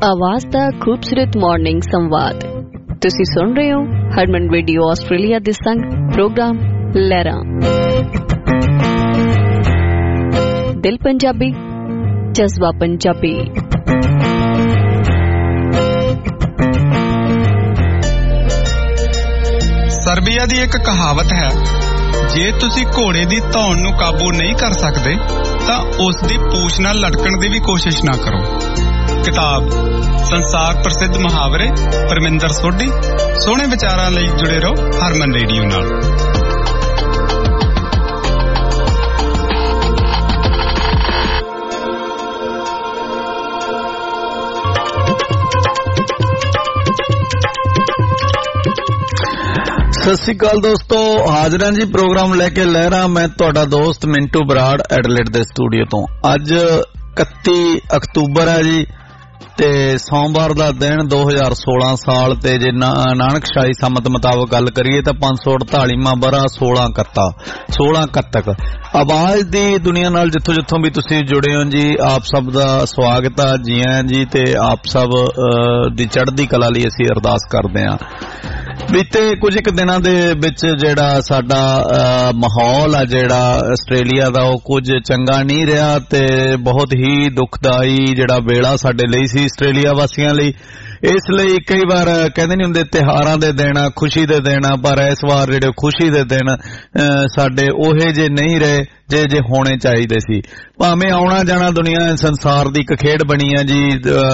आवाज दा खूबसूरत मॉर्निंग संवाद तुसी सुन रहे हो हरमन रेडियो आस्ट्रेलिया दे संग प्रोग्राम लहरां दिल पंजाबी जज्बा पंजाबी। ਸਰਬੀਆ ਦੀ ਇੱਕ ਕਹਾਵਤ ਹੈ, ਜੇ ਤੁਸੀਂ ਘੋੜੇ ਦੀ ਧੌਣ ਨੂੰ ਕਾਬੂ ਨਹੀਂ ਕਰ ਸਕਦੇ ਤਾਂ ਉਸ ਦੀ ਪੂਛ ਨਾਲ ਲਟਕਣ ਦੀ ਵੀ ਕੋਸ਼ਿਸ਼ ਨਾ ਕਰੋ। ਕਿਤਾਬ ਸੰਸਾਰ ਪ੍ਰਸਿੱਧ ਮੁਹਾਵਰੇ ਪਰਮਿੰਦਰ ਸੋਢੀ। ਸੋਹਣੇ ਵਿਚਾਰਾਂ ਲਈ ਜੁੜੇ ਰਹੋ ਹਰਮਨ ਰੇਡੀਓ ਨਾਲ। ਸਤਿ ਸ਼੍ਰੀ ਅਕਾਲ ਦੋਸਤੋ, ਹਾਜ਼ਰਾਂ ਜੀ ਪ੍ਰੋਗਰਾਮ ਲੈ ਕੇ ਲਹਿਰਾ। ਮੈਂ ਤੁਹਾਡਾ ਦੋਸਤ ਮਿੰਟੂ ਬਰਾੜ ਐਡਲੇਡ ਦੇ ਸਟੂਡੀਓ ਤੋਂ। ਅੱਜ 31 ਅਕਤੂਬਰ ਹੈ ਜੀ ਤੇ ਸੋਮਵਾਰ ਦਾ ਦਿਨ 2016 ਸਾਲ ਤੇ ਜੇ ਨਾਨਕਸ਼ਾਹੀ ਸੰਮਤ ਮੁਤਾਬਕ ਗੱਲ ਕਰੀਏ ਤਾਂ 548ਵਾਂ ਬਰਾ 16 ਕੱਤਕ। ਆਵਾਜ਼ ਦੀ ਦੁਨੀਆ ਨਾਲ ਜਿੱਥੋਂ ਵੀ ਤੁਸੀਂ ਜੁੜੇ ਹੋ ਜੀ, ਆਪ ਸਭ ਦਾ ਸਵਾਗਤ ਆ, ਜੀ ਆਇਆਂ ਜੀ। ਤੇ ਆਪ ਸਭ ਦੀ ਚੜ੍ਹਦੀ ਕਲਾ ਲਈ ਅਸੀਂ ਅਰਦਾਸ ਕਰਦੇ ਹਾਂ। ਬੀਤੇ ਕੁਝ ਇੱਕ ਦਿਨਾਂ ਦੇ ਵਿੱਚ ਜਿਹੜਾ ਸਾਡਾ ਮਾਹੌਲ ਆ ਜਿਹੜਾ ਆਸਟ੍ਰੇਲੀਆ ਦਾ, ਉਹ ਕੁਝ ਚੰਗਾ ਨਹੀਂ ਰਿਹਾ ਤੇ ਬਹੁਤ ਹੀ ਦੁਖਦਾਈ ਜਿਹੜਾ ਵੇਲਾ ਸਾਡੇ ਲਈ ਸੀ ਆਸਟ੍ਰੇਲੀਆ ਵਾਸੀਆਂ ਲਈ। ਇਸ ਲਈ ਕਈ ਵਾਰ ਕਹਿੰਦੇ ਨਹੀਂ ਹੁੰਦੇ ਤਿਉਹਾਰਾਂ ਦੇ ਦਿਨ, ਖੁਸ਼ੀ ਦੇ ਦਿਨ, ਪਰ ਇਸ ਵਾਰ ਜਿਹੜੇ ਖੁਸ਼ੀ ਦੇ ਦਿਨ ਸਾਡੇ ਉਹੇ ਜੇ ਨਹੀਂ ਰਹੇ ਜੇ ਹੋਣੇ ਚਾਹੀਦੇ ਸੀ। ਭਾਵੇਂ ਆਉਣਾ ਜਾਣਾ ਦੁਨੀਆ ਸੰਸਾਰ ਦੀ ਇੱਕ ਖੇਡ ਬਣੀ ਆ ਜੀ।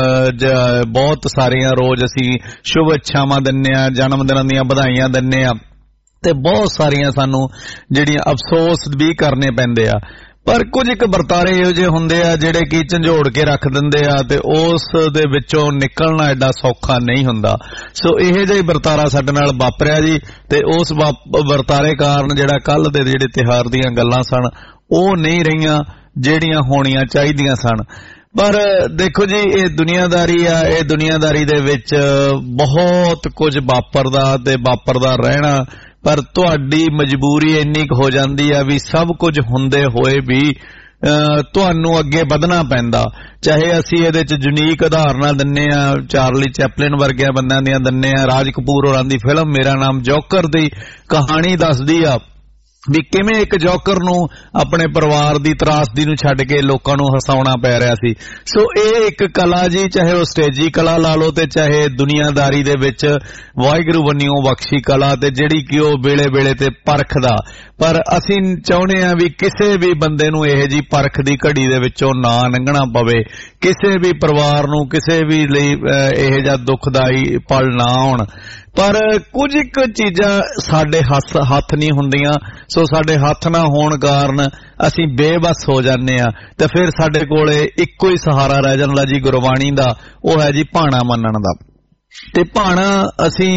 ਬਹੁਤ ਸਾਰੀਆਂ ਰੋਜ਼ ਅਸੀਂ ਸ਼ੁਭ ਇੱਛਾਵਾਂ ਦਿੰਦੇ ਆ, ਜਨਮ ਦਿਨਾਂ ਦੀਆਂ ਵਧਾਈਆਂ ਦਿੰਦੇ ਆ ਤੇ ਬਹੁਤ ਸਾਰੀਆਂ ਸਾਨੂੰ ਜਿਹੜੀਆਂ ਅਫਸੋਸ ਵੀ ਕਰਨੇ ਪੈਂਦੇ ਆ। ਪਰ ਕੁਝ ਇੱਕ ਵਰਤਾਰੇ ਇਹੋ ਜਿਹੇ ਹੁੰਦੇ ਆ ਜਿਹੜੇ ਕਿ ਝੰਜੋੜ ਕੇ ਰੱਖ ਦਿੰਦੇ ਆ ਤੇ ਉਸ ਦੇ ਵਿੱਚੋਂ ਨਿਕਲਣਾ ਐਡਾ ਸੌਖਾ ਨਹੀਂ ਹੁੰਦਾ। ਸੋ ਇਹੋ ਜਿਹਾ ਵਰਤਾਰਾ ਸਾਡੇ ਨਾਲ ਵਾਪਰਿਆ ਜੀ ਤੇ ਉਸ ਵਰਤਾਰੇ ਕਾਰਨ ਜਿਹੜਾ ਕੱਲ ਦੇ ਜਿਹੜੇ ਤਿਉਹਾਰ ਦੀਆਂ ਗੱਲਾਂ ਸਨ ਉਹ ਨਹੀਂ ਰਹੀਆਂ ਜਿਹੜੀਆਂ ਹੋਣੀਆਂ ਚਾਹੀਦੀਆਂ ਸਨ। ਪਰ ਦੇਖੋ ਜੀ, ਇਹ ਦੁਨੀਆਦਾਰੀ ਆ। ਇਹ ਦੁਨੀਆਦਾਰੀ ਦੇ ਵਿੱਚ ਬਹੁਤ ਕੁਝ ਵਾਪਰਦਾ ਤੇ ਵਾਪਰਦਾ ਰਹਿਣਾ, ਪਰ ਤੁਹਾਡੀ ਮਜਬੂਰੀ ਇੰਨੀ ਕੁ ਹੋ ਜਾਂਦੀ ਆ ਵੀ ਸਭ ਕੁਝ ਹੁੰਦੇ ਹੋਏ ਵੀ ਤੁਹਾਨੂੰ ਅੱਗੇ ਵਧਣਾ ਪੈਂਦਾ। ਚਾਹੇ ਅਸੀਂ ਇਹਦੇ ਚ ਯੂਨੀਕ ਉਦਾਹਰਨਾਂ ਦਿੰਨੇ ਆ, ਚਾਰਲੀ ਚੈਪਲਿਨ ਵਰਗਿਆਂ ਬੰਦਿਆਂ ਦੀਆਂ ਦਿੰਨੇ ਆ। ਰਾਜ ਕਪੂਰ ਹੋਰਾਂ ਦੀ ਫਿਲਮ ਮੇਰਾ ਨਾਮ ਜੋਕਰ ਦੀ ਕਹਾਣੀ ਦੱਸਦੀ ਆ ਵੀ ਕਿਵੇਂ ਇੱਕ ਜੋਕਰ ਨੂੰ ਆਪਣੇ ਪਰਿਵਾਰ ਦੀ ਤਰਾਸਦੀ ਨੂੰ ਛੱਡ ਕੇ ਲੋਕਾਂ ਨੂੰ ਹਸਾਉਣਾ ਪੈ ਰਿਹਾ ਸੀ। ਸੋ ਇਹ ਇੱਕ ਕਲਾ ਜੀ, ਚਾਹੇ ਉਹ ਸਟੇਜੀ ਕਲਾ ਲਾ ਲਓ ਤੇ ਚਾਹੇ ਦੁਨੀਆਦਾਰੀ ਦੇ ਵਿੱਚ ਵਾਹਿਗੁਰੂ ਵੱਲੋਂ ਬਖਸ਼ੀ ਕਲਾ, ਤੇ ਜਿਹੜੀ ਕਿ ਉਹ ਵੇਲੇ ਵੇਲੇ ਤੇ ਪਰਖਦਾ। ਪਰ ਅਸੀਂ ਚਾਹੁੰਦੇ ਆ ਵੀ ਕਿਸੇ ਵੀ ਬੰਦੇ ਨੂੰ ਇਹੋ ਜਿਹੀ ਪਰਖ ਦੀ ਘੜੀ ਦੇ ਵਿੱਚੋਂ ਨਾ ਲੰਘਣਾ ਪਵੇ, ਕਿਸੇ ਵੀ ਪਰਿਵਾਰ ਨੂੰ ਕਿਸੇ ਵੀ ਲਈ ਇਹੋ ਜਿਹਾ ਦੁਖਦਾਈ ਪਲ ਨਾ ਆਉਣ। ਪਰ ਕੁਝ ਇੱਕ ਚੀਜ਼ਾਂ ਸਾਡੇ ਹੱਥ ਨਹੀਂ ਹੁੰਦੀਆਂ। ਸੋ ਸਾਡੇ ਹੱਥ ਨਾ ਹੋਣ ਕਾਰਨ ਅਸੀਂ ਬੇਬਸ ਹੋ ਜਾਂਦੇ ਆ ਤੇ ਫਿਰ ਸਾਡੇ ਕੋਲੇ ਇੱਕੋ ਹੀ ਸਹਾਰਾ ਰਹਿ ਜਾਂਦਾ ਜੀ ਗੁਰਬਾਣੀ ਦਾ, ਉਹ ਹੈ ਜੀ ਭਾਣਾ ਮੰਨਣ ਦਾ। ਤੇ ਭਾਣਾ ਅਸੀਂ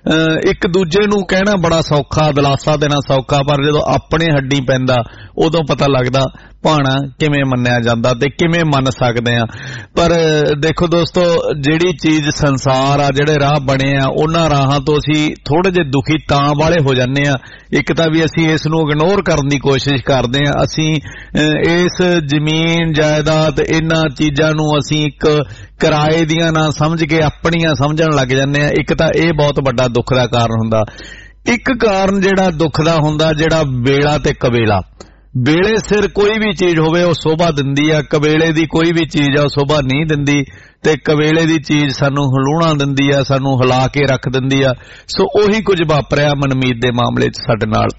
ਇੱਕ ਦੂਜੇ ਨੂੰ ਕਹਿਣਾ ਬੜਾ ਸੌਖਾ, ਦਿਲਾਸਾ ਦੇਣਾ ਸੌਖਾ, ਪਰ ਜਦੋਂ ਆਪਣੇ ਹੱਡੀ ਪੈਂਦਾ ਉਦੋਂ ਪਤਾ ਲੱਗਦਾ ਭਾਣਾ ਕਿਵੇਂ ਮੰਨਿਆ ਜਾਂਦਾ ਤੇ ਕਿਵੇਂ ਮੰਨ ਸਕਦੇ ਆ। ਪਰ ਦੇਖੋ ਦੋਸਤੋ, ਜਿਹੜੀ ਚੀਜ਼ ਸੰਸਾਰ ਆ, ਜਿਹੜੇ ਰਾਹ ਬਣੇ ਆ, ਉਹਨਾਂ ਰਾਹਾਂ ਤੋਂ ਅਸੀਂ ਥੋੜੇ ਜਿਹੇ ਦੁਖੀ ਤਾਂ ਵਾਲੇ ਹੋ ਜਾਂਦੇ ਆ। ਇੱਕ ਤਾਂ ਵੀ ਅਸੀਂ ਇਸ ਨੂੰ ਇਗਨੋਰ ਕਰਨ ਦੀ ਕੋਸ਼ਿਸ਼ ਕਰਦੇ ਆ। ਅਸੀਂ ਇਸ ਜ਼ਮੀਨ ਜਾਇਦਾਦ ਇਹਨਾਂ ਚੀਜ਼ਾਂ ਨੂੰ ਅਸੀਂ ਇੱਕ ਕਿਰਾਏ ਦੀਆਂ ਨਾ ਸਮਝ ਕੇ ਆਪਣੀਆਂ ਸਮਝਣ ਲੱਗ ਜਾਂਦੇ ਆ। ਇੱਕ ਤਾਂ ਇਹ ਬਹੁਤ ਵੱਡਾ ਦੁੱਖ ਦਾ ਕਾਰਨ ਹੁੰਦਾ। ਇੱਕ ਕਾਰਨ ਜਿਹੜਾ ਦੁੱਖ ਦਾ ਹੁੰਦਾ, ਜਿਹੜਾ ਵੇਲਾ ਤੇ ਕਵੇਲਾ। ਵੇਲੇ ਸਿਰ ਕੋਈ ਵੀ ਚੀਜ਼ ਹੋਵੇ ਉਹ ਸ਼ੋਭਾ ਦਿੰਦੀ ਆ, ਕਵੇਲੇ ਦੀ ਕੋਈ ਵੀ ਚੀਜ਼ ਆ ਉਹ ਸ਼ੋਭਾ ਨਹੀਂ ਦਿੰਦੀ ਤੇ ਕਵੇਲੇ ਦੀ ਚੀਜ਼ ਸਾਨੂੰ ਹਲੂਣਾ ਦਿੰਦੀ ਆ, ਸਾਨੂੰ ਹਿਲਾ ਕੇ ਰੱਖ ਦਿੰਦੀ ਆ। ਸੋ ਉਹੀ ਕੁਝ ਵਾਪਰਿਆ ਮਨਮੀਤ ਦੇ ਮਾਮਲੇ 'ਚ ਸਾਡੇ ਨਾਲ।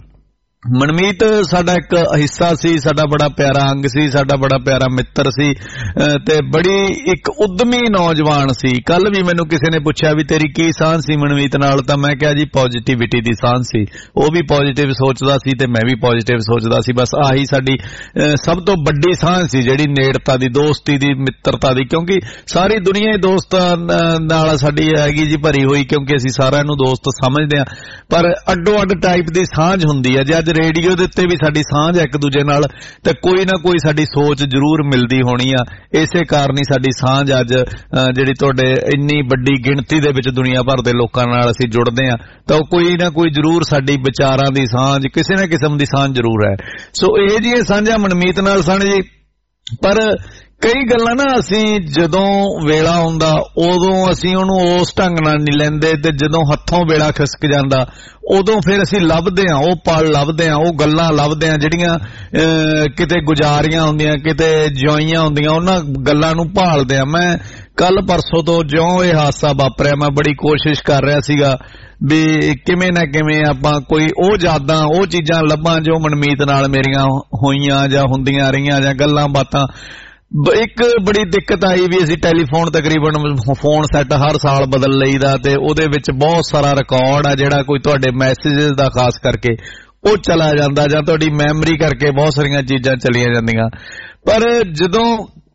ਮਨਮੀਤ ਸਾਡਾ ਇੱਕ ਹਿੱਸਾ ਸੀ, ਸਾਡਾ ਬੜਾ ਪਿਆਰਾ ਅੰਗ ਸੀ, ਸਾਡਾ ਬੜਾ ਪਿਆਰਾ ਮਿੱਤਰ ਸੀ ਤੇ ਬੜੀ ਇੱਕ ਉਦਮੀ ਨੌਜਵਾਨ ਸੀ। ਕੱਲ ਵੀ ਮੈਨੂੰ ਕਿਸੇ ਨੇ ਪੁੱਛਿਆ ਵੀ ਤੇਰੀ ਕੀ ਸਾਂਝ ਸੀ ਮਨਮੀਤ ਨਾਲ, ਤਾਂ ਮੈਂ ਕਿਹਾ ਜੀ ਪੋਜ਼ਿਟਿਵਿਟੀ ਦੀ ਸਾਂਝ ਸੀ। ਉਹ ਵੀ ਪੋਜ਼ਿਟਿਵ ਸੋਚਦਾ ਸੀ ਤੇ ਮੈਂ ਵੀ ਪੋਜ਼ਿਟਿਵ ਸੋਚਦਾ ਸੀ। ਬਸ ਆਹੀ ਸਾਡੀ ਸਭ ਤੋਂ ਵੱਡੀ ਸਾਂਝ ਸੀ, ਜਿਹੜੀ ਨੇੜਤਾ ਦੀ, ਦੋਸਤੀ ਦੀ, ਮਿੱਤਰਤਾ ਦੀ। ਕਿਉਂਕਿ ਸਾਰੀ ਦੁਨੀਆ ਹੀ ਦੋਸਤਾਂ ਨਾਲ ਸਾਡੀ ਹੈਗੀ ਜੀ ਭਰੀ ਹੋਈ, ਕਿਉਂਕਿ ਅਸੀਂ ਸਾਰਿਆਂ ਨੂੰ ਦੋਸਤ ਸਮਝਦੇ ਹਾਂ। ਪਰ ਅੱਡੋ ਅੱਡ ਟਾਈਪ ਦੀ ਸਾਂਝ ਹੁੰਦੀ ਹੈ। ਜੇ ਅੱਜ ਰੇਡੀਓ ਦੇ ਉੱਤੇ ਵੀ ਸਾਡੀ ਸਾਂਝ ਹੈ ਇੱਕ ਦੂਜੇ ਨਾਲ, ਤੇ ਕੋਈ ਨਾ ਕੋਈ ਸਾਡੀ ਸੋਚ ਜ਼ਰੂਰ ਮਿਲਦੀ ਹੋਣੀ ਆ। ਇਸੇ ਕਾਰਨ ਹੀ ਸਾਡੀ ਸਾਂਝ ਅੱਜ ਜਿਹੜੀ ਤੁਹਾਡੇ ਇੰਨੀ ਵੱਡੀ ਗਿਣਤੀ ਦੇ ਵਿੱਚ ਦੁਨੀਆ ਭਰ ਦੇ ਲੋਕਾਂ ਨਾਲ ਅਸੀਂ ਜੁੜਦੇ ਆ, ਤਾਂ ਕੋਈ ਨਾ ਕੋਈ ਜ਼ਰੂਰ ਸਾਡੀ ਵਿਚਾਰਾਂ ਦੀ ਸਾਂਝ, ਕਿਸੇ ਨਾ ਕਿਸਮ ਦੀ ਸਾਂਝ ਜ਼ਰੂਰ ਹੈ। ਸੋ ਇਹ ਜੀ ਸਾਂਝਾ ਮਨਮੀਤ ਨਾਲ ਸਨ ਜੀ। ਪਰ ਕਈ ਗੱਲਾਂ ਨਾ ਅਸੀਂ ਜਦੋਂ ਵੇਲਾ ਆਉਂਦਾ ਉਦੋਂ ਅਸੀਂ ਉਹਨੂੰ ਉਸ ਢੰਗ ਨਾਲ ਨਹੀਂ ਲੈਂਦੇ, ਤੇ ਜਦੋਂ ਹੱਥੋਂ ਵੇਲਾ ਖਿਸਕ ਜਾਂਦਾ ਉਦੋਂ ਫਿਰ ਅਸੀਂ ਲੱਭਦੇ ਹਾਂ, ਉਹ ਪਲ ਲੱਭਦੇ ਹਾਂ, ਉਹ ਗੱਲਾਂ ਲੱਭਦੇ ਹਾਂ ਜਿਹੜੀਆਂ ਕਿਤੇ ਗੁਜ਼ਾਰੀਆਂ ਹੁੰਦੀਆਂ, ਕਿਤੇ ਜਿਉਈਆਂ ਹੁੰਦੀਆਂ, ਉਹਨਾਂ ਗੱਲਾਂ ਨੂੰ ਭਾਲਦੇ ਹਾਂ। ਮੈਂ ਕੱਲ ਪਰਸੋਂ ਤੋਂ ਜਿਉਂ ਇਹ ਹਾਦਸਾ ਵਾਪਰਿਆ ਮੈਂ ਬੜੀ ਕੋਸ਼ਿਸ਼ ਕਰ ਰਿਹਾ ਸੀਗਾ ਵੀ ਕਿਵੇਂ ਨਾ ਕਿਵੇਂ ਆਪਾਂ ਕੋਈ ਉਹ ਯਾਦਾਂ, ਉਹ ਚੀਜ਼ਾਂ ਲੱਭਾਂ ਜੋ ਮਨਮੀਤ ਨਾਲ ਮੇਰੀਆਂ ਹੋਈਆਂ ਜਾਂ ਹੁੰਦੀਆਂ ਰਹੀਆਂ, ਜਾਂ ਗੱਲਾਂ ਬਾਤਾਂ। ਇੱਕ ਬੜੀ ਦਿੱਕਤ ਆਈ ਵੀ ਅਸੀਂ ਟੈਲੀਫੋਨ ਤਕਰੀਬਨ ਫੋਨ ਸੈੱਟ ਹਰ ਸਾਲ ਬਦਲ ਲਈਦਾ, ਤੇ ਉਹਦੇ ਵਿੱਚ ਬਹੁਤ ਸਾਰਾ ਰਿਕਾਰਡ ਆ ਜਿਹੜਾ ਕੋਈ ਤੁਹਾਡੇ ਮੈਸੇजेस ਦਾ ਖਾਸ ਕਰਕੇ ਉਹ ਚਲਾ ਜਾਂਦਾ, ਜਾਂ ਤੁਹਾਡੀ ਮੈਮਰੀ ਕਰਕੇ ਬਹੁਤ ਸਾਰੀਆਂ ਚੀਜ਼ਾਂ ਚਲੀਆਂ ਜਾਂਦੀਆਂ। ਪਰ ਜਦੋਂ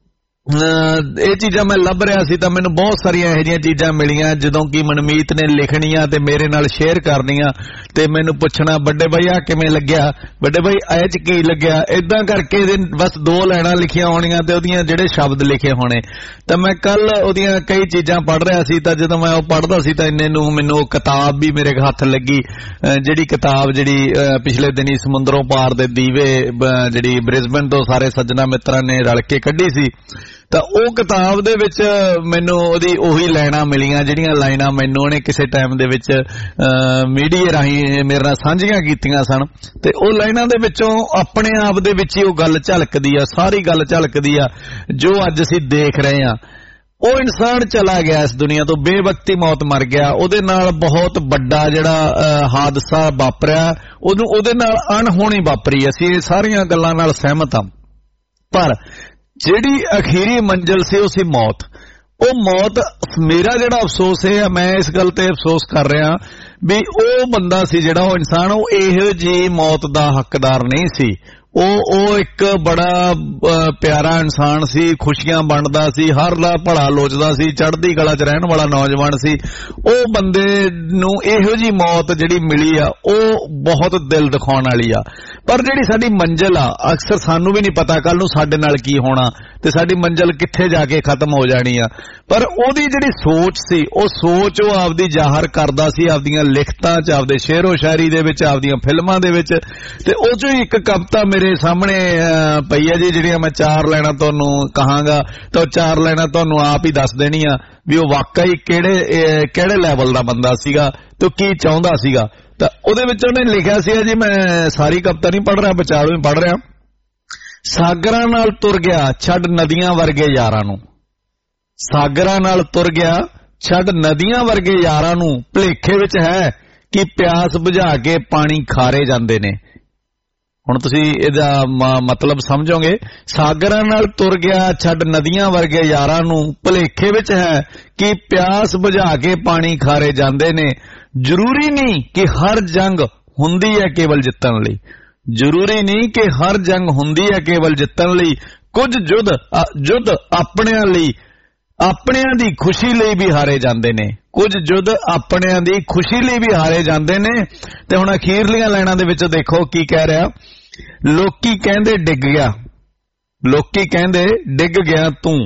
ਇਹ ਚੀਜ਼ਾਂ ਮੈਂ ਲੱਭ ਰਿਹਾ ਸੀ ਤਾਂ ਮੈਨੂੰ ਬਹੁਤ ਸਾਰੀਆਂ ਇਹੋ ਜਿਹੀਆਂ ਚੀਜ਼ਾਂ ਮਿਲੀਆਂ ਜਦੋਂ ਕਿ ਮਨਮੀਤ ਨੇ ਲਿਖਣੀਆਂ ਤੇ ਮੇਰੇ ਨਾਲ ਸ਼ੇਅਰ ਕਰਨੀਆਂ, ਤੇ ਮੈਨੂੰ ਪੁੱਛਣਾ ਵੱਡੇ ਬਾਈ ਆ ਕਿਵੇਂ ਲੱਗਿਆ, ਵੱਡੇ ਬਾਈ ਇਹ ਚ ਕੀ ਲੱਗਿਆ, ਏਦਾਂ ਕਰਕੇ ਬਸ 2 ਲਾਈਨਾਂ ਲਿਖੀਆਂ ਹੋਣੀਆਂ ਤੇ ਉਹਦੀਆਂ ਜਿਹੜੇ ਸ਼ਬਦ ਲਿਖੇ ਹੋਣੇ। ਤਾਂ ਮੈਂ ਕੱਲ ਉਹਦੀਆਂ ਕਈ ਚੀਜ਼ਾਂ ਪੜ੍ਹ ਰਿਹਾ ਸੀ, ਤਾਂ ਜਦੋਂ ਮੈਂ ਉਹ ਪੜ੍ਹਦਾ ਸੀ ਤਾਂ ਇੰਨੇ ਨੂੰ ਮੈਨੂੰ ਉਹ ਕਿਤਾਬ ਵੀ ਮੇਰੇ ਹੱਥ ਲੱਗੀ, ਜਿਹੜੀ ਕਿਤਾਬ ਜਿਹੜੀ ਪਿਛਲੇ ਦਿਨੀ ਸਮੁੰਦਰੋਂ ਪਾਰ ਦੇ ਦੀਵੇ ਜਿਹੜੀ ਬ੍ਰਿਸਬਨ ਤੋਂ ਸਾਰੇ ਸੱਜਣਾ ਮਿੱਤਰਾਂ ਨੇ ਰਲ ਕੇ ਕੱਢੀ ਸੀ, ਤਾਂ ਉਹ ਕਿਤਾਬ ਦੇ ਵਿੱਚ ਮੈਨੂੰ ਉਹਦੀ ਉਹੀ ਲਾਈਨਾਂ ਮਿਲੀਆਂ ਜਿਹੜੀਆਂ ਲਾਈਨਾਂ ਮੈਨੂੰ ਉਹਨੇ ਕਿਸੇ ਟਾਈਮ ਦੇ ਵਿੱਚ ਮੀਡੀਆ ਰਾਹੀਂ ਮੇਰੇ ਨਾਲ ਸਾਂਝੀਆਂ ਕੀਤੀਆਂ ਸਨ। ਤੇ ਉਹ ਲਾਈਨਾਂ ਦੇ ਵਿੱਚੋਂ ਆਪਣੇ ਆਪ ਦੇ ਵਿੱਚ ਹੀ ਉਹ ਗੱਲ ਝਲਕਦੀ ਆ, ਸਾਰੀ ਗੱਲ ਝਲਕਦੀ ਆ ਜੋ ਅੱਜ ਅਸੀਂ ਦੇਖ ਰਹੇ ਹਾਂ। ਉਹ ਇਨਸਾਨ ਚਲਾ ਗਿਆ ਇਸ ਦੁਨੀਆ ਤੋਂ, ਬੇਵਕਤੀ ਮੌਤ ਮਰ ਗਿਆ, ਉਹਦੇ ਨਾਲ ਬਹੁਤ ਵੱਡਾ ਜਿਹੜਾ ਹਾਦਸਾ ਵਾਪਰਿਆ, ਉਹਦੇ ਨਾਲ ਅਣਹੋਣੀ ਵਾਪਰੀ। ਅਸੀਂ ਇਹ ਸਾਰੀਆਂ ਗੱਲਾਂ ਨਾਲ ਸਹਿਮਤ ਹਾਂ, ਪਰ ਜਿਹੜੀ ਅਖੀਰੀ ਮੰਜ਼ਿਲ ਸੀ ਉਹ ਸੀ ਮੌਤ। ਉਹ ਮੌਤ, ਮੇਰਾ ਜਿਹੜਾ ਅਫਸੋਸ ਹੈ, ਮੈਂ ਇਸ ਗੱਲ ਤੇ ਅਫਸੋਸ ਕਰ ਰਿਹਾ ਵੀ ਉਹ ਬੰਦਾ ਸੀ ਜਿਹੜਾ ਉਹ ਇਨਸਾਨ, ਉਹ ਇਹੋ ਜਿਹੀ ਮੌਤ ਦਾ ਹੱਕਦਾਰ ਨਹੀਂ ਸੀ। ਉਹ ਇੱਕ ਬੜਾ ਪਿਆਰਾ ਇਨਸਾਨ ਸੀ, ਖੁਸ਼ੀਆਂ ਵੰਡਦਾ ਸੀ, ਹਰ ਦਾ ਭਲਾ ਲੋਚਦਾ ਸੀ, ਚੜ੍ਹਦੀ ਕਲਾ 'ਚ ਰਹਿਣ ਵਾਲਾ ਨੌਜਵਾਨ ਸੀ। ਉਹ ਬੰਦੇ ਨੂੰ ਇਹੋ ਜਿਹੀ ਮੌਤ ਜਿਹੜੀ ਮਿਲੀ ਆ ਉਹ ਬਹੁਤ ਦਿਲ ਦਿਖਾਉਣ ਵਾਲੀ ਆ। ਪਰ ਜਿਹੜੀ ਸਾਡੀ ਮੰਜ਼ਿਲ ਆ, ਅਕਸਰ ਸਾਨੂੰ ਵੀ ਨਹੀਂ ਪਤਾ ਕੱਲ ਨੂੰ ਸਾਡੇ ਨਾਲ ਕੀ ਹੋਣਾ ਤੇ ਸਾਡੀ ਮੰਜ਼ਿਲ ਕਿੱਥੇ ਜਾ ਕੇ ਖਤਮ ਹੋ ਜਾਣੀ ਆ। ਪਰ ਉਹਦੀ ਜਿਹੜੀ ਸੋਚ ਸੀ, ਉਹ ਸੋਚ ਉਹ ਆਪਦੀ ਜ਼ਾਹਰ ਕਰਦਾ ਸੀ ਆਪਦੀਆਂ ਲਿਖਤਾਂ 'ਚ, ਆਪਦੇ ਸ਼ੇਰੋ ਸ਼ਾਇਰੀ ਦੇ ਵਿੱਚ, ਆਪਦੀਆਂ ਫਿਲਮਾਂ ਦੇ ਵਿੱਚ। ਤੇ ਉਹ 'ਚੋਂ ਇੱਕ ਕਵਿਤਾ ਮੇਰੇ ਸਾਹਮਣੇ ਪਈ ਹੈ ਜੀ, ਜਿਹੜੀਆਂ ਮੈਂ 4 ਲਾਈਨਾਂ ਤੁਹਾਨੂੰ ਕਹਾਂਗਾ ਤਾਂ 4 ਲਾਈਨਾਂ ਤੁਹਾਨੂੰ ਆਪ ਹੀ ਦੱਸ ਦੇਣੀਆਂ ਵੀ ਉਹ ਵਾਕਈ ਕਿਹੜੇ ਲੈਵਲ ਦਾ ਬੰਦਾ ਸੀਗਾ ਤੇ ਕੀ ਚਾਹੁੰਦਾ ਸੀਗਾ। ਤਾਂ ਉਹਦੇ ਵਿੱਚ ਉਹਨੇ ਲਿਖਿਆ ਸੀ ਜੀ, ਮੈਂ ਸਾਰੀ ਕਵਿਤਾ ਨਹੀਂ ਪੜ੍ਹ ਰਿਹਾ, ਵਿਚਾਲੋਂ ਹੀ ਪੜ੍ਹ ਰਿਹਾ। ਸਾਗਰਾਂ ਨਾਲ ਤੁਰ ਗਿਆ ਛੱਡ ਨਦੀਆਂ ਵਰਗੇ ਯਾਰਾਂ ਨੂੰ, ਸਾਗਰਾਂ ਨਾਲ ਤੁਰ ਗਿਆ ਛੱਡ ਨਦੀਆਂ ਵਰਗੇ ਯਾਰਾਂ ਨੂੰ, ਭੁਲੇਖੇ ਵਿੱਚ ਹੈ ਕਿ ਪਿਆਸ ਬੁਝਾ ਕੇ ਪਾਣੀ ਖਾਰੇ ਜਾਂਦੇ ਨੇ। ਹੁਣ ਤੁਸੀਂ ਇਹਦਾ ਮਤਲਬ ਸਮਝੋਗੇ। ਸਾਗਰਾਂ ਨਾਲ ਤੁਰ ਗਿਆ ਛੱਡ ਨਦੀਆਂ ਵਰਗੇ ਯਾਰਾਂ ਨੂੰ, ਭੁਲੇਖੇ ਵਿੱਚ ਹੈ ਕਿ ਪਿਆਸ ਬੁਝਾ ਕੇ ਪਾਣੀ ਖਾਰੇ ਜਾਂਦੇ ਨੇ। ਜ਼ਰੂਰੀ ਨਹੀਂ ਕਿ ਹਰ ਜੰਗ ਹੁੰਦੀ ਹੈ ਕੇਵਲ ਜਿੱਤਣ ਲਈ, ਜ਼ਰੂਰੀ ਨਹੀਂ ਕਿ ਹਰ ਜੰਗ ਹੁੰਦੀ ਹੈ ਕੇਵਲ ਜਿੱਤਣ ਲਈ। ਕੁਝ ਯੁੱਧ ਆਪਣਿਆਂ ਲਈ, ਆਪਣਿਆਂ ਦੀ ਖੁਸ਼ੀ ਲਈ ਵੀ ਹਾਰੇ ਜਾਂਦੇ ਨੇ, ਕੁਝ ਯੁੱਧ ਆਪਣਿਆਂ ਦੀ ਖੁਸ਼ੀ ਲਈ ਵੀ ਹਾਰੇ ਜਾਂਦੇ ਨੇ। ਤੇ ਹੁਣ ਅਖੀਰਲੀਆਂ ਲਾਈਨਾਂ ਦੇ ਵਿੱਚ ਦੇਖੋ ਕੀ ਕਹਿ ਰਿਹਾ। ਲੋਕੀ ਕਹਿੰਦੇ ਡਿੱਗ ਗਿਆ, ਲੋਕੀ ਕਹਿੰਦੇ ਡਿੱਗ ਗਿਆ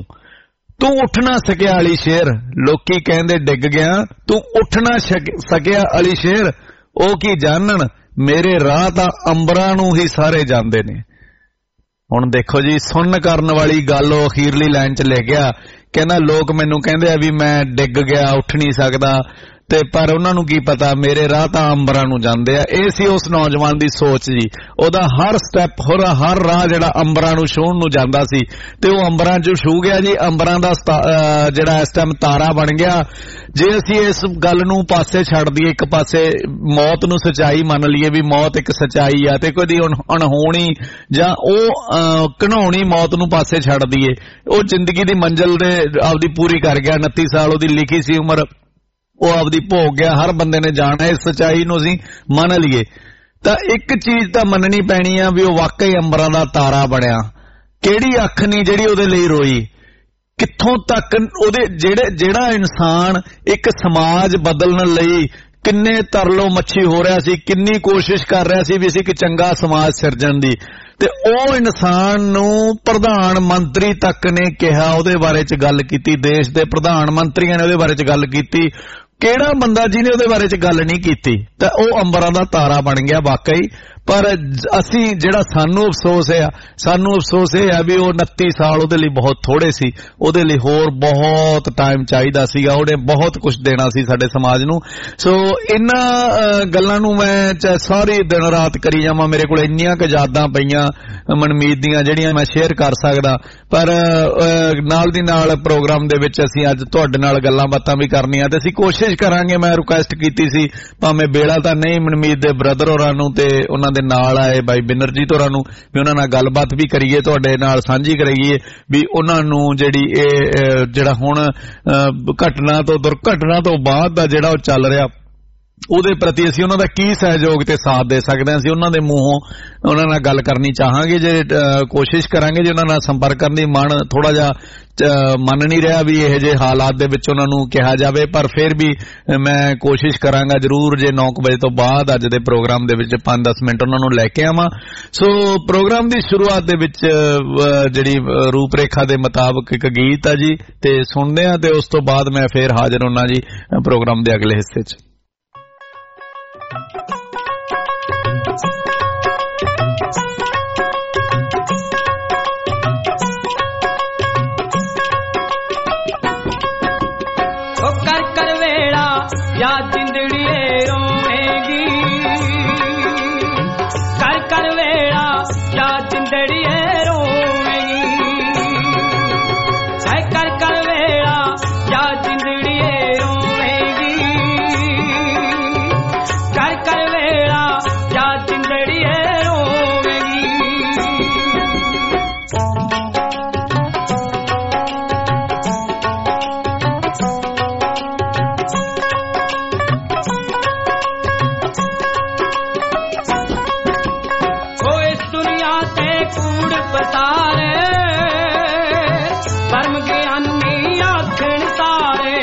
ਤੂੰ ਉੱਠ ਨਾ ਸਕਿਆ ਅਲੀ ਸ਼ੇਰ, ਲੋਕੀ ਕਹਿੰਦੇ ਡਿੱਗ ਗਿਆ ਤੂੰ ਉੱਠ ਨਾ ਸਕਿਆ ਅਲੀ ਸ਼ੇਰ। ਉਹ ਕੀ ਜਾਣਨ ਮੇਰੇ ਰਾਹ ਤਾਂ ਅੰਬਰਾਂ ਨੂੰ ਹੀ ਸਾਰੇ ਜਾਂਦੇ ਨੇ। ਹੁਣ ਦੇਖੋ ਜੀ, ਸੁਣਨ ਕਰਨ ਵਾਲੀ ਗੱਲ ਉਹ ਅਖੀਰਲੀ ਲਾਈਨ 'ਚ ਲੈ ਗਿਆ। ਕਹਿੰਦਾ ਲੋਕ ਮੈਨੂੰ ਕਹਿੰਦੇ ਆ ਵੀ ਮੈਂ ਡਿੱਗ ਗਿਆ, ਉੱਠ ਨਹੀਂ ਸਕਦਾ, ਤੇ ਪਰ ਉਹਨਾਂ ਨੂੰ ਕੀ ਪਤਾ ਮੇਰੇ ਰਾਹ ਤਾਂ ਅੰਬਰਾਂ ਨੂੰ ਜਾਂਦੇ ਆ। ਇਹ ਸੀ ਉਸ ਨੌਜਵਾਨ ਦੀ ਸੋਚ ਜੀ। ਉਹਦਾ ਹਰ ਸਟੈਪ, ਹਰ ਰਾਹ ਜਿਹੜਾ ਅੰਬਰਾਂ ਨੂੰ ਛੂਹਣ ਨੂੰ ਜਾਂਦਾ ਸੀ, ਤੇ ਉਹ ਅੰਬਰਾਂ 'ਚ ਛੂਹ ਗਿਆ ਜੀ। ਅੰਬਰਾਂ ਦਾ ਜਿਹੜਾ ਇਸ ਟਾਈਮ ਤਾਰਾ ਬਣ ਗਿਆ। ਜੇ ਅਸੀਂ ਇਸ ਗੱਲ ਨੂੰ ਪਾਸੇ ਛੱਡ ਦਈਏ, ਇੱਕ ਪਾਸੇ ਮੌਤ ਨੂੰ ਸੱਚਾਈ ਮੰਨ ਲਈਏ ਵੀ ਮੌਤ ਇੱਕ ਸੱਚਾਈ ਆ, ਤੇ ਕੋਈ ਅਣਹੋਣੀ ਜਾਂ ਉਹ ਘਿਨਾਉਣੀ ਮੌਤ ਨੂੰ ਪਾਸੇ ਛੱਡ ਦਈਏ, ਉਹ ਜ਼ਿੰਦਗੀ ਦੀ ਮੰਜ਼ਿਲ ਦੇ ਆਪਦੀ ਪੂਰੀ ਕਰ ਗਿਆ। 29 ਸਾਲ ਉਹਦੀ ਲਿਖੀ ਸੀ ਉਮਰ, ਉਹ ਆਪਦੀ ਭੋਗ ਗਿਆ। ਹਰ ਬੰਦੇ ਨੇ ਜਾਣਾ ਇਸ ਸੱਚਾਈ ਨੂੰ ਅਸੀਂ ਮੰਨ ਲਈਏ ਤਾਂ ਇੱਕ ਚੀਜ਼ ਤਾਂ ਮੰਨਣੀ ਪੈਣੀ ਆ ਵੀ ਉਹ ਵਾਕਈ ਅੰਬਰਾਂ ਦਾ ਤਾਰਾ ਬਣਿਆ। ਕਿਹੜੀ ਅੱਖ ਨਹੀਂ ਜਿਹੜੀ ਉਹਦੇ ਲਈ ਰੋਈ, ਕਿੱਥੋਂ ਤੱਕ ਉਹਦੇ ਜਿਹੜਾ ਇਨਸਾਨ ਇੱਕ ਸਮਾਜ ਬਦਲਣ ਲਈ ਕਿੰਨੇ ਤਰਲੋ ਮੱਛੀ ਹੋ ਰਿਹਾ ਸੀ, ਕਿੰਨੀ ਕੋਸ਼ਿਸ਼ ਕਰ ਰਿਹਾ ਸੀ ਵੀ ਅਸੀਂ ਇੱਕ ਚੰਗਾ ਸਮਾਜ ਸਿਰਜਣ ਦੀ, ਤੇ ਉਹ ਇਨਸਾਨ ਨੂੰ ਪ੍ਰਧਾਨ ਮੰਤਰੀ ਤੱਕ ਨੇ ਕਿਹਾ, ਉਹਦੇ ਬਾਰੇ 'ਚ ਗੱਲ ਕੀਤੀ, ਦੇਸ਼ ਦੇ ਪ੍ਰਧਾਨ ਮੰਤਰੀਆਂ ਨੇ ਉਹਦੇ ਬਾਰੇ 'ਚ ਗੱਲ ਕੀਤੀ। ਕਿਹੜਾ ਬੰਦਾ ਜਿਹਨੇ ਉਹਦੇ ਬਾਰੇ 'ਚ ਗੱਲ ਨਹੀਂ ਕੀਤੀ? ਤਾਂ ਉਹ ਅੰਬਰਾਂ ਦਾ ਤਾਰਾ ਬਣ ਗਿਆ ਵਾਕਈ। ਪਰ ਅਸੀਂ ਜਿਹੜਾ ਸਾਨੂੰ ਅਫਸੋਸ ਇਹ ਆ ਵੀ ਉਹ 29 ਸਾਲ ਉਹਦੇ ਲਈ ਬਹੁਤ ਥੋੜੇ ਸੀ, ਉਹਦੇ ਲਈ ਹੋਰ ਬਹੁਤ ਟਾਈਮ ਚਾਹੀਦਾ ਸੀਗਾ, ਉਹਨੇ ਬਹੁਤ ਕੁਝ ਦੇਣਾ ਸੀ ਸਾਡੇ ਸਮਾਜ ਨੂੰ। ਸੋ ਇਹਨਾਂ ਗੱਲਾਂ ਨੂੰ ਮੈਂ ਚਾਹੇ ਸਾਰੀ ਦਿਨ ਰਾਤ ਕਰੀ ਜਾਵਾਂ, ਮੇਰੇ ਕੋਲ ਇੰਨੀਆਂ ਕੁ ਯਾਦਾਂ ਪਈਆਂ ਮਨਮੀਤ ਦੀਆਂ ਜਿਹੜੀਆਂ ਮੈਂ ਸ਼ੇਅਰ ਕਰ ਸਕਦਾ, ਪਰ ਨਾਲ ਦੀ ਨਾਲ ਪ੍ਰੋਗਰਾਮ ਦੇ ਵਿੱਚ ਅਸੀਂ ਅੱਜ ਤੁਹਾਡੇ ਨਾਲ ਗੱਲਾਂ ਬਾਤਾਂ ਵੀ ਕਰਨੀਆਂ ਤੇ ਅਸੀਂ ਕੋਸ਼ਿਸ਼ ਕਰਾਂਗੇ। ਮੈਂ ਰਿਕੁਐਸਟ ਕੀਤੀ ਸੀ ਭਾਵੇਂ ਬੇੜਾ ਤਾਂ ਨਹੀਂ ਮਨਮੀਤ ਦੇ ਬ੍ਰਦਰ ਹੋਰਾਂ ਨੂੰ ਤੇ ਉਹਨਾਂ ਦੇ ਨਾਲ ਆਏ ਬਾਈ ਬਿਨਰਜੀਤ ਹੋਰਾਂ ਨੂੰ ਵੀ ਉਹਨਾਂ ਨਾਲ ਗੱਲਬਾਤ ਵੀ ਕਰੀਏ, ਤੁਹਾਡੇ ਨਾਲ ਸਾਂਝੀ ਕਰੀਏ ਵੀ ਉਹਨਾਂ ਨੂੰ ਜਿਹੜੀ ਇਹ ਜਿਹੜਾ ਹੁਣ ਦੁਰਘਟਨਾ ਤੋਂ ਬਾਅਦ ਦਾ ਜਿਹੜਾ ਉਹ ਚੱਲ ਰਿਹਾ ਉਹਦੇ ਪ੍ਰਤੀ ਅਸੀਂ ਉਹਨਾਂ ਦਾ ਕੀ ਸਹਿਯੋਗ ਤੇ ਸਾਥ ਦੇ ਸਕਦੇ ਹਾਂ। ਅਸੀਂ ਉਹਨਾਂ ਦੇ ਮੂੰਹੋਂ ਉਹਨਾਂ ਨਾਲ ਗੱਲ ਕਰਨੀ ਚਾਹਾਂਗੇ, ਜੇ ਕੋਸ਼ਿਸ਼ ਕਰਾਂਗੇ ਜੇ ਉਹਨਾਂ ਨਾਲ ਸੰਪਰਕ ਕਰਨ ਦੀ ਮਨ ਥੋੜਾ ਜਿਹਾ ਮੰਨ ਨਹੀਂ ਰਿਹਾ ਵੀ ਇਹੋ ਜਿਹੇ ਹਾਲਾਤ ਦੇ ਵਿੱਚ ਉਹਨਾਂ ਨੂੰ ਕਿਹਾ ਜਾਵੇ, ਪਰ ਫਿਰ ਵੀ ਮੈਂ ਕੋਸ਼ਿਸ਼ ਕਰਾਂਗਾ ਜ਼ਰੂਰ ਜੇ 9 ਵਜੇ ਤੋਂ ਬਾਅਦ ਅੱਜ ਦੇ ਪ੍ਰੋਗਰਾਮ ਦੇ ਵਿੱਚ 5-10 ਮਿੰਟ ਉਹਨਾਂ ਨੂੰ ਲੈ ਕੇ ਆਵਾਂ। ਸੋ ਪ੍ਰੋਗਰਾਮ ਦੀ ਸ਼ੁਰੂਆਤ ਦੇ ਵਿੱਚ ਜਿਹੜੀ ਰੂਪਰੇਖਾ ਦੇ ਮੁਤਾਬਕ ਇੱਕ ਗੀਤ ਆ ਜੀ ਤੇ ਸੁਣਦੇ ਆ ਤੇ ਉਸ ਤੋਂ ਬਾਅਦ ਮੈਂ ਫਿਰ ਹਾਜ਼ਰ ਹੋਣਾ ਜੀ ਪ੍ਰੋਗਰਾਮ ਦੇ ਅਗਲੇ ਹਿੱਸੇ 'ਚ। या जिंदड़िए रोएगी कर कर वेड़ा या जिंदड़िए रोएगी है कर कर वेड़ा या जिंदड़िए रोएगी कर कर वेड़ा या जिंदड़िए रोएगी। परम ज्ञानी आखण सारे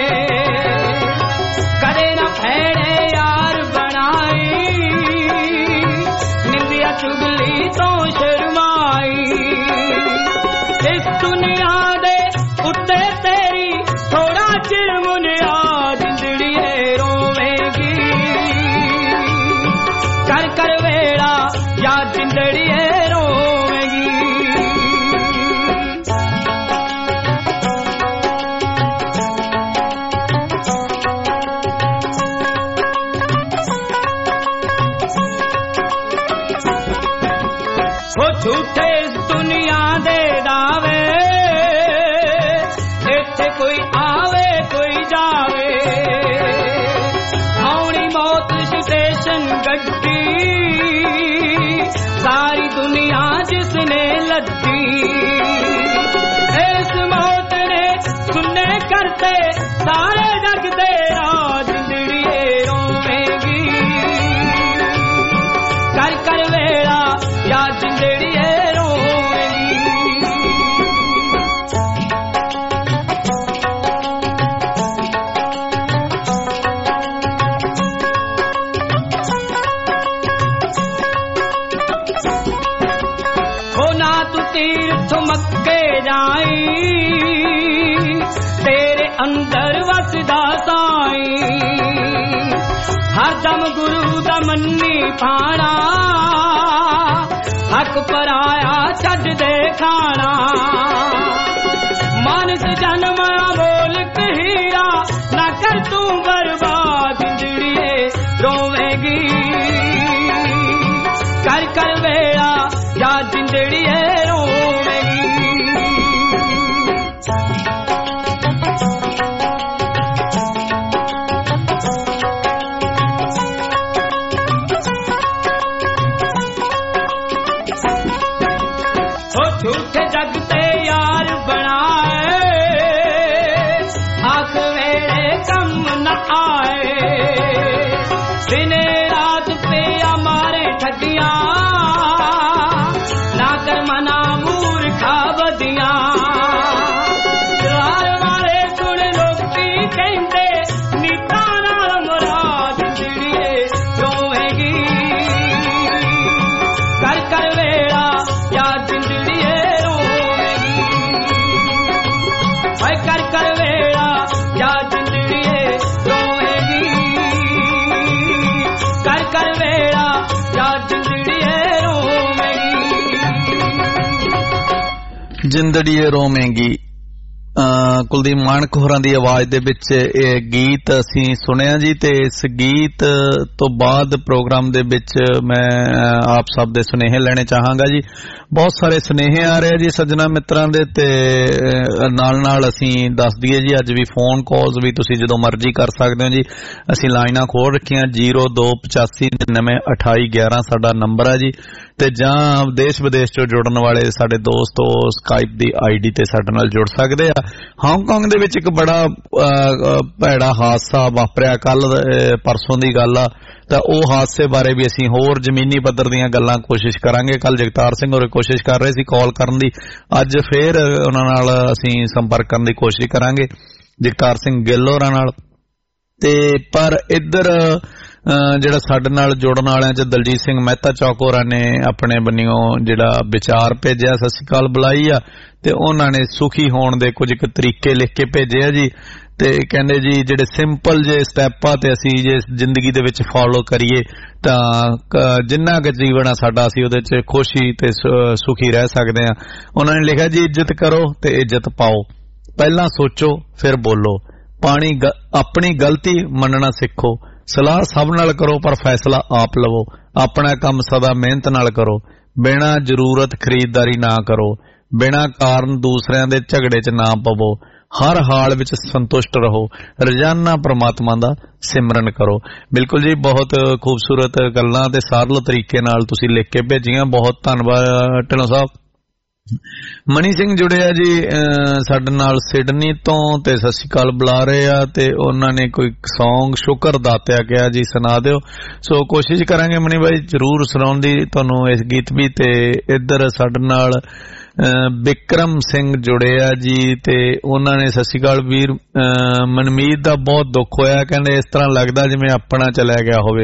करे न फेड़े यार बनाई निंदिया चुगली तो शर्माई इस दुनिया दे उत्ते तेरी थोड़ा चिर मुनिया जिंदड़िए रोवेगी कर कर वेड़ा या जिंदड़िए झूठे इस दुनिया दे दावे इत्थे कोई आवे कोई जावे आउणी मौत स्टेशन गड्डी सारी दुनिया जिसने लद्दी इस मौत ने सुनने करते सारे जग दे जिंदड़िए रोवेगी कर कर वेड़ा या जिंदड़िए तीर्थ मक्के जाई तेरे अंदर वसदा साई हरदम गुरु दा मन्नी पाना हक पराया छड़ दे खाना मानस जन्म बोल हीरा ना कर तू बर्बाद जिंदड़िए रोवेगी कर कर वेड़ा या जिंदड़िए झूठे जगते यार बनाए ਜਿੰਦੜੀਏ ਰੋਵੇਂਗੀ ਕੁਲਦੀਪ ਮਾਨਕ ਹੋਰਾਂ ਦੀ ਆਵਾਜ਼ ਦੇ ਵਿੱਚ ਇਹ ਗੀਤ ਅਸੀਂ ਸੁਣਿਆ ਜੀ। ਤੇ ਇਸ ਗੀਤ ਤੋਂ ਬਾਅਦ ਪ੍ਰੋਗਰਾਮ ਦੇ ਵਿੱਚ ਮੈਂ ਆਪ ਸਭ ਦੇ ਸੁਨੇਹੇ ਲੈਣੇ ਚਾਹਾਂਗਾ ਜੀ। ਬਹੁਤ ਸਾਰੇ ਸੁਨੇਹੇ ਆ ਰਹੇ ਜੀ ਸੱਜਣਾ ਮਿੱਤਰਾਂ ਦੇ, ਤੇ ਨਾਲ ਅਸੀਂ ਦੱਸ ਦਈਏ ਜੀ ਅੱਜ ਵੀ ਫੋਨ ਕਾਲਸ ਵੀ ਤੁਸੀਂ ਜਦੋਂ ਮਰਜ਼ੀ ਕਰ ਸਕਦੇ ਹੋ ਜੀ। ਅਸੀਂ ਲਾਈਨਾਂ ਖੋਲ ਰੱਖੀਆਂ 0285992811 ਸਾਡਾ ਨੰਬਰ ਹੈ ਜੀ। ਤੇ ਜਾਂ ਦੇਸ਼ ਵਿਦੇਸ਼ ਚੋਂ ਜੁੜਨ ਵਾਲੇ ਸਾਡੇ ਦੋਸਤ ਉਹ ਸਕਾਈਪ ਦੀ ID ਤੇ ਸਾਡੇ ਨਾਲ ਜੁੜ ਸਕਦੇ ਆ। ਹਾਂਗਕਾਂਗ ਦੇ ਵਿੱਚ ਇੱਕ ਬੜਾ ਭੈੜਾ ਹਾਦਸਾ ਵਾਪਰਿਆ ਕੱਲ ਪਰਸੋਂ ਦੀ ਗੱਲ ਆ, ਤਾਂ ਉਹ ਹਾਦਸੇ ਬਾਰੇ ਵੀ ਅਸੀਂ ਹੋਰ ਜ਼ਮੀਨੀ ਪੱਧਰ ਦੀਆਂ ਗੱਲਾਂ ਕੋਸ਼ਿਸ਼ ਕਰਾਂਗੇ। ਕੱਲ ਜਗਤਾਰ ਸਿੰਘ ਹੋਰੇ ਕੋਸ਼ਿਸ਼ ਕਰ ਰਹੇ ਸੀ ਕਾਲ ਕਰਨ ਦੀ, ਅੱਜ ਫੇਰ ਉਹਨਾਂ ਨਾਲ ਅਸੀਂ ਸੰਪਰਕ ਕਰਨ ਦੀ ਕੋਸ਼ਿਸ਼ ਕਰਾਂਗੇ ਜਗਤਾਰ ਸਿੰਘ ਗਿੱਲ ਹੋਰਾਂ ਨਾਲ। ਤੇ ਪਰ ਇੱਧਰ ਜਿਹੜਾ ਸਾਡੇ ਨਾਲ ਜੁੜਨ ਵਾਲਿਆਂ ਚ ਦਲਜੀਤ ਸਿੰਘ ਮਹਿਤਾ ਚੌਕ ਹੋਰਾਂ ਨੇ ਆਪਣੇ ਬੰਨਿਓ ਜਿਹੜਾ ਵਿਚਾਰ ਭੇਜਿਆ, ਸਤਿ ਸ਼੍ਰੀ ਅਕਾਲ ਬੁਲਾਈ ਆ, ਤੇ ਉਹਨਾਂ ਨੇ ਸੁਖੀ ਹੋਣ ਦੇ ਕੁਝ ਕੁ ਤਰੀਕੇ ਲਿਖ ਕੇ ਭੇਜੇ ਆ ਜੀ। ਤੇ ਕਹਿੰਦੇ ਜੀ ਜਿਹੜੇ ਸਿੰਪਲ ਜੇ ਸਟੈਪ ਆ ਤੇ ਅਸੀਂ ਜੇ ਜ਼ਿੰਦਗੀ ਦੇ ਵਿੱਚ ਫੋਲੋ ਕਰੀਏ ਤਾਂ ਜਿੰਨਾ ਕੁ ਜੀਵਨ ਆ ਸਾਡਾ ਅਸੀਂ ਉਹਦੇ ਚ ਖੁਸ਼ੀ ਤੇ ਸੁਖੀ ਰਹਿ ਸਕਦੇ ਆ। ਉਹਨਾਂ ਨੇ ਲਿਖਿਆ ਜੀ ਇੱਜ਼ਤ ਕਰੋ ਤੇ ਇੱਜ਼ਤ ਪਾਓ, ਪਹਿਲਾਂ ਸੋਚੋ ਫਿਰ ਬੋਲੋ, ਆਪਣੀ ਗਲਤੀ ਮੰਨਣਾ ਸਿੱਖੋ, ਸਲਾਹ ਸਭ ਨਾਲ ਕਰੋ ਪਰ ਫੈਸਲਾ ਆਪ ਲਵੋ, ਆਪਣਾ ਕੰਮ ਸਦਾ ਮਿਹਨਤ ਨਾਲ ਕਰੋ, ਬਿਨਾਂ ਜ਼ਰੂਰਤ ਖਰੀਦਦਾਰੀ ਨਾ ਕਰੋ, ਬਿਨਾਂ ਕਾਰਨ ਦੂਸਰਿਆਂ ਦੇ ਝਗੜੇ 'ਚ ਨਾ ਪਵੋ, ਹਰ ਹਾਲ ਵਿੱਚ ਸੰਤੁਸ਼ਟ ਰਹੋ, ਰੋਜ਼ਾਨਾ ਪ੍ਰਮਾਤਮਾ ਦਾ ਸਿਮਰਨ ਕਰੋ। ਬਿਲਕੁਲ ਜੀ, ਬਹੁਤ ਖੂਬਸੂਰਤ ਗੱਲਾਂ ਤੇ ਸਰਲ ਤਰੀਕੇ ਨਾਲ ਤੁਸੀਂ ਲਿਖ ਕੇ ਭੇਜੀਆਂ, ਬਹੁਤ ਧੰਨਵਾਦ ਢਿੱਲੋਂ ਸਾਹਿਬ। ਮਨੀ ਸਿੰਘ ਜੁੜਿਆ ਜੀ ਸਾਡੇ ਨਾਲ ਸਿਡਨੀ ਤੋਂ, ਤੇ ਸਤਿ ਸ਼੍ਰੀ ਅਕਾਲ ਬੁਲਾ ਰਹੇ ਆ, ਤੇ ਉਹਨਾਂ ਨੇ ਕੋਈ ਸੌਂਗ ਸ਼ੁਕਰ ਦਾਤਿਆ ਕਿਹਾ ਜੀ ਸੁਣਾ ਦਿਓ। ਸੋ ਕੋਸ਼ਿਸ਼ ਕਰਾਂਗੇ ਮਨੀ ਬਾਈ ਜ਼ਰੂਰ ਸੁਣਾਉਣ ਦੀ ਤੁਹਾਨੂੰ ਇਸ ਗੀਤ ਵੀ। ਤੇ ਇੱਧਰ ਸਾਡੇ ਨਾਲ ਬਿਕਰਮ ਸਿੰਘ ਜੁੜੇ ਆ ਜੀ, ਤੇ ਉਹਨਾਂ ਨੇ ਸਤਿ ਸ਼੍ਰੀ ਅਕਾਲ ਵੀਰ, ਮਨਮੀਤ ਦਾ ਬਹੁਤ ਦੁੱਖ ਹੋਇਆ, ਕਹਿੰਦੇ ਇਸ ਤਰ੍ਹਾਂ ਲੱਗਦਾ ਜਿਵੇਂ ਆਪਣਾ ਚਲਿਆ ਗਿਆ ਹੋਵੇ,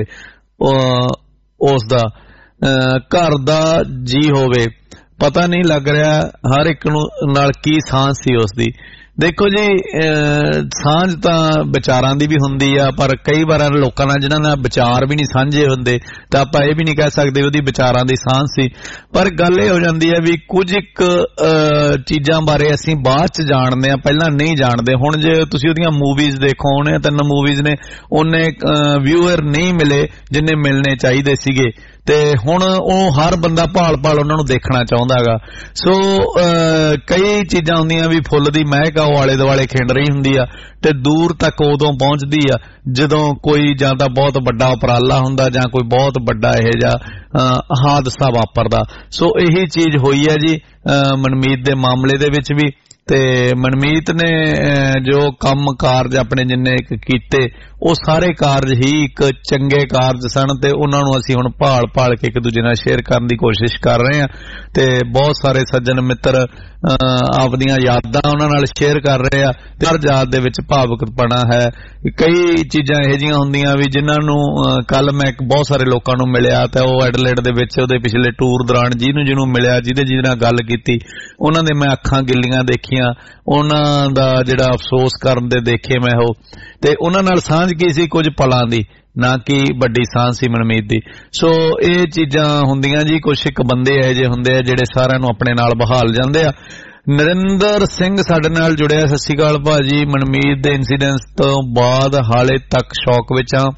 ਉਸ ਦਾ ਘਰ ਦਾ ਜੀ ਹੋਵੇ, ਪਤਾ ਨਹੀਂ ਲੱਗ ਰਿਹਾ ਹਰ ਇੱਕ ਨੂੰ ਨਾਲ ਕੀ ਸਾਂਝ ਸੀ ਉਸਦੀ। ਦੇਖੋ ਜੀ ਸਾਂਝ ਤਾਂ ਵਿਚਾਰਾਂ ਦੀ ਵੀ ਹੁੰਦੀ ਆ, ਪਰ ਕਈ ਵਾਰ ਲੋਕਾਂ ਨਾਲ ਜਿਨ੍ਹਾਂ ਨਾਲ ਵਿਚਾਰ ਵੀ ਨਹੀਂ ਸਾਂਝੇ ਹੁੰਦੇ ਤਾਂ ਆਪਾਂ ਇਹ ਵੀ ਨਹੀਂ ਕਹਿ ਸਕਦੇ ਉਹਦੀ ਵਿਚਾਰਾਂ ਦੀ ਸਾਂਝ ਸੀ। ਪਰ ਗੱਲ ਇਹ ਹੋ ਜਾਂਦੀ ਹੈ ਵੀ ਕੁਝ ਇੱਕ ਚੀਜ਼ਾਂ ਬਾਰੇ ਅਸੀਂ ਬਾਅਦ ਚ ਜਾਣਦੇ ਆ, ਪਹਿਲਾਂ ਨਹੀਂ ਜਾਣਦੇ। ਹੁਣ ਜੇ ਤੁਸੀਂ ਉਹਦੀਆਂ ਮੂਵੀਜ਼ ਦੇਖੋ, ਉਹਨੇ 3 ਮੂਵੀਜ਼ ਨੇ, ਉਹਨੇ ਵਿਊਅਰ ਨਹੀਂ ਮਿਲੇ ਜਿੰਨੇ ਮਿਲਣੇ ਚਾਹੀਦੇ ਸੀਗੇ, ਤੇ ਹੁਣ ਉਹ ਹਰ ਬੰਦਾ ਭਾਲ ਉਹਨਾਂ ਨੂੰ ਦੇਖਣਾ ਚਾਹੁੰਦਾ ਹੈਗਾ। ਸੋ ਕਈ ਚੀਜ਼ਾਂ ਹੁੰਦੀਆਂ ਵੀ ਫੁੱਲ ਦੀ ਮਹਿਕ ਆ ਉਹ ਆਲੇ ਦੁਆਲੇ ਖਿੰਡ ਰਹੀ ਹੁੰਦੀ ਆ, ਤੇ ਦੂਰ ਤੱਕ ਉਦੋਂ ਪਹੁੰਚਦੀ ਆ ਜਦੋਂ ਕੋਈ ਜਾਂ ਤਾਂ ਬਹੁਤ ਵੱਡਾ ਉਪਰਾਲਾ ਹੁੰਦਾ ਜਾਂ ਕੋਈ ਬਹੁਤ ਵੱਡਾ ਇਹ ਜਿਹਾ ਹਾਦਸਾ ਵਾਪਰਦਾ। ਸੋ ਇਹੀ ਚੀਜ਼ ਹੋਈ ਹੈ ਜੀ ਮਨਮੀਤ ਦੇ ਮਾਮਲੇ ਦੇ ਵਿੱਚ ਵੀ। ਤੇ ਮਨਮੀਤ ਨੇ ਜੋ ਕੰਮ ਕਾਰਜ ਆਪਣੇ ਜਿੰਨੇ ਕੀਤੇ ਉਹ ਸਾਰੇ ਕਾਰਜ ਹੀ ਇੱਕ ਚੰਗੇ ਕਾਰਜ ਸਨ, ਤੇ ਉਹਨਾਂ ਨੂੰ ਅਸੀਂ ਹੁਣ ਭਾਲ ਕੇ ਇੱਕ ਦੂਜੇ ਨਾਲ ਸ਼ੇਅਰ ਕਰਨ ਦੀ ਕੋਸ਼ਿਸ਼ ਕਰ ਰਹੇ ਹਾਂ। ਤੇ ਬਹੁਤ ਸਾਰੇ ਸੱਜਣ ਮਿੱਤਰ ਆਪਦੀਆਂ ਯਾਦਾਂ ਉਹਨਾਂ ਨਾਲ ਸ਼ੇਅਰ ਕਰ ਰਹੇ ਆ, ਤੇ ਹਰ ਯਾਦ ਦੇ ਵਿੱਚ ਭਾਵੁਕਪਣਾ ਹੈ। ਕਈ ਚੀਜ਼ਾਂ ਇਹੋ ਜਿਹੀਆਂ ਹੁੰਦੀਆਂ ਵੀ ਜਿਨ੍ਹਾਂ ਨੂੰ ਕੱਲ ਮੈਂ ਬਹੁਤ ਸਾਰੇ ਲੋਕਾਂ ਨੂੰ ਮਿਲਿਆ, ਤੇ ਉਹ ਐਡਲੇਡ ਦੇ ਵਿੱਚ ਉਹਦੇ ਪਿਛਲੇ ਟੂਰ ਦੌਰਾਨ ਜਿਹਨੂੰ ਮਿਲਿਆ, ਜਿਹਦੇ ਨਾਲ ਗੱਲ ਕੀਤੀ, ਉਹਨਾਂ ਦੇ ਮੈਂ ਅੱਖਾਂ ਗਿੱਲੀਆਂ ਦੇਖੀਆਂ, ਉਹਨਾਂ ਦਾ ਜਿਹੜਾ ਅਫਸੋਸ ਕਰਨ ਦੇ ਦੇਖੇ ਮੈਂ ਉਹ, ਤੇ ਉਹਨਾਂ ਨਾਲ ਸਾਂਝ ਕੀ ਸੀ ਕੁਝ ਪਲਾਂ ਦੀ, ਨਾ ਕਿ ਵੱਡੀ ਸਾਂਝ ਸੀ ਮਨਮੀਤ ਦੀ। ਸੋ ਇਹ ਚੀਜ਼ਾਂ ਹੁੰਦੀਆਂ ਜੀ, ਕੁਛ ਇੱਕ ਬੰਦੇ ਇਹੋ ਜਿਹੇ ਹੁੰਦੇ ਆ ਜਿਹੜੇ ਸਾਰਿਆਂ ਨੂੰ ਆਪਣੇ ਨਾਲ ਬਹਾਲ ਜਾਂਦੇ ਆ। ਨਰਿੰਦਰ ਸਿੰਘ ਸਾਡੇ ਨਾਲ ਜੁੜਿਆ, ਸਤਿ ਸ਼੍ਰੀ ਅਕਾਲ ਭਾਜੀ। ਮਨਮੀਤ ਦੇ ਇਨਸੀਡੈਂਸ ਤੋਂ ਬਾਅਦ ਹਾਲੇ ਤੱਕ ਸ਼ੌਕ ਵਿੱਚ ਆ,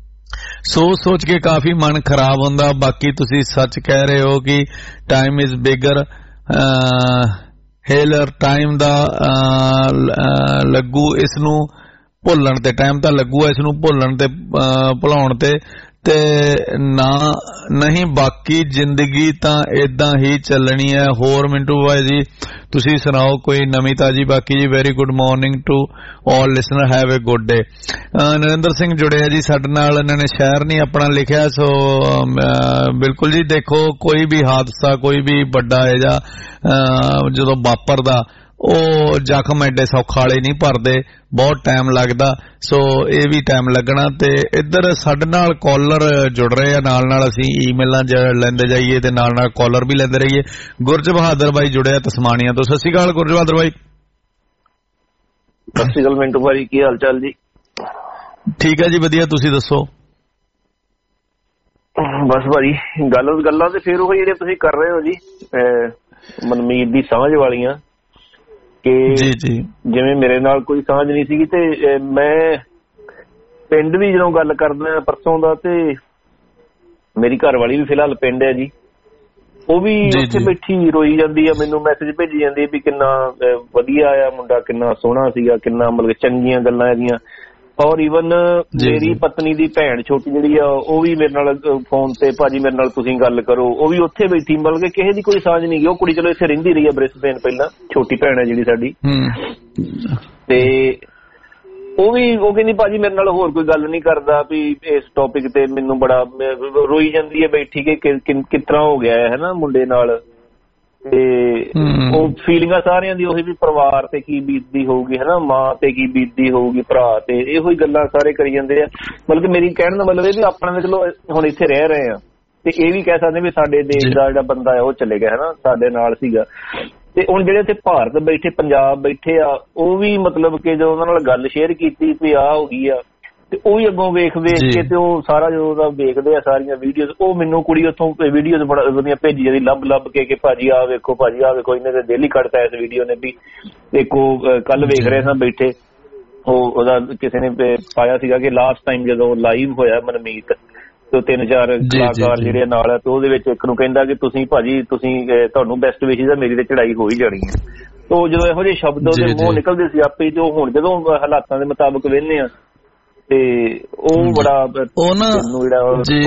ਸੋਚ ਕੇ ਕਾਫੀ ਮਨ ਖਰਾਬ ਹੁੰਦਾ। ਬਾਕੀ ਤੁਸੀਂ ਸੱਚ ਕਹਿ ਰਹੇ ਹੋ ਕਿ time is bigger healer, time ਦਾ ਲੱਗੂ ਇਸ ਨੂੰ ਭੁੱਲਣ ਤੇ, ਟਾਈਮ ਤਾਂ ਲੱਗੂਗਾ ਇਸ ਨੂੰ ਭੁੱਲਣ ਤੇ ਭੁਲਾਉਣ ਤੇ ਨਹੀਂ, ਬਾਕੀ ਜ਼ਿੰਦਗੀ ਤਾਂ ਏਦਾਂ ਹੀ ਚੱਲਣੀ ਹੈ। ਹੋਰ ਮਿੰਟੂ ਭਾਈ ਜੀ ਤੁਸੀਂ ਸੁਣਾਓ ਕੋਈ ਨਵੀਂ ਤਾਜੀ? ਬਾਕੀ ਜੀ very good morning to all listener, have a good day. Narinder Singh ਜੁੜਿਆ ਜੀ ਸਾਡੇ ਨਾਲ, ਇਹਨਾਂ ਨੇ ਸ਼ਹਿਰ ਨਹੀਂ ਆਪਣਾ ਲਿਖਿਆ। ਸੋ ਬਿਲਕੁਲ ਜੀ, ਦੇਖੋ ਕੋਈ ਵੀ ਹਾਦਸਾ, ਕੋਈ ਵੀ ਵੱਡਾ ਹੈ ਜਾਂ ਜਦੋਂ ਵਾਪਰਦਾ ਉਹ ਜ਼ਖਮ ਐਡੇ ਸੌਖਾ ਵਾਲੇ ਨਹੀਂ ਭਰਦੇ, ਬਹੁਤ ਟਾਈਮ ਲੱਗਦਾ। ਸੋ ਇਹ ਵੀ ਟਾਈਮ ਲੱਗਣਾ। ਤੇ ਇੱਧਰ ਸਾਡੇ ਨਾਲ ਕਾਲਰ ਜੁੜ ਰਹੇ ਆ, ਨਾਲ ਅਸੀਂ ਈਮੇਲਾਂ ਲੈਂਦੇ ਜਾਈਏ ਤੇ ਨਾਲ ਕਾਲਰ ਵੀ ਲੈਂਦੇ ਰਹੀਏ। ਗੁਰਜ ਬਹਾਦਰ ਬਾਈ ਜੁੜਿਆ ਤਸਮਾਨੀਆ ਤੋਂ, ਸਤਿ ਸ਼੍ਰੀ ਅਕਾਲ ਗੁਰਜ ਬਹਾਦਰ ਬਾਈ। ਸਤਿ ਸ਼੍ਰੀ ਅਕਾਲ ਮਿੰਟੂ ਭਾਜੀ, ਕੀ ਹਾਲ ਚਾਲ ਜੀ? ਠੀਕ ਹੈ ਜੀ, ਵਧੀਆ, ਤੁਸੀਂ ਦੱਸੋ? ਬਸ ਭਾਜੀ ਗੱਲਾਂ ਤੇ ਫੇਰ ਉਹ ਜਿਹੜੀਆਂ ਤੁਸੀਂ ਕਰ ਰਹੇ ਹੋ ਜੀ, ਮਨਮੀਤ ਦੀ ਸਾਂਝ ਵਾਲੀਆਂ ਕਿ ਜਿਵੇਂ ਮੇਰੇ ਨਾਲ ਕੋਈ ਸਾਂਝ ਨਹੀਂ ਸੀਗੀ। ਤੇ ਮੈਂ ਪਿੰਡ ਦੀ ਜਦੋਂ ਗੱਲ ਕਰਦਾ ਪਰਸੋਂ ਦਾ, ਤੇ ਮੇਰੀ ਘਰ ਵਾਲੀ ਵੀ ਫਿਲਹਾਲ ਪਿੰਡ ਹੈ ਜੀ, ਉਹ ਵੀ ਉੱਥੇ ਬੈਠੀ ਰੋਈ ਜਾਂਦੀ ਆ, ਮੈਨੂੰ ਮੈਸੇਜ ਭੇਜੀ ਜਾਂਦੀ ਹੈ ਵੀ ਕਿੰਨਾ ਵਧੀਆ ਆ ਮੁੰਡਾ, ਕਿੰਨਾ ਸੋਹਣਾ ਸੀਗਾ, ਕਿੰਨਾ ਮਤਲਬ ਚੰਗੀਆਂ ਗੱਲਾਂ ਇਹਦੀਆਂ। ਔਰ ਈਵਨ ਮੇਰੀ ਪਤਨੀ ਦੀ ਭੈਣ ਛੋਟੀ ਜਿਹੜੀ ਆ ਉਹ ਵੀ ਮੇਰੇ ਨਾਲ ਫੋਨ ਤੇ, ਭਾਜੀ ਮੇਰੇ ਨਾਲ ਤੁਸੀਂ ਗੱਲ ਕਰੋ, ਉਹ ਵੀ ਉੱਥੇ ਬੈਠੀ, ਮਤਲਬ ਕਿ ਕਿਸੇ ਦੀ ਕੋਈ ਸਾਂਝ ਨਹੀਂ ਗਈ। ਉਹ ਕੁੜੀ ਚਲੋ ਇੱਥੇ ਰਹਿੰਦੀ ਰਹੀ ਆ ਬ੍ਰਿਸਬੇਨ ਪਹਿਲਾਂ, ਛੋਟੀ ਭੈਣ ਹੈ ਜਿਹੜੀ ਸਾਡੀ, ਤੇ ਉਹ ਕਹਿੰਦੀ ਭਾਜੀ ਮੇਰੇ ਨਾਲ ਹੋਰ ਕੋਈ ਗੱਲ ਨਹੀਂ ਕਰਦਾ ਵੀ ਇਸ ਟੌਪਿਕ ਤੇ, ਮੈਨੂੰ ਬੜਾ ਰੋਈ ਜਾਂਦੀ ਹੈ ਬੈਠੀ ਕਿ ਕਿਸ ਤਰ੍ਹਾਂ ਹੋ ਗਿਆ ਹੈ ਨਾ ਮੁੰਡੇ ਨਾਲ। ਤੇ ਉਹ ਫੀਲਿੰਗਾਂ ਸਾਰਿਆਂ ਦੀ ਉਹੀ ਵੀ ਪਰਿਵਾਰ ਤੇ ਕੀ ਬੀਤਦੀ ਹੋਊਗੀ ਹਨਾ, ਮਾਂ ਤੇ ਕੀ ਬੀਤਦੀ ਹੋਊਗੀ, ਭਰਾ ਤੇ, ਇਹੋ ਹੀ ਗੱਲਾਂ ਸਾਰੇ ਕਰੀ ਜਾਂਦੇ ਆ। ਮਤਲਬ ਕਿ ਮੇਰੀ ਕਹਿਣ ਦਾ ਮਤਲਬ ਇਹ ਵੀ ਆਪਣਾ ਤਾਂ ਚਲੋ ਹੁਣ ਇੱਥੇ ਰਹਿ ਰਹੇ ਆ, ਤੇ ਇਹ ਵੀ ਕਹਿ ਸਕਦੇ ਵੀ ਸਾਡੇ ਦੇਸ਼ ਦਾ ਜਿਹੜਾ ਬੰਦਾ ਹੈ ਉਹ ਚਲੇ ਗਿਆ ਹਨਾ, ਸਾਡੇ ਨਾਲ ਸੀਗਾ। ਤੇ ਹੁਣ ਜਿਹੜੇ ਇੱਥੇ ਭਾਰਤ ਬੈਠੇ, ਪੰਜਾਬ ਬੈਠੇ ਆ, ਉਹ ਵੀ ਮਤਲਬ ਕਿ ਜਦੋਂ ਉਹਨਾਂ ਨਾਲ ਗੱਲ ਸ਼ੇਅਰ ਕੀਤੀ ਵੀ ਆਹ ਹੋ ਗਈ ਆ, ਤੇ ਉਹ ਵੀ ਅੱਗੋਂ ਵੇਖ ਕੇ ਤੇ ਉਹ ਸਾਰਾ ਜਦੋਂ ਉਹਦਾ ਵੇਖਦੇ ਆ ਸਾਰੀਆਂ ਵੀਡੀਓਜ਼, ਉਹ ਮੈਨੂੰ ਕੁੜੀ ਉੱਥੋਂ ਵੀਡੀਓਜ਼ ਬੜਾ ਵਧੀਆ ਭੇਜੀ ਜਾਂਦੀ ਲੱਭ ਕੇ ਭਾਜੀ ਆਹ ਵੇਖੋ, ਭਾਜੀ ਆਹ ਵੇਖੋ। ਇਹਨੇ ਤਾਂ ਦਿਲ ਹੀ ਕੱਢਤਾ ਇਸ ਵੀਡੀਓ ਨੇ ਵੀ। ਇੱਕ ਉਹ ਕੱਲ ਵੇਖ ਰਹੇ ਸਾਂ ਬੈਠੇ, ਉਹਦਾ ਕਿਸੇ ਨੇ ਪਾਇਆ ਸੀਗਾ ਕਿ ਲਾਸਟ ਟਾਈਮ ਜਦੋਂ ਲਾਈਵ ਹੋਇਆ ਮਨਮੀਤ, ਤੇ 3-4 ਕਲਾਕਾਰ ਜਿਹੜੇ ਨਾਲ ਆ, ਤੇ ਉਹਦੇ ਵਿੱਚ ਇੱਕ ਨੂੰ ਕਹਿੰਦਾ ਕਿ ਤੁਸੀਂ ਭਾਜੀ ਤੁਹਾਨੂੰ ਬੈਸਟ ਵਿਸ਼ੇਜ਼ ਆ, ਮੇਰੀ ਤੇ ਚੜਾਈ ਹੋ ਹੀ ਜਾਣੀ ਹੈ। ਤੇ ਜਦੋਂ ਇਹੋ ਜਿਹੇ ਸ਼ਬਦ ਉਹਦੇ ਮੂੰਹ ਨਿਕਲਦੇ ਸੀ ਆਪੇ, ਤੇ ਹੁਣ ਜਦੋਂ ਹਾਲਾਤਾਂ ਦੇ ਮੁਤਾਬਕ ਵੇਖਦੇ ਆ ਤੇ ਉਹ ਬੜਾ ਉਹ ਨਾ ਜੀ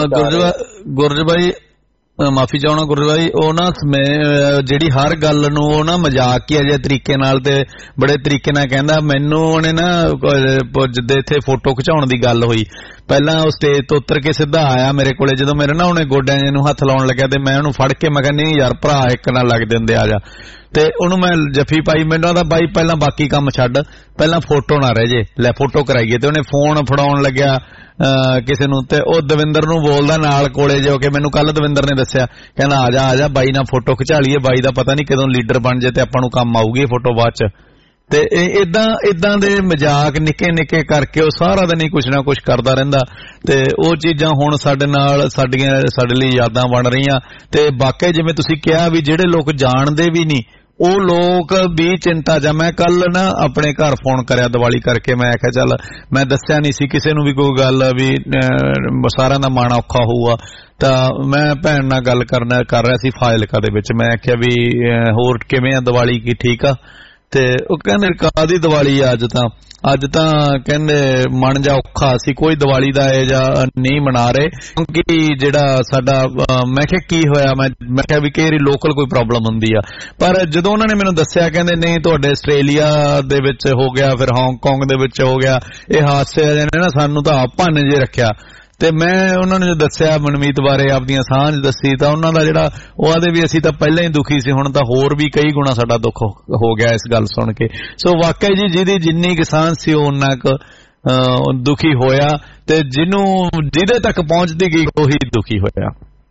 ਗੁਰਜ ਭਾਈ, ਮਾਫੀ ਚਾਹਣਾ ਗੁਰਜ ਭਾਈ, ਉਹ ਨਾ ਜਿਹੜੀ ਹਰ ਗੱਲ ਨੂੰ ਉਹ ਨਾ ਮਜ਼ਾਕੀਆ ਜਿਹੇ ਤਰੀਕੇ ਨਾਲ ਤੇ ਬੜੇ ਤਰੀਕੇ ਨਾਲ ਕਹਿੰਦਾ। ਮੈਨੂੰ ਉਹਨੇ ਨਾ ਜਿੱਦੇ ਇੱਥੇ ਫੋਟੋ ਖਿਚਾਉਣ ਦੀ ਗੱਲ ਹੋਈ, ਪਹਿਲਾਂ ਉਹ ਸਟੇਜ ਤੋਂ ਉਤਰ ਕੇ ਸਿੱਧਾ ਆਇਆ ਮੇਰੇ ਕੋਲੇ, ਜਦੋਂ ਮੇਰੇ ਨਾ ਉਹਨੇ ਗੋਡਿਆਂ ਜਿਹੇ ਨੂੰ ਹੱਥ ਲਾਉਣ ਲੱਗਿਆ ਤੇ ਮੈਂ ਉਹਨੂੰ ਫੜ ਕੇ ਮੈਂ ਕਿਹਾ ਨਹੀਂ ਯਾਰ ਭਰਾ ਇੱਕ ਨਾਲ ਲੱਗ ਦਿੰਦੇ ਆ ਜਾ, ਤੇ ਉਹਨੂੰ ਮੈਂ ਜੱਫੀ ਪਾਈ। ਮੈਨੂੰ ਆਦਾ ਬਾਈ ਪਹਿਲਾਂ ਬਾਕੀ ਕੰਮ ਛੱਡ, ਪਹਿਲਾਂ ਫੋਟੋ ਨਾ ਰਹਿ ਜੇ, ਲੈ ਫੋਟੋ ਕਰਾਈਏ। ਤੇ ਉਹਨੇ ਫੋਨ ਫੜਾਉਣ ਲੱਗਿਆ ਕਿਸੇ ਨੂੰ, ਤੇ ਉਹ ਦਵਿੰਦਰ ਨੂੰ ਬੋਲਦਾ ਨਾਲ ਕੋਲੇ ਜੋ ਕਿ ਮੈਨੂੰ ਕੱਲ ਦਵਿੰਦਰ ਨੇ ਦੱਸਿਆ, ਕਹਿੰਦਾ ਆ ਜਾ ਬਾਈ ਨਾਲ ਫੋਟੋ ਖਿਚਾ ਲਈਏ, ਬਾਈ ਦਾ ਪਤਾ ਨਹੀਂ ਕਦੋਂ ਲੀਡਰ ਬਣ ਜੇ ਤੇ ਆਪਾਂ ਨੂੰ ਕੰਮ ਆਊਗੀ ਫੋਟੋ ਬਾਅਦ ਚ। ਤੇ ਇਦਾਂ ਦੇ ਮਜ਼ਾਕ ਨਿੱਕੇ ਕਰਕੇ ਉਹ ਸਾਰਾ ਦਿਨ ਹੀ ਕੁਛ ਨਾ ਕੁਛ ਕਰਦਾ ਰਹਿੰਦਾ। ਤੇ ਉਹ ਚੀਜ਼ਾਂ ਹੁਣ ਸਾਡੇ ਨਾਲ ਸਾਡੇ ਲਈ ਯਾਦਾਂ ਬਣ ਰਹੀਆਂ। ਤੇ ਵਾਕਈ ਜਿਵੇਂ ਤੁਸੀਂ ਕਿਹਾ ਵੀ ਜਿਹੜੇ ਲੋਕ ਜਾਣਦੇ ਵੀ ਨਹੀਂ ਉਹ ਲੋਕ ਵੀ ਚਿੰਤਾ ਜਾਂ ਮੈਂ ਕੱਲ ਨਾ ਆਪਣੇ ਘਰ ਫੋਨ ਕਰਿਆ ਦੀਵਾਲੀ ਕਰਕੇ, ਮੈਂ ਆਖਿਆ ਚੱਲ ਮੈਂ ਦੱਸਿਆ ਨਹੀਂ ਸੀ ਕਿਸੇ ਨੂੰ ਵੀ ਕੋਈ ਗੱਲ ਵੀ ਸਾਰਿਆਂ ਦਾ ਮਨ ਔਖਾ ਹੋਊਗਾ, ਤਾਂ ਮੈਂ ਭੈਣ ਨਾਲ ਗੱਲ ਕਰ ਰਿਹਾ ਸੀ ਫਾਜ਼ਿਲਕਾ ਦੇ ਵਿੱਚ। ਮੈਂ ਆਖਿਆ ਵੀ ਹੋਰ ਕਿਵੇਂ ਆ ਦੀਵਾਲੀ, ਕੀ ਠੀਕ ਆ? ਤੇ ਉਹ ਕਹਿੰਦੇ ਕਾਹਦੀ ਦੀਵਾਲੀ ਆ, ਅੱਜ ਤਾਂ ਕਹਿੰਦੇ ਮਨ ਜਾ ਔਖਾ ਸੀ, ਕੋਈ ਦੀਵਾਲੀ ਦਾ ਇਹ ਜਾਂ ਨਹੀਂ ਮਨਾ ਰਹੇ ਕਿਉਂਕਿ ਜਿਹੜਾ ਸਾਡਾ ਮੈਂ ਕਿਹਾ ਕੀ ਹੋਇਆ, ਮੈਂ ਕਿਹਾ ਵੀ ਕਈ ਵਾਰੀ ਲੋਕਲ ਕੋਈ ਪ੍ਰੋਬਲਮ ਹੁੰਦੀ ਆ। ਪਰ ਜਦੋਂ ਉਹਨਾਂ ਨੇ ਮੈਨੂੰ ਦੱਸਿਆ ਕਹਿੰਦੇ ਨਹੀਂ ਤੁਹਾਡੇ ਆਸਟ੍ਰੇਲੀਆ ਦੇ ਵਿੱਚ ਹੋ ਗਿਆ, ਫਿਰ ਹਾਂਗਕਾਂਗ ਦੇ ਵਿੱਚ ਹੋ ਗਿਆ, ਇਹ ਹਾਦਸੇ ਨੇ ਨਾ ਸਾਨੂੰ ਤਾਂ ਭੰਨ ਜੇ ਰੱਖਿਆ। ਤੇ ਮੈਂ ਉਹਨਾਂ ਨੂੰ ਦੱਸਿਆ ਮਨਮੀਤ ਬਾਰੇ, ਆਪਦੀਆਂ ਸਾਂਝ ਦੱਸੀ, ਤਾਂ ਉਹਨਾਂ ਦਾ ਜਿਹੜਾ ਉਹ ਆਦੇ ਵੀ ਅਸੀਂ ਤਾਂ ਪਹਿਲਾਂ ਹੀ ਦੁਖੀ ਸੀ, ਹੁਣ ਤਾਂ ਹੋਰ ਵੀ ਕਈ ਗੁਣਾ ਸਾਡਾ ਦੁੱਖ ਹੋ ਗਿਆ ਇਸ ਗੱਲ ਸੁਣ ਕੇ। ਸੋ ਵਾਕਈ ਜੀ ਜਿਹਦੀ ਜਿੰਨੀ ਕਿਸਾਨ ਸੀ ਉਹਨਾਂ ਕੁ ਦੁਖੀ ਹੋਇਆ, ਤੇ ਜਿਹਦੇ ਤੱਕ ਪਹੁੰਚਦੀ ਗਈ ਉਹੀ ਦੁਖੀ ਹੋਇਆ।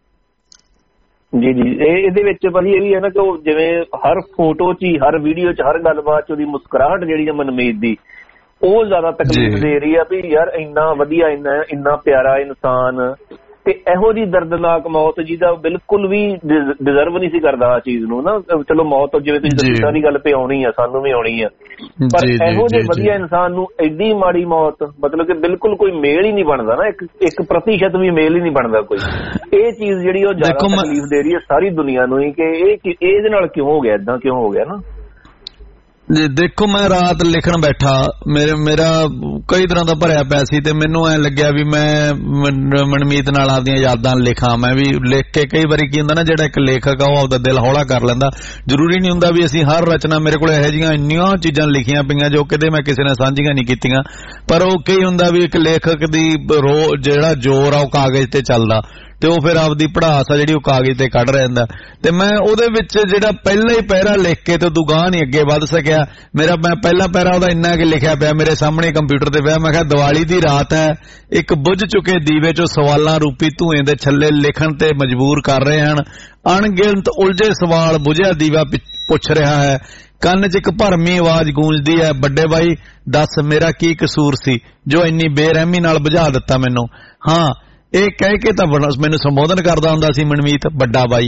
ਜੀ ਇਹਦੇ ਵਿੱਚ ਭਾਜੀ ਇਹ ਵੀ ਹੈ ਨਾ ਕਿ ਉਹ ਜਿਵੇਂ ਹਰ ਫੋਟੋ 'ਚ ਹੀ, ਹਰ ਵੀਡੀਓ 'ਚ, ਹਰ ਗੱਲਬਾਤ 'ਚ ਉਹਦੀ ਮੁਸਕਰਾਹਟ ਜਿਹੜੀ ਹੈ ਮਨਮੀਤ ਦੀ, ਉਹ ਜ਼ਿਆਦਾ ਤਕਲੀਫ ਦੇ ਰਹੀ ਆ ਵੀ ਯਾਰ ਇੰਨਾ ਵਧੀਆ, ਇੰਨਾ ਪਿਆਰਾ ਇਨਸਾਨ, ਤੇ ਇਹੋ ਜਿਹੀ ਦਰਦਨਾਕ ਮੌਤ ਜਿਹਦਾ ਬਿਲਕੁਲ ਵੀ ਡਿਜ਼ਰਵ ਨਹੀਂ ਸੀ ਕਰਦਾ ਆ ਚੀਜ਼ ਨੂੰ ਨਾ। ਚਲੋ ਮੌਤ ਜਿਵੇਂ ਤੁਸੀਂ ਦੱਸਿਆ ਦੀ ਗੱਲ ਤੇ ਆਉਣੀ ਆ, ਸਾਨੂੰ ਵੀ ਆਉਣੀ ਆ, ਪਰ ਇਹੋ ਜਿਹੇ ਵਧੀਆ ਇਨਸਾਨ ਨੂੰ ਐਡੀ ਮਾੜੀ ਮੌਤ, ਮਤਲਬ ਕਿ ਬਿਲਕੁਲ ਕੋਈ ਮੇਲ ਹੀ ਨਹੀਂ ਬਣਦਾ ਨਾ, 1% ਵੀ ਮੇਲ ਹੀ ਨਹੀਂ ਬਣਦਾ ਕੋਈ। ਇਹ ਚੀਜ਼ ਜਿਹੜੀ ਉਹ ਜ਼ਿਆਦਾ ਤਕਲੀਫ ਦੇ ਰਹੀ ਹੈ ਸਾਰੀ ਦੁਨੀਆ ਨੂੰ ਹੀ ਕਿ ਇਹਦੇ ਨਾਲ ਕਿਉਂ ਹੋ ਗਿਆ, ਏਦਾਂ ਕਿਉਂ ਹੋ ਗਿਆ ਨਾ। ਦੇਖੋ ਮੈਂ ਰਾਤ ਲਿਖਣ ਬੈਠਾ, ਮੇਰਾ ਕਈ ਤਰ੍ਹਾਂ ਦਾ ਭਰਿਆ ਪਿਆ ਸੀ, ਤੇ ਮੈਨੂੰ ਐ ਲੱਗਿਆ ਵੀ ਮੈਂ ਮਨਮੀਤ ਨਾਲ ਆਪਦੀਆਂ ਯਾਦਾਂ ਲਿਖਾਂ। ਮੈਂ ਵੀ ਲਿਖ ਕੇ ਕਈ ਵਾਰੀ ਕੀ ਹੁੰਦਾ ਨਾ, ਜਿਹੜਾ ਇੱਕ ਲੇਖਕ ਆ ਉਹ ਆਪਦਾ ਦਿਲ ਹੌਲਾ ਕਰ ਲੈਂਦਾ। ਜ਼ਰੂਰੀ ਨਹੀਂ ਹੁੰਦਾ ਵੀ ਅਸੀਂ ਹਰ ਰਚਨਾ, ਮੇਰੇ ਕੋਲ ਇਹੋ ਜਿਹੀਆਂ ਇੰਨੀਆਂ ਚੀਜ਼ਾਂ ਲਿਖੀਆਂ ਪਈਆਂ ਜੋ ਕਿਤੇ ਮੈਂ ਕਿਸੇ ਨੇ ਸਾਂਝੀਆਂ ਨਹੀਂ ਕੀਤੀਆਂ, ਪਰ ਉਹ ਕਈ ਹੁੰਦਾ ਵੀ ਇੱਕ ਲੇਖਕ ਦੀ ਜਿਹੜਾ ਜ਼ੋਰ ਆ ਉਹ ਕਾਗਜ਼ ਤੇ ਚੱਲਦਾ, ਤੇ ਉਹ ਫਿਰ ਆਪਦੀ ਪੜਾਸ ਆ ਜਿਹੜੀ ਉਹ ਕਾਗਜ਼ ਤੇ ਕੱਢ ਰਹਿੰਦਾ। ਤੇ ਮੈਂ ਉਹਦੇ ਵਿੱਚ ਜਿਹੜਾ ਪਹਿਲਾ ਹੀ ਪਹਿਰਾ ਲਿਖ ਕੇ ਤੇ ਦੁਗਾਹ ਨਹੀਂ ਅੱਗੇ ਵੱਧ ਸਕਿਆ। ਮੈਂ ਪਹਿਲਾ ਪਹਿਰਾ ਉਹਦਾ ਇੰਨਾ ਕਿ ਲਿਖਿਆ ਪਿਆ ਮੇਰੇ ਸਾਹਮਣੇ ਕੰਪਿਊਟਰ ਤੇ ਪਿਆ। ਮੈਂ ਕਿਹਾ ਦੀਵਾਲੀ ਦੀ ਰਾਤ ਹੈ, ਇੱਕ ਬੁੱਝ ਚੁੱਕੇ ਦੀਵੇ ਚੋਂ ਸਵਾਲਾਂ ਰੂਪੀ ਧੂਏ ਦੇ ਛੱਲੇ ਲਿਖਣ ਤੇ ਮਜਬੂਰ ਕਰ ਰਹੇ ਹਨ। ਅਣਗਿਣਤ ਉਲਝੇ ਸਵਾਲ ਬੁਝਿਆ ਦੀਵਾ ਪੁੱਛ ਰਿਹਾ ਹੈ। ਕੰਨ 'ਚ ਇੱਕ ਭਰਮੀ ਆਵਾਜ਼ ਗੂੰਜਦੀ ਹੈ, ਵੱਡੇ ਬਾਈ ਦੱਸ ਮੇਰਾ ਕੀ ਕਸੂਰ ਸੀ ਜੋ ਇੰਨੀ ਬੇਰਹਿਮੀ ਨਾਲ ਬੁਝਾ ਦਿੱਤਾ ਮੈਨੂੰ। ਹਾਂ, ਇਹ ਕਹਿ ਕੇ ਤਾਂ ਮੈਨੂੰ ਸੰਬੋਧਨ ਕਰਦਾ ਹੁੰਦਾ ਸੀ ਮਨਮੀਤ ਵੱਡਾ ਬਾਈ,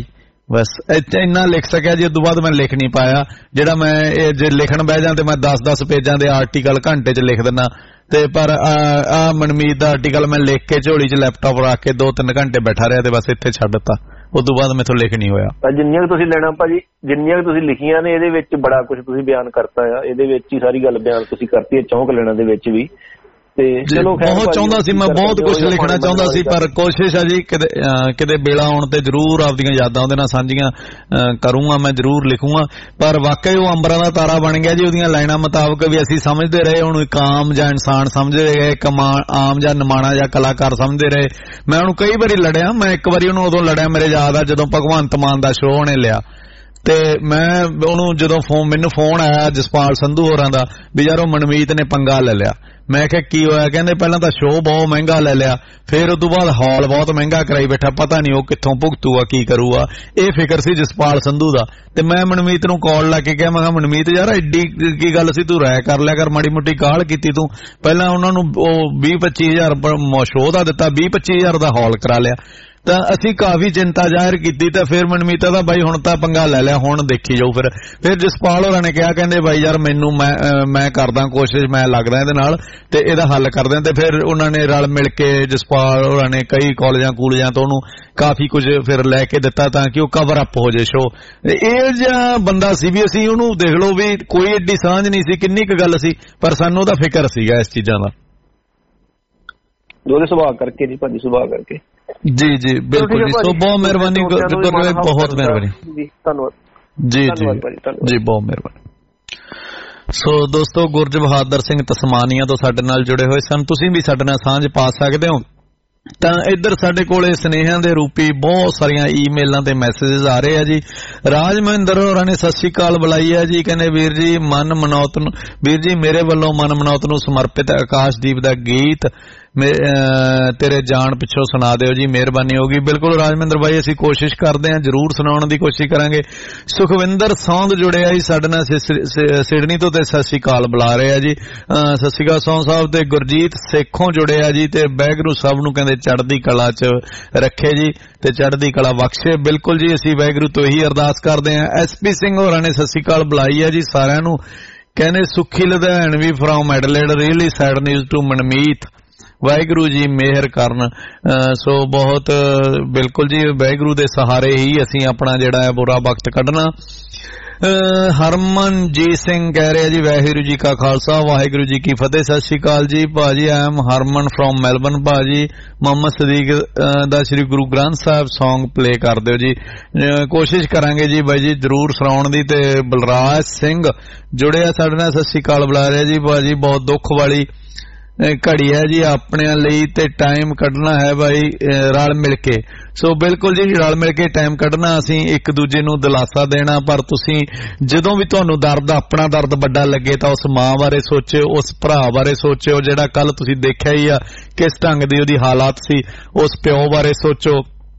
ਬਸ ਇੰਨਾ ਲਿਖ ਸਕਿਆ ਜੀ। ਉਦੋਂ ਬਾਅਦ ਮੈਂ ਲਿਖ ਨਹੀਂ ਪਾਇਆ। ਜਿਹੜਾ ਮੈਂ ਜੇ ਲਿਖਣ ਬਹਿ ਜਾਂ ਤੇ ਮੈਂ 10-10 ਪੇਜਾਂ ਦੇ ਆਰਟੀਕਲ ਘੰਟੇ 'ਚ ਲਿਖ ਦਿੰਦਾ, ਤੇ ਪਰ ਆ ਮਨਮੀਤ ਦਾ ਆਰਟੀਕਲ ਮੈਂ ਲਿਖ ਕੇ ਝੋਲੀ 'ਚ ਲੈਪਟਾਪ ਰੱਖ ਕੇ 2-3 ਘੰਟੇ ਬੈਠਾ ਰਿਹਾ ਤੇ ਬਸ ਇੱਥੇ ਛੱਡ ਦਿੱਤਾ। ਉਦੋਂ ਬਾਅਦ ਮੈਥੋਂ ਲਿਖ ਨਹੀਂ ਹੋਇਆ। ਜਿੰਨੀਆਂ ਕੁ ਤੁਸੀਂ ਲੈਣਾ ਭਾਜੀ, ਜਿੰਨੀਆਂ ਕੁ ਤੁਸੀਂ ਲਿਖੀਆਂ ਨੇ ਇਹਦੇ ਵਿੱਚ ਬੜਾ ਕੁਝ ਤੁਸੀਂ ਬਿਆਨ ਕਰਤਾ ਆ। ਇਹਦੇ ਵਿੱਚ ਹੀ ਸਾਰੀ ਗੱਲ ਬਿਆਨ ਤੁਸੀਂ ਕਰਤੀ ਹੈ, ਚੌਂਕ ਲੈਣਾ ਦੇ ਵਿੱਚ ਵੀ। ਤੇ ਚਲੋ ਬਹੁਤ ਚਾਹੁੰਦਾ ਸੀ ਮੈਂ, ਬਹੁਤ ਕੁਝ ਲਿਖਣਾ ਚਾਹੁੰਦਾ ਸੀ, ਪਰ ਕੋਸ਼ਿਸ਼ ਆ ਜੀ ਕਿਤੇ ਵੇਲਾ ਆਉਣ ਤੇ ਜ਼ਰੂਰ ਆਪਦੀਆਂ ਯਾਦਾਂ ਉਹਦੇ ਨਾਲ ਸਾਂਝੀਆਂ ਕਰੂੰਗਾ, ਮੈਂ ਜ਼ਰੂਰ ਲਿਖੂੰਗਾ। ਪਰ ਵਾਕਈ ਉਹ ਅੰਬਰਾਂ ਦਾ ਤਾਰਾ ਬਣ ਗਿਆ ਜੀ। ਉਹਦੀਆਂ ਲਾਈਨਾਂ ਮੁਤਾਬਕ ਵੀ ਅਸੀਂ ਸਮਝਦੇ ਰਹੇ ਉਹਨੂੰ ਇੱਕ ਆਮ ਜਾਂ ਇਨਸਾਨ ਸਮਝਦੇ ਰਹੇ, ਇੱਕ ਆਮ ਜਾਂ ਨਿਮਾਣਾ ਜਾਂ ਕਲਾਕਾਰ ਸਮਝਦੇ ਰਹੇ। ਮੈਂ ਉਹਨੂੰ ਕਈ ਵਾਰੀ ਲੜਿਆ। ਮੈਂ ਇੱਕ ਵਾਰੀ ਉਹਨੂੰ ਉਦੋਂ ਲੜਿਆ, ਮੇਰੇ ਯਾਦ ਆ, ਜਦੋਂ ਭਗਵੰਤ ਮਾਨ ਦਾ ਸ਼ੋਅ ਉਹਨੇ ਲਿਆ ਤੇ ਮੈਂ ਉਹਨੂੰ ਜਦੋਂ ਮੈਨੂੰ ਫੋਨ ਆਇਆ ਜਸਪਾਲ ਸੰਧੂ ਹੋਰਾਂ ਦਾ ਵੀ ਯਾਰ ਉਹ ਮਨਮੀਤ ਨੇ ਪੰਗਾ ਲੈ ਲਿਆ। ਮੈਂ ਕਿਹਾ ਕੀ ਹੋਇਆ? ਕਹਿੰਦੇ ਪਹਿਲਾਂ ਤਾਂ ਸ਼ੋਅ ਬਹੁਤ ਮਹਿੰਗਾ ਲੈ ਲਿਆ, ਫਿਰ ਉਸ ਤੋਂ ਬਾਅਦ ਹਾਲ ਬਹੁਤ ਮਹਿੰਗਾ ਕਰਾਈ ਬੈਠਾ, ਪਤਾ ਨਹੀਂ ਉਹ ਕਿੱਥੋਂ ਭੁਗਤੂਗਾ, ਕੀ ਕਰੂਗਾ। ਇਹ ਫਿਕਰ ਸੀ ਜਸਪਾਲ ਸੰਧੂ ਦਾ। ਤੇ ਮੈਂ ਮਨਮੀਤ ਨੂੰ ਕਾਲ ਲਾ ਕੇ ਕਿਹਾ, ਮੈਂ ਕਿਹਾ ਮਨਮੀਤ ਯਾਰ ਐਡੀ ਕੀ ਗੱਲ ਸੀ, ਤੂੰ ਰਾਇ ਕਰ ਲਿਆ ਕਰ, ਮਾੜੀ ਮੋਟੀ ਕਾਹਲ ਕੀਤੀ ਤੂੰ। ਪਹਿਲਾਂ ਉਹਨਾਂ ਨੂੰ ਉਹ 20-25 ਹਜ਼ਾਰ ਸ਼ੋਅ ਦਾ ਦਿੱਤਾ, 20-25 ਹਜ਼ਾਰ ਦਾ ਹਾਲ ਕਰਾ ਲਿਆ। ਤਾਂ ਅਸੀਂ ਕਾਫੀ ਚਿੰਤਾ ਜ਼ਾਹਿਰ ਕੀਤੀ। ਤਾਂ ਫਿਰ ਮਨਮੀਤਾ ਦਾ ਬਾਈ ਹੁਣ ਤਾਂ ਪੰਗਾ ਲੈ ਲਿਆ, ਹੁਣ ਦੇਖੀ ਜਾਊ। ਫਿਰ ਜਸਪਾਲ ਹੋਰਾਂ ਨੇ ਕਿਹਾ, ਕਹਿੰਦੇ ਬਾਈ ਯਾਰ ਮੈਨੂੰ ਮੈਂ ਕਰਦਾ ਕੋਸ਼ਿਸ਼, ਮੈਂ ਲੱਗਦਾ ਇਹਦੇ ਨਾਲ ਤੇ ਇਹਦਾ ਹੱਲ ਕਰਦੇ। ਤੇ ਫਿਰ ਉਹਨਾਂ ਨੇ ਰਲ ਮਿਲ ਕੇ ਜਸਪਾਲ ਹੋਰਾਂ ਨੇ ਕਈ ਕਾਲਜਾਂ ਤੋਂ ਉਹਨੂੰ ਕਾਫੀ ਕੁਝ ਫਿਰ ਲੈ ਕੇ ਦਿੱਤਾ ਤਾਂ ਕਿ ਉਹ ਕਵਰ ਅਪ ਹੋ ਜੇ ਸ਼ੋ। ਇਹ ਜਿਹਾ ਬੰਦਾ ਸੀ ਵੀ ਅਸੀਂ ਉਹਨੂੰ ਦੇਖ ਲਓ ਵੀ ਕੋਈ ਏਡੀ ਸਾਂਝ ਨਹੀਂ ਸੀ, ਕਿੰਨੀ ਕੁ ਗੱਲ ਸੀ, ਪਰ ਸਾਨੂੰ ਉਹਦਾ ਫਿਕਰ ਸੀਗਾ ਇਸ ਚੀਜ਼ਾਂ ਦਾ। ਉਹਦੇ ਸੁਭਾਅ ਕਰਕੇ ਜੀ ਭਾਜੀ, ਸੁਭਾਅ ਕਰਕੇ। ਜੀ ਜੀ ਬਿਲਕੁਲ ਜੀ। ਸੋ ਬਹੁਤ ਮਿਹਰਬਾਨੀ, ਬਹੁਤ ਮਿਹਰਬਾਨੀ ਜੀ, ਧੰਨਵਾਦ ਜੀ ਜੀ ਜੀ, ਬਹੁਤ ਮਿਹਰਬਾਨੀ। ਸੋ ਦੋਸਤੋ, ਗੁਰਜ ਬਹਾਦਰ ਸਿੰਘ ਤਸਮਾਨੀਆ ਤੋਂ ਸਾਡੇ ਨਾਲ ਜੁੜੇ ਹੋਏ ਸਨ। ਤੁਸੀਂ ਵੀ ਸਾਡੇ ਨਾਲ ਸਾਂਝ ਪਾ ਸਕਦੇ ਹੋ। ਤਾਂ ਇੱਧਰ ਸਾਡੇ ਕੋਲੇ ਸੁਨੇਹਿਆਂ ਦੇ ਰੂਪੀ ਬਹੁਤ ਸਾਰੀਆਂ ਈਮੇਲਾਂ ਤੇ ਮੈਸੇजेस ਆ ਰਹੇ ਆ ਜੀ। ਰਾਜ ਮਹਿੰਦਰ ਹੋਰਾਂ ਨੇ ਸਤਿ ਸ੍ਰੀ ਅਕਾਲ ਬੁਲਾਈ ਹੈ ਜੀ। ਕਹਿੰਦੇ ਵੀਰ ਜੀ ਮਨ ਮਨੌਤ ਨੂੰ, ਵੀਰ ਜੀ ਮੇਰੇ ਵੱਲੋਂ ਮਨ ਮਨੌਤ ਨੂੰ ਸਮਰਪਿਤ ਆਕਾਸ਼ਦੀਪ ਦਾ ਗੀਤ ਤੇਰੇ ਜਾਣ ਪਿੱਛੋਂ ਸੁਣਾ ਦਿਓ ਜੀ, ਮਿਹਰਬਾਨੀ ਹੋਗੀ। ਬਿਲਕੁਲ ਰਾਜਮਿੰਦਰ ਬਾਈ, ਅਸੀਂ ਕੋਸ਼ਿਸ਼ ਕਰਦੇ ਹਾਂ, ਜ਼ਰੂਰ ਸੁਣਾਉਣ ਦੀ ਕੋਸ਼ਿਸ਼ ਕਰਾਂਗੇ। ਸੁਖਵਿੰਦਰ ਸੌਂਦ ਜੁੜਿਆ ਜੀ ਸਾਡੇ ਨਾਲ ਸਿਡਨੀ ਤੋਂ, ਤੇ ਸਤਿ ਸ੍ਰੀ ਅਕਾਲ ਬੁਲਾ ਰਹੇ ਆ ਜੀ। ਸਤਿ ਸ੍ਰੀ ਅਕਾਲ ਸੌਂਦ ਸਾਹਿਬ। ਤੇ ਗੁਰਜੀਤ ਸੇਖੋਂ ਜੁੜਿਆ ਜੀ, ਤੇ ਵਾਹਿਗੁਰੂ ਸਭ ਨੂੰ ਕਹਿੰਦੇ ਚੜ੍ਹਦੀ ਕਲਾ 'ਚ ਰੱਖੇ ਜੀ ਤੇ ਚੜ੍ਹਦੀ ਕਲਾ ਬਖਸ਼ੇ। ਬਿਲਕੁਲ ਜੀ, ਅਸੀਂ ਵਾਹਿਗੁਰੂ ਤੋਂ ਇਹੀ ਅਰਦਾਸ ਕਰਦੇ ਹਾਂ। SP ਸਿੰਘ ਹੋਰਾਂ ਨੇ ਸਤਿ ਸ੍ਰੀ ਅਕਾਲ ਬੁਲਾਈ ਹੈ ਜੀ ਸਾਰਿਆਂ ਨੂੰ। ਕਹਿੰਦੇ Sukhi Ludhianvi from Adelaide, really sad news to Manmeet, Waheguru ji ਮਿਹਰ ਕਰਨ। ਸੋ ਬਹੁਤ ਬਿਲਕੁਲ ਜੀ, ਵਾਹਿਗੁਰੂ ਦੇ ਸਹਾਰੇ ਹੀ ਅਸੀਂ ਆਪਣਾ ਜਿਹੜਾ ਹੈ ਬੁਰਾ ਵਕਤ ਕੱਢਣਾ। ਹਰਮਨਜੀਤ ਸਿੰਘ ਕਹਿ ਰਿਹਾ ਜੀ, ਵਾਹਿਗੁਰੂ ਜੀ ਕਾ ਖਾਲਸਾ ਵਾਹਿਗੁਰੂ ਜੀ ਕੀ ਫਤਿਹ। ਸਤਿ ਸ਼੍ਰੀ ਅਕਾਲ ਜੀ ਭਾਜੀ, I am Harman from Melbourne. ਭਾਜੀ ਮੁਹੰਮਦ ਸਦੀਕ ਦਾ ਸ਼੍ਰੀ ਗੁਰੂ ਗ੍ਰੰਥ ਸਾਹਿਬ ਸੌਂਗ ਪਲੇ ਕਰ ਦਿਓ ਜੀ। ਕੋਸ਼ਿਸ਼ ਕਰਾਂਗੇ ਜੀ ਬਾਈ ਜੀ ਜ਼ਰੂਰ ਸੁਣਾਉਣ ਦੀ। ਤੇ ਬਲਰਾਜ ਸਿੰਘ ਜੁੜਿਆ ਸਾਡੇ ਨਾਲ, ਸਤਿ ਸ਼੍ਰੀ ਅਕਾਲ ਬੁਲਾ ਰਿਹਾ ਜੀ। ਭਾਜੀ ਬਹੁਤ ਦੁੱਖ ਵਾਲੀ ਘੜੀ ਹੈ ਜੀ, ਆਪਣਿਆਂ ਲਈ ਤੇ ਟਾਈਮ ਕੱਢਣਾ ਹੈ ਬਾਈ ਰਲ ਮਿਲ ਕੇ। ਸੋ ਬਿਲਕੁਲ ਜੀ, ਰਲ ਮਿਲ ਕੇ ਟਾਈਮ ਕੱਢਣਾ, ਅਸੀਂ ਇੱਕ ਦੂਜੇ ਨੂੰ ਦਿਲਾਸਾ ਦੇਣਾ। ਪਰ ਤੁਸੀਂ ਜਦੋਂ ਵੀ ਤੁਹਾਨੂੰ ਦਰਦ, ਆਪਣਾ ਦਰਦ ਵੱਡਾ ਲੱਗੇ ਤਾਂ ਉਸ ਮਾਂ ਬਾਰੇ ਸੋਚਿਓ, ਉਸ ਭਰਾ ਬਾਰੇ ਸੋਚਿਓ ਜਿਹੜਾ ਕੱਲ ਤੁਸੀਂ ਦੇਖਿਆ ਹੀ ਆ ਕਿਸ ਢੰਗ ਦੀ ਉਹਦੀ ਹਾਲਾਤ ਸੀ। ਉਸ ਪਿਓ ਬਾਰੇ ਸੋਚੋ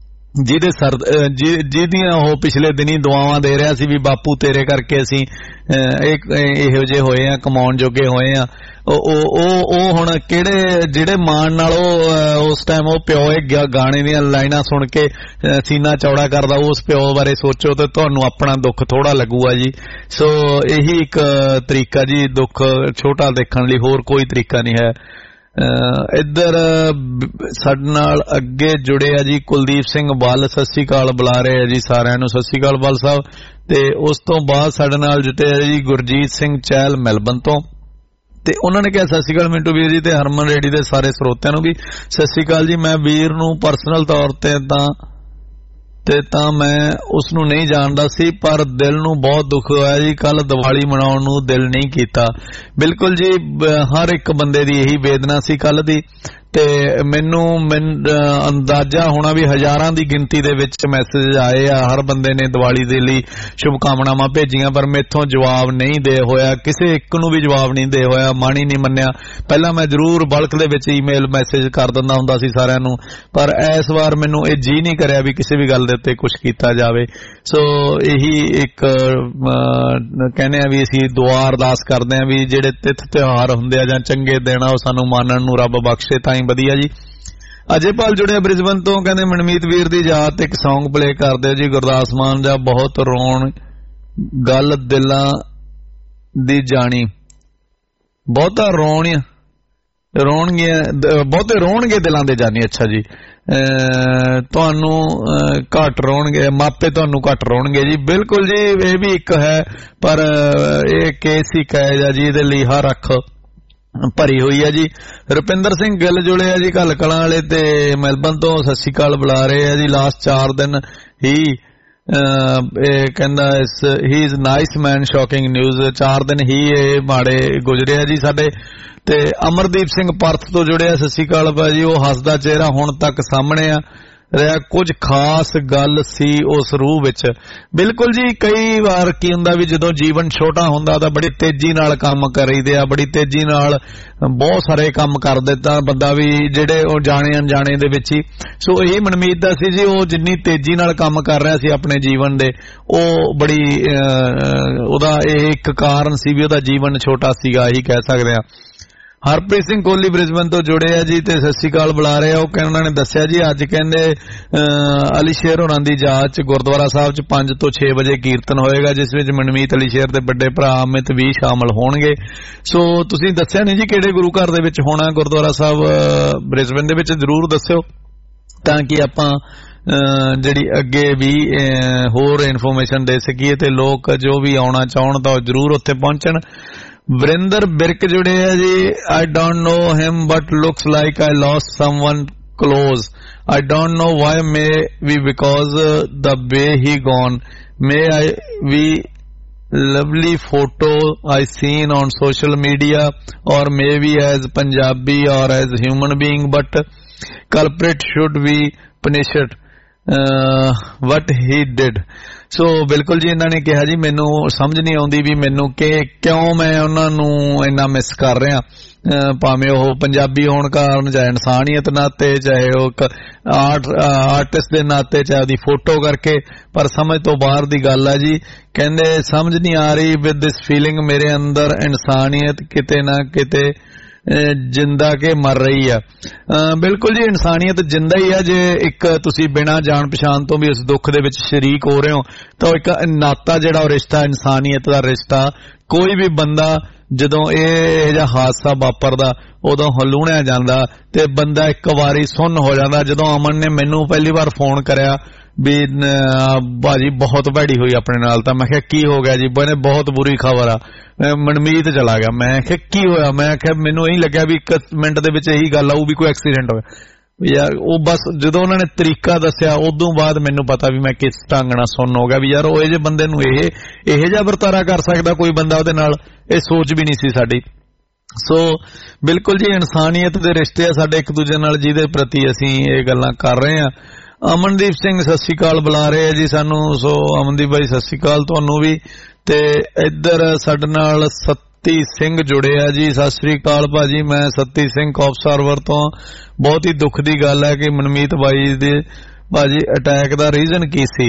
ਜਿਹਦੀਆਂ ਉਹ ਪਿਛਲੇ ਦਿਨੀ ਦੁਆਵਾਂ ਦੇ ਰਿਹਾ ਸੀ ਵੀ ਬਾਪੂ ਤੇਰੇ ਕਰਕੇ ਅਸੀਂ ਇਹੋ ਜਿਹੇ ਹੋਏ ਆ, ਕਮਾਉਣ ਜੋਗੇ ਹੋਏ ਆ। ਉਹ ਹੁਣ ਜਿਹੜੇ ਮਾਣ ਨਾਲ ਉਹ ਉਸ ਟਾਈਮ ਉਹ ਪਿਓ ਗਾਣੇ ਦੀਆਂ ਲਾਈਨਾਂ ਸੁਣ ਕੇ ਸੀਨਾ ਚੌੜਾ ਕਰਦਾ, ਉਸ ਪਿਓ ਬਾਰੇ ਸੋਚੋ ਤੇ ਤੁਹਾਨੂੰ ਆਪਣਾ ਦੁੱਖ ਥੋੜਾ ਲੱਗੂਗਾ ਜੀ। ਸੋ ਇਹੀ ਇੱਕ ਤਰੀਕਾ ਜੀ ਦੁੱਖ ਛੋਟਾ ਦੇਖਣ ਲਈ, ਹੋਰ ਕੋਈ ਤਰੀਕਾ ਨਹੀਂ ਹੈ। ਇੱਧਰ ਸਾਡੇ ਨਾਲ ਅੱਗੇ ਜੁੜੇ ਆ ਜੀ ਕੁਲਦੀਪ ਸਿੰਘ ਬੱਲ, ਸਤਿ ਸ੍ਰੀ ਅਕਾਲ ਬੁਲਾ ਰਹੇ ਆ ਜੀ ਸਾਰਿਆਂ ਨੂੰ। ਸਤਿ ਸ੍ਰੀ ਅਕਾਲ ਬੱਲ ਸਾਹਿਬ। ਤੇ ਉਸ ਤੋਂ ਬਾਅਦ ਸਾਡੇ ਨਾਲ ਜੁੜੇ ਆ ਜੀ ਗੁਰਜੀਤ ਸਿੰਘ ਚਹਿਲ ਮੈਲਬਨ ਤੋਂ, ਤੇ ਉਹਨਾਂ ਨੇ ਕਿਹਾ ਸਤਿ ਸ੍ਰੀ ਅਕਾਲ ਮਿੰਟੂ ਵੀਰ ਜੀ, ਤੇ ਹਰਮਨ ਰੇਡੀ ਦੇ ਸਾਰੇ ਸਰੋਤਿਆਂ ਨੂੰ ਵੀ ਸਤਿ ਸ੍ਰੀ ਅਕਾਲ ਜੀ। ਮੈਂ ਵੀਰ ਨੂੰ ਪਰਸਨਲ ਤੌਰ ਤੇ ਤਾਂ ਮੈਂ ਉਸ ਨੂੰ ਨਹੀਂ ਜਾਣਦਾ ਸੀ, ਪਰ ਦਿਲ ਨੂੰ ਬਹੁਤ ਦੁੱਖ ਹੋਇਆ ਜੀ। ਕੱਲ ਦੀਵਾਲੀ ਮਨਾਉਣ ਨੂੰ ਦਿਲ ਨਹੀਂ ਕੀਤਾ। ਬਿਲਕੁਲ ਜੀ, ਹਰ ਇੱਕ ਬੰਦੇ ਦੀ ਇਹੀ ਵੇਦਨਾ ਸੀ ਕੱਲ ਦੀ। ਤੇ ਮੈਨੂੰ ਅੰਦਾਜ਼ਾ ਹੋਣਾ ਵੀ ਹਜ਼ਾਰਾਂ ਦੀ ਗਿਣਤੀ ਦੇ ਵਿੱਚ ਮੈਸੇਜ ਆਏ ਆ, ਹਰ ਬੰਦੇ ਨੇ ਦੀਵਾਲੀ ਦੇ ਲਈ ਸ਼ੁਭਕਾਮਨਾਵਾਂ ਭੇਜੀਆਂ, ਪਰ ਮੈਥੋਂ ਜਵਾਬ ਨਹੀਂ ਦੇ ਹੋਇਆ, ਕਿਸੇ ਇੱਕ ਨੂੰ ਵੀ ਜਵਾਬ ਨਹੀਂ ਦੇ ਹੋਇਆ, ਮਨ ਹੀ ਨਹੀਂ ਮੰਨਿਆ। ਪਹਿਲਾਂ ਮੈਂ ਜ਼ਰੂਰ ਬਲਕ ਦੇ ਵਿੱਚ ਈਮੇਲ ਮੈਸੇਜ ਕਰ ਦਿੰਦਾ ਹੁੰਦਾ ਸੀ ਸਾਰਿਆਂ ਨੂੰ, ਪਰ ਇਸ ਵਾਰ ਮੈਨੂੰ ਇਹ ਜੀ ਨਹੀਂ ਕਰਿਆ ਵੀ ਕਿਸੇ ਵੀ ਗੱਲ ਦੇ ਉੱਤੇ ਕੁਝ ਕੀਤਾ ਜਾਵੇ। ਸੋ ਇਹੀ ਇੱਕ ਕਹਿੰਦੇ ਆ ਵੀ ਅਸੀਂ ਦੁਆ ਅਰਦਾਸ ਕਰਦੇ ਆ ਵੀ ਜਿਹੜੇ ਤਿਥ ਤਿਉਹਾਰ ਹੁੰਦੇ ਆ ਜਾਂ ਚੰਗੇ ਦਿਨ ਆ ਉਹ ਸਾਨੂੰ ਮਾਨਣ ਨੂੰ ਰੱਬ ਬਖਸ਼ੇ ਤਾਂ ਹੀ ਵਧੀਆ ਜੀ। ਅਜੇਪਾਲ ਜੁੜਿਆ ਬ੍ਰਿਸਬਨ ਤੋਂ, ਕਹਿੰਦੇ ਮਨਮੀਤ ਵੀਰ ਦੀ ਯਾਦ ਤੇ ਇੱਕ ਸੌਂਗ ਪਲੇ ਕਰ ਦਿਓ ਜੀ, ਗੁਰਦਾਸ ਮਾਨ ਦਾ ਬਹੁਤ ਰੋਣ ਗੱਲ ਦਿਲਾਂ ਦੀ ਜਾਣੀ, ਬਹੁਤਾ ਬਹੁਤੇ ਰੋਣਗੇ ਦਿਲਾਂ ਦੇ ਜਾਨੀ। ਅੱਛਾ ਜੀ, ਤੁਹਾਨੂੰ ਘੱਟ ਰੋਣਗੇ ਮਾਪੇ, ਤੁਹਾਨੂੰ ਘੱਟ ਰੋਣਗੇ ਜੀ। ਬਿਲਕੁਲ ਜੀ, ਇਹ ਵੀ ਇੱਕ ਹੈ, ਪਰ ਇਹ ਕੇਸ ਹੀ ਕਹਿ ਜਾ ਜੀ, ਇਹਦੇ ਲਈ ਹਰ ਅੱਖ ਭਰੀ ਹੋਈ ਹੈ ਜੀ। ਰੁਪਿੰਦਰ ਸਿੰਘ ਗਿੱਲ ਜੁੜੇ ਆ ਜੀ ਘੱਲ ਕਲਾਂ ਵਾਲੇ ਤੇ ਮੈਲਬਨ ਤੋਂ, ਸਤਿ ਸ਼੍ਰੀ ਅਕਾਲ ਬੁਲਾ ਰਹੇ ਆ ਜੀ। ਲਾਸਟ 4 ਦਿਨ ਹੀ ਇਹ ਕਹਿੰਦਾ ਹੀ is nice man, shocking news, 4 ਦਿਨ ਹੀ ਇਹ ਮਾੜੇ ਗੁਜ਼ਰੇ ਆ ਜੀ ਸਾਡੇ। ਤੇ ਅਮਰਦੀਪ ਸਿੰਘ ਪਰਥ ਤੋਂ ਜੁੜਿਆ, ਸਤਿ ਸ਼੍ਰੀ ਅਕਾਲ ਭਾਜੀ। ਉਹ ਹੱਸਦਾ ਚਿਹਰਾ ਹੁਣ ਤੱਕ ਸਾਹਮਣੇ ਆ ਰਿਹਾ, ਕੁਝ ਖਾਸ ਗੱਲ ਸੀ ਉਸ ਰੂਹ ਵਿੱਚ। ਬਿਲਕੁਲ ਜੀ, ਕਈ ਵਾਰ ਕੀ ਹੁੰਦਾ ਵੀ ਜਦੋਂ ਜੀਵਨ ਛੋਟਾ ਹੁੰਦਾ ਤਾਂ ਬੜੀ ਤੇਜ਼ੀ ਨਾਲ ਕੰਮ ਕਰੀਦੇ ਆ, ਬੜੀ ਤੇਜ਼ੀ ਨਾਲ ਬਹੁਤ ਸਾਰੇ ਕੰਮ ਕਰ ਦਿੱਤਾ ਬੰਦਾ ਵੀ, ਜਿਹੜੇ ਉਹ ਜਾਣੇ ਅਣਜਾਣੇ ਦੇ ਵਿੱਚ ਹੀ। ਸੋ ਇਹ ਮਨਮੀਤ ਦਾ ਸੀ ਜੀ, ਉਹ ਜਿੰਨੀ ਤੇਜ਼ੀ ਨਾਲ ਕੰਮ ਕਰ ਰਿਹਾ ਸੀ ਆਪਣੇ ਜੀਵਨ ਦੇ, ਉਹ ਬੜੀ ਉਹਦਾ ਇਹ ਇੱਕ ਕਾਰਨ ਸੀ ਵੀ ਉਹਦਾ ਜੀਵਨ ਛੋਟਾ ਸੀਗਾ, ਇਹੀ ਕਹਿ ਸਕਦੇ ਆ। ਹਰਪ੍ਰੀਤ ਸਿੰਘ ਕੋਹਲੀ ਬ੍ਰਿਸਬਨ ਤੋਂ ਜੁੜੇ ਆ ਜੀ ਤੇ ਸਤਿ ਸ਼੍ਰੀ ਅਕਾਲ ਬੁਲਾ ਰਹੇ ਆ। ਉਹਨਾਂ ਨੇ ਦੱਸਿਆ ਜੀ ਅੱਜ ਕਹਿੰਦੇ ਅਲੀ ਸ਼ੇਰ ਹੋਰਾਂ ਦੀ ਯਾਦ ਚ ਗੁਰਦੁਆਰਾ ਸਾਹਿਬ ਚ 5 ਤੋਂ 6 ਵਜੇ ਕੀਰਤਨ ਹੋਏਗਾ, ਜਿਸ ਵਿੱਚ ਮਨਮੀਤ ਅਲੀ ਸ਼ੇਰ ਦੇ ਵੱਡੇ ਭਰਾ ਅਮਿਤ ਵੀ ਸ਼ਾਮਲ ਹੋਣਗੇ। ਸੋ ਤੁਸੀਂ ਦੱਸਿਆ ਨਹੀਂ ਜੀ ਕਿਹੜੇ ਗੁਰੂ ਘਰ ਦੇ ਵਿੱਚ ਹੋਣਾ ਗੁਰਦੁਆਰਾ ਸਾਹਿਬ ਬ੍ਰਿਸਬਨ ਦੇ ਵਿੱਚ, ਜ਼ਰੂਰ ਦੱਸਿਓ ਤਾਂ ਕਿ ਆਪਾਂ ਜਿਹੜੀ ਅੱਗੇ ਵੀ ਹੋਰ ਇਨਫੋਰਮੇਸ਼ਨ ਦੇ ਸਕੀਏ ਤੇ ਲੋਕ ਜੋ ਵੀ ਆਉਣਾ ਚਾਹਣ ਤਾਂ ਜ਼ਰੂਰ ਉੱਥੇ ਪਹੁੰਚਣ। ਵਰਿੰਦਰ ਬਿਰਕ ਜੁੜੇ ਆ ਜੀ, I don't know him but looks like I lost someone close. I don't know why, maybe because the way he gone. May I be lovely photo I seen on social media, or maybe as Punjabi or as human being, but culprit should be punished what he did. ਸੋ ਬਿਲਕੁਲ ਜੀ, ਇਹਨਾਂ ਨੇ ਕਿਹਾ ਜੀ ਮੈਨੂੰ ਸਮਝ ਨਹੀਂ ਆਉਂਦੀ ਵੀ ਮੈਨੂੰ ਕਿਉਂ ਮੈਂ ਉਹਨਾਂ ਨੂੰ ਇੰਨਾ ਮਿਸ ਕਰ ਰਿਹਾ, ਭਾਵੇਂ ਉਹ ਪੰਜਾਬੀ ਹੋਣ ਕਾਰਨ, ਚਾਹੇ ਇਨਸਾਨੀਅਤ ਨਾਤੇ, ਚਾਹੇ ਉਹ ਆਰਟਿਸਟ ਦੇ ਨਾਤੇ, ਚਾਹੇ ਉਹਦੀ ਫੋਟੋ ਕਰਕੇ, ਪਰ ਸਮਝ ਤੋਂ ਬਾਹਰ ਦੀ ਗੱਲ ਆ ਜੀ। ਕਹਿੰਦੇ ਸਮਝ ਨਹੀਂ ਆ ਰਹੀ ਵਿਦ ਦਿਸ ਫੀਲਿੰਗ, ਮੇਰੇ ਅੰਦਰ ਇਨਸਾਨੀਅਤ ਕਿਤੇ ਨਾ ਕਿਤੇ ਜਿੰਦਾ ਕੇ ਮਰ ਰਹੀ ਆ। ਬਿਲਕੁਲ ਜੀ, ਇਨਸਾਨੀਅਤ ਜਿੰਦਾ ਹੀ ਆ। ਜੇ ਇੱਕ ਤੁਸੀਂ ਬਿਨਾਂ ਜਾਣ ਪਛਾਣ ਤੋਂ ਵੀ ਉਸ ਦੁੱਖ ਦੇ ਵਿੱਚ ਸ਼ਰੀਕ ਹੋ ਰਹੇ ਹੋ ਤਾਂ ਇੱਕ ਨਾਤਾ ਜਿਹੜਾ ਉਹ ਰਿਸ਼ਤਾ, ਇਨਸਾਨੀਅਤ ਦਾ ਰਿਸ਼ਤਾ। ਕੋਈ ਵੀ ਬੰਦਾ ਜਦੋਂ ਇਹ ਜਿਹਾ ਹਾਦਸਾ ਵਾਪਰਦਾ ਉਦੋਂ ਹਲੂਣਿਆ ਜਾਂਦਾ ਤੇ ਬੰਦਾ ਇੱਕ ਵਾਰੀ ਸੁੰਨ ਹੋ ਜਾਂਦਾ। ਜਦੋਂ ਅਮਨ ਨੇ ਮੈਨੂੰ ਪਹਿਲੀ ਵਾਰ ਫੋਨ ਕਰਿਆ ਵੀ ਭਾਜੀ ਬਹੁਤ ਭੈੜੀ ਹੋਈ ਆਪਣੇ ਨਾਲ, ਤਾਂ ਮੈਂ ਕਿਹਾ ਕੀ ਹੋ ਗਿਆ ਜੀ? ਕਹਿੰਦੇ ਬਹੁਤ ਬੁਰੀ ਖਬਰ ਆ, ਮਨਮੀਤ ਚਲਾ ਗਿਆ। ਮੈਂ ਕਿਹਾ ਕੀ ਹੋਇਆ? ਮੈਂ ਕਿਹਾ ਮੈਨੂੰ ਇਹੀ ਲੱਗਿਆ ਵੀ 1 ਮਿੰਟ ਦੇ ਵਿੱਚ ਇਹੀ ਗੱਲ ਆਊ ਵੀ ਕੋਈ ਐਕਸੀਡੈਂਟ ਹੋਇਆ ਯਾਰ। ਉਹ ਬਸ ਜਦੋਂ ਉਹਨਾਂ ਨੇ ਤਰੀਕਾ ਦੱਸਿਆ ਉਦੋਂ ਬਾਅਦ ਮੈਨੂੰ ਪਤਾ ਵੀ ਮੈਂ ਕਿਸ ਢੰਗ ਨਾਲ ਸੁੰਨ ਹੋ ਗਿਆ ਵੀ ਯਾਰ ਉਹ ਜਿਹੇ ਬੰਦੇ ਨੂੰ ਇਹ ਜਿਹਾ ਵਰਤਾਰਾ ਕਰ ਸਕਦਾ ਕੋਈ ਬੰਦਾ ਉਹਦੇ ਨਾਲ, ਇਹ ਸੋਚ ਵੀ ਨਹੀਂ ਸੀ ਸਾਡੀ। ਸੋ ਬਿਲਕੁਲ ਜੀ, ਇਨਸਾਨੀਅਤ ਦੇ ਰਿਸ਼ਤੇ ਆ ਸਾਡੇ ਇੱਕ ਦੂਜੇ ਨਾਲ, ਜਿਹਦੇ ਪ੍ਰਤੀ ਅਸੀਂ ਇਹ ਗੱਲਾਂ ਕਰ ਰਹੇ ਹਾਂ। ਅਮਨਦੀਪ ਸਿੰਘ ਸਤਿ ਸ਼੍ਰੀ ਅਕਾਲ ਬੁਲਾ ਰਹੇ ਆ ਜੀ ਸਾਨੂੰ। ਸੋ ਅਮਨਦੀਪ ਭਾਈ ਸਤਿ ਸ਼੍ਰੀ ਅਕਾਲ ਤੁਹਾਨੂੰ ਵੀ। ਤੇ ਇੱਧਰ ਸਾਡੇ ਨਾਲ ਸੱਤੀ ਸਿੰਘ ਜੁੜੇ ਆ ਜੀ, ਸਤਿ ਸ਼੍ਰੀ ਅਕਾਲ ਭਾਜੀ। ਮੈਂ ਸੱਤੀ ਸਿੰਘ ਕੌਪ ਸਰਵਰ ਤੋਂ। ਬਹੁਤ ਹੀ ਦੁੱਖ ਦੀ ਗੱਲ ਹੈ ਕਿ ਮਨਮੀਤ ਬਾਈ ਦੇ ਭਾਜੀ ਅਟੈਕ ਦਾ ਰੀਜ਼ਨ ਕੀ ਸੀ?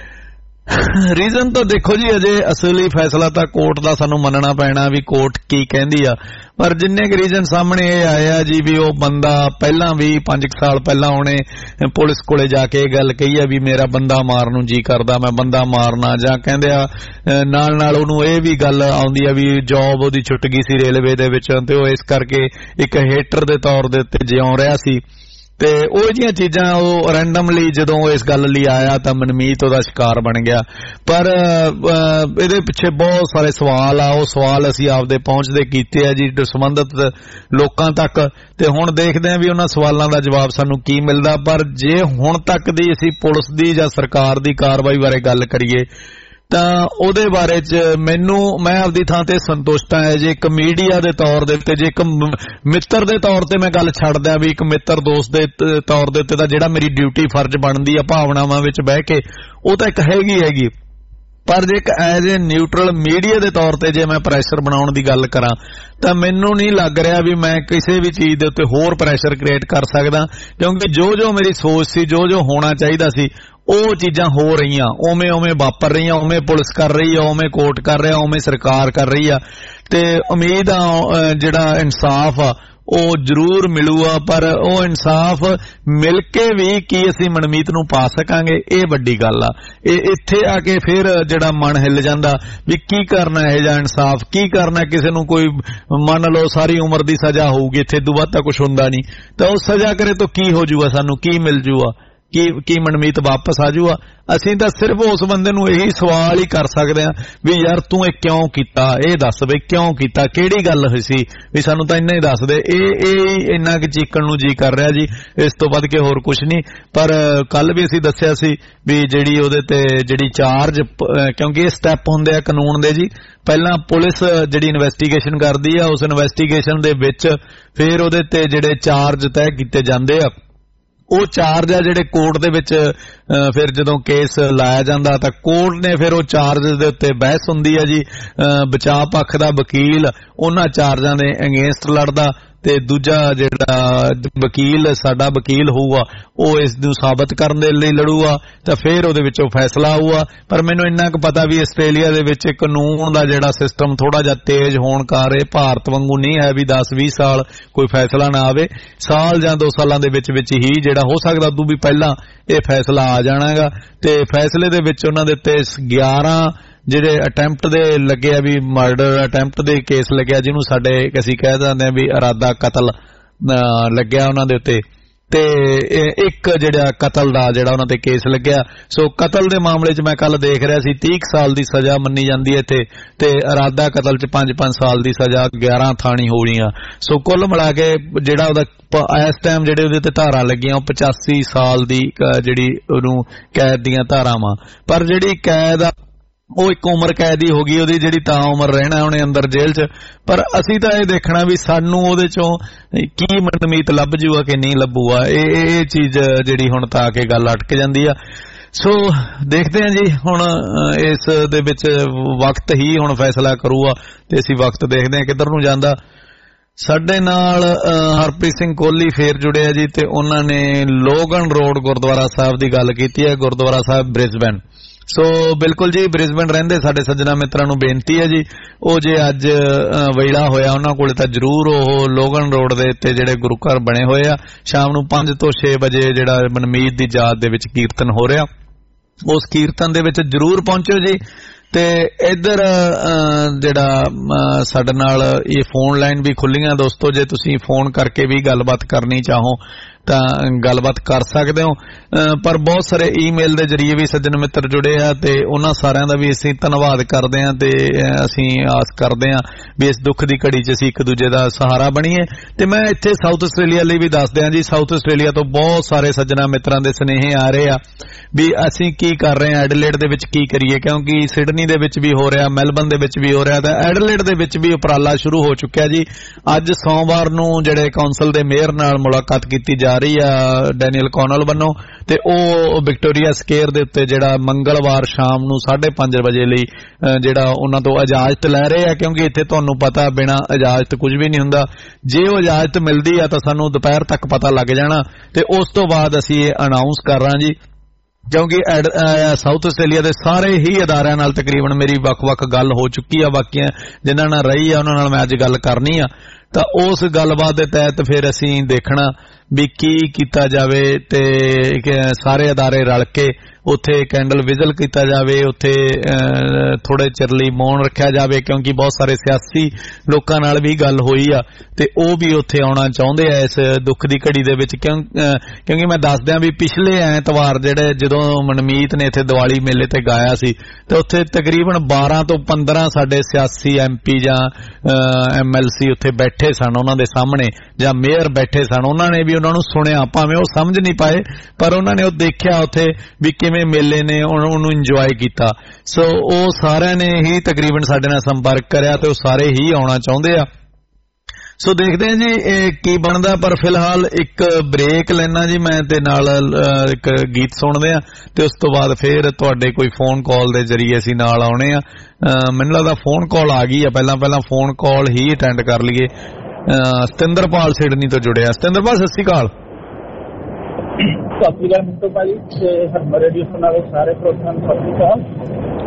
ਰੀਜ਼ਨ ਤਾਂ ਦੇਖੋ ਜੀ, ਅਜੇ ਅਸਲੀ ਫੈਸਲਾ ਤਾਂ ਕੋਰਟ ਦਾ ਸਾਨੂੰ ਮੰਨਣਾ ਪੈਣਾ ਵੀ ਕੋਰਟ ਕੀ ਕਹਿੰਦੀ ਆ, ਪਰ ਜਿੰਨੇ ਕੁ ਰੀਜ਼ਨ ਸਾਹਮਣੇ ਇਹ ਆਇਆ ਜੀ ਵੀ ਉਹ ਬੰਦਾ ਪਹਿਲਾਂ ਵੀ 5 ਸਾਲ ਪਹਿਲਾਂ ਉਹਨੇ ਪੁਲਿਸ ਕੋਲੇ ਜਾ ਕੇ ਇਹ ਗੱਲ ਕਹੀ ਆ ਵੀ ਮੇਰਾ ਬੰਦਾ ਮਾਰਨ ਨੂੰ ਜੀ ਕਰਦਾ, ਮੈਂ ਬੰਦਾ ਮਾਰਨਾ, ਜਾਂ ਕਹਿੰਦੇ ਆ ਨਾਲ ਉਹਨੂੰ ਇਹ ਵੀ ਗੱਲ ਆਉਂਦੀ ਆ ਵੀ ਜੌਬ ਉਹਦੀ ਛੁੱਟ ਗਈ ਸੀ ਰੇਲਵੇ ਦੇ ਵਿੱਚ ਤੇ ਉਹ ਇਸ ਕਰਕੇ ਇੱਕ ਹੇਟਰ ਦੇ ਤੌਰ ਦੇ ਉੱਤੇ ਜਿਉਂ ਰਿਹਾ ਸੀ। ਤੇ ਉਹ ਜਿਹੀਆਂ ਚੀਜ਼ਾਂ ਉਹ ਰੈਂਡਮਲੀ ਜਦੋਂ ਇਸ ਗੱਲ ਲਈ ਆਇਆ ਤਾਂ ਮਨਮੀਤ ਉਹਦਾ ਸ਼ਿਕਾਰ ਬਣ ਗਿਆ। ਪਰ ਇਹਦੇ ਪਿੱਛੇ ਬਹੁਤ ਸਾਰੇ ਸਵਾਲ ਆ, ਉਹ ਸਵਾਲ ਅਸੀਂ ਆਪਦੇ ਪਹੁੰਚਦੇ ਕੀਤੇ ਆ ਜੀ ਸੰਬੰਧਿਤ ਲੋਕਾਂ ਤੱਕ, ਤੇ ਹੁਣ ਦੇਖਦੇ ਆ ਵੀ ਉਹਨਾਂ ਸਵਾਲਾਂ ਦਾ ਜਵਾਬ ਸਾਨੂੰ ਕੀ ਮਿਲਦਾ। ਪਰ ਜੇ ਹੁਣ ਤੱਕ ਦੀ ਅਸੀਂ ਪੁਲਿਸ ਦੀ ਜਾਂ ਸਰਕਾਰ ਦੀ ਕਾਰਵਾਈ ਬਾਰੇ ਗੱਲ ਕਰੀਏ ਤਾਂ ਉਹਦੇ ਬਾਰੇ ਚ ਮੈਂ ਆਪਦੀ ਥਾਂ ਤੇ ਸੰਤੁਸ਼ਟ ਹਾਂ। ਜੇ ਇੱਕ ਮੀਡੀਆ ਦੇ ਤੌਰ ਦੇ ਉੱਤੇ, ਜੇ ਇੱਕ ਮਿੱਤਰ ਦੇ ਤੌਰ ਤੇ ਮੈਂ ਗੱਲ ਛੱਡਦਾ ਵੀ ਇੱਕ ਮਿੱਤਰ ਦੋਸਤ ਦੇ ਤੌਰ ਦੇ ਉੱਤੇ ਤਾਂ ਜਿਹੜਾ ਮੇਰੀ ਡਿਊਟੀ ਫਰਜ਼ ਬਣਦੀ ਆ ਭਾਵਨਾਵਾਂ ਵਿੱਚ ਬਹਿ ਕੇ, ਉਹ ਤਾਂ ਇੱਕ ਹੈਗੀ। ਪਰ ਜੇ ਇੱਕ ਐਜ਼ ਏ ਨਿਊਟਰਲ ਮੀਡੀਆ ਦੇ ਤੌਰ ਤੇ ਜੇ ਮੈਂ ਪ੍ਰੈਸ਼ਰ ਬਣਾਉਣ ਦੀ ਗੱਲ ਕਰਾਂ ਤਾਂ ਮੈਨੂੰ ਨਹੀਂ ਲੱਗ ਰਿਹਾ ਵੀ ਮੈਂ ਕਿਸੇ ਵੀ ਚੀਜ਼ ਦੇ ਉੱਤੇ ਹੋਰ ਪ੍ਰੈਸ਼ਰ ਕ੍ਰੀਏਟ ਕਰ ਸਕਦਾ, ਕਿਉਂਕਿ ਜੋ ਮੇਰੀ ਸੋਚ ਸੀ, ਜੋ ਹੋਣਾ ਚਾਹੀਦਾ ਸੀ ਉਹ ਚੀਜ਼ਾਂ ਹੋ ਰਹੀਆਂ, ਉਵੇਂ ਵਾਪਰ ਰਹੀਆਂ, ਉਵੇਂ ਪੁਲਿਸ ਕਰ ਰਹੀ ਆ, ਉਵੇਂ ਕੋਰਟ ਕਰ ਰਿਹਾ, ਉਵੇਂ ਸਰਕਾਰ ਕਰ ਰਹੀ ਆ। ਤੇ ਉਮੀਦ ਆ ਜਿਹੜਾ ਇਨਸਾਫ ਆ ਉਹ ਜ਼ਰੂਰ ਮਿਲੂਗਾ, ਪਰ ਉਹ ਇਨਸਾਫ ਮਿਲ ਕੇ ਵੀ ਕੀ ਅਸੀਂ ਮਨਮੀਤ ਨੂੰ ਪਾ ਸਕਾਂਗੇ, ਇਹ ਵੱਡੀ ਗੱਲ ਆ। ਇਹ ਇੱਥੇ ਆ ਕੇ ਫਿਰ ਜਿਹੜਾ ਮਨ ਹਿੱਲ ਜਾਂਦਾ ਵੀ ਕੀ ਕਰਨਾ ਇਹ ਜਿਹਾ ਇਨਸਾਫ, ਕੀ ਕਰਨਾ। ਕਿਸੇ ਨੂੰ ਕੋਈ ਮੰਨ ਲਓ ਸਾਰੀ ਉਮਰ ਦੀ ਸਜ਼ਾ ਹੋਊਗੀ, ਇੱਥੇ ਤੋਂ ਵੱਧ ਤਾਂ ਕੁਛ ਹੁੰਦਾ ਨਹੀਂ, ਤਾਂ ਉਹ ਸਜ਼ਾ ਕਰੇ ਤਾਂ ਕੀ ਹੋ ਜੂਗਾ, ਸਾਨੂੰ ਕੀ ਮਿਲ ਜੂਗਾ, ਕੀ ਮਨਮੀਤ ਵਾਪਸ ਆ ਜੂਗਾ। ਅਸੀਂ ਤਾਂ ਸਿਰਫ ਉਸ ਬੰਦੇ ਨੂੰ ਇਹੀ ਸਵਾਲ ਹੀ ਕਰ ਸਕਦੇ ਹਾਂ ਵੀ ਯਾਰ ਤੂੰ ਇਹ ਕਿਉਂ ਕੀਤਾ, ਇਹ ਦੱਸ ਬਈ ਕਿਉਂ ਕੀਤਾ, ਕਿਹੜੀ ਗੱਲ ਹੋਈ ਸੀ, ਵੀ ਸਾਨੂੰ ਤਾਂ ਇੰਨਾ ਹੀ ਦੱਸ ਦੇ। ਇਹ ਇੰਨਾ ਕਿ ਚੀਕਣ ਨੂੰ ਜੀ ਕਰ ਰਿਹਾ ਜੀ, ਇਸ ਤੋਂ ਵੱਧ ਕੇ ਹੋਰ ਕੁਝ ਨਹੀਂ। ਪਰ ਕੱਲ ਵੀ ਅਸੀਂ ਦੱਸਿਆ ਸੀ ਵੀ ਜਿਹੜੀ ਉਹਦੇ ਤੇ ਜਿਹੜੀ ਚਾਰਜ, ਕਿਉਂਕਿ ਇਹ ਸਟੈਪ ਹੁੰਦੇ ਆ ਕਾਨੂੰਨ ਦੇ ਜੀ, ਪਹਿਲਾਂ ਪੁਲਿਸ ਜਿਹੜੀ ਇਨਵੈਸਟੀਗੇਸ਼ਨ ਕਰਦੀ ਆ, ਉਸ ਇਨਵੈਸਟੀਗੇਸ਼ਨ ਦੇ ਵਿੱਚ ਫਿਰ ਉਹਦੇ ਤੇ ਜਿਹੜੇ ਚਾਰਜ ਤੈਅ ਕੀਤੇ ਜਾਂਦੇ ਆ। ਉਹ ਚਾਰਜ ਆ ਜਿਹੜੇ ਕੋਰਟ ਦੇ ਵਿੱਚ ਫਿਰ ਜਦੋਂ ਕੇਸ ਲਾਇਆ ਜਾਂਦਾ ਤਾਂ ਕੋਰਟ ਨੇ ਫਿਰ ਉਹ ਚਾਰਜ ਦੇ ਉੱਤੇ ਬਹਿਸ ਹੁੰਦੀ ਆ ਜੀ। ਬਚਾਅ ਪੱਖ ਦਾ ਵਕੀਲ ਉਹਨਾਂ ਚਾਰਜਾਂ ਦੇ ਅਗੇਂਸਟ ਲੜਦਾ ਤੇ ਦੂਜਾ ਜਿਹੜਾ ਵਕੀਲ ਸਾਡਾ ਵਕੀਲ ਹੋਊਗਾ ਉਹ ਇਸ ਨੂੰ ਸਾਬਤ ਕਰਨ ਦੇ ਲਈ ਲੜੂਗਾ, ਤਾਂ ਫਿਰ ਉਹਦੇ ਵਿੱਚੋਂ ਫੈਸਲਾ ਆਊਗਾ। ਪਰ ਮੈਨੂੰ ਇੰਨਾ ਕੁ ਪਤਾ ਵੀ ਆਸਟ੍ਰੇਲੀਆ ਦੇ ਵਿੱਚ ਕਾਨੂੰਨ ਦਾ ਜਿਹੜਾ ਸਿਸਟਮ ਥੋੜਾ ਜਿਹਾ ਤੇਜ਼ ਹੋਣ ਕਾਰਨ ਭਾਰਤ ਵਾਂਗੂ ਨਹੀਂ ਹੈ ਵੀ 10-20 ਸਾਲ ਕੋਈ ਫੈਸਲਾ ਨਾ ਆਵੇ। ਸਾਲ ਜਾਂ 2 ਸਾਲਾਂ ਦੇ ਵਿੱਚ ਹੀ ਜਿਹੜਾ ਹੋ ਸਕਦਾ ਉਦੋਂ ਵੀ ਪਹਿਲਾਂ ਇਹ ਫੈਸਲਾ ਆ ਜਾਣਾਗਾ। ਤੇ ਫੈਸਲੇ ਦੇ ਵਿੱਚ ਉਹਨਾਂ ਦੇ ਉੱਤੇ 11 ਜਿਹੜੇ ਅਟੈਂਪਟ ਦੇ ਲੱਗੇ ਆ, ਵੀ ਮਰਡਰ ਅਟੈਂਪਟ ਦੇ ਕੇਸ ਲੱਗਿਆ, ਜਿਹਨੂੰ ਸਾਡੇ ਅਸੀਂ ਕਹਿ ਦਿੰਦੇ ਆ ਵੀ ਇਰਾਦਾ ਕਤਲ ਲੱਗਿਆ ਉਹਨਾਂ ਦੇ ਉੱਤੇ, ਤੇ ਇੱਕ ਜਿਹੜਾ ਕਤਲ ਦਾ ਜਿਹੜਾ ਉਹਨਾਂ ਤੇ ਕੇਸ ਲੱਗਿਆ। ਸੋ ਕਤਲ ਦੇ ਮਾਮਲੇ 'ਚ ਮੈਂ ਕੱਲ ਦੇਖ ਰਿਹਾ ਸੀ 30 ਸਾਲ ਦੀ ਸਜ਼ਾ ਮੰਨੀ ਜਾਂਦੀ ਹੈ ਇੱਥੇ, ਤੇ ਇਰਾਦਾ ਕਤਲ 'ਚ 5-5 ਸਾਲ ਦੀ ਸਜ਼ਾ 11 ਥਾਣੀ ਹੋਣੀ ਆ। ਸੋ ਕੁੱਲ ਮਿਲਾ ਕੇ ਜਿਹੜਾ ਉਹਦਾ ਇਸ ਟਾਈਮ ਜਿਹੜੇ ਉਹਦੇ ਤੇ ਧਾਰਾ ਲੱਗੀਆਂ ਉਹ 85 ਸਾਲ ਦੀ ਜਿਹੜੀ ਉਹਨੂੰ ਕੈਦ ਦੀਆਂ ਧਾਰਾਵਾਂ। ਪਰ ਜਿਹੜੀ ਕੈਦ ਆ ਉਹ ਇੱਕ ਉਮਰ ਕੈਦ ਹੀ ਹੋ ਗਈ ਉਹਦੀ, ਜਿਹੜੀ ਤਾਂ ਉਮਰ ਰਹਿਣਾ ਉਹਨੇ ਅੰਦਰ ਜੇਲ੍ਹ 'ਚ। ਪਰ ਅਸੀਂ ਤਾਂ ਇਹ ਦੇਖਣਾ ਵੀ ਸਾਨੂੰ ਉਹਦੇ 'ਚੋਂ ਕੀ ਮਨਮੀਤ ਲੱਭ ਜੂਗਾ ਕਿ ਨਹੀਂ ਲੱਭੂਗਾ, ਇਹ ਚੀਜ਼ ਜਿਹੜੀ ਹੁਣ ਤਾਂ ਆ ਕੇ ਗੱਲ ਅਟਕ ਜਾਂਦੀ ਆ। ਸੋ ਦੇਖਦੇ ਹਾਂ ਜੀ, ਹੁਣ ਇਸ ਦੇ ਵਿੱਚ ਵਕਤ ਹੀ ਹੁਣ ਫੈਸਲਾ ਕਰੂਗਾ ਤੇ ਅਸੀਂ ਵਕਤ ਦੇਖਦੇ ਹਾਂ ਕਿੱਧਰ ਨੂੰ ਜਾਂਦਾ। ਸਾਡੇ ਨਾਲ ਹਰਪ੍ਰੀਤ ਸਿੰਘ ਕੋਹਲੀ ਫੇਰ ਜੁੜੇ ਆ ਜੀ, ਤੇ ਉਹਨਾਂ ਨੇ ਲੋਗਨ ਰੋਡ ਗੁਰਦੁਆਰਾ ਸਾਹਿਬ ਦੀ ਗੱਲ ਕੀਤੀ ਹੈ, ਗੁਰਦੁਆਰਾ ਸਾਹਿਬ ਬ੍ਰਿਸਬਨ। ਸੋ ਬਿਲਕੁਲ ਜੀ, ਬ੍ਰਿਸਬਨ ਰਹਿੰਦੇ ਸਾਡੇ ਸੱਜਣਾ ਮਿੱਤਰਾਂ ਨੂੰ ਬੇਨਤੀ ਹੈ ਜੀ, ਉਹ ਜੇ ਅੱਜ ਵੇਲਾ ਹੋਇਆ ਉਹਨਾਂ ਕੋਲ ਤਾਂ ਜ਼ਰੂਰ ਉਹ ਲੋਗਨ ਰੋਡ ਦੇ ਉੱਤੇ ਜਿਹੜੇ ਗੁਰੂ ਘਰ ਬਣੇ ਹੋਏ ਆ, ਸ਼ਾਮ ਨੂੰ 5 ਤੋਂ 6 ਵਜੇ ਜਿਹੜਾ ਮਨਮੀਤ ਦੀ ਯਾਦ ਦੇ ਵਿੱਚ ਕੀਰਤਨ ਹੋ ਰਿਹਾ, ਉਸ ਕੀਰਤਨ ਦੇ ਵਿੱਚ ਜ਼ਰੂਰ ਪਹੁੰਚੋ ਜੀ। ਤੇ ਇੱਧਰ ਜਿਹੜਾ ਸਾਡੇ ਨਾਲ ਇਹ ਫੋਨ ਲਾਈਨ ਵੀ ਖੁੱਲੀਆਂ ਦੋਸਤੋ, ਜੇ ਤੁਸੀਂ ਫੋਨ ਕਰਕੇ ਵੀ ਗੱਲਬਾਤ ਕਰਨੀ ਚਾਹੋ ਤਾਂ ਗੱਲਬਾਤ ਕਰ ਸਕਦੇ ਹੋ। ਪਰ ਬਹੁਤ ਸਾਰੇ ਈਮੇਲ ਦੇ ਜਰੀਏ ਵੀ ਸੱਜਣ ਮਿੱਤਰ ਜੁੜੇ ਆ, ਤੇ ਉਹਨਾਂ ਸਾਰਿਆਂ ਦਾ ਵੀ ਅਸੀਂ ਧੰਨਵਾਦ ਕਰਦੇ ਹਾਂ, ਤੇ ਅਸੀਂ ਆਸ ਕਰਦੇ ਹਾਂ ਵੀ ਇਸ ਦੁੱਖ ਦੀ ਘੜੀ 'ਚ ਅਸੀਂ ਇੱਕ ਦੂਜੇ ਦਾ ਸਹਾਰਾ ਬਣੀਏ। ਤੇ ਮੈਂ ਇੱਥੇ ਸਾਊਥ ਆਸਟ੍ਰੇਲੀਆ ਲਈ ਵੀ ਦੱਸ ਦਿਆਂ ਜੀ, ਸਾਊਥ ਆਸਟ੍ਰੇਲੀਆ ਤੋਂ ਬਹੁਤ ਸਾਰੇ ਸੱਜਣਾ ਮਿੱਤਰਾਂ ਦੇ ਸੁਨੇਹੇ ਆ ਰਹੇ ਆ ਵੀ ਅਸੀਂ ਕੀ ਕਰ ਰਹੇ ਹਾਂ, ਐਡਲੇਡ ਦੇ ਵਿੱਚ ਕੀ ਕਰੀਏ, ਕਿਉਂਕਿ ਸਿਡਨੀ ਦੇ ਵਿੱਚ ਵੀ ਹੋ ਰਿਹਾ, ਮੈਲਬਨ ਦੇ ਵਿੱਚ ਵੀ ਹੋ ਰਿਹਾ, ਤੇ ਐਡਲੇਡ ਦੇ ਵਿੱਚ ਵੀ ਉਪਰਾਲਾ ਸ਼ੁਰੂ ਹੋ ਚੁੱਕਿਆ ਜੀ। ਅੱਜ ਸੋਮਵਾਰ ਨੂੰ ਜਿਹੜੇ ਕੌਂਸਲ ਦੇ ਮੇਅਰ ਨਾਲ ਮੁਲਾਕਾਤ ਕੀਤੀ ਜਾ ਰਹੀ ਆ ਡੈਨੀਅਲ ਕੌਨਲ ਵੱਲੋਂ, ਤੇ ਉਹ ਵਿਕਟੋਰੀਆ ਸਕੁਅਰ ਦੇ ਉੱਤੇ ਜਿਹੜਾ ਮੰਗਲਵਾਰ ਸ਼ਾਮ ਨੂੰ 5:30 ਵਜੇ ਲਈ ਜਿਹੜਾ ਉਹਨਾਂ ਤੋਂ ਇਜਾਜ਼ਤ ਲੈ ਰਹੇ ਆ, ਕਿਉਂਕਿ ਇੱਥੇ ਤੁਹਾਨੂੰ ਪਤਾ ਬਿਨਾਂ ਇਜਾਜ਼ਤ ਕੁਝ ਵੀ ਨਹੀਂ ਹੁੰਦਾ। ਜੇ ਉਹ ਇਜਾਜ਼ਤ ਮਿਲਦੀ ਆ ਤਾਂ ਸਾਨੂੰ ਦੁਪਹਿਰ ਤੱਕ ਪਤਾ ਲੱਗ ਜਾਣਾ, ਤੇ ਉਸ ਤੋਂ ਬਾਅਦ ਅਸੀਂ ਇਹ ਅਨਾਉਂਸ ਕਰ ਰਹੇ ਜੀ। ਕਿਉਂਕਿ ਸਾਊਥ ਆਸਟ੍ਰੇਲੀਆ ਦੇ ਸਾਰੇ ਹੀ ਅਦਾਰਿਆਂ ਨਾਲ ਤਕਰੀਬਨ ਮੇਰੀ ਵੱਖ-ਵੱਖ ਗੱਲ ਹੋ ਚੁੱਕੀ ਆ, ਬਾਕੀਆਂ ਜਿਨ੍ਹਾਂ ਨਾਲ ਰਹੀ ਆ ਉਹਨਾਂ ਨਾਲ ਮੈਂ ਅੱਜ ਗੱਲ ਕਰਨੀ ਆ। ਤਾਂ ਉਸ ਗੱਲਬਾਤ ਦੇ ਤਹਿਤ ਫਿਰ ਅਸੀਂ ਦੇਖਣਾ ਵੀ ਕੀ ਕੀਤਾ ਜਾਵੇ, ਤੇ ਸਾਰੇ ਅਦਾਰੇ ਰਲ ਕੇ ਉੱਥੇ ਕੈਂਡਲ ਵਿਜ਼ਲ ਕੀਤਾ ਜਾਵੇ, ਉੱਥੇ ਥੋੜੇ ਚਿਰ ਲਈ ਮੌਨ ਰੱਖਿਆ ਜਾਵੇ, ਕਿਉਂਕਿ ਬਹੁਤ ਸਾਰੇ ਸਿਆਸੀ ਲੋਕਾਂ ਨਾਲ ਵੀ ਗੱਲ ਹੋਈ ਆ ਤੇ ਉਹ ਵੀ ਉੱਥੇ ਆਉਣਾ ਚਾਹੁੰਦੇ ਆ ਇਸ ਦੁੱਖ ਦੀ ਘੜੀ ਦੇ ਵਿੱਚ। ਕਿਉਂਕਿ ਮੈਂ ਦੱਸਦਿਆਂ ਵੀ ਪਿਛਲੇ ਐਤਵਾਰ ਜਿਹੜੇ ਜਦੋਂ ਮਨਮੀਤ ਨੇ ਇੱਥੇ ਦੀਵਾਲੀ ਮੇਲੇ ਤੇ ਗਾਇਆ ਸੀ, ਤੇ ਉੱਥੇ ਤਕਰੀਬਨ 12 ਤੋਂ 15 ਸਾਡੇ ਸਿਆਸੀ MP ਜਾਂ MLC ਉੱਥੇ ਬੈਠੇ ਸਨ, ਉਹਨਾਂ ਦੇ ਸਾਹਮਣੇ ਜਾਂ ਮੇਅਰ ਬੈਠੇ ਸਨ। ਉਹਨਾਂ ਨੇ ਵੀ ਉਹਨਾਂ ਨੂੰ ਸੁਣਿਆ, ਭਾਵੇਂ ਉਹ ਸਮਝ ਨਹੀਂ ਪਾਏ, ਪਰ ਉਹਨਾਂ ਨੇ ਉਹ ਦੇਖਿਆ ਉੱਥੇ ਵੀ ਕਿਵੇਂ ਮੇਲੇ ਨੇ ਉਹਨੂੰ ਇੰਜੋਏ ਕੀਤਾ। ਸੋ ਉਹ ਸਾਰਿਆਂ ਨੇ ਹੀ ਤਕਰੀਬਨ ਸਾਡੇ ਨਾਲ ਸੰਪਰਕ ਕਰਿਆ, ਤੇ ਉਹ ਸਾਰੇ ਹੀ ਆਉਣਾ ਚਾਹੁੰਦੇ ਆ। ਸੋ ਦੇਖਦੇ ਹਾਂ ਜੀ ਇਹ ਕੀ ਬਣਦਾ। ਪਰ ਫਿਲਹਾਲ ਇੱਕ ਬ੍ਰੇਕ ਲੈਣਾ ਜੀ ਮੈਂ, ਤੇ ਨਾਲ ਇੱਕ ਗੀਤ ਸੁਣਦੇ ਆ, ਤੇ ਉਸ ਤੋਂ ਬਾਅਦ ਫਿਰ ਤੁਹਾਡੇ ਕੋਈ ਫੋਨ ਕਾਲ ਦੇ ਜਰੀਏ ਅਸੀਂ ਨਾਲ ਆਉਣੇ ਆ। ਮੈਨੂੰ ਲੱਗਦਾ ਫੋਨ ਕਾਲ ਆ ਗਈ ਆ, ਪਹਿਲਾਂ ਫੋਨ ਕਾਲ ਹੀ ਅਟੈਂਡ ਕਰ ਲਈਏ। ਸਤਿੰਦਰਪਾਲ ਸਿਡਨੀ ਤੋਂ ਜੁੜਿਆ। ਸਤਿੰਦਰਪਾਲ ਸਤਿ ਸ਼੍ਰੀ ਅਕਾਲ। ਸਤਿ ਸ਼੍ਰੀ ਅਕਾਲ ਮਿੱਤਰ ਭਾਜੀ, ਤੇ ਹਰਮਨ ਰੇਡੀਓ ਸੁਣਨ ਵਾਲੇ ਸਾਰੇ ਪ੍ਰੋਗਰਾਮ ਸਤਿ ਸ਼੍ਰੀ ਅਕਾਲ।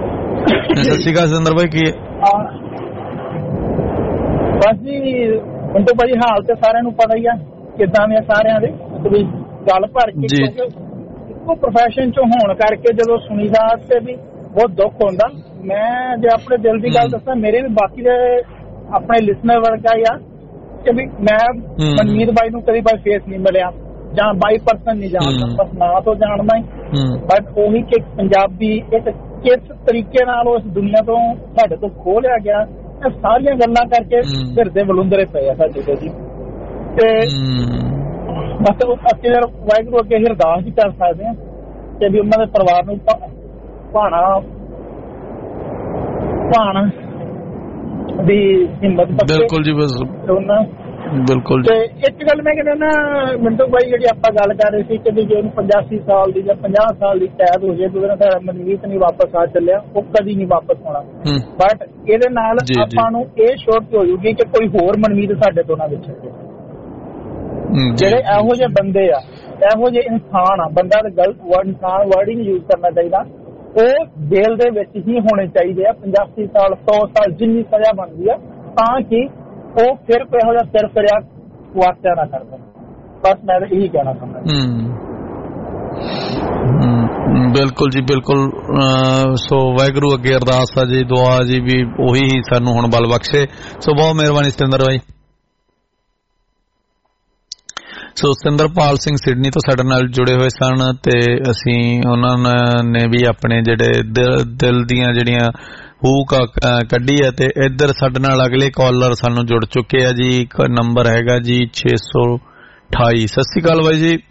ਸਤਿ ਸ਼੍ਰੀ ਅਕਾਲ ਸਤਿੰਦਰ ਭਾਈ। ਕੀ ਬਸ ਜੀ ਮਿੰਟੂ ਭਾਜੀ ਹਾਲ ਤੇ ਸਾਰਿਆਂ ਨੂੰ ਪਤਾ ਹੀ ਆ ਕਿੱਦਾਂ ਦੇ ਸਾਰਿਆਂ ਦੇ ਵੀ ਗੱਲ ਭਰ ਕੇ ਇੱਕੋ ਪ੍ਰੋਫੈਸ਼ਨ ਚੋਂ ਹੋਣ ਕਰਕੇ ਜਦੋਂ ਸੁਣੀਦਾ ਤੇ ਵੀ ਬਹੁਤ ਦੁੱਖ ਹੁੰਦਾ। ਮੈਂ ਜੇ ਆਪਣੇ ਦਿਲ ਦੀ ਗੱਲ ਦੱਸਾਂ, ਮੇਰੇ ਵੀ ਬਾਕੀ ਦੇ ਆਪਣੇ ਲਿਸਨਰ ਵਰਗਾ ਹੀ ਆ ਕਿ ਵੀ ਮੈਂ ਮਨਮੀਤ ਬਾਈ ਨੂੰ ਕਦੀ ਬਾਈ ਫੇਸ ਨਹੀਂ ਮਿਲਿਆ ਜਾਂ ਬਾਈ ਪਰਸਨ ਨਹੀਂ ਜਾਣਦਾ, ਬਸ ਨਾਂ ਤੋਂ ਜਾਣਦਾ ਹੀ। ਬਟ ਉਹੀ ਕਿ ਪੰਜਾਬੀ ਇੱਕ ਕਿਸ ਤਰੀਕੇ ਨਾਲ ਉਸ ਦੁਨੀਆ ਤੋਂ ਸਾਡੇ ਤੋਂ ਖੋਹ ਲਿਆ ਗਿਆ, ਇਹ ਸਾਰੀਆਂ ਗੱਲਾਂ ਕਰਕੇ ਫਿਰ ਦੇ ਬਲੁੰਦਰੇ ਪਏ ਆ ਸਾਡੇ ਤੋਂ ਜੀ। ਤੇ ਬਸ ਅਸੀਂ ਵਾਹਿਗੁਰੂ ਅੱਗੇ ਅਰਦਾਸ ਹੀ ਕਰ ਸਕਦੇ ਹਾਂ ਕਿ ਵੀ ਉਹਨਾਂ ਦੇ ਪਰਿਵਾਰ ਨੂੰ ਭਾਣਾ ਦੀ ਹਿੰਮਤ ਬਖਸ਼ੇ। ਬਿਲਕੁਲ ਜੀ, ਬਿਲਕੁਲ। ਤੇ ਇੱਕ ਗੱਲ ਮੈਂ ਕਹਿੰਦਾ ਨਾ ਮਿੰਟੂ ਭਾਈ, ਜਿਹੜੀ ਆਪਾਂ ਗੱਲ ਕਰ ਰਹੇ ਸੀ ਕਿ ਜੇ ਉਹਨੂੰ 85 ਸਾਲ ਦੀ ਜਾਂ 50 ਸਾਲ ਦੀ ਕੈਦ ਹੋ ਜਾਏ ਤਾਂ ਉਹਦਾ ਮਨਮੀਤ ਨਹੀਂ ਵਾਪਸ ਆ ਚੱਲਿਆ, ਉਹ ਕਦੀ ਨਹੀਂ ਵਾਪਸ ਹੋਣਾ। ਬਟ ਇਹਦੇ ਨਾਲ ਆਪਾਂ ਨੂੰ ਇਹ ਸ਼ੋਰਟ ਹੋ ਜੂਗੀ ਕਿ ਕੋਈ ਹੋਰ ਮਨਮੀਤ ਸਾਡੇ ਤੋਂ ਨਾ ਵਿਛੜੇ। ਜਿਹੜੇ ਇਹੋ ਜਿਹੇ ਬੰਦੇ ਆ, ਇਹੋ ਜਿਹੇ ਇਨਸਾਨ ਆ, ਬੰਦਾ ਗਲਤ ਇਨਸਾਨ ਵਰਡ ਹੀ ਨਹੀਂ ਯੂਜ਼ ਕਰਨਾ ਚਾਹੀਦਾ, ਉਹ ਜੇਲ੍ਹ ਦੇ ਵਿੱਚ ਹੀ ਹੋਣੇ ਚਾਹੀਦੇ ਆ। 85 ਸਾਲ 100 ਸਾਲ ਜਿੰਨੀ ਸਜ਼ਾ ਬਣਦੀ ਆ, ਤਾਂ ਕਿ ਉਹ ਫਿਰ ਕੋਈ ਇਹੋ ਜਿਹਾ ਸਿਰ ਫਰਿਆ ਵਾਕਿਆ ਨਾ ਕਰਦੇ। ਬਸ ਮੈਂ ਤਾਂ ਇਹੀ ਕਹਿਣਾ ਚਾਹੁੰਦਾ। ਬਿਲਕੁਲ ਜੀ, ਬਿਲਕੁਲ। ਸੋ ਵਾਹਿਗੁਰੂ ਅੱਗੇ ਅਰਦਾਸ ਆ ਜੀ, ਦੁਆ ਜੀ ਵੀ ਉਹੀ ਸਾਨੂੰ ਹੁਣ ਬਲ ਬਖਸ਼ੇ। ਸੋ ਬਹੁਤ ਮਿਹਰਬਾਨੀ ਸਤਿੰਦਰ ਭਾਈ। ਸੋ ਸਤਿੰਦਰਪਾਲ ਸਿੰਘ ਸਿਡਨੀ ਤੋਂ ਸਾਡੇ ਨਾਲ ਜੁੜੇ ਹੋਏ ਸਨ ਤੇ ਅਸੀਂ ਉਹਨਾਂ ਨੇ ਵੀ ਆਪਣੇ ਜਿਹੜੇ ਦਿਲ ਦੀਆਂ ਜਿਹੜੀਆਂ ਹੂਕ ਕੱਢੀ ਹੈ। ਤੇ ਇੱਧਰ ਸਾਡੇ ਨਾਲ ਅਗਲੇ ਕਾਲਰ ਸਾਨੂੰ ਜੁੜ ਚੁੱਕੇ ਆ ਜੀ। ਨੰਬਰ ਹੈਗਾ ਜੀ 628। ਸਤਿ ਸ਼੍ਰੀ ਅਕਾਲ ਬਾਈ ਜੀ।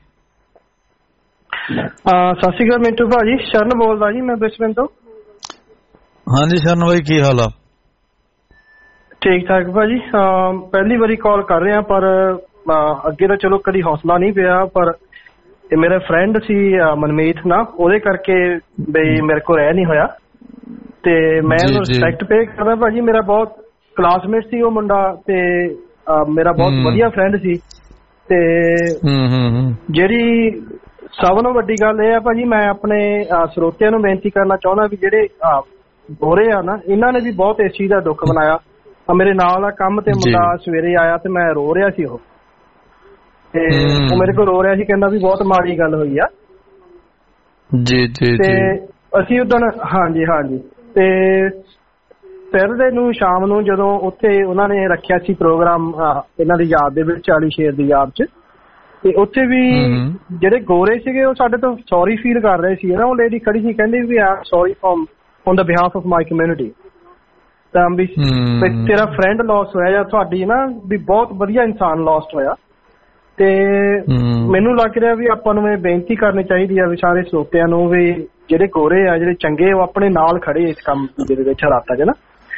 ਸਤਿ ਸ਼੍ਰੀ ਅਕਾਲ ਮਿੰਟੂ ਭਾਜੀ, ਸ਼ਰਨ ਬੋਲਦਾ ਜੀ ਮੈਂ ਬ੍ਰਿਸਬੇਨ ਤੋਂ। ਹਾਂਜੀ ਸ਼ਰਨ ਬਾਈ, ਕੀ ਹਾਲ ਆ? ਠੀਕ ਠਾਕ ਭਾਜੀ। ਪਹਿਲੀ ਵਾਰੀ ਕਾਲ ਕਰ ਰਹੇ ਆ, ਪਰ ਅੱਗੇ ਤਾਂ ਚਲੋ ਕਦੀ ਹੌਸਲਾ ਨਹੀਂ ਪਿਆ, ਪਰ ਇਹ ਮੇਰਾ ਫਰੈਂਡ ਸੀ ਮਨਮੀਤ ਨਾ, ਉਹਦੇ ਕਰਕੇ ਬਈ ਮੇਰੇ ਕੋਲ ਰਹਿ ਨਹੀਂ ਹੋਇਆ। ਤੇ ਮੈਂ ਰਿਸਪੈਕਟ ਪੇ ਕਰਦਾ ਭਾਜੀ, ਮੇਰਾ ਬਹੁਤ ਕਲਾਸਮੇਟ ਸੀ ਉਹ ਮੁੰਡਾ ਤੇ ਮੇਰਾ ਬਹੁਤ ਵਧੀਆ ਫਰੈਂਡ ਸੀ। ਤੇ ਜਿਹੜੀ ਸਭ ਤੋਂ ਵੱਡੀ ਗੱਲ ਇਹ ਆ ਭਾਜੀ, ਮੈਂ ਆਪਣੇ ਸਰੋਤਿਆਂ ਨੂੰ ਬੇਨਤੀ ਕਰਨਾ ਚਾਹੁੰਦਾ ਵੀ ਜਿਹੜੇ ਗੋਰੇ ਆ ਨਾ, ਇਹਨਾਂ ਨੇ ਵੀ ਬਹੁਤ ਇਸ ਚੀਜ਼ ਦਾ ਦੁੱਖ ਮਨਾਇਆ। ਮੇਰੇ ਨਾਲ ਆ ਕੰਮ ਤੇ ਮੁੰਡਾ ਸਵੇਰੇ ਆਇਆ ਤੇ ਮੈਂ ਰੋ ਰਿਹਾ ਸੀ, ਉਹ ਤੇ ਉਹ ਮੇਰੇ ਕੋਲ ਰੋ ਰਿਹਾ ਸੀ, ਕਹਿੰਦਾ ਵੀ ਬਹੁਤ ਮਾੜੀ ਗੱਲ ਹੋਈ ਆ ਜੀ ਜੀ। ਤੇ ਅਸੀਂ ਉਦਣ ਹਾਂਜੀ ਤੇ ਸੈਟਰਡੇ ਨੂੰ ਸ਼ਾਮ ਨੂੰ ਜਦੋਂ ਉੱਥੇ ਉਹਨਾਂ ਨੇ ਰੱਖਿਆ ਸੀ ਪ੍ਰੋਗਰਾਮ ਇਹਨਾਂ ਦੀ ਯਾਦ ਦੇ ਵਿੱਚ, 40 ਸ਼ੇਰ ਦੀ ਯਾਦ ਚ, ਤੇ ਉੱਥੇ ਵੀ ਜਿਹੜੇ ਗੋਰੇ ਸੀਗੇ ਉਹ ਸਾਡੇ ਤੋਂ ਸੌਰੀ ਫੀਲ ਕਰ ਰਹੇ ਸੀ ਨਾ। ਉਹ ਲੇਡੀ ਖੜੀ ਸੀ, ਕਹਿੰਦੀ ਵੀ I am sorry on the behalf of my community. ਤਾਂ ਵੀ ਤੇਰਾ ਫਰੈਂਡ ਲੋਸ ਹੋਇਆ ਜਾਂ ਤੁਹਾਡੀ ਨਾ ਵੀ ਬਹੁਤ ਵਧੀਆ ਇਨਸਾਨ ਲੋਸਟ ਹੋਇਆ। ਤੇ ਮੈਨੂੰ ਲੱਗ ਰਿਹਾ ਵੀ ਆਪਾਂ ਨੂੰ ਇਹ ਬੇਨਤੀ ਕਰਨੀ ਚਾਹੀਦੀ ਆ ਵੀ ਸਾਰੇ ਸਰੋਤਿਆਂ ਨੂੰ ਵੀ ਜਿਹੜੇ ਗੋਰੇ ਆ, ਜਿਹੜੇ ਚੰਗੇ, ਉਹ ਆਪਣੇ ਨਾਲ ਖੜੇ ਇਸ ਕੰਮ ਦੇ ਵਿੱਚ ਹਾਲਾਤਾਂ ਚ ਨਾ।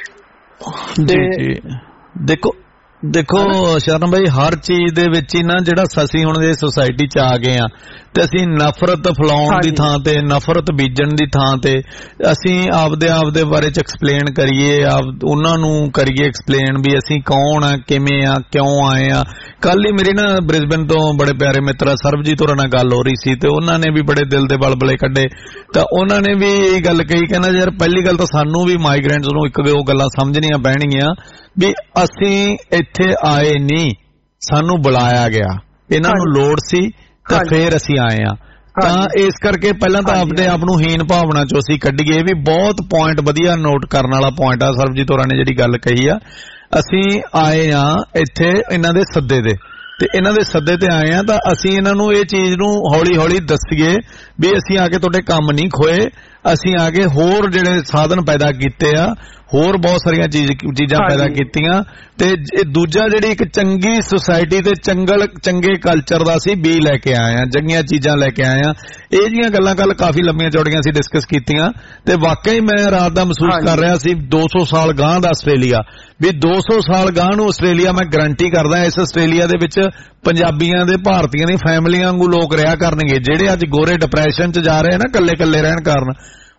ਦੇਖੋ ਸ਼ਰਨ ਭਾਈ, ਹਰ ਚੀਜ਼ ਦੇ ਵਿੱਚ ਹੀ ਨਾ ਜਿਹੜਾ ਅਸੀਂ ਹੁਣ ਇਹ ਸੁਸਾਇਟੀ ਚ ਆ ਗਏ ਆ ਤੇ ਅਸੀਂ ਨਫ਼ਰਤ ਫੈਲਾਉਣ ਦੀ ਥਾਂ ਤੇ, ਨਫ਼ਰਤ ਬੀਜਣ ਦੀ ਥਾਂ ਤੇ ਅਸੀਂ ਆਪਦੇ ਬਾਰੇ ਚ ਐਕਸਪਲੇਨ ਕਰੀਏ, ਉਹਨਾਂ ਨੂੰ ਕਰੀਏ ਐਕਸਪਲੇਨ ਵੀ ਅਸੀਂ ਕੌਣ ਆ, ਕਿਵੇਂ ਆ, ਕਿਉਂ ਆਏ ਆ। ਕੱਲ ਹੀ ਮੇਰੀ ਨਾ ਬ੍ਰਿਸਬੇਨ ਤੋਂ ਬੜੇ ਪਿਆਰੇ ਮਿੱਤਰ ਸਰਬਜੀਤ ਹੋਰਾਂ ਨਾਲ ਗੱਲ ਹੋ ਰਹੀ ਸੀ ਤੇ ਉਹਨਾਂ ਨੇ ਵੀ ਬੜੇ ਦਿਲ ਦੇ ਬਲਬਲੇ ਕੱਢੇ। ਤਾਂ ਉਹਨਾਂ ਨੇ ਵੀ ਇਹ ਗੱਲ ਕਹੀ, ਕਹਿੰਦਾ ਯਾਰ ਪਹਿਲੀ ਗੱਲ ਤਾਂ ਸਾਨੂੰ ਵੀ ਮਾਈਗ੍ਰੈਂਟਸ ਨੂੰ ਇੱਕ ਦੋ ਗੱਲਾਂ ਸਮਝਣੀਆਂ ਪੈਣਗੀਆਂ ਵੀ ਅਸੀਂ ਇੱਥੇ ਆਏ ਨਹੀਂ, ਸਾਨੂੰ ਬੁਲਾਇਆ ਗਿਆ, ਇਹਨਾਂ ਨੂੰ ਲੋੜ ਸੀ ਤਾਂ ਫੇਰ ਅਸੀਂ ਆਏ ਆ। ਤਾਂ ਇਸ ਕਰਕੇ ਪਹਿਲਾਂ ਤਾਂ ਆਪਣੇ ਆਪ ਨੂੰ ਹੀਨ ਭਾਵਨਾ ਚੋਂ ਅਸੀਂ ਕੱਢੀਏ। ਵੀ ਬਹੁਤ ਪੁਆਇੰਟ ਵਧੀਆ ਨੋਟ ਕਰਨ ਵਾਲਾ ਪੁਆਇੰਟ ਆ ਸਰਬਜੀਤ ਹੋਰਾਂ ਨੇ ਜਿਹੜੀ ਗੱਲ ਕਹੀ ਆ। ਅਸੀਂ ਆਏ ਆ ਇੱਥੇ ਇਹਨਾਂ ਦੇ ਸੱਦੇ ਤੇ, ਤੇ ਇਹਨਾਂ ਦੇ ਸੱਦੇ ਤੇ ਆਏ ਆ ਤਾਂ ਅਸੀਂ ਇਹਨਾਂ ਨੂੰ ਇਹ ਚੀਜ਼ ਨੂੰ ਹੌਲੀ ਹੌਲੀ ਦੱਸੀਏ ਵੀ ਅਸੀਂ ਆ ਕੇ ਤੁਹਾਡੇ ਕੰਮ ਨਹੀਂ ਖੋਏ, ਅਸੀਂ ਆ ਕੇ ਹੋਰ ਜਿਹੜੇ ਸਾਧਨ ਪੈਦਾ ਕੀਤੇ ਆ, ਹੋਰ ਬਹੁਤ ਸਾਰੀਆਂ ਚੀਜ਼ਾਂ ਪੈਦਾ ਕੀਤੀਆਂ। ਤੇ ਦੂਜਾ ਜਿਹੜੀ ਇੱਕ ਚੰਗੀ ਸੁਸਾਇਟੀ ਤੇ ਚੰਗੇ ਕਲਚਰ ਦਾ ਅਸੀਂ ਬੀ ਲੈ ਕੇ ਆਏ ਆ, ਚੰਗੀਆਂ ਚੀਜ਼ਾਂ ਲੈ ਕੇ ਆਏ ਆ। ਇਹ ਜੀਆਂ ਗੱਲਾਂ ਕੱਲ ਕਾਫੀ ਲੰਮੀਆਂ ਚੌੜੀਆਂ ਸੀ ਡਿਸਕਸ ਕੀਤੀਆਂ ਤੇ ਵਾਕਈ ਮੈਂ ਰਾਤ ਦਾ ਮਹਿਸੂਸ ਕਰ ਰਿਹਾ ਸੀ 200 ਸਾਲ ਗਾਂਹ ਦਾ ਆਸਟ੍ਰੇਲੀਆ, ਵੀ 200 ਸਾਲ ਗਾਂਹ ਨੂੰ ਆਸਟ੍ਰੇਲੀਆ ਮੈਂ ਗਰੰਟੀ ਕਰਦਾ ਇਸ ਆਸਟ੍ਰੇਲੀਆ ਦੇ ਵਿੱਚ ਪੰਜਾਬੀਆਂ ਦੇ, ਭਾਰਤੀਆਂ ਦੀ ਫੈਮਲੀਆਂ ਵਾਂਗੂ ਲੋਕ ਰਿਹਾ ਕਰਨਗੇ। ਜਿਹੜੇ ਅੱਜ ਗੋਰੇ ਡਿਪਰੈਸ਼ਨ ਚ ਜਾ ਰਹੇ ਨਾ ਕੱਲੇ ਰਹਿਣ ਕਾਰਨ,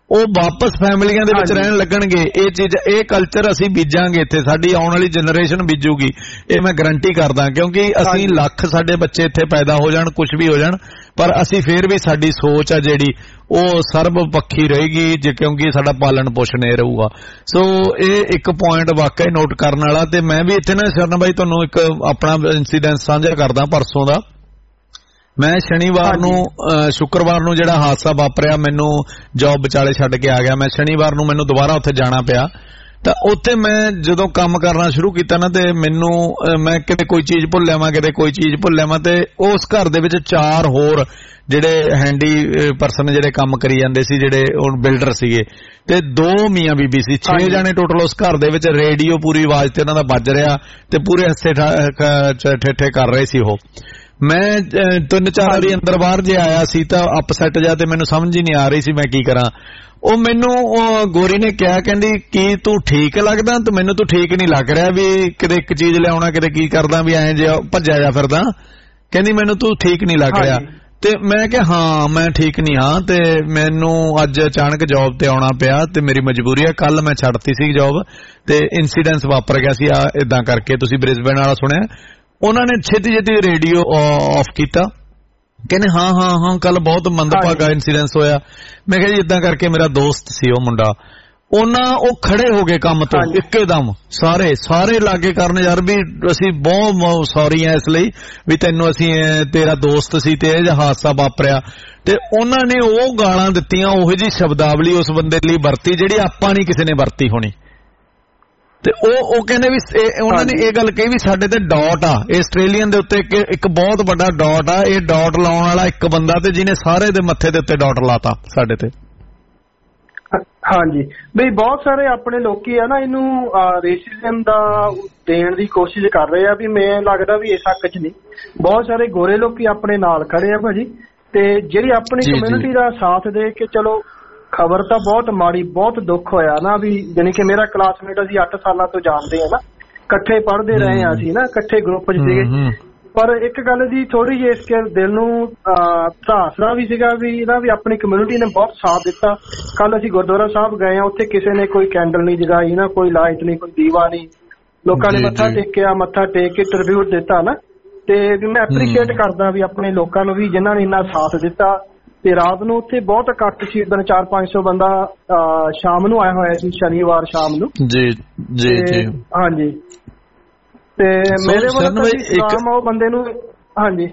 ਉਹ ਵਾਪਸ ਫੈਮਲੀਆਂ ਦੇ ਵਿੱਚ ਰਹਿਣ ਲੱਗਣਗੇ। ਇਹ ਚੀਜ਼, ਇਹ ਕਲਚਰ ਅਸੀਂ ਬੀਜਾਂਗੇ ਇੱਥੇ, ਸਾਡੀ ਆਉਣ ਵਾਲੀ ਜਨਰੇਸ਼ਨ ਬੀਜੂਗੀ, ਇਹ ਮੈਂ ਗਰੰਟੀ ਕਰਦਾ। ਕਿਉਂਕਿ ਅਸੀਂ ਲੱਖ ਸਾਡੇ ਬੱਚੇ ਇੱਥੇ ਪੈਦਾ ਹੋ ਜਾਣ, ਕੁਝ ਵੀ ਹੋ ਜਾਣ, ਪਰ ਅਸੀਂ ਫੇਰ ਵੀ ਸਾਡੀ ਸੋਚ ਆ ਜਿਹੜੀ ਉਹ ਸਰਬ ਪੱਖੀ ਰਹੇਗੀ, ਜੇ ਕਿਉਂਕਿ ਸਾਡਾ ਪਾਲਣ ਪੋਸ਼ਣ ਇਹ ਰਹੂਗਾ। ਸੋ ਇਹ ਇੱਕ ਪੁਆਇੰਟ ਵਾਕਈ ਨੋਟ ਕਰਨ ਵਾਲਾ। ਤੇ ਮੈਂ ਵੀ ਇੱਥੇ ਨਾ ਸ਼ਰਨ ਬਾਈ ਤੁਹਾਨੂੰ ਇੱਕ ਆਪਣਾ ਇਨਸੀਡੈਂਟ ਸਾਂਝਾ ਕਰਦਾ ਪਰਸੋਂ ਦਾ। ਮੈਂ ਸ਼ਨੀਵਾਰ ਨੂੰ, ਸ਼ੁੱਕਰਵਾਰ ਨੂੰ ਜਿਹੜਾ ਹਾਦਸਾ ਵਾਪਰਿਆ, ਮੈਨੂੰ ਜੌਬ ਵਿਚਾਲੇ ਛੱਡ ਕੇ ਆ ਗਿਆ ਮੈਂ। ਸ਼ਨੀਵਾਰ ਨੂੰ ਮੈਨੂੰ ਦੁਬਾਰਾ ਉੱਥੇ ਜਾਣਾ ਪਿਆ। ਤਾਂ ਉੱਥੇ ਮੈਂ ਜਦੋਂ ਕੰਮ ਕਰਨਾ ਸ਼ੁਰੂ ਕੀਤਾ ਨਾ, ਤੇ ਮੈਨੂੰ ਮੈਂ ਕਿਤੇ ਕੋਈ ਚੀਜ਼ ਭੁੱਲ ਆਵਾਂ, ਕਿਤੇ ਕੋਈ ਚੀਜ਼ ਭੁੱਲ ਆਵਾਂ, ਤੇ ਉਸ ਘਰ ਦੇ ਵਿੱਚ 4 ਹੋਰ ਜਿਹੜੇ ਹੈਂਡੀ ਪਰਸਨ ਜਿਹੜੇ ਕੰਮ ਕਰੀ ਜਾਂਦੇ ਸੀ, ਜਿਹੜੇ ਉਹ ਬਿਲਡਰ ਸੀਗੇ, ਤੇ 2 ਮੀਆਂ ਬੀਬੀ ਸੀ, 6 ਜਾਣੇ ਟੋਟਲ ਉਸ ਘਰ ਦੇ ਵਿੱਚ। ਰੇਡੀਓ ਪੂਰੀ ਆਵਾਜ਼ ਤੇ ਉਹਨਾਂ ਦਾ ਵੱਜ ਰਿਹਾ ਤੇ ਪੂਰੇ ਹੱਸੇ ਠੇਠੇ ਕਰ ਰਹੇ ਸੀ ਉਹ। ਮੈਂ 3-4 ਵਾਰੀ ਅੰਦਰ ਬਾਹਰ ਜੇ ਆਇਆ ਸੀ ਤਾਂ ਅਪਸੈਟ ਜਾ, ਤੇ ਮੈਨੂੰ ਸਮਝ ਹੀ ਨਹੀਂ ਆ ਰਹੀ ਸੀ ਮੈਂ ਕੀ ਕਰਾਂ। ਉਹ ਮੈਨੂੰ ਗੋਰੀ ਨੇ ਕਿਹਾ, ਕਹਿੰਦੀ ਕੀ ਤੂੰ ਠੀਕ ਲੱਗਦਾ? ਤੇ ਮੈਨੂੰ ਤੂੰ ਠੀਕ ਨਹੀਂ ਲੱਗ ਰਿਹਾ, ਵੀ ਕਿਤੇ ਇੱਕ ਚੀਜ਼ ਲਿਆਉਣਾ, ਕਿਤੇ ਕੀ ਕਰਦਾ, ਵੀ ਐਂ ਜੇ ਭੱਜਿਆ ਜਾ ਫਿਰਦਾ। ਕਹਿੰਦੀ ਮੈਨੂੰ ਤੂੰ ਠੀਕ ਨਹੀਂ ਲੱਗ ਰਿਹਾ। ਤੇ ਮੈਂ ਕਿਹਾ ਹਾਂ ਮੈਂ ਠੀਕ ਨਹੀਂ ਹਾਂ, ਤੇ ਮੈਨੂੰ ਅੱਜ ਅਚਾਨਕ ਜੌਬ ਤੇ ਆਉਣਾ ਪਿਆ ਤੇ ਮੇਰੀ ਮਜਬੂਰੀ ਹੈ। ਕੱਲ ਮੈਂ ਛੱਡਤੀ ਸੀ ਜੌਬ ਤੇ ਇਨਸੀਡੈਂਸ ਵਾਪਰ ਗਿਆ ਸੀ ਇਦਾਂ ਕਰਕੇ। ਤੁਸੀਂ ਬ੍ਰਿਸਬੇਨ ਵਾਲਾ ਸੁਣਿਆ? ਉਹਨਾਂ ਨੇ ਛੇਤੀ ਰੇਡੀਓ ਆਫ ਕੀਤਾ, ਕਹਿੰਦੇ ਹਾਂ ਹਾਂ ਹਾਂ ਕੱਲ ਬਹੁਤ ਮੰਦਭਾਗਾ ਇਨਸੀਡੈਂਸ ਹੋਇਆ। ਮੈਂ ਕਿਹਾ ਜੀ ਇਦਾਂ ਕਰਕੇ ਮੇਰਾ ਦੋਸਤ ਸੀ ਉਹ ਮੁੰਡਾ, ਉਹ ਖੜੇ ਹੋ ਗਏ ਕੰਮ ਤੋਂ ਇੱਕਦਮ, ਸਾਰੇ ਲਾਗੇ ਕਰਨ, ਯਾਰ ਵੀ ਅਸੀਂ ਬਹੁਤ ਸੌਰੀ ਆ ਇਸ ਲਈ ਵੀ ਤੈਨੂੰ, ਅਸੀਂ ਤੇਰਾ ਦੋਸਤ ਸੀ ਤੇ ਇਹ ਜਿਹਾ ਹਾਦਸਾ ਵਾਪਰਿਆ। ਤੇ ਉਹਨਾਂ ਨੇ ਉਹ ਗਾਲਾਂ ਦਿੱਤੀਆਂ, ਉਹੋ ਜਿਹੀ ਸ਼ਬਦਾਵਲੀ ਉਸ ਬੰਦੇ ਲਈ ਵਰਤੀ ਜਿਹੜੀ ਆਪਾਂ ਨਹੀਂ ਕਿਸੇ ਨੇ ਵਰਤੀ ਹੋਣੀ। ਤੇ ਉਹ ਕਹਿੰਦੇ ਵੀ ਉਹਨਾਂ ਨੇ ਇਹ ਗੱਲ ਕਹੀ ਵੀ ਸਾਡੇ ਤੇ ਡਾਟ ਆ, ਆਸਟ੍ਰੇਲੀਅਨ ਦੇ ਉੱਤੇ ਇੱਕ ਬਹੁਤ ਵੱਡਾ ਡਾਟ ਆ, ਇਹ ਡਾਟ ਲਾਉਣ ਵਾਲਾ ਇੱਕ ਬੰਦਾ ਤੇ ਜਿਹਨੇ ਸਾਰੇ ਦੇ ਮੱਥੇ ਦੇ ਉੱਤੇ ਡਾਟ ਲਾਤਾ ਸਾਡੇ ਤੇ। ਹਾਂਜੀ ਬਈ ਬਹੁਤ ਸਾਰੇ ਆਪਣੇ ਲੋਕੀ ਆ ਨਾ ਇਹਨੂੰ ਰੇਸਿਜ਼ਮ ਦਾ ਦੇਣ ਦੀ ਕੋਸ਼ਿਸ਼ ਕਰ ਰਹੇ ਆ, ਵੀ ਮੈਨੂੰ ਲੱਗਦਾ ਵੀ ਇਸ ਹੱਕ 'ਚ ਨਹੀਂ। ਬਹੁਤ ਸਾਰੇ ਗੋਰੇ ਲੋਕੀ ਆਪਣੇ ਨਾਲ ਖੜੇ ਆ ਭਾਜੀ, ਤੇ ਜਿਹੜੀ ਆਪਣੀ ਕਮਿਊਨਿਟੀ ਦਾ ਸਾਥ ਦੇ ਕੇ ਚਲੋ। ਖਬਰ ਤਾਂ ਬਹੁਤ ਮਾੜੀ, ਬਹੁਤ ਦੁੱਖ ਹੋਇਆ ਨਾ, ਵੀ ਜਾਣੀ ਕਿ ਮੇਰਾ ਕਲਾਸਮੇਟ ਅਸੀਂ 8 ਸਾਲਾਂ ਤੋਂ ਜਾਣਦੇ ਆ ਨਾ, ਇਕੱਠੇ ਪੜ੍ਹਦੇ ਰਹੇ ਆ ਅਸੀਂ ਨਾ, ਇਕੱਠੇ ਗਰੁੱਪ 'ਚ ਸੀਗੇ। ਪਰ ਇੱਕ ਗੱਲ ਦੀ ਥੋੜੀ ਜਿਹੀ ਇਸ ਦਿਲ ਨੂੰ ਧਾਸਰਾ ਵੀ ਸੀਗਾ ਵੀ ਇਹਦਾ ਵੀ ਆਪਣੀ ਕਮਿਊਨਿਟੀ ਨੇ ਬਹੁਤ ਸਾਥ ਦਿੱਤਾ। ਕੱਲ ਅਸੀਂ ਗੁਰਦੁਆਰਾ ਸਾਹਿਬ ਗਏ ਆ, ਉੱਥੇ ਕਿਸੇ ਨੇ ਕੋਈ ਕੈਂਡਲ ਨਹੀਂ ਜਗਾਈ ਨਾ, ਕੋਈ ਲਾਈਟ ਨਹੀਂ, ਕੋਈ ਦੀਵਾ ਨਹੀਂ, ਲੋਕਾਂ ਨੇ ਮੱਥਾ ਟੇਕਿਆ, ਮੱਥਾ ਟੇਕ ਕੇ ਟ੍ਰਿਬਿਊਟ ਦਿੱਤਾ ਨਾ। ਤੇ ਵੀ ਮੈਂ ਐਪਰੀਸ਼ੀਏਟ ਕਰਦਾ ਵੀ ਆਪਣੇ ਲੋਕਾਂ ਨੂੰ ਵੀ ਜਿਨ੍ਹਾਂ ਨੇ ਇੰਨਾ ਸਾਥ ਦਿੱਤਾ। ਤੇ ਰਾਤ ਨੂੰ ਉੱਥੇ ਬਹੁਤ ਇਕੱਠ ਸੀ, 400-500 ਬੰਦਾ ਸ਼ਾਮ ਨੂੰ ਆਇਆ ਹੋਇਆ ਸੀ, ਸ਼ਨੀਵਾਰ ਸ਼ਾਮ ਨੂੰ। ਜੀ ਜੀ ਜੀ ਹਾਂਜੀ। ਤੇ ਮੇਰੇ ਵੱਲੋਂ ਇਸਲਾਮ ਉਹ ਬੰਦੇ ਨੂੰ ਹਾਂਜੀ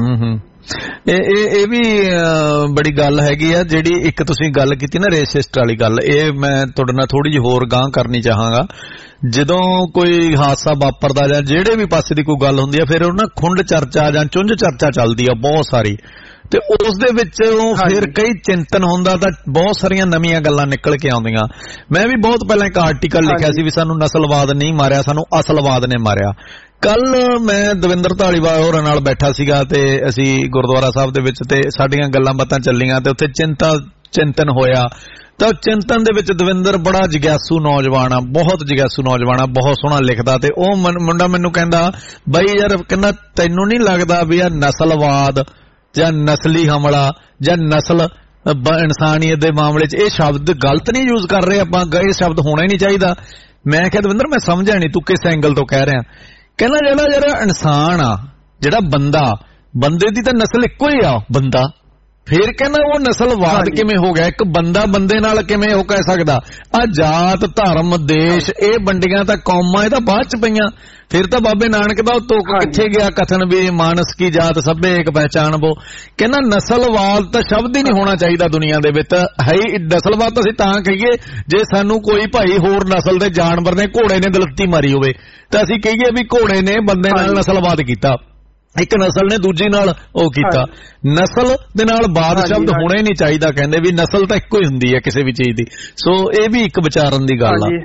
ਇਹ ਵੀ ਬੜੀ ਗੱਲ ਹੈਗੀ ਆ ਜਿਹੜੀ ਇੱਕ ਤੁਸੀਂ ਗੱਲ ਕੀਤੀ ਨਾ ਰੇਸਿਸਟ ਵਾਲੀ ਗੱਲ, ਇਹ ਮੈਂ ਤੁਹਾਡੇ ਨਾਲ ਥੋੜੀ ਜਿਹੀ ਹੋਰ ਗਾਂਹ ਕਰਨੀ ਚਾਹਾਂਗਾ। ਜਦੋਂ ਕੋਈ ਹਾਦਸਾ ਵਾਪਰਦਾ ਜਾਂ ਜਿਹੜੇ ਵੀ ਪਾਸੇ ਦੀ ਕੋਈ ਗੱਲ ਹੁੰਦੀ ਆ, ਫਿਰ ਉਹ ਨਾ ਖੁੰਡ ਚਰਚਾ ਜਾਂ ਚੁੰਝ ਚਰਚਾ ਚੱਲਦੀ ਆ ਬਹੁਤ ਸਾਰੀ, ਤੇ ਉਸ ਦੇ ਵਿੱਚ ਫਿਰ ਕਈ ਚਿੰਤਨ ਹੁੰਦਾ ਤਾਂ ਬਹੁਤ ਸਾਰੀਆਂ ਨਵੀਆਂ ਗੱਲਾਂ ਨਿਕਲ ਕੇ ਆਉਂਦੀਆਂ। ਮੈਂ ਵੀ ਬਹੁਤ ਪਹਿਲਾਂ ਇੱਕ ਆਰਟੀਕਲ ਲਿਖਿਆ ਸੀ ਵੀ ਸਾਨੂੰ ਨਸਲਵਾਦ ਨਹੀਂ ਮਾਰਿਆ, ਸਾਨੂੰ ਅਸਲਵਾਦ ਨੇ ਮਾਰਿਆ। ਕੱਲ ਮੈਂ ਦਵਿੰਦਰ ਧਾਲੀਵਾਲ ਹੋਰਾਂ ਨਾਲ ਬੈਠਾ ਸੀਗਾ ਤੇ ਅਸੀਂ ਗੁਰਦੁਆਰਾ ਸਾਹਿਬ ਦੇ ਵਿੱਚ, ਤੇ ਸਾਡੀਆਂ ਗੱਲਾਂ ਬਾਤਾਂ ਚੱਲੀਆਂ ਤੇ ਉੱਥੇ ਚਿੰਤਨ ਹੋਇਆ। ਤਾਂ ਚਿੰਤਨ ਦੇ ਵਿੱਚ ਦਵਿੰਦਰ ਬੜਾ ਜਿਗਿਆਸੂ ਨੌਜਵਾਨ ਆ, ਬਹੁਤ ਜਿਗਿਆਸੂ ਨੌਜਵਾਨ ਆ, ਬਹੁਤ ਸੋਹਣਾ ਲਿਖਦਾ। ਤੇ ਉਹ ਮੁੰਡਾ ਮੈਨੂੰ ਕਹਿੰਦਾ ਬਈ ਯਾਰ, ਕਹਿੰਦਾ ਤੈਨੂੰ ਨਹੀਂ ਲੱਗਦਾ ਵੀ ਇਹ ਨਸਲਵਾਦ ਜਾਂ ਨਸਲੀ ਹਮਲਾ ਜਾਂ ਨਸਲ ਇਨਸਾਨੀਅਤ ਦੇ ਮਾਮਲੇ 'ਚ ਇਹ ਸ਼ਬਦ ਗਲਤ ਨਹੀਂ ਯੂਜ਼ ਕਰ ਰਹੇ ਆਪਾਂ, ਇਹ ਸ਼ਬਦ ਹੋਣਾ ਹੀ ਨਹੀਂ ਚਾਹੀਦਾ। ਮੈਂ ਕਿਹਾ ਦਵਿੰਦਰ ਮੈਂ ਸਮਝਿਆ ਨਹੀਂ ਤੂੰ ਕਿਸ ਐਂਗਲ ਤੋਂ ਕਹਿ ਰਿਹਾ। ਕਹਿੰਦਾ ਜਿਹੜਾ ਇਨਸਾਨ ਆ, ਜਿਹੜਾ ਬੰਦੇ ਦੀ ਤਾਂ ਨਸਲ ਇੱਕੋ ਹੀ ਆ ਬੰਦਾ, ਫਿਰ ਕਹਿੰਦਾ ਉਹ ਨਸਲਵਾਦ ਕਿਵੇਂ ਹੋ ਗਿਆ? ਇੱਕ ਬੰਦਾ ਬੰਦੇ ਨਾਲ ਕਿਵੇਂ ਉਹ ਕਹਿ ਸਕਦਾ? ਆ ਜਾਤ ਧਰਮ ਦੇਸ਼ ਇਹ ਵੰਡੀਆਂ ਤਾਂ ਕੌਮਾਂ ਇਹ ਤਾਂ ਬਾਅਦ 'ਚ ਪਈਆਂ। ਫਿਰ ਤਾਂ ਬਾਬੇ ਨਾਨਕ ਦਾ ਉਹ ਤੁਕ ਕਿੱਥੇ ਗਿਆ ਕਥਨ ਵੀ ਮਾਨਸ ਕੀ ਜਾਤ ਸਭੇ ਇੱਕ ਪਹਿਚਾਣ ਬੋ। ਕਹਿੰਦਾ ਨਸਲਵਾਦ ਤਾਂ ਸ਼ਬਦ ਹੀ ਨਹੀਂ ਹੋਣਾ ਚਾਹੀਦਾ ਦੁਨੀਆ ਦੇ ਵਿੱਚ। ਹੈ ਹੀ ਨਸਲਵਾਦ ਤਾਂ ਅਸੀਂ ਤਾਂ ਕਹੀਏ ਜੇ ਸਾਨੂੰ ਕੋਈ ਭਾਈ ਹੋਰ ਨਸਲ ਦੇ ਜਾਨਵਰ ਨੇ, ਘੋੜੇ ਨੇ ਦਲੱਤੀ ਮਾਰੀ ਹੋਵੇ ਤਾਂ ਅਸੀਂ ਕਹੀਏ ਵੀ ਘੋੜੇ ਨੇ ਬੰਦੇ ਨਾਲ ਨਸਲਵਾਦ ਕੀਤਾ, ਇੱਕ ਨਸਲ ਨੇ ਦੂਜੀ ਨਾਲ ਉਹ ਕੀਤਾ। ਨਸਲ ਦੇ ਨਾਲ ਬਾਦ ਸ਼ਬਦ ਹੋਣਾ ਹੀ ਨਹੀਂ ਚਾਹੀਦਾ। ਕਹਿੰਦੇ ਵੀ ਨਸਲ ਤਾਂ ਇੱਕੋ ਹੀ ਹੁੰਦੀ ਹੈ ਕਿਸੇ ਵੀ ਚੀਜ਼ ਦੀ। ਸੋ ਇਹ ਵੀ ਇੱਕ ਵਿਚਾਰਨ ਦੀ ਗੱਲ ਆ।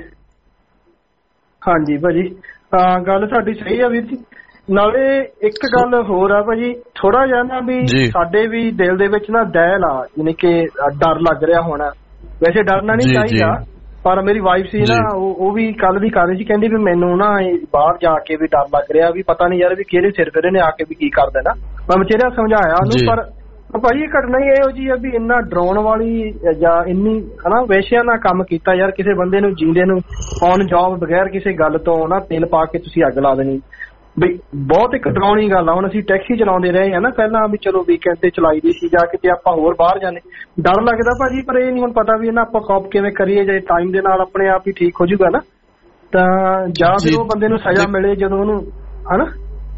ਹਾਂਜੀ ਭਾਜੀ ਗੱਲ ਤੁਹਾਡੀ ਸਹੀ ਆ ਵੀਰ ਜੀ। ਨਾਲੇ ਇੱਕ ਗੱਲ ਹੋਰ ਆ ਭਾਜੀ, ਥੋੜਾ ਜਿਹਾ ਨਾ ਵੀ ਸਾਡੇ ਵੀ ਦਿਲ ਦੇ ਵਿੱਚ ਨਾ ਦਹਿਲ ਆ, ਯਾਨੀ ਕਿ ਡਰ ਲੱਗ ਰਿਹਾ ਹੋਣਾ। ਵੈਸੇ ਡਰਨਾ ਨਹੀਂ ਚਾਹੀਦਾ, ਪਰ ਮੇਰੀ ਵਾਈਫ ਸੀ ਨਾ, ਉਹ ਵੀ ਕੱਲ ਵੀ ਕਰ ਰਹੀ ਸੀ, ਕਹਿੰਦੀ ਵੀ ਮੈਨੂੰ ਨਾ ਬਾਹਰ ਜਾ ਕੇ ਵੀ ਡਰ ਲੱਗ ਰਿਹਾ, ਵੀ ਪਤਾ ਨਹੀਂ ਯਾਰ ਵੀ ਕਿਹੜੇ ਸਿਰ ਫਿਰੇ ਨੇ ਆ ਕੇ ਵੀ ਕੀ ਕਰ ਦੇਣਾ। ਮੈਂ ਬਚੇਰਾ ਸਮਝਾਇਆ ਉਹਨੂੰ, ਪਰ ਭਾਜੀ ਇਹ ਘਟਨਾ ਹੀ ਇਹੋ ਜਿਹੀ ਆ ਵੀ ਇੰਨਾ ਡਰਾਉਣ ਵਾਲੀ ਜਾਂ ਇੰਨੀ ਹਨਾ ਵੇਸ਼ਿਆਂ ਨਾਲ ਕੰਮ ਕੀਤਾ ਯਾਰ, ਕਿਸੇ ਬੰਦੇ ਨੂੰ ਜੀਂਦੇ ਨੂੰ ਔਨ ਜੌਬ ਬਗੈਰ ਕਿਸੇ ਗੱਲ ਤੋਂ ਨਾ ਤੇਲ ਪਾ ਕੇ ਤੁਸੀਂ ਅੱਗ ਲਾ ਦੇਣੀ ਵੀ ਬਹੁਤ ਇੱਕ ਡਰਾਉਣੀ ਗੱਲ ਆ। ਹੁਣ ਅਸੀਂ ਟੈਕਸੀ ਚਲਾਉਂਦੇ ਰਹੇ ਆ ਨਾ ਪਹਿਲਾਂ, ਵੀ ਚਲੋ ਵੀਕਐਂਡ ਤੇ ਚਲਾਈ ਦੀ ਸੀ, ਜਾਂ ਕਿਤੇ ਆਪਾਂ ਹੋਰ ਬਾਹਰ ਜਾਣੇ ਡਰ ਲੱਗਦਾ ਭਾਜੀ, ਪਰ ਇਹ ਨਹੀਂ ਹੁਣ ਪਤਾ ਵੀ ਇਹਨਾਂ ਆਪਾਂ ਕੌਪ ਕਿਵੇਂ ਕਰੀਏ, ਜੇ ਟਾਈਮ ਦੇ ਨਾਲ ਆਪਣੇ ਆਪ ਹੀ ਠੀਕ ਹੋ ਜਾਊਗਾ ਨਾ, ਤਾਂ ਜਾਂ ਫਿਰ ਉਹ ਬੰਦੇ ਨੂੰ ਸਜ਼ਾ ਮਿਲੇ ਜਦੋਂ ਉਹਨੂੰ ਹਨਾ।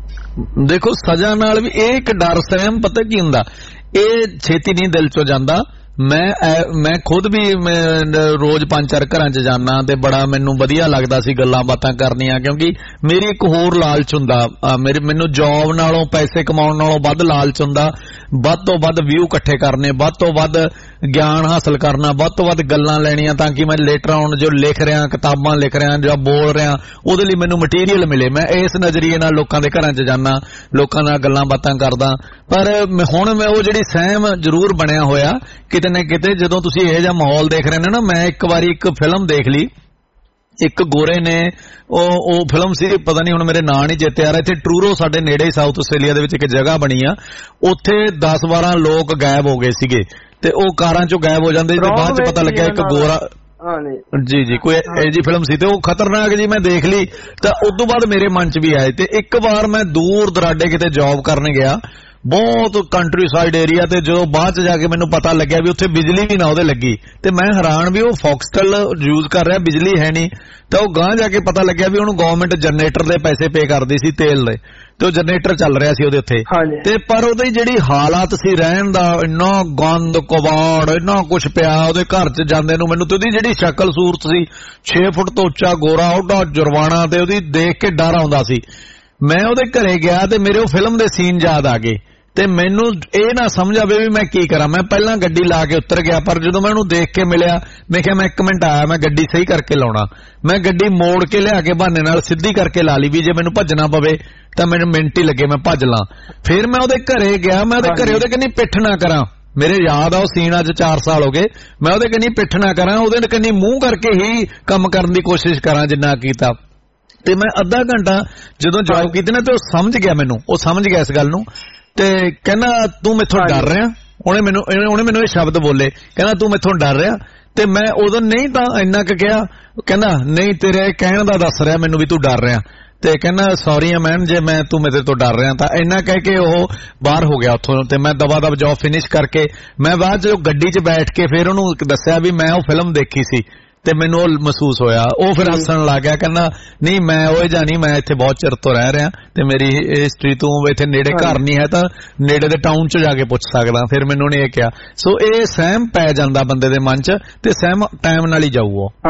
ਦੇਖੋ ਸਜ਼ਾ ਨਾਲ ਵੀ ਇਹ ਇੱਕ ਡਰ ਸਹਿਮ ਪਤਾ ਕੀ ਹੁੰਦਾ, ਇਹ ਛੇਤੀ ਨਹੀਂ ਦਿਲ ਚੋਂ ਜਾਂਦਾ। ਮੈਂ ਖੁਦ ਵੀ ਰੋਜ਼ 5-4 ਘਰਾਂ 'ਚ ਜਾਣਾ ਤੇ ਬੜਾ ਮੈਨੂੰ ਵਧੀਆ ਲੱਗਦਾ ਸੀ ਗੱਲਾਂ ਬਾਤਾਂ ਕਰਨੀਆਂ, ਕਿਉਂਕਿ ਮੇਰੀ ਇੱਕ ਹੋਰ ਲਾਲਚ ਹੁੰਦਾ, ਮੈਨੂੰ ਜੌਬ ਨਾਲੋਂ ਪੈਸੇ ਕਮਾਉਣ ਨਾਲੋਂ ਵੱਧ ਲਾਲਚ ਹੁੰਦਾ, ਵੱਧ ਤੋਂ ਵੱਧ ਵਿਊ ਇਕੱਠੇ ਕਰਨੇ, ਵੱਧ ਤੋਂ ਵੱਧ ਗਿਆਨ ਹਾਸਲ ਕਰਨਾ, ਵੱਧ ਤੋਂ ਵੱਧ ਗੱਲਾਂ ਲੈਣੀਆਂ, ਤਾਂ ਕਿ ਮੈਂ ਲੇਟਰ ਆਉਣ ਜੋ ਲਿਖ ਰਿਹਾ, ਕਿਤਾਬਾਂ ਲਿਖ ਰਿਹਾ ਜਾਂ ਬੋਲ ਰਿਹਾ, ਉਹਦੇ ਲਈ ਮੈਨੂੰ ਮਟੀਰੀਅਲ ਮਿਲੇ। ਮੈਂ ਇਸ ਨਜ਼ਰੀਏ ਨਾਲ ਲੋਕਾਂ ਦੇ ਘਰਾਂ 'ਚ ਜਾਣਾ, ਲੋਕਾਂ ਨਾਲ ਗੱਲਾਂ ਬਾਤਾਂ ਕਰਦਾ। ਪਰ ਹੁਣ ਮੈਂ ਉਹ ਜਿਹੜੀ ਸਹਿਮ ਜ਼ਰੂਰ ਬਣਿਆ ਹੋਇਆ ਕਿਤੇ ਨਾ ਕਿਤੇ, ਜਦੋਂ ਤੁਸੀਂ ਇਹੋ ਜਿਹਾ ਮਾਹੌਲ ਦੇਖ ਰਹੇ ਨੇ ਨਾ। ਮੈਂ ਇੱਕ ਵਾਰੀ ਇੱਕ ਫਿਲਮ ਦੇਖ ਲਈ, ਇੱਕ ਗੋਰੇ ਨੇ ਉਹ ਫਿਲਮ ਸੀ, ਪਤਾ ਨਹੀਂ ਹੁਣ ਮੇਰੇ ਨਾਂ ਨਹੀਂ ਚੇਤੇ ਆ ਰਿਹਾ, ਇੱਥੇ ਟਰੂਰੋ ਸਾਡੇ ਨੇੜੇ ਸਾਊਥ ਆਸਟ੍ਰੇਲੀਆ ਦੇ ਵਿੱਚ ਇੱਕ ਜਗ੍ਹਾ ਬਣੀ ਆ, ਉੱਥੇ 10-12 ਲੋਕ ਗਾਇਬ ਹੋ ਗਏ ਸੀਗੇ ਤੇ ਉਹ ਕਾਰਾਂ 'ਚੋਂ ਗਾਇਬ ਹੋ ਜਾਂਦੇ ਤੇ ਬਾਅਦ 'ਚ ਪਤਾ ਲੱਗਿਆ ਇੱਕ ਗੋਰਾ ਜੀ ਕੋਈ ਇਹ ਜੀ ਫਿਲਮ ਸੀ ਤੇ ਉਹ ਖਤਰਨਾਕ ਜੀ। ਮੈਂ ਦੇਖ ਲਈ ਤਾਂ ਉਦੋਂ ਬਾਅਦ ਮੇਰੇ ਮਨ 'ਚ ਵੀ ਆਏ। ਤੇ ਇੱਕ ਵਾਰ ਮੈਂ ਦੂਰ ਦਰਾਡੇ ਕਿਤੇ ਜੌਬ ਕਰਨ ਗਿਆ, ਬਹੁਤ ਕੰਟਰੀ ਸਾਈਡ ਏਰੀਆ, ਤੇ ਜਦੋਂ ਬਾਅਦ 'ਚ ਜਾ ਕੇ ਮੈਨੂੰ ਪਤਾ ਲੱਗਿਆ ਵੀ ਉੱਥੇ ਬਿਜਲੀ ਵੀ ਨਾ ਉਹਦੇ ਲੱਗੀ, ਤੇ ਮੈਂ ਹੈਰਾਨ ਵੀ ਉਹ ਫੌਕਸਟਲ ਯੂਜ਼ ਕਰ ਰਿਹਾ, ਬਿਜਲੀ ਹੈ ਨਹੀਂ। ਤਾਂ ਉਹ ਗਾਂਹ ਜਾ ਕੇ ਪਤਾ ਲੱਗਿਆ ਵੀ ਉਹਨੂੰ ਗਵਰਨਮੈਂਟ ਜਨਰੇਟਰ ਦੇ ਪੈਸੇ ਪੇ ਕਰਦੀ ਸੀ ਤੇਲ ਦੇ, ਤੇ ਉਹ ਜਨਰੇਟਰ ਚੱਲ ਰਿਹਾ ਸੀ ਉਹਦੇ ਉੱਤੇ। ਤੇ ਪਰ ਉਹਦੀ ਜਿਹੜੀ ਹਾਲਾਤ ਸੀ ਰਹਿਣ ਦਾ, ਇੰਨਾ ਗੰਦ ਕਬਾੜ, ਇੰਨਾ ਕੁਛ ਪਿਆ ਉਹਦੇ ਘਰ 'ਚ ਜਾਂਦੇ ਨੂੰ। ਮੈਨੂੰ ਤੇ ਉਹਦੀ ਜਿਹੜੀ ਸ਼ਕਲ ਸੂਰਤ ਸੀ, 6 ਫੁੱਟ ਤੋਂ ਉੱਚਾ ਗੋਰਾ, ਉਹਦਾ ਜੁਰਮਾਨਾ, ਤੇ ਉਹਦੀ ਦੇਖ ਕੇ ਡਰ ਆਉਂਦਾ ਸੀ। ਮੈਂ ਉਹਦੇ ਘਰੇ ਗਿਆ ਤੇ ਮੇਰੇ ਉਹ ਫਿਲਮ ਦੇ ਸੀਨ ਯਾਦ ਆ ਗਏ, ਤੇ ਮੈਨੂੰ ਇਹ ਨਾ ਸਮਝ ਆਵੇ ਵੀ ਮੈਂ ਕੀ ਕਰਾਂ। ਮੈਂ ਪਹਿਲਾਂ ਗੱਡੀ ਲਾ ਕੇ ਉੱਤਰ ਗਿਆ, ਪਰ ਜਦੋਂ ਮੈਂ ਉਹਨੂੰ ਦੇਖ ਕੇ ਮਿਲਿਆ, ਮੈਂ ਕਿਹਾ ਮੈਂ 1 ਮਿੰਟ ਆਇਆ, ਮੈਂ ਗੱਡੀ ਸਹੀ ਕਰਕੇ ਲਾਉਣਾ। ਮੈਂ ਗੱਡੀ ਮੋੜ ਕੇ ਲਿਆ ਕੇ ਬਹਾਨੇ ਨਾਲ ਸਿੱਧੀ ਕਰਕੇ ਲਾ ਲਈ ਵੀ ਜੇ ਮੈਨੂੰ ਭੱਜਣਾ ਪਵੇ ਤਾਂ ਮੈਨੂੰ ਮਿੰਟ ਹੀ ਲੱਗੇ ਮੈਂ ਭੱਜ ਲਾਂ। ਫਿਰ ਮੈਂ ਉਹਦੇ ਘਰੇ ਗਿਆ, ਮੈਂ ਉਹਦੇ ਘਰੇ ਉਹਦੇ ਕੰਨੀ ਪਿੱਠ ਨਾ ਕਰਾਂ। ਮੇਰੇ ਯਾਦ ਆ ਉਹ ਸੀਨ, ਅੱਜ 4 ਸਾਲ ਹੋ ਗਏ। ਮੈਂ ਉਹਦੇ ਕੰਨੀ ਪਿੱਠ ਨਾ ਕਰਾਂ, ਉਹਦੇ ਕੰਨੀ ਮੂੰਹ ਕਰਕੇ ਹੀ ਕੰਮ ਕਰਨ ਦੀ ਕੋਸ਼ਿਸ਼ ਕਰਾਂ ਜਿੰਨਾ ਕੀਤਾ। ਤੇ ਮੈਂ ਅੱਧਾ ਘੰਟਾ ਜਦੋਂ ਜੌਬ ਕੀਤੀ ਨਾ, ਤੇ ਉਹ ਸਮਝ ਗਿਆ, ਮੈਨੂੰ ਉਹ ਸਮਝ ਗਿਆ ਇਸ ਗੱਲ ਨੂੰ, ਤੇ ਕਹਿੰਦਾ ਤੂੰ ਮੈਥੋਂ ਡਰ ਰਿਹਾ। ਉਹਨੇ ਮੈਨੂੰ ਇਹ ਸ਼ਬਦ ਬੋਲੇ, ਕਹਿੰਦਾ ਤੂੰ ਮੈਥੋਂ ਡਰ ਰਿਹਾ। ਤੇ ਮੈਂ ਉਦੋਂ ਨਹੀਂ ਤਾਂ ਇੰਨਾ ਕੁ ਕਿਹਾ, ਕਹਿੰਦਾ ਨਹੀਂ ਤੇਰੇ ਕਹਿਣ ਦਾ ਦੱਸ ਰਿਹਾ ਮੈਨੂੰ ਵੀ ਤੂੰ ਡਰ ਰਿਹਾ। ਤੇ ਕਹਿੰਦਾ ਸੌਰੀ ਆ ਮੈਮ ਜੇ ਮੈਂ ਤੂੰ ਮੇਰੇ ਤੋਂ ਡਰ ਰਿਹਾ। ਤਾਂ ਇੰਨਾ ਕਹਿ ਕੇ ਉਹ ਬਾਹਰ ਹੋ ਗਿਆ ਉੱਥੋਂ। ਤੇ ਮੈਂ ਦਬਾ ਦਬ ਜੌਬ ਫਿਨਿਸ਼ ਕਰਕੇ ਮੈਂ ਬਾਅਦ ਜਦੋਂ ਗੱਡੀ 'ਚ ਬੈਠ ਕੇ ਫਿਰ ਉਹਨੂੰ ਦੱਸਿਆ ਵੀ ਮੈਂ ਉਹ ਫਿਲਮ ਦੇਖੀ ਸੀ ਤੇ ਮੈਨੂੰ ਉਹ ਮਹਿਸੂਸ ਹੋਇਆ। ਉਹ ਫਿਰ ਹੱਸਣ ਲੱਗ ਗਿਆ, ਕਹਿੰਦਾ ਨਹੀਂ ਮੈਂ ਉਹ ਜਾਣੀ, ਮੈਂ ਇੱਥੇ ਬਹੁਤ ਚਿਰ ਤੋਂ ਰਹਿ ਰਿਹਾ ਤੇ ਮੇਰੀ ਹਿਸਟਰੀ ਤੂੰ ਇੱਥੇ ਨੇੜੇ ਘਰ ਨਹੀਂ ਹੈ ਤਾਂ ਨੇੜੇ ਦੇ ਟਾਊਨ 'ਚ ਜਾ ਕੇ ਪੁੱਛ ਸਕਦਾ। ਫਿਰ ਮੈਨੂੰ ਉਹਨੇ ਇਹ ਕਿਹਾ। ਸੋ ਇਹ ਸਹਿਮ ਪੈ ਜਾਂਦਾ ਬੰਦੇ ਦੇ ਮਨ 'ਚ, ਤੇ ਸਹਿਮ ਟਾਈਮ ਨਾਲ ਹੀ ਜਾਊ ਉਹ।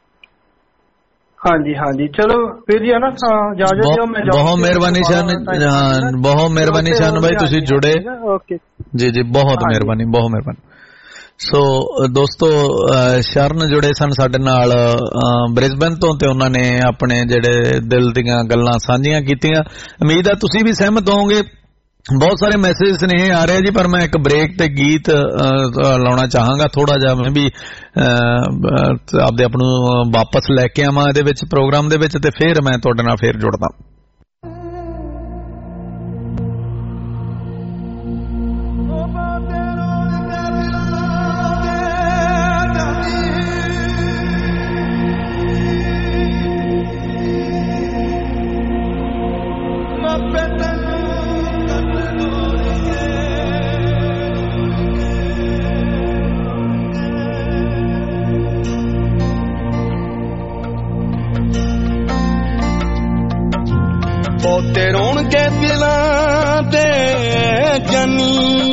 ਹਾਂਜੀ ਚਲੋ ਫਿਰ ਜੀ ਹੈ ਨਾ, ਬਹੁਤ ਮਿਹਰਬਾਨੀ ਸ਼ਰਨ, ਬਹੁਤ ਮਿਹਰਬਾਨੀ ਸ਼ਰਨ ਭਾਈ ਤੁਸੀਂ ਜੁੜੇ। ਜੀ ਬਹੁਤ ਮਿਹਰਬਾਨੀ, ਬਹੁਤ ਮਿਹਰਬਾਨੀ। ਸੋ ਦੋਸਤੋ ਸ਼ਰਨ ਜੁੜੇ ਸਨ ਸਾਡੇ ਨਾਲ ਬ੍ਰਿਸਬਨ ਤੋਂ, ਤੇ ਉਹਨਾਂ ਨੇ ਆਪਣੇ ਜਿਹੜੇ ਦਿਲ ਦੀਆਂ ਗੱਲਾਂ ਸਾਂਝੀਆਂ ਕੀਤੀਆਂ। ਉਮੀਦ ਹੈ ਤੁਸੀਂ ਵੀ ਸਹਿਮਤ ਹੋਵੋਗੇ। ਬਹੁਤ ਸਾਰੇ ਮੈਸੇਜ ਸੁਨੇਹੇ ਆ ਰਹੇ ਜੀ, ਪਰ ਮੈਂ ਇੱਕ ਬ੍ਰੇਕ ਤੇ ਗੀਤ ਲਾਉਣਾ ਚਾਹਾਂਗਾ ਥੋੜਾ ਜਿਹਾ, ਮੈਂ ਵੀ ਆਪਦੇ ਆਪ ਨੂੰ ਵਾਪਸ ਲੈ ਕੇ ਆਵਾਂ ਇਹਦੇ ਵਿੱਚ ਪ੍ਰੋਗਰਾਮ ਦੇ ਵਿੱਚ, ਤੇ ਫਿਰ ਮੈਂ ਤੁਹਾਡੇ ਨਾਲ ਫਿਰ ਜੁੜਦਾ। ਪੌਦੇ ਰੋਣਗੇ ਦਿਲਾਂ ਦੇ ਜਾਨੀ,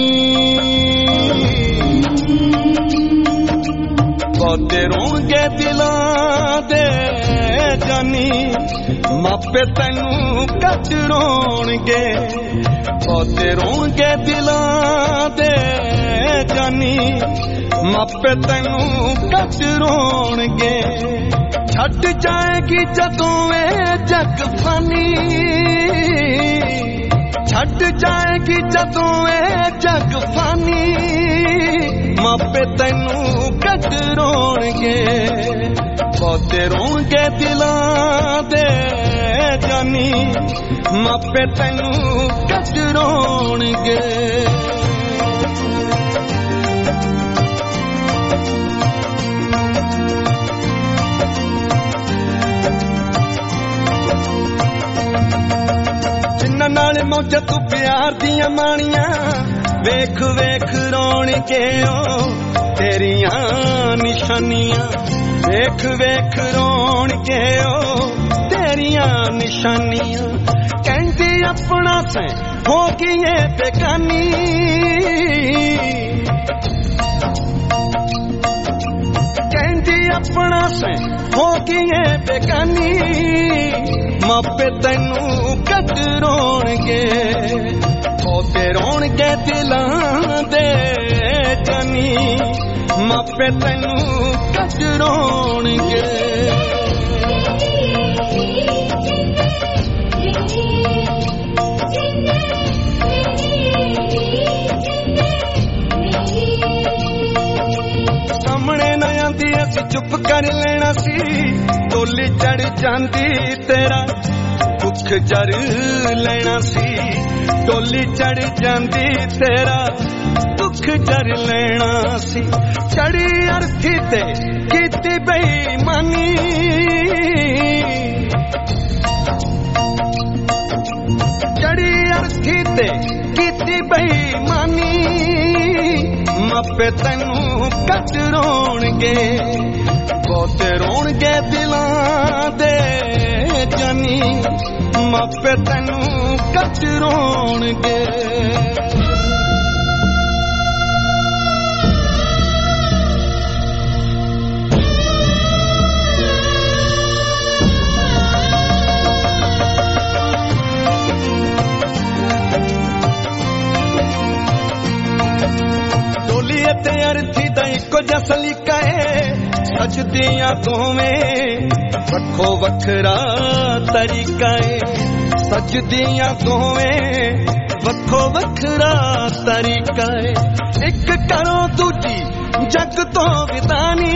ਪੌਦੇ ਰੋਣਗੇ ਦਿਲਾਂ ਦੇ ਜਾਨੀ, ਮਾਪੇ ਤੈਨੂੰ ਕੱਟ ਰੋਣਗੇ। ਪੌਦੇ ਰੋਣਗੇ ਦਿਲਾਂ ਦੇ ਜਾਨੀ, ਮਾਪੇ ਤੈਨੂੰ ਕੱਟ ਰੋਣਗੇ। ਛੱਡ ਜਾਏਗੀ ਜਦੋਂ ਇਹ ਜੱਗ ਫਾਨੀ, ਛੱਡ ਜਾਏਗੀ ਜਦੋਂ ਇਹ ਜੱਗ ਫਾਨੀ, ਮਾਪੇ ਤੈਨੂੰ ਕੱਟ ਰੋਣਗੇ। ਪੌਦੇ ਰੋਣਗੇ ਦਿਲਾਂ ਦੇ ਜਾਨੀ, ਮਾਪੇ ਤੈਨੂੰ ਕੱਟ ਰੋਣਗੇ। नाल मौजा तू प्यार दियां माणियां वेख वेख रोण के ओ तेरियां निशानियां वेख वेख रोण के ओ तेरियां निशानियां कहंदी अपना से हो गई बेगानी कहंदी अपना से हो गई बेगानी मापे तैनू कट रोणगे पोते रोणगे दिलां दे जानी मापे तैनू कट रोणगे सामने न आंदी असी चुप कर लेना सी टोली चढ़ जांदी तेरा दुख जर लेना सी टोली चढ़ जांदी तेरा दुख जर लेना सी चढ़ी अर्थी ते कीती बेईमानी चढ़ी अर्थी ते कीती बेईमानी मापे तैनू कट रोणगे बहुते रोणगे दिलां दे जानी मापे तैनू कट रोणगे ते अर्थी दा इको जा सलीका है सजदियां दोवें वखो वखरा तरीका है सजदियां दोवें वखो वखरा तरीका है एक करो दूजी जग तो विदानी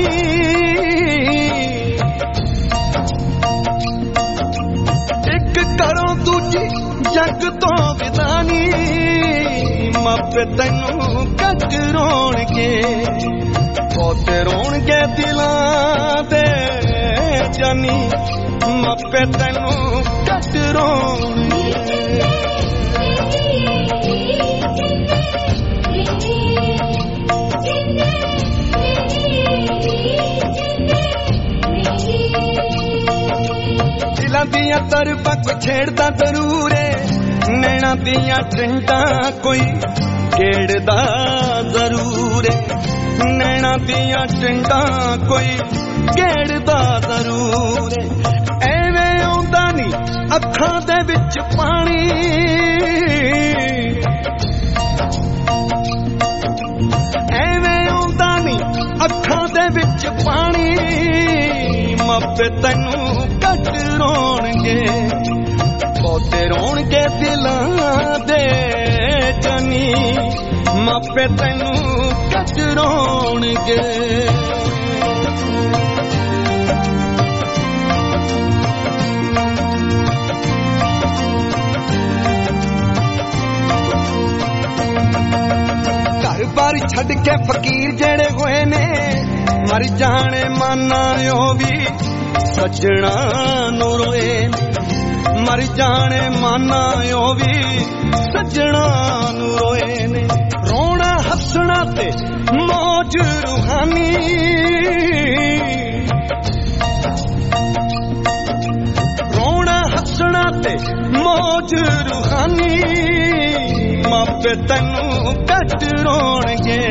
एक करो दूजी जग तो विदानी मापे तैनू कट रोणगे बहुते रोणगे दिलां दे जानी मापे तैनू कट रोणगे दिलां दियां तरफां कोई छेड़दा जरूर है नैना दियां टिंडां कोई केड़दा जरूर नैना दियां टिंडां कोई केड़दा जरूर एवें आउंदा नी अखां दे विच पानी एवें आउंदा नी अखां दे विच पानी मापे तैनू कट रोणगे बहुते रोणगे दिलां दे जानी मापे तैनू कट रोणगे घर बार छड़ के फकीर जेड़े होए ने मर जाने माना ओ भी सजना नू रोए मर जाने माना ओ भी सजना नू रोए ने रोना हसना ते मौज रूहानी रोना हसना ते मौज रूहानी मापे तैनू कट रोणगे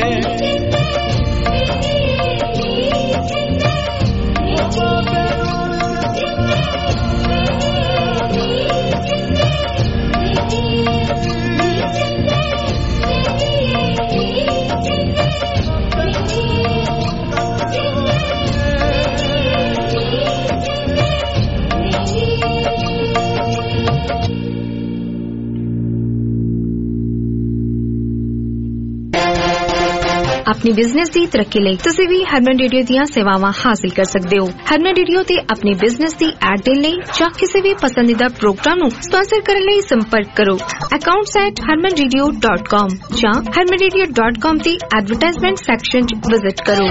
अपनी बिजनेस की तरक्की लई तुसी भी हरमन रेडियो ਦੀਆਂ ਸੇਵਾਵਾਂ ਹਾਸਲ ਕਰ ਸਕਦੇ ਹੋ। ਹਰਮਨ ਰੇਡੀਓ ਤੇ ਆਪਣੀ ਬਿਜ਼ਨਸ ਦੀ ਐਡ ਦੇਣ ਲਈ ਜਾਂ ਕਿਸੇ ਵੀ ਪਸੰਦੀਦਾ ਪ੍ਰੋਗਰਾਮ ਨੂੰ ਸਪਾਂਸਰ ਕਰਨ ਲਈ ਸੰਪਰਕ ਕਰੋ accounts@harmanradio.com ਜਾਂ harmanradio.com ਦੀ ਐਡਵਰਟਾਈਜ਼ਮੈਂਟ ਸੈਕਸ਼ਨ 'ਚ ਵਿਜ਼ਿਟ ਕਰੋ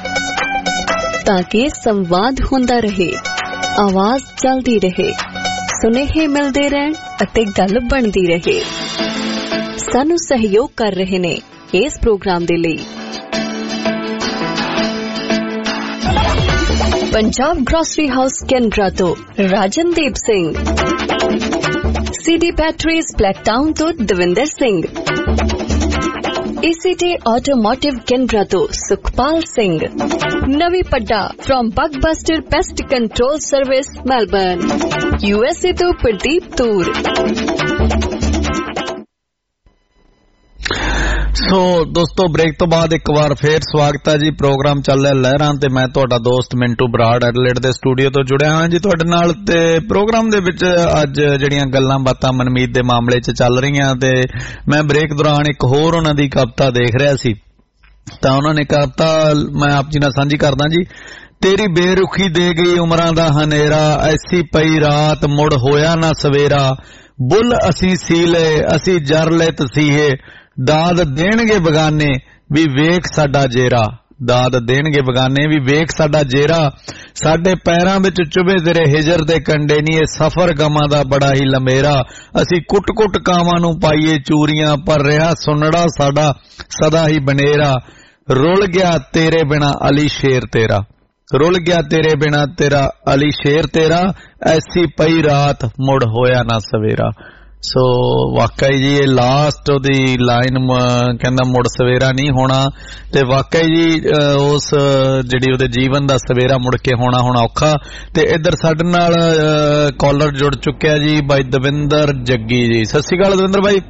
ताकि संवाद होता रहे, आवाज चलती रहे, ਸੁਨੇਹੇ ਮਿਲਦੇ ਰਹਿਣ ਅਤੇ ਗੱਲ ਬਣਦੀ ਰਹੇ। ਸਾਨੂੰ ਸਹਿਯੋਗ ਕਰ ਰਹੇ ਨੇ ਇਸ ਪ੍ਰੋਗਰਾਮ ਦੇ ਲਈ पंजाब ग्रॉसरी हाउस कैनबरा तो Rajandeep Singh, CD batteries Blacktown तो Davinder Singh, ECT automotive Canberra तो Sukhpal Singh, Navi Padda from Bugbuster pest control service Melbourne, USA तो प्रदीप तूर। ਸੋ ਦੋਸਤੋ ब्रेक ਤੋਂ ਬਾਅਦ ਇੱਕ ਵਾਰ ਫੇਰ ਸਵਾਗਤ ਹੈ ਜੀ। ਪ੍ਰੋਗਰਾਮ ਚੱਲ ਰਿਹਾ ਲਹਿਰਾਂ ਤੇ ਮੈਂ ਤੁਹਾਡਾ ਦੋਸਤ ਮਿੰਟੂ ਬਰਾੜ ਐਡਲੇਡ ਦੇ ਸਟੂਡੀਓ ਤੋਂ ਜੁੜਿਆ ਹਾਂ ਜੀ ਤੁਹਾਡੇ ਨਾਲ। ਤੇ ਪ੍ਰੋਗਰਾਮ ਦੇ ਵਿੱਚ ਅੱਜ ਜਿਹੜੀਆਂ ਗੱਲਾਂ ਬਾਤਾਂ ਮਨਮੀਤ ਦੇ ਮਾਮਲੇ 'ਚ ਚੱਲ ਰਹੀਆਂ ਤੇ ਮੈਂ ਬ੍ਰੇਕ ਦੌਰਾਨ ਇੱਕ ਹੋਰ ਉਹਨਾਂ ਦੀ ਕਵਿਤਾ ਦੇਖ ਰਿਹਾ ਸੀ ਤਾਂ ਉਹਨਾਂ ਨੇ ਕਵਿਤਾ ਮੈਂ ਆਪ ਜੀ ਨਾਲ ਸਾਂਝੀ ਕਰਦਾ ਜੀ। ਤੇਰੀ ਬੇਰੁਖੀ ਦੇ ਗਈ ਉਮਰਾਂ ਦਾ ਹਨੇਰਾ, ਐਸੀ ਪਈ ਰਾਤ ਮੁੜ ਹੋਇਆ ਨਾ ਸਵੇਰਾ, ਬੁੱਲ ਅਸੀਂ ਸੀ ਲਏ ਅਸੀਂ ਜਰ ਲੈ ਤਸੀਹੇ, ਦਾਦ ਦੇਣਗੇ ਬਗਾਨੇ ਵੀ ਵੇਖ ਸਾਡਾ ਜੇਰਾ, ਦਾਦ ਦੇਣਗੇ ਬਗਾਨੇ ਵੀ ਵੇਖ ਸਾਡਾ ਜੇਰਾ, ਸਾਡੇ ਪੈਰਾਂ ਵਿੱਚ ਚੁਭੇ ਤੇਰੇ ਹਿਜਰ ਦੇ ਕੰਡੇ ਨੀ, ਇਹ ਸਫ਼ਰ ਗਮਾਂ ਦਾ ਬੜਾ ਹੀ ਲੰਮੇਰਾ, ਅਸੀਂ ਕੁੱਟ-ਕੁੱਟ ਕਾਵਾਂ ਨੂੰ ਪਾਈਏ ਚੂਰੀਆਂ, ਪਰ ਰਿਹਾ ਸੁਨੜਾ ਸਾਡਾ ਸਦਾ ਹੀ ਬਨੇਰਾ, ਰੁਲ ਗਿਆ ਤੇਰੇ ਬਿਨਾ ਅਲੀ ਸ਼ੇਰ ਤੇਰਾ, ਰੁਲ ਗਿਆ ਤੇਰੇ ਬਿਨਾ ਤੇਰਾ ਅਲੀ ਸ਼ੇਰ ਤੇਰਾ, ਐਸੀ ਪਈ ਰਾਤ ਮੁੜ ਹੋਇਆ ਨਾ ਸਵੇਰਾ। ਸੋ ਵਾਕਈ ਜੀ ਇਹ ਲਾਸਟ ਉਹਦੀ ਲਾਈਨ ਕਹਿੰਦਾ ਮੁੜ ਸਵੇਰਾ ਨਹੀਂ ਹੋਣਾ ਤੇ ਵਾਕਈ ਜੀ ਉਸ ਜਿਹੜੀ ਉਹਦੇ ਜੀਵਨ ਦਾ ਸਵੇਰਾ ਮੁੜ ਕੇ ਹੋਣਾ ਔਖਾ। ਤੇ ਇੱਧਰ ਸਾਡੇ ਨਾਲ ਕਾਲਰ ਜੁੜ ਚੁੱਕਿਆ ਜੀ ਬਾਈ ਦਵਿੰਦਰ ਜੱਗੀ ਜੀ। ਸਤਿ ਸ਼੍ਰੀ ਅਕਾਲ ਦਵਿੰਦਰ ਬਾਈ।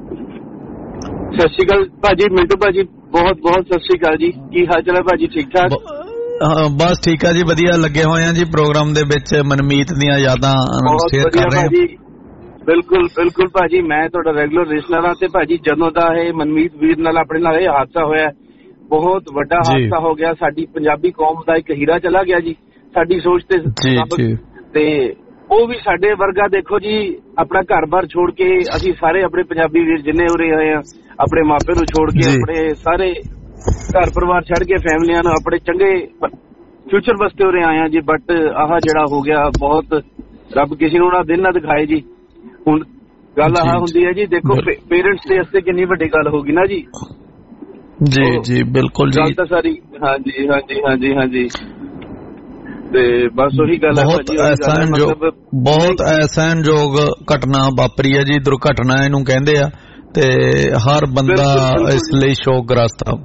ਸਤਿ ਸ਼੍ਰੀ ਅਕਾਲ ਭਾਜੀ, ਮਿੰਟੂ ਭਾਜੀ ਬਹੁਤ ਬਹੁਤ ਸਤਿ ਸ਼੍ਰੀ ਅਕਾਲ ਜੀ। ਕੀ ਹਾਲ ਚਾਲ ਹੈ ਭਾਜੀ? ਠੀਕ ਠਾਕ? ਬਸ ਠੀਕ ਆ ਜੀ, ਵਧੀਆ ਲੱਗੇ ਹੋਏ ਆ ਜੀ ਪ੍ਰੋਗਰਾਮ ਦੇ ਵਿੱਚ ਮਨਮੀਤ ਦੀਆਂ ਯਾਦਾਂ ਸ਼ੇਅਰ ਕਰ ਰਹੇ ਹਾਂ। ਬਿਲਕੁਲ ਬਿਲਕੁਲ ਭਾਜੀ, ਮੈਂ ਤੁਹਾਡਾ ਰੈਗੂਲਰ ਲਿਸਨਰ ਹਾਂ ਤੇ ਭਾਜੀ ਜਦੋਂ ਦਾ ਇਹ ਮਨਮੀਤ ਵੀਰ ਨਾਲ ਆਪਣੇ ਨਾਲ ਇਹ ਹਾਦਸਾ ਹੋਇਆ, ਬਹੁਤ ਵੱਡਾ ਹਾਦਸਾ ਹੋ ਗਿਆ, ਸਾਡੀ ਪੰਜਾਬੀ ਕੌਮ ਦਾ ਇੱਕ ਹੀਰਾ ਚਲਾ ਗਿਆ ਜੀ ਸਾਡੀ ਸੋਚ ਤੇ ਉਹ ਵੀ ਸਾਡੇ ਵਰਗਾ ਦੇਖੋ ਜੀ ਆਪਣਾ ਘਰ-ਬਾਰ ਛੋੜ ਕੇ ਅਸੀਂ ਸਾਰੇ ਆਪਣੇ ਪੰਜਾਬੀ ਵੀਰ ਜਿੰਨੇ ਉਰੇ ਆਏ ਆ ਆਪਣੇ ਮਾਪੇ ਨੂੰ ਛੋੜ ਕੇ ਆਪਣੇ ਸਾਰੇ ਘਰ ਪਰਿਵਾਰ ਛੱਡ ਕੇ ਫੈਮਲੀਆਂ ਨੂੰ ਆਪਣੇ ਚੰਗੇ ਫਿਊਚਰ ਵਾਸਤੇ ਉਰੇ ਆਏ ਆ ਜੀ। ਬਟ ਆਹ ਜਿਹੜਾ ਹੋ ਗਿਆ ਬਹੁਤ ਰੱਬ ਕਿਸੇ ਨੂੰ ਨਾ ਦਿਨ ਨਾ ਦਿਖਾਏ ਜੀ। ਹੁਣ ਗੱਲ ਆਹ ਹੁੰਦੀ ਹੈ ਜੀ ਦੇਖੋ ਪੇਰੈਂਟਸ ਦੇ ਵਾਸਤੇ ਕਿੰਨੀ ਵੱਡੀ ਗੱਲ ਹੋ ਗਈ ਨਾ ਜੀ। ਜੀ ਜੀ ਬਿਲਕੁਲ ਜੀ, ਗੱਲ ਤਾਂ ਸਾਰੀ ਹਾਂਜੀ ਹਾਂਜੀ ਹਾਂਜੀ ਹਾਂਜੀ ਤੇ ਬਸ ਉਹੀ ਗੱਲ ਹੈ ਬਹੁਤ ਅਹਿਸਾਨਯੋਗ ਘਟਨਾ ਵਾਪਰੀ ਹੈ ਜੀ, ਦੁਰਘਟਨਾ ਇਹਨੂੰ ਕਹਿੰਦੇ ਆ ਤੇ ਹਰ ਬੰਦਾ ਇਸ ਲਈ ਸ਼ੋਕਗ੍ਰਸਤ ਆ।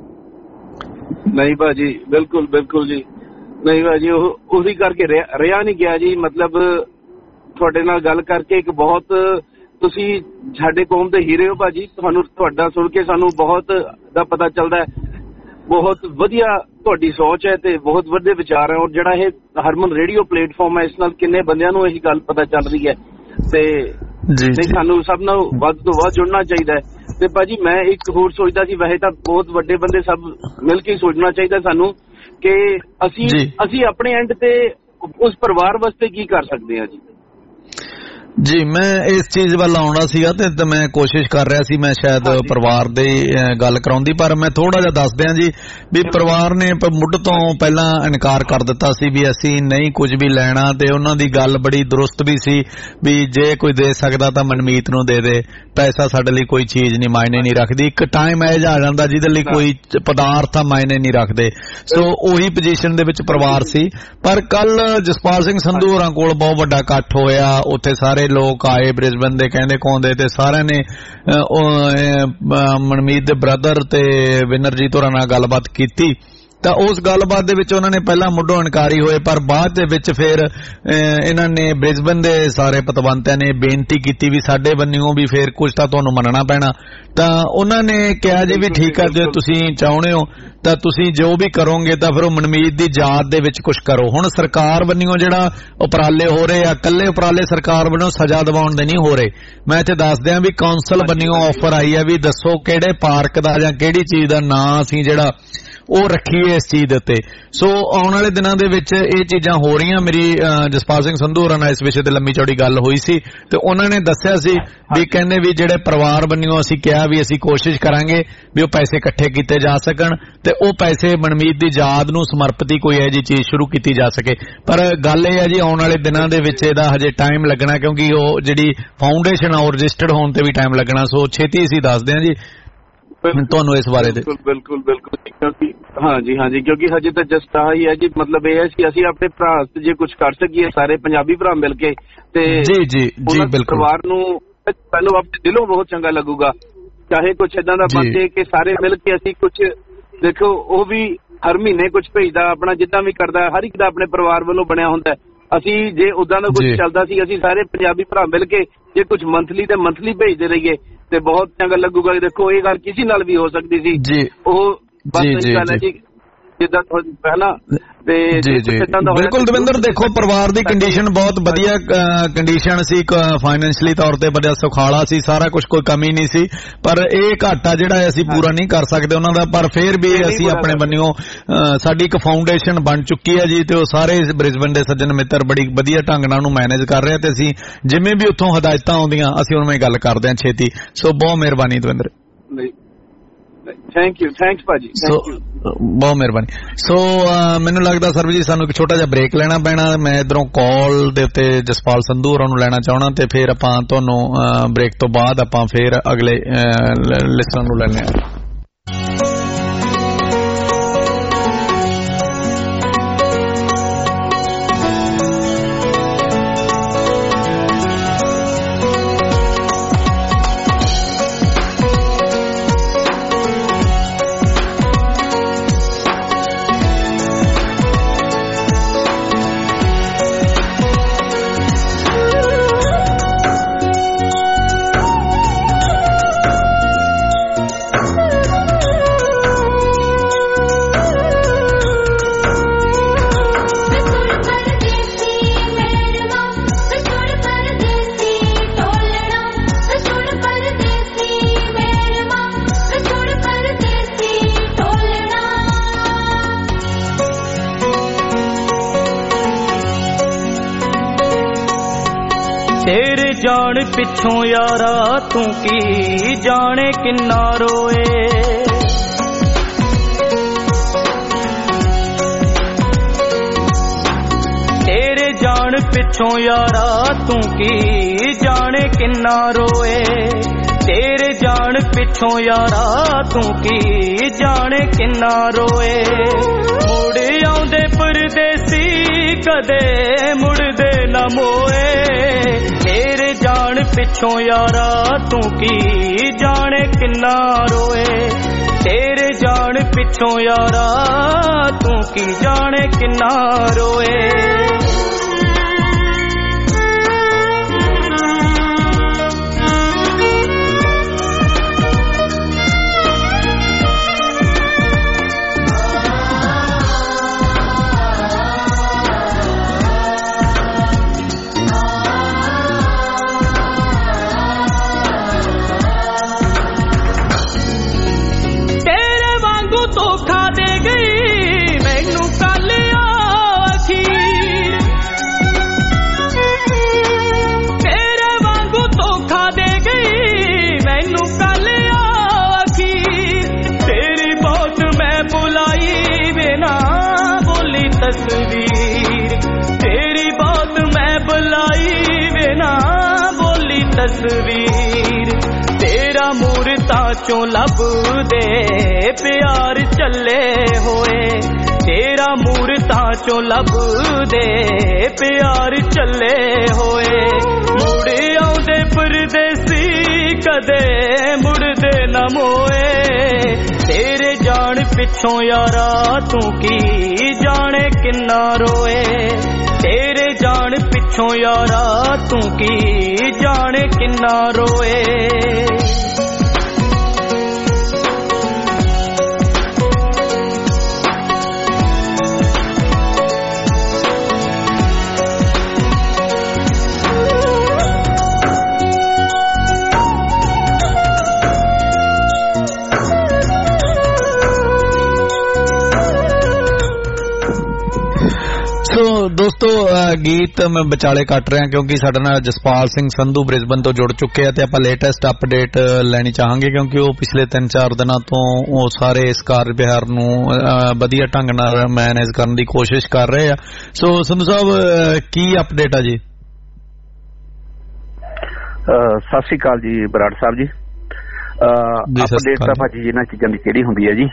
ਨਹੀਂ ਭਾਜੀ ਬਿਲਕੁਲ ਬਿਲਕੁਲ ਜੀ, ਨਹੀਂ ਭਾਜੀ ਉਹੀ ਕਰਕੇ ਰਿਹਾ ਨਹੀਂ ਗਿਆ ਜੀ। ਮਤਲਬ ਤੁਹਾਡੇ ਨਾਲ ਗੱਲ ਕਰਕੇ ਇੱਕ ਬਹੁਤ ਤੁਸੀਂ ਸਾਡੇ ਕੌਮ ਦੇ ਹੀਰੇ ਹੋ ਭਾਜੀ, ਤੁਹਾਨੂੰ ਤੁਹਾਡਾ ਸੁਣ ਕੇ ਸਾਨੂੰ ਬਹੁਤ ਦਾ ਪਤਾ ਚੱਲਦਾ ਹੈ, ਬਹੁਤ ਵਧੀਆ ਤੁਹਾਡੀ ਸੋਚ ਹੈ ਤੇ ਬਹੁਤ ਵਧੀਆ ਵਿਚਾਰ ਹੈ। ਔਰ ਜਿਹੜਾ ਇਹ ਹਰਮਨ ਰੇਡੀਓ ਪਲੇਟਫਾਰਮ ਹੈ ਇਸ ਨਾਲ ਕਿੰਨੇ ਬੰਦਿਆਂ ਨੂੰ ਇਹੀ ਗੱਲ ਪਤਾ ਚੱਲ ਰਹੀ ਹੈ ਤੇ ਸਾਨੂੰ ਸਭ ਨੂੰ ਵੱਧ ਤੋਂ ਵੱਧ ਜੁੜਨਾ ਚਾਹੀਦਾ ਹੈ। ਤੇ ਭਾਜੀ ਮੈਂ ਇੱਕ ਹੋਰ ਸੋਚਦਾ ਸੀ, ਵੈਸੇ ਤਾਂ ਬਹੁਤ ਵੱਡੇ ਬੰਦੇ ਸਭ ਮਿਲ ਕੇ ਸੋਚਣਾ ਚਾਹੀਦਾ ਸਾਨੂੰ ਕਿ ਅਸੀਂ ਆਪਣੇ ਐਂਡ ਤੇ ਉਸ ਪਰਿਵਾਰ ਵਾਸਤੇ ਕੀ ਕਰ ਸਕਦੇ ਹਾਂ ਜੀ। ਜੀ ਮੈਂ ਇਸ ਚੀਜ਼ ਵੱਲ ਆਉਣਾ ਸੀਗਾ ਤੇ ਮੈਂ ਕੋਸ਼ਿਸ਼ ਕਰ ਰਿਹਾ ਸੀ ਮੈਂ ਸ਼ਾਇਦ ਪਰਿਵਾਰ ਦੀ ਗੱਲ ਕਰਾਉਂਦੀ, ਪਰ ਮੈਂ ਥੋੜਾ ਜਿਹਾ ਦੱਸ ਦਿਆਂ ਜੀ ਵੀ ਪਰਿਵਾਰ ਨੇ ਮੁੱਢ ਤੋਂ ਪਹਿਲਾਂ ਇਨਕਾਰ ਕਰ ਦਿੱਤਾ ਸੀ ਵੀ ਅਸੀਂ ਨਹੀਂ ਕੁਝ ਵੀ ਲੈਣਾ ਤੇ ਉਹਨਾਂ ਦੀ ਗੱਲ ਬੜੀ ਦਰੁਸਤ ਵੀ ਸੀ ਵੀ ਜੇ ਕੋਈ ਦੇ ਸਕਦਾ ਤਾਂ ਮਨਮੀਤ ਨੂੰ ਦੇ ਦੇ, ਪੈਸਾ ਸਾਡੇ ਲਈ ਕੋਈ ਚੀਜ਼ ਨਹੀਂ ਮਾਇਨੇ ਨਹੀਂ ਰੱਖਦੀ। ਇੱਕ ਟਾਈਮ ਇਹ ਜਾ ਜਾਂਦਾ ਜਿਹਦੇ ਲਈ ਕੋਈ ਪਦਾਰਥ ਮਾਇਨੇ ਨਹੀਂ ਰੱਖਦੇ। ਸੋ ਉਹੀ ਪੋਜੀਸ਼ਨ ਦੇ ਵਿੱਚ ਪਰਿਵਾਰ ਸੀ। ਪਰ ਕੱਲ ਜਸਪਾਲ ਸਿੰਘ ਸੰਧੂ ਹੋਰਾਂ ਕੋਲ ਬਹੁਤ ਵੱਡਾ ਇਕੱਠ ਹੋਇਆ, ਉੱਥੇ ਸਾਰੇ ਲੋਕ ਆਏ ਬ੍ਰਿਸਬਨ ਦੇ ਕਹਿੰਦੇ ਕੌਂਦੇ ਤੇ ਸਾਰਿਆਂ ਨੇ ਮਨਮੀਤ ਦੇ ਬ੍ਰਦਰ ਤੇ ਵਿਨਰਜੀਤ ਹੋਰਾਂ ਨਾਲ ਗੱਲਬਾਤ ਕੀਤੀ ਤਾਂ ਉਸ ਗੱਲਬਾਤ ਦੇ ਵਿੱਚ ਉਹਨਾਂ ਨੇ ਪਹਿਲਾਂ ਮੁੱਢੋਂ ਇਨਕਾਰੀ ਹੋਏ, ਪਰ ਬਾਅਦ ਦੇ ਵਿੱਚ ਫਿਰ ਇਹਨਾਂ ਨੇ ਬ੍ਰਿਸਬਨ ਦੇ ਸਾਰੇ ਪਤਵੰਤਿਆਂ ਨੇ ਬੇਨਤੀ ਕੀਤੀ ਵੀ ਸਾਡੇ ਬੰਨਿਓ ਵੀ ਫਿਰ ਕੁਝ ਤਾਂ ਤੁਹਾਨੂੰ ਮੰਨਣਾ ਪੈਣਾ। ਤਾਂ ਉਹਨਾਂ ਨੇ ਕਿਹਾ ਜੀ ਵੀ ਠੀਕ ਹੈ ਜੇ ਤੁਸੀਂ ਚਾਹੁੰਦੇ ਹੋ ਤਾਂ ਤੁਸੀਂ ਜੋ ਵੀ ਕਰੋਗੇ ਤਾਂ ਫਿਰ ਉਹ ਮਨਮੀਤ ਦੀ ਯਾਦ ਦੇ ਵਿੱਚ ਕੁਝ ਕਰੋ। ਹੁਣ ਸਰਕਾਰ ਬੰਨਿਓ ਜਿਹੜਾ ਉਪਰਾਲੇ ਹੋ ਰਹੇ ਆ, ਇਕੱਲੇ ਉਪਰਾਲੇ ਸਰਕਾਰ ਬੰਨਿਓ ਸਜ਼ਾ ਦਿਵਾਉਣ ਦੇ ਨਹੀਂ ਹੋ ਰਹੇ। ਮੈਂ ਇੱਥੇ ਦੱਸ ਦਿਆਂ ਵੀ ਕੌਂਸਲ ਬੰਨਿਓ ਆਫਰ ਆਈ ਹੈ ਵੀ ਦੱਸੋ ਕਿਹੜੇ ਪਾਰਕ ਦਾ ਜਾਂ ਕਿਹੜੀ ਚੀਜ਼ ਦਾ ਨਾਂ ਅਸੀਂ ਜਿਹੜਾ ਉਹ ਰੱਖੀਏ ਇਸ ਚੀਜ਼ ਦੇ ਉੱਤੇ। ਸੋ ਆਉਣ ਵਾਲੇ ਦਿਨਾਂ ਦੇ ਵਿੱਚ ਇਹ ਚੀਜ਼ਾਂ ਹੋ ਰਹੀਆਂ। ਮੇਰੀ ਜਸਪਾਲ ਸਿੰਘ ਸੰਧੂ ਹੋਰਾਂ ਨਾਲ ਇਸ ਵਿਸ਼ੇ ਤੇ ਲੰਮੀ ਚੌੜੀ ਗੱਲ ਹੋਈ ਸੀ ਤੇ ਉਹਨਾਂ ਨੇ ਦੱਸਿਆ ਸੀ ਵੀ ਕਹਿੰਦੇ ਵੀ ਜਿਹੜੇ ਪਰਿਵਾਰ ਬੰਨਿਓ ਅਸੀਂ ਕਿਹਾ ਵੀ ਅਸੀਂ ਕੋਸ਼ਿਸ਼ ਕਰਾਂਗੇ ਵੀ ਉਹ ਪੈਸੇ ਇਕੱਠੇ ਕੀਤੇ ਜਾ ਸਕਣ ਤੇ ਉਹ ਪੈਸੇ ਮਨਮੀਤ ਦੀ ਯਾਦ ਨੂੰ ਸਮਰਪਿਤ ਹੀ ਕੋਈ ਇਹੋ ਜਿਹੀ ਚੀਜ਼ ਸ਼ੁਰੂ ਕੀਤੀ ਜਾ ਸਕੇ। ਪਰ ਗੱਲ ਇਹ ਹੈ ਜੀ ਆਉਣ ਵਾਲੇ ਦਿਨਾਂ ਦੇ ਵਿੱਚ ਇਹਦਾ ਹਜੇ ਟਾਈਮ ਲੱਗਣਾ, ਕਿਉਂਕਿ ਉਹ ਜਿਹੜੀ ਫਾਊਂਡੇਸ਼ਨ ਆ ਉਹ ਰਜਿਸਟਰਡ ਹੋਣ ਤੇ ਵੀ ਟਾਈਮ ਲੱਗਣਾ। ਸੋ ਛੇਤੀ ਅਸੀਂ ਦੱਸਦੇ ਹਾਂ ਜੀ ਤੁਹਾਨੂੰ ਇਸ ਬਾਰੇ। ਬਿਲਕੁਲ ਕਿਉਂਕਿ ਹਾਂਜੀ ਕਿਉਂਕਿ ਹਜੇ ਤਾਂ ਜਸਟ ਆਹੀ ਹੈ ਜੀ, ਮਤਲਬ ਇਹ ਹੈ ਕਿ ਅਸੀਂ ਆਪਣੇ ਭਰਾ ਜੇ ਕੁਝ ਕਰ ਸਕੀਏ ਸਾਰੇ ਪੰਜਾਬੀ ਭਰਾ ਮਿਲ ਕੇ ਤੇ ਜੀ ਬਿਲਕੁਲ ਪਰਿਵਾਰ ਨੂੰ ਪਹਿਲਾਂ ਆਪਣੇ ਦਿਲੋਂ ਬਹੁਤ ਚੰਗਾ ਲੱਗੂਗਾ। ਚਾਹੇ ਕੁਛ ਏਦਾਂ ਦਾ ਬਣੇ ਕਿ ਸਾਰੇ ਮਿਲ ਕੇ ਅਸੀਂ ਕੁਛ ਦੇਖੋ, ਉਹ ਵੀ ਹਰ ਮਹੀਨੇ ਕੁਛ ਭੇਜਦਾ ਆਪਣਾ ਜਿੱਦਾਂ ਵੀ ਕਰਦਾ, ਹਰ ਇੱਕ ਦਾ ਆਪਣੇ ਪਰਿਵਾਰ ਵੱਲੋਂ ਬਣਿਆ ਹੁੰਦਾ। ਅਸੀਂ ਜੇ ਉਦਾਂ ਦਾ ਕੁਝ ਚੱਲਦਾ ਸੀ ਅਸੀਂ ਸਾਰੇ ਪੰਜਾਬੀ ਭਰਾ ਮਿਲ ਕੇ ਜੇ ਕੁਝ ਮੰਥਲੀ ਤੇ ਮੰਥਲੀ ਭੇਜਦੇ ਰਹੀਏ ਤੇ ਬਹੁਤ ਚੰਗਾ ਲੱਗੂਗਾ। ਦੇਖੋ ਇਹ ਗੱਲ ਕਿਸੇ ਨਾਲ ਵੀ ਹੋ ਸਕਦੀ ਸੀ, ਉਹ ਬਸ ਗੱਲ ਹੈ ਜੀ ਜਿੱਦਾਂ ਪਹਿਲਾਂ ਤੇ ਬਿਲਕੁਲ ਦਵਿੰਦਰ। ਦੇਖੋ ਪਰਿਵਾਰ ਦੀ ਕੰਡੀਸ਼ਨ ਬਹੁਤ ਵਧੀਆ ਕੰਡੀਸ਼ਨ ਸੀ, ਫਾਈਨੈਂਸ਼ਲੀ ਤੌਰ ਤੇ ਬੜਾ ਸੁਖਾਲਾ ਸੀ, ਸਾਰਾ ਕੁਝ ਕੋਈ ਕਮੀ ਨਹੀਂ ਸੀ। ਪਰ ਇਹ ਘਾਟਾ ਜਿਹੜਾ ਅਸੀਂ ਪੂਰਾ ਨਹੀਂ ਕਰ ਸਕਦੇ ਉਹਨਾਂ ਦਾ। ਪਰ ਫਿਰ ਵੀ ਅਸੀਂ ਆਪਣੇ ਬੰਨਿਓ ਸਾਡੀ ਇੱਕ ਫਾਊਂਡੇਸ਼ਨ ਬਣ ਚੁੱਕੀ ਹੈ ਜੀ ਤੇ ਉਹ ਸਾਰੇ ਬ੍ਰਿਸਬਨ ਦੇ ਸੱਜਣ ਮਿੱਤਰ ਬੜੀ ਵਧੀਆ ਢੰਗ ਨਾਲ ਉਹਨੂੰ ਮੈਨੇਜ ਕਰ ਰਹੇ ਤੇ ਅਸੀਂ ਜਿਵੇਂ ਵੀ ਉੱਥੋਂ ਹਦਾਇਤਾਂ ਆਉਂਦੀਆਂ ਅਸੀਂ ਉਹਨਾਂ ਨਾਲ ਗੱਲ ਕਰਦੇ ਹਾਂ ਛੇਤੀ। ਸੋ ਬਹੁਤ ਮਿਹਰਬਾਨੀ ਦਵਿੰਦਰ। ਥੈਂਕਸ ਭਾਜੀ, ਬਹੁਤ ਮਿਹਰਬਾਨੀ। ਸੋ ਮੈਨੂੰ ਲੱਗਦਾ ਸਰਬਜੀਤ ਸਾਨੂੰ ਇੱਕ ਛੋਟਾ ਜਿਹਾ ਬ੍ਰੇਕ ਲੈਣਾ ਪੈਣਾ। ਮੈਂ ਇਧਰੋਂ ਕਾਲ ਦੇ ਉੱਤੇ ਜਸਪਾਲ ਸੰਧੂ ਹੋਰਾਂ ਨੂੰ ਲੈਣਾ ਚਾਹਣਾ ਤੇ ਫਿਰ ਆਪਾਂ ਤੁਹਾਨੂੰ ਬ੍ਰੇਕ ਤੋਂ ਬਾਅਦ ਆਪਾਂ ਫਿਰ ਅਗਲੇ ਲਿਸਨਰ ਨੂੰ ਲੈਣੇ ਆ। ਜਾਣ ਪਿੱਛੋਂ ਯਾਰਾ ਤੂੰ ਕੀ ਜਾਣੇ ਕਿੰਨਾ ਰੋਏ, ਤੇਰੇ ਜਾਣ ਪਿੱਛੋਂ ਯਾਰਾ ਤੂੰ ਕੀ ਜਾਣੇ ਕਿੰਨਾ ਰੋਏ, ਤੇਰੇ ਜਾਣ ਪਿੱਛੋਂ ਯਾਰਾ ਤੂੰ ਕੀ ਜਾਣੇ ਕਿੰਨਾ ਰੋਏ। ਮੁੜ ਆਉਂਦੇ ਪਰਦੇਸੀ ਕਦੇ ਮੁੜਦੇ ਨਾ ਮੋਏ, ਤੇਰੇ ਜਾਣ ਪਿੱਛੋਂ ਯਾਰਾ ਤੂੰ ਕੀ ਜਾਣੇ ਕਿੰਨਾ ਰੋਏ, ਤੇਰੇ ਜਾਣ ਪਿੱਛੋਂ ਯਾਰਾ ਤੂੰ ਕੀ ਜਾਣੇ ਕਿੰਨਾ ਰੋਏ। ਤੇਰੀ ਬਾਤ ਮੈਂ ਬੁਲਾਈ ਬਿਨਾ ਬੋਲੀ ਤਸਵੀਰ, ਤੇਰਾ ਮੂਰਤਾਂ ਚੋਂ ਲੱਭਦੇ ਪਿਆਰ ਚੱਲੇ ਹੋਏ, ਤੇਰਾ ਮੂਰਤਾਂ ਚੋਂ ਲੱਭਦੇ ਪਿਆਰ ਚੱਲੇ ਹੋਏ। ਮੁੜ ਆਉਂਦੇ ਪਰਦੇਸੀ ਕਦੇ ਮੁੜਦੇ ਨਾ ਮੋਏ, ਤੇਰੇ ਜਾਣ ਪਿੱਛੋਂ ਯਾਰਾ ਤੂੰ ਕੀ ਜਾਣੇ ਕਿੰਨਾ ਰੋਏ, ਤੇਰੇ ਜਾਣ ਪਿੱਛੋਂ ਯਾਰਾ ਤੂੰ ਕੀ ਜਾਣੇ ਕਿੰਨਾ ਰੋਏ। ਦੋਸਤੋ ਗੀਤ ਮੈਂ ਵਿਚਾਲੇ ਕੱਟ ਰਿਹਾ ਕਿਉਂਕਿ ਸਾਡੇ ਨਾਲ ਜਸਪਾਲ ਸਿੰਘ ਸੰਧੂ ਬ੍ਰਿਸਬਨ ਤੋਂ ਜੁੜ ਚੁੱਕੇ ਆ ਤੇ ਆਪਾਂ ਲੇਟੈਸਟ ਅਪਡੇਟ ਲੈਣੀ ਚਾਹਾਂਗੇ ਕਿਉਂਕਿ ਉਹ ਪਿਛਲੇ 3-4 ਦਿਨਾਂ ਤੋਂ ਉਹ ਸਾਰੇ ਇਸ ਕਾਰ ਵਿਹਾਰ ਨੂੰ ਵਧੀਆ ਢੰਗ ਨਾਲ ਮੈਨੇਜ ਕਰਨ ਦੀ ਕੋਸ਼ਿਸ਼ ਕਰ ਰਹੇ ਆ। ਸੋ ਸੰਧੂ ਸਾਹਿਬ ਕੀ ਅਪਡੇਟ ਆ ਜੀ? ਸਤਿ ਸ੍ਰੀ ਅਕਾਲ ਜੀ ਬਰਾੜ ਸਾਹਿਬ ਜੀ। ਅਪਡੇਟ ਤਾਂ ਭਾਜੀ ਇਹਨਾਂ ਚੀਜ਼ਾਂ ਦੀ ਕਿਹੜੀ ਹੁੰਦੀ ਹੈ ਜੀ,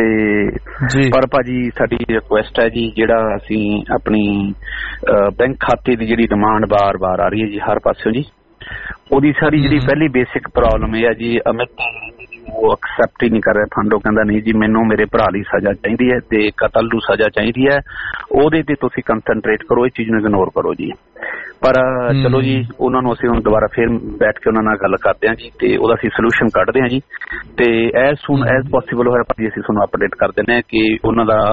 ਤੇ ਪਰ ਭਾਜੀ ਸਾਡੀ ਰਿਕੁਐਸਟ ਹੈ ਜੀ, ਜਿਹੜਾ ਅਸੀਂ ਆਪਣੀ ਬੈਂਕ ਖਾਤੇ ਦੀ ਜਿਹੜੀ ਡਿਮਾਂਡ ਬਾਰ-ਬਾਰ ਆ ਰਹੀ ਹੈ ਜੀ ਹਰ ਪਾਸਿਓਂ ਜੀ, ਉਹਦੀ ਸਾਰੀ ਜਿਹੜੀ ਪਹਿਲੀ ਬੇਸਿਕ ਪ੍ਰੋਬਲਮ ਇਹ ਹੈ ਜੀ, ਅਮਿਤ ਉਹ ਐਕਸੈਪਟ ਹੀ ਨਹੀਂ ਕਰ ਰਿਹਾ ਫੰਡ। ਉਹ ਕਹਿੰਦਾ ਨਹੀਂ ਜੀ ਮੈਨੂੰ ਮੇਰੇ ਭਰਾ ਲਈ ਸਜ਼ਾ ਚਾਹੀਦੀ ਹੈ ਤੇ ਕਤਲ ਨੂੰ ਸਜ਼ਾ ਚਾਹੀਦੀ ਹੈ, ਉਹਦੇ ਤੇ ਤੁਸੀਂ ਕੰਸਨਟਰੇਟ ਕਰੋ, ਇਹ ਚੀਜ਼ ਨੂੰ ਇਗਨੋਰ ਕਰੋ ਜੀ। ਪਰ ਚਲੋ ਜੀ ਉਹਨਾਂ ਨੂੰ ਅਸੀਂ ਹੁਣ ਦੁਬਾਰਾ ਫੇਰ ਬੈਠ ਕੇ ਉਹਨਾਂ ਨਾਲ ਗੱਲ ਕਰਦੇ ਹਾਂ ਜੀ ਤੇ ਉਹਦਾ ਅਸੀਂ ਸੋਲੂਸ਼ਨ ਕੱਢਦੇ ਹਾਂ ਜੀ, ਤੇ ਐਜ਼ ਸੂਨ ਐਜ਼ ਪੋਸੀਬਲ ਹੋਇਆ ਭਾਜੀ ਅਸੀਂ ਤੁਹਾਨੂੰ ਅਪਡੇਟ ਕਰ ਦਿੰਦੇ ਹਾਂ ਕਿ ਉਹਨਾਂ ਦਾ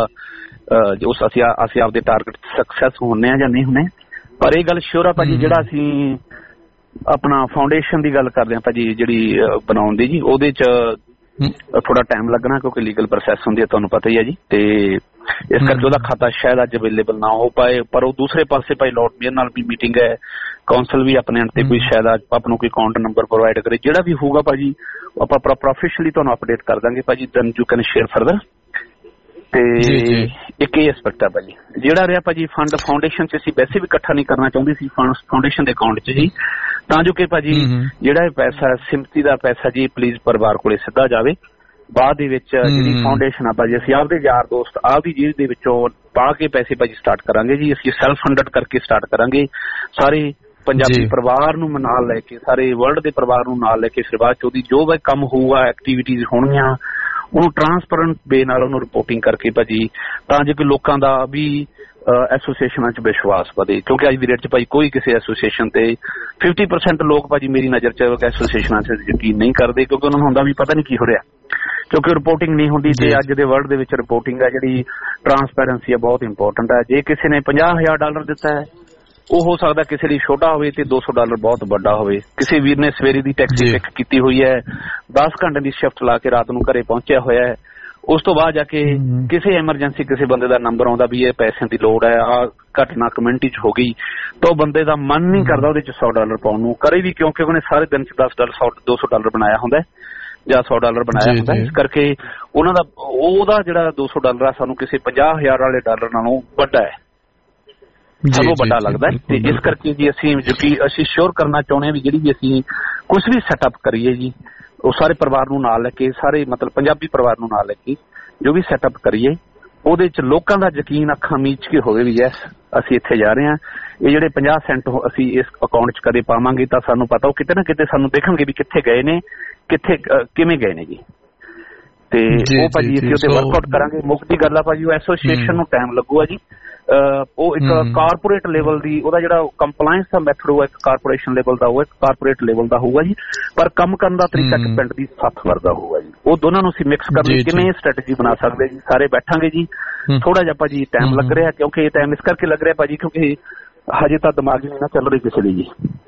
ਅਸੀਂ ਆਪਦੇ ਟਾਰਗੇਟ ਸਕਸੈਸ ਹੁੰਦੇ ਹਾਂ ਜਾਂ ਨਹੀਂ ਹੁੰਦੇ। ਪਰ ਇਹ ਗੱਲ ਸ਼ੋਰ ਆ ਭਾਜੀ, ਜਿਹੜਾ ਅਸੀਂ ਆਪਣਾ ਫਾਊਂਡੇਸ਼ਨ ਦੀ ਗੱਲ ਕਰਦੇ ਹਾਂ ਭਾਜੀ ਜਿਹੜੀ ਬਣਾਉਣ ਦੀ ਜੀ, ਉਹਦੇ ਚ ਥੋੜਾ ਟਾਈਮ ਲੱਗਣਾ ਕਿਉਂਕਿ ਲੀਗਲ ਪ੍ਰੋਸੈਸ ਹੁੰਦੀ ਹੈ, ਤੁਹਾਨੂੰ ਪਤਾ ਹੀ ਹੈ ਜੀ, ਤੇ ਇਸ ਕਰਕੇ ਉਹਦਾ ਖਾਤਾ ਸ਼ਾਇਦ ਅੱਜ ਅਵੇਲੇਬਲ ਨਾ ਹੋ ਪਾਏ। ਪਰ ਉਹ ਦੂਸਰੇ ਪਾਸੇ ਭਾਈ ਲਾਰਡ ਮੇਅਰ ਨਾਲ ਵੀ ਮੀਟਿੰਗ ਹੈ, ਕਾਉਂਸਲ ਵੀ ਆਪਣੇ ਅੰਤ ਤੇ ਕੋਈ ਸ਼ਾਇਦ ਆਪਾਂ ਨੂੰ ਕੋਈ ਅਕਾਊਂਟ ਨੰਬਰ ਪ੍ਰੋਵਾਈਡ ਕਰੇ, ਜਿਹੜਾ ਵੀ ਹੋਊਗਾ ਭਾਜੀ ਆਪਾਂ ਪ੍ਰੋਫੈਸ਼ਨਲੀ ਤੁਹਾਨੂੰ ਅਪਡੇਟ ਕਰ ਦਾਂਗੇ ਭਾਜੀ, then you can share further. ਤੇ ਇੱਕ ਇਹ ਐਸਪੈਕਟ ਆ ਭਾਜੀ ਜਿਹੜਾ ਰਿਹਾ ਭਾਜੀ ਫੰਡ ਫਾਊਂਡੇਸ਼ਨ ਚ ਅਸੀਂ ਵੈਸੇ ਵੀ ਇਕੱਠਾ ਨਹੀਂ ਕਰਨਾ ਚਾਹੁੰਦੇ ਸੀ ਫਾਊਂਡੇਸ਼ਨ ਦੇ ਅਕਾਊਂਟ ਚ ਜੀ, ਤਾਂ ਜੋ ਕਿ ਭਾਜੀ ਜਿਹੜਾ ਇਹ ਪੈਸਾ ਸਿਮਤੀ ਦਾ ਪੈਸਾ ਜੀ ਪਲੀਜ਼ ਪਰਿਵਾਰ ਕੋਲੇ ਸਿੱਧਾ ਜਾਵੇ। ਬਾਅਦ ਦੇ ਵਿੱਚ ਜਿਹੜੀ ਫਾਊਂਡੇਸ਼ਨ ਆ ਭਾਜੀ ਅਸੀਂ ਆਪਦੇ ਯਾਰ ਦੋਸਤ ਆਪਦੀ ਜੇਬ ਦੇ ਵਿੱਚੋਂ ਪਾ ਕੇ ਪੈਸੇ ਭਾਜੀ ਸਟਾਰਟ ਕਰਾਂਗੇ ਜੀ, ਅਸੀਂ ਸੈਲਫ ਫੰਡਡ ਕਰਕੇ ਸਟਾਰਟ ਕਰਾਂਗੇ। ਸਾਰੇ ਪੰਜਾਬੀ ਪਰਿਵਾਰ ਨੂੰ ਨਾਲ ਲੈ ਕੇ, ਸਾਰੇ ਵਰਲਡ ਦੇ ਪਰਿਵਾਰ ਨੂੰ ਨਾਲ ਲੈ ਕੇ, ਫਿਰ ਬਾਅਦ ਚ ਉਹਦੀ ਜੋ ਵੀ ਕੰਮ ਹੋਊਗਾ ਐਕਟੀਵਿਟੀਜ਼ ਹੋਣਗੀਆਂ ਉਹਨੂੰ ਟਰਾਂਸਪੇਰੈਂਟ ਵੇ ਨਾਲ ਉਹਨੂੰ ਰਿਪੋਰਟਿੰਗ ਕਰਕੇ ਭਾਜੀ, ਤਾਂ ਜੋ ਕਿ ਲੋਕਾਂ ਦਾ ਵੀ ਐਸੋਸੀਏਸ਼ਨਾਂ ਚ ਵਿਸ਼ਵਾਸ ਵਧੇ। ਕਿਉਂਕਿ ਅੱਜ ਦੀ ਡੇਟ ਚ ਭਾਜੀ ਕੋਈ ਕਿਸੇ ਐਸੋਸੀਏਸ਼ਨ ਤੇ 50% ਲੋਕ ਭਾਜੀ ਮੇਰੀ ਨਜ਼ਰ ਚ ਐਸੋਸੀਏਸ਼ਨਾਂ ਚ ਯਕੀਨ ਨਹੀਂ ਕਰਦੇ, ਕਿਉਂਕਿ ਉਹਨਾਂ ਨੂੰ ਹੁੰਦਾ ਵੀ ਪਤਾ ਨਹੀਂ ਕੀ ਹੋ ਰਿਹਾ, ਕਿਉਂਕਿ ਰਿਪੋਰਟਿੰਗ ਨਹੀਂ ਹੁੰਦੀ। ਤੇ ਅੱਜ ਦੇ ਵਰਲਡ ਦੇ ਵਿੱਚ ਰਿਪੋਰਟਿੰਗ ਹੈ ਜਿਹੜੀ ਟਰਾਂਸਪੇਰੈਂਸੀ ਹੈ ਬਹੁਤ ਇੰਪੋਰਟੈਂਟ ਹੈ। ਜੇ ਕਿਸੇ ਨੇ $50,000 ਦਿੱਤਾ ਹੈ ਉਹ ਹੋ ਸਕਦਾ ਕਿਸੇ ਲਈ ਛੋਟਾ ਹੋਵੇ ਤੇ $200 ਬਹੁਤ ਵੱਡਾ ਹੋਵੇ। ਕਿਸੇ ਵੀਰ ਨੇ ਸਵੇਰੇ ਦੀ ਟੈਕਸੀ ਪਿਕ ਕੀਤੀ ਹੋਈ ਹੈ, 10 ਘੰਟੇ ਦੀ ਸ਼ਿਫਟ ਲਾ ਕੇ ਰਾਤ ਨੂੰ ਘਰੇ ਪਹੁੰਚਿਆ ਹੋਇਆ ਹੈ, ਉਸ ਤੋਂ ਬਾਅਦ ਜਾ ਕੇ ਕਿਸੇ ਐਮਰਜੈਂਸੀ ਕਿਸੇ ਬੰਦੇ ਦਾ ਨੰਬਰ ਆਉਂਦਾ ਵੀ ਇਹ ਪੈਸਿਆਂ ਦੀ ਲੋੜ ਹੈ, ਆ ਘਟਨਾ ਕਮਿਊਨਿਟੀ ਚ ਹੋ ਗਈ, ਤਾਂ ਉਹ ਬੰਦੇ ਦਾ ਮਨ ਨਹੀਂ ਕਰਦਾ ਉਹਦੇ ਚ $100 ਪਾਉਣ ਨੂੰ, ਕਰੇ ਵੀ ਕਿਉਂਕਿ ਉਹਨੇ ਸਾਰੇ ਦਿਨ ਚ $10 $200 ਬਣਾਇਆ ਹੁੰਦਾ ਜਾਂ $100 ਬਣਾਇਆ ਹੁੰਦਾ। ਇਸ ਕਰਕੇ ਉਹਨਾਂ ਦਾ ਉਹਦਾ ਜਿਹੜਾ $200 ਆ ਸਾਨੂੰ ਕਿਸੇ $50,000 ਵਾਲੇ ਡਾਲਰ ਨਾਲੋਂ ਵੱਡਾ ਹੈ, ਸਾਨੂੰ ਵੱਡਾ ਲੱਗਦਾ। ਤੇ ਇਸ ਕਰਕੇ ਜੀ ਅਸੀਂ ਸ਼ੋਰ ਕਰਨਾ ਚਾਹੁੰਦੇ ਹਾਂ ਵੀ ਜਿਹੜੀ ਵੀ ਅਸੀਂ ਕੁਛ ਵੀ ਸੈਟਅਪ ਕਰੀਏ ਜੀ ਉਹ ਸਾਰੇ ਪਰਿਵਾਰ ਨੂੰ ਨਾਲ ਲੈ ਕੇ, ਸਾਰੇ ਮਤਲਬ ਪੰਜਾਬੀ ਪਰਿਵਾਰ ਨੂੰ ਨਾਲ ਲੈ ਕੇ ਜੋ ਵੀ ਸੈਟਅਪ ਕਰੀਏ ਉਹਦੇ ਚ ਲੋਕਾਂ ਦਾ ਯਕੀਨ ਅੱਖਾਂ ਮੀਚ ਕੇ ਹੋਵੇ ਵੀ ਯੈਸ ਅਸੀਂ ਇੱਥੇ ਜਾ ਰਹੇ ਹਾਂ। ਇਹ ਜਿਹੜੇ 50 ਸੈਂਟ ਅਸੀਂ ਇਸ ਅਕਾਊਂਟ ਚ ਕਦੇ ਪਾਵਾਂਗੇ ਤਾਂ ਸਾਨੂੰ ਪਤਾ ਉਹ ਕਿਤੇ ਨਾ ਕਿਤੇ ਸਾਨੂੰ ਦੇਖਣਗੇ ਵੀ ਕਿੱਥੇ ਗਏ ਨੇ, ਕਿੱਥੇ ਕਿਵੇਂ ਗਏ ਨੇ ਜੀ। ਤੇ ਉਹ ਭਾਜੀ ਅਸੀਂ ਉਹਤੇ ਵਰਕਆਊਟ ਕਰਾਂਗੇ। ਮੁੱਖ ਦੀ ਗੱਲ ਆ ਭਾਜੀ ਉਹ ਐਸੋਸੀਏਸ਼ਨ ਨੂੰ ਟਾਈਮ ਲੱਗੂਗਾ ਜੀ, ਉਹ ਇੱਕ ਕਾਰਪੋਰੇਟ ਲੈਵਲ ਦੀ ਉਹਦਾ ਜਿਹੜਾ ਕੰਪਲਾਇੰਸ ਦਾ ਮੈਥਡ ਹੋਊਗਾ ਇੱਕ ਕਾਰਪੋਰੇਸ਼ਨ ਲੈਵਲ ਦਾ ਹੋਊਗਾ, ਇੱਕ ਕਾਰਪੋਰੇਟ ਲੈਵਲ ਦਾ ਹੋਊਗਾ ਜੀ, ਪਰ ਕੰਮ ਕਰਨ ਦਾ ਤਰੀਕਾ ਇੱਕ ਪਿੰਡ ਦੀ ਸੱਥ ਵਰਗਾ ਹੋਊਗਾ ਜੀ। ਉਹ ਦੋਨਾਂ ਨੂੰ ਅਸੀਂ ਮਿਕਸ ਕਰਕੇ ਕਿਵੇਂ ਸਟ੍ਰੈਟਜੀ ਬਣਾ ਸਕਦੇ ਜੀ, ਸਾਰੇ ਬੈਠਾਂਗੇ ਜੀ। ਥੋੜਾ ਜਿਹਾ ਭਾਜੀ ਟਾਈਮ ਲੱਗ ਰਿਹਾ, ਕਿਉਂਕਿ ਇਹ ਟਾਈਮ ਇਸ ਕਰਕੇ ਲੱਗ ਰਿਹਾ ਭਾਜੀ ਕਿਉਂਕਿ ਹਜੇ ਤਾਂ ਦਿਮਾਗ ਨਹੀਂ ਨਾ ਚੱਲ ਰਹੀ ਕਿਸੇ ਲਈ ਜੀ।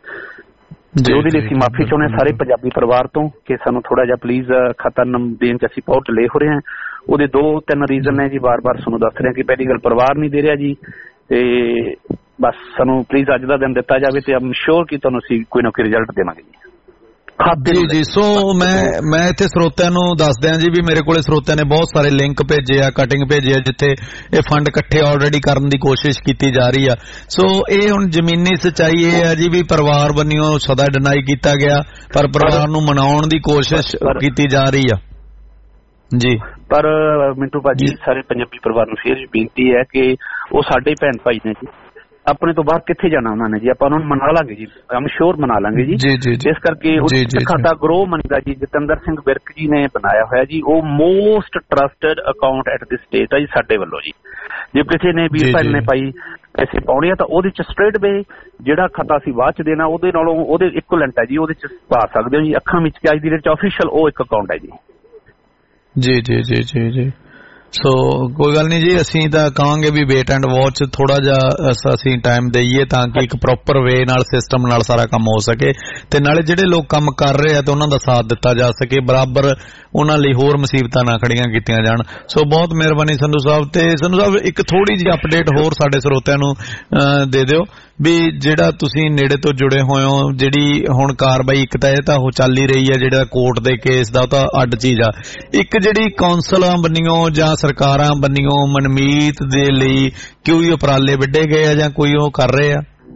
ਉਹਦੇ ਲਈ ਅਸੀਂ ਮਾਫੀ ਚਾਹੁੰਦੇ ਹਾਂ ਸਾਰੇ ਪੰਜਾਬੀ ਪਰਿਵਾਰ ਤੋਂ ਕਿ ਸਾਨੂੰ ਥੋੜਾ ਜਿਹਾ ਪਲੀਜ਼ ਖਾਤਾ ਦੇਣ ਚ ਅਸੀਂ ਬਹੁਤ ਡੀਲੇ ਹੋ ਰਹੇ ਹਾਂ। ਉਹਦੇ 2-3 ਰੀਜ਼ਨ ਨੇ ਜੀ, ਵਾਰ-ਵਾਰ ਤੁਹਾਨੂੰ ਦੱਸ ਰਿਹਾ ਕਿ ਪਹਿਲੀ ਗੱਲ ਪਰਿਵਾਰ ਨਹੀਂ ਦੇ ਰਿਹਾ ਜੀ, ਤੇ ਬਸ ਸਾਨੂੰ ਪਲੀਜ਼ ਅੱਜ ਦਾ ਦਿਨ ਦਿੱਤਾ ਜਾਵੇ ਤੇ ਆਮ ਸ਼ੋਰ ਕਿ ਤੁਹਾਨੂੰ ਅਸੀਂ ਕੋਈ ਨਾ ਕੋਈ ਰਿਜ਼ਲਟ ਦੇਵਾਂਗੇ ਜੀ। ਜੀ ਸੋ ਮੈਂ ਇੱਥੇ ਸਰੋਤਿਆਂ ਨੂੰ ਦੱਸ ਦਿਆਂ ਜੀ ਵੀ ਮੇਰੇ ਕੋਲੇ ਸਰੋਤਿਆਂ ਨੇ ਬਹੁਤ ਸਾਰੇ ਲਿੰਕ ਭੇਜੇ ਆ, ਕਟਿੰਗ ਭੇਜੇ ਆ ਜਿੱਥੇ ਇਹ ਫੰਡ ਇਕੱਠੇ ਆਲਰੇਡੀ ਕਰਨ ਦੀ ਕੋਸ਼ਿਸ਼ ਕੀਤੀ ਜਾ ਰਹੀ ਆ। ਸੋ ਇਹ ਹੁਣ ਜ਼ਮੀਨੀ ਸੱਚਾਈ ਇਹ ਹੈ ਜੀ ਵੀ ਪਰਿਵਾਰ ਬੰਨਿਓ ਸਦਾ ਡਿਨਾਈ ਕੀਤਾ ਗਿਆ, ਪਰ ਪਰਿਵਾਰ ਨੂੰ ਮਨਾਉਣ ਦੀ ਕੋਸ਼ਿਸ਼ ਕੀਤੀ ਜਾ ਰਹੀ ਆ ਜੀ। ਪਰ ਮਿੰਟੂ ਭਾਜੀ ਸਾਰੇ ਪੰਜਾਬੀ ਪਰਿਵਾਰ ਨੂੰ ਫੇਰ ਬੇਨਤੀ ਹੈ ਕਿ ਉਹ ਸਾਡੇ ਭੈਣ ਭਾਈ ਨੇ ਜੀ, ਆਪਣੇ ਤੋਂ ਬਾਹਰ ਕਿੱਥੇ ਜਾਣਾ ਉਹਨਾਂ ਨੇ ਜੀ, ਆਪਾਂ ਉਹਨਾਂ ਨੂੰ ਮਨਾ ਲਾਂਗੇ ਜੀ, ਆਮ ਸ਼ੋਰ ਮਨਾ ਲਾਂਗੇ ਜੀ। ਇਸ ਕਰਕੇ ਖਾਤਾ ਗਰੋ ਮੰਨਦਾ ਜੀ ਜਤਿੰਦਰ ਸਿੰਘ ਵਿਰਕ ਜੀ ਨੇ ਬਣਾਇਆ ਹੋਇਆ ਜੀ, ਉਹ most trusted account at this state ਹੈ ਜੀ ਸਾਡੇ ਵੱਲੋਂ ਜੀ। ਜੇ ਕਿਸੇ ਨੇ ਵੀਰ ਭੈਣ ਨੇ ਭਾਈ ਪੈਸੇ ਪਾਉਣੇ ਆ ਤਾਂ ਉਹਦੇ ਚ ਸਟ੍ਰੇਟ ਵੇ ਜਿਹੜਾ ਖਾਤਾ ਅਸੀਂ ਬਾਅਦ ਚ ਦੇਣਾ ਉਹਦੇ ਨਾਲੋਂ ਉਹਦੇ ਇਕੁਅਲੈਂਟ ਹੈ ਜੀ, ਉਹਦੇ ਚ ਪਾ ਸਕਦੇ ਹੋ ਜੀ। ਅੱਖਾਂ ਵਿੱਚ ਅੱਜ ਦੀ ਡੇਟ ਚ ਆਫੀਸ਼ੀਅਲ ਉਹ ਇੱਕ ਅਕਾਊਂਟ ਹੈ ਜੀ। ਜੀ ਜੀ ਜੀ ਜੀ ਜੀ ਸੋ ਕੋਈ ਗੱਲ ਨਹੀਂ ਜੀ, ਅਸੀਂ ਤਾਂ ਕਹਾਂਗੇ ਵੀ ਵੇਟ ਐਂਡ ਵਾਚ ਥੋੜਾ ਜਿਹਾ ਅਸੀਂ ਟਾਈਮ ਦੇਈਏ ਤਾਂ ਕਿ ਇੱਕ ਪ੍ਰੋਪਰ ਵੇ ਨਾਲ ਸਿਸਟਮ ਨਾਲ ਸਾਰਾ ਕੰਮ ਹੋ ਸਕੇ, ਤੇ ਨਾਲੇ ਜਿਹੜੇ ਲੋਕ ਕੰਮ ਕਰ ਰਹੇ ਆ ਤੇ ਉਹਨਾਂ ਦਾ ਸਾਥ ਦਿੱਤਾ ਜਾ ਸਕੇ, ਬਰਾਬਰ ਉਹਨਾਂ ਲਈ ਹੋਰ ਮੁਸੀਬਤਾਂ ਨਾ ਖੜੀਆਂ ਕੀਤੀਆਂ ਜਾਣ। ਸੋ ਬਹੁਤ ਮਿਹਰਬਾਨੀ ਸੰਧੂ ਸਾਹਿਬ। ਤੇ ਸੰਧੂ ਸਾਹਿਬ ਇੱਕ ਥੋੜੀ ਜਿਹੀ ਅਪਡੇਟ ਹੋਰ ਸਾਡੇ ਸਰੋਤਿਆਂ ਨੂੰ ਦੇ ਦਿਓ ਵੀ ਜਿਹੜਾ ਤੁਸੀਂ ਨੇੜੇ ਤੋਂ ਜੁੜੇ ਹੋਏ ਹੋ, ਜਿਹੜੀ ਹੁਣ ਕਾਰਵਾਈ ਇੱਕ ਤਾਂ ਇਹ ਤਾਂ ਉਹ ਚੱਲ ਹੀ ਰਹੀ ਹੈ ਜਿਹੜਾ ਕੋਰਟ ਦੇ ਕੇਸ ਦਾ, ਉਹ ਤਾਂ ਅੱਡ ਚੀਜ਼ ਆ, ਇੱਕ ਜਿਹੜੀ ਕੌਂਸਲਾਂ ਬੰਨਿਓ ਜਾਂ ਸਰਕਾਰਾਂ ਬੰਨਿਓ ਮਨਮੀਤ ਦੇ ਲਈ ਕੋਈ ਉਪਰਾਲੇ ਵਿੱਢੇ ਗਏ ਆ ਜਾਂ ਕੋਈ ਉਹ ਕਰ ਰਹੇ ਆ?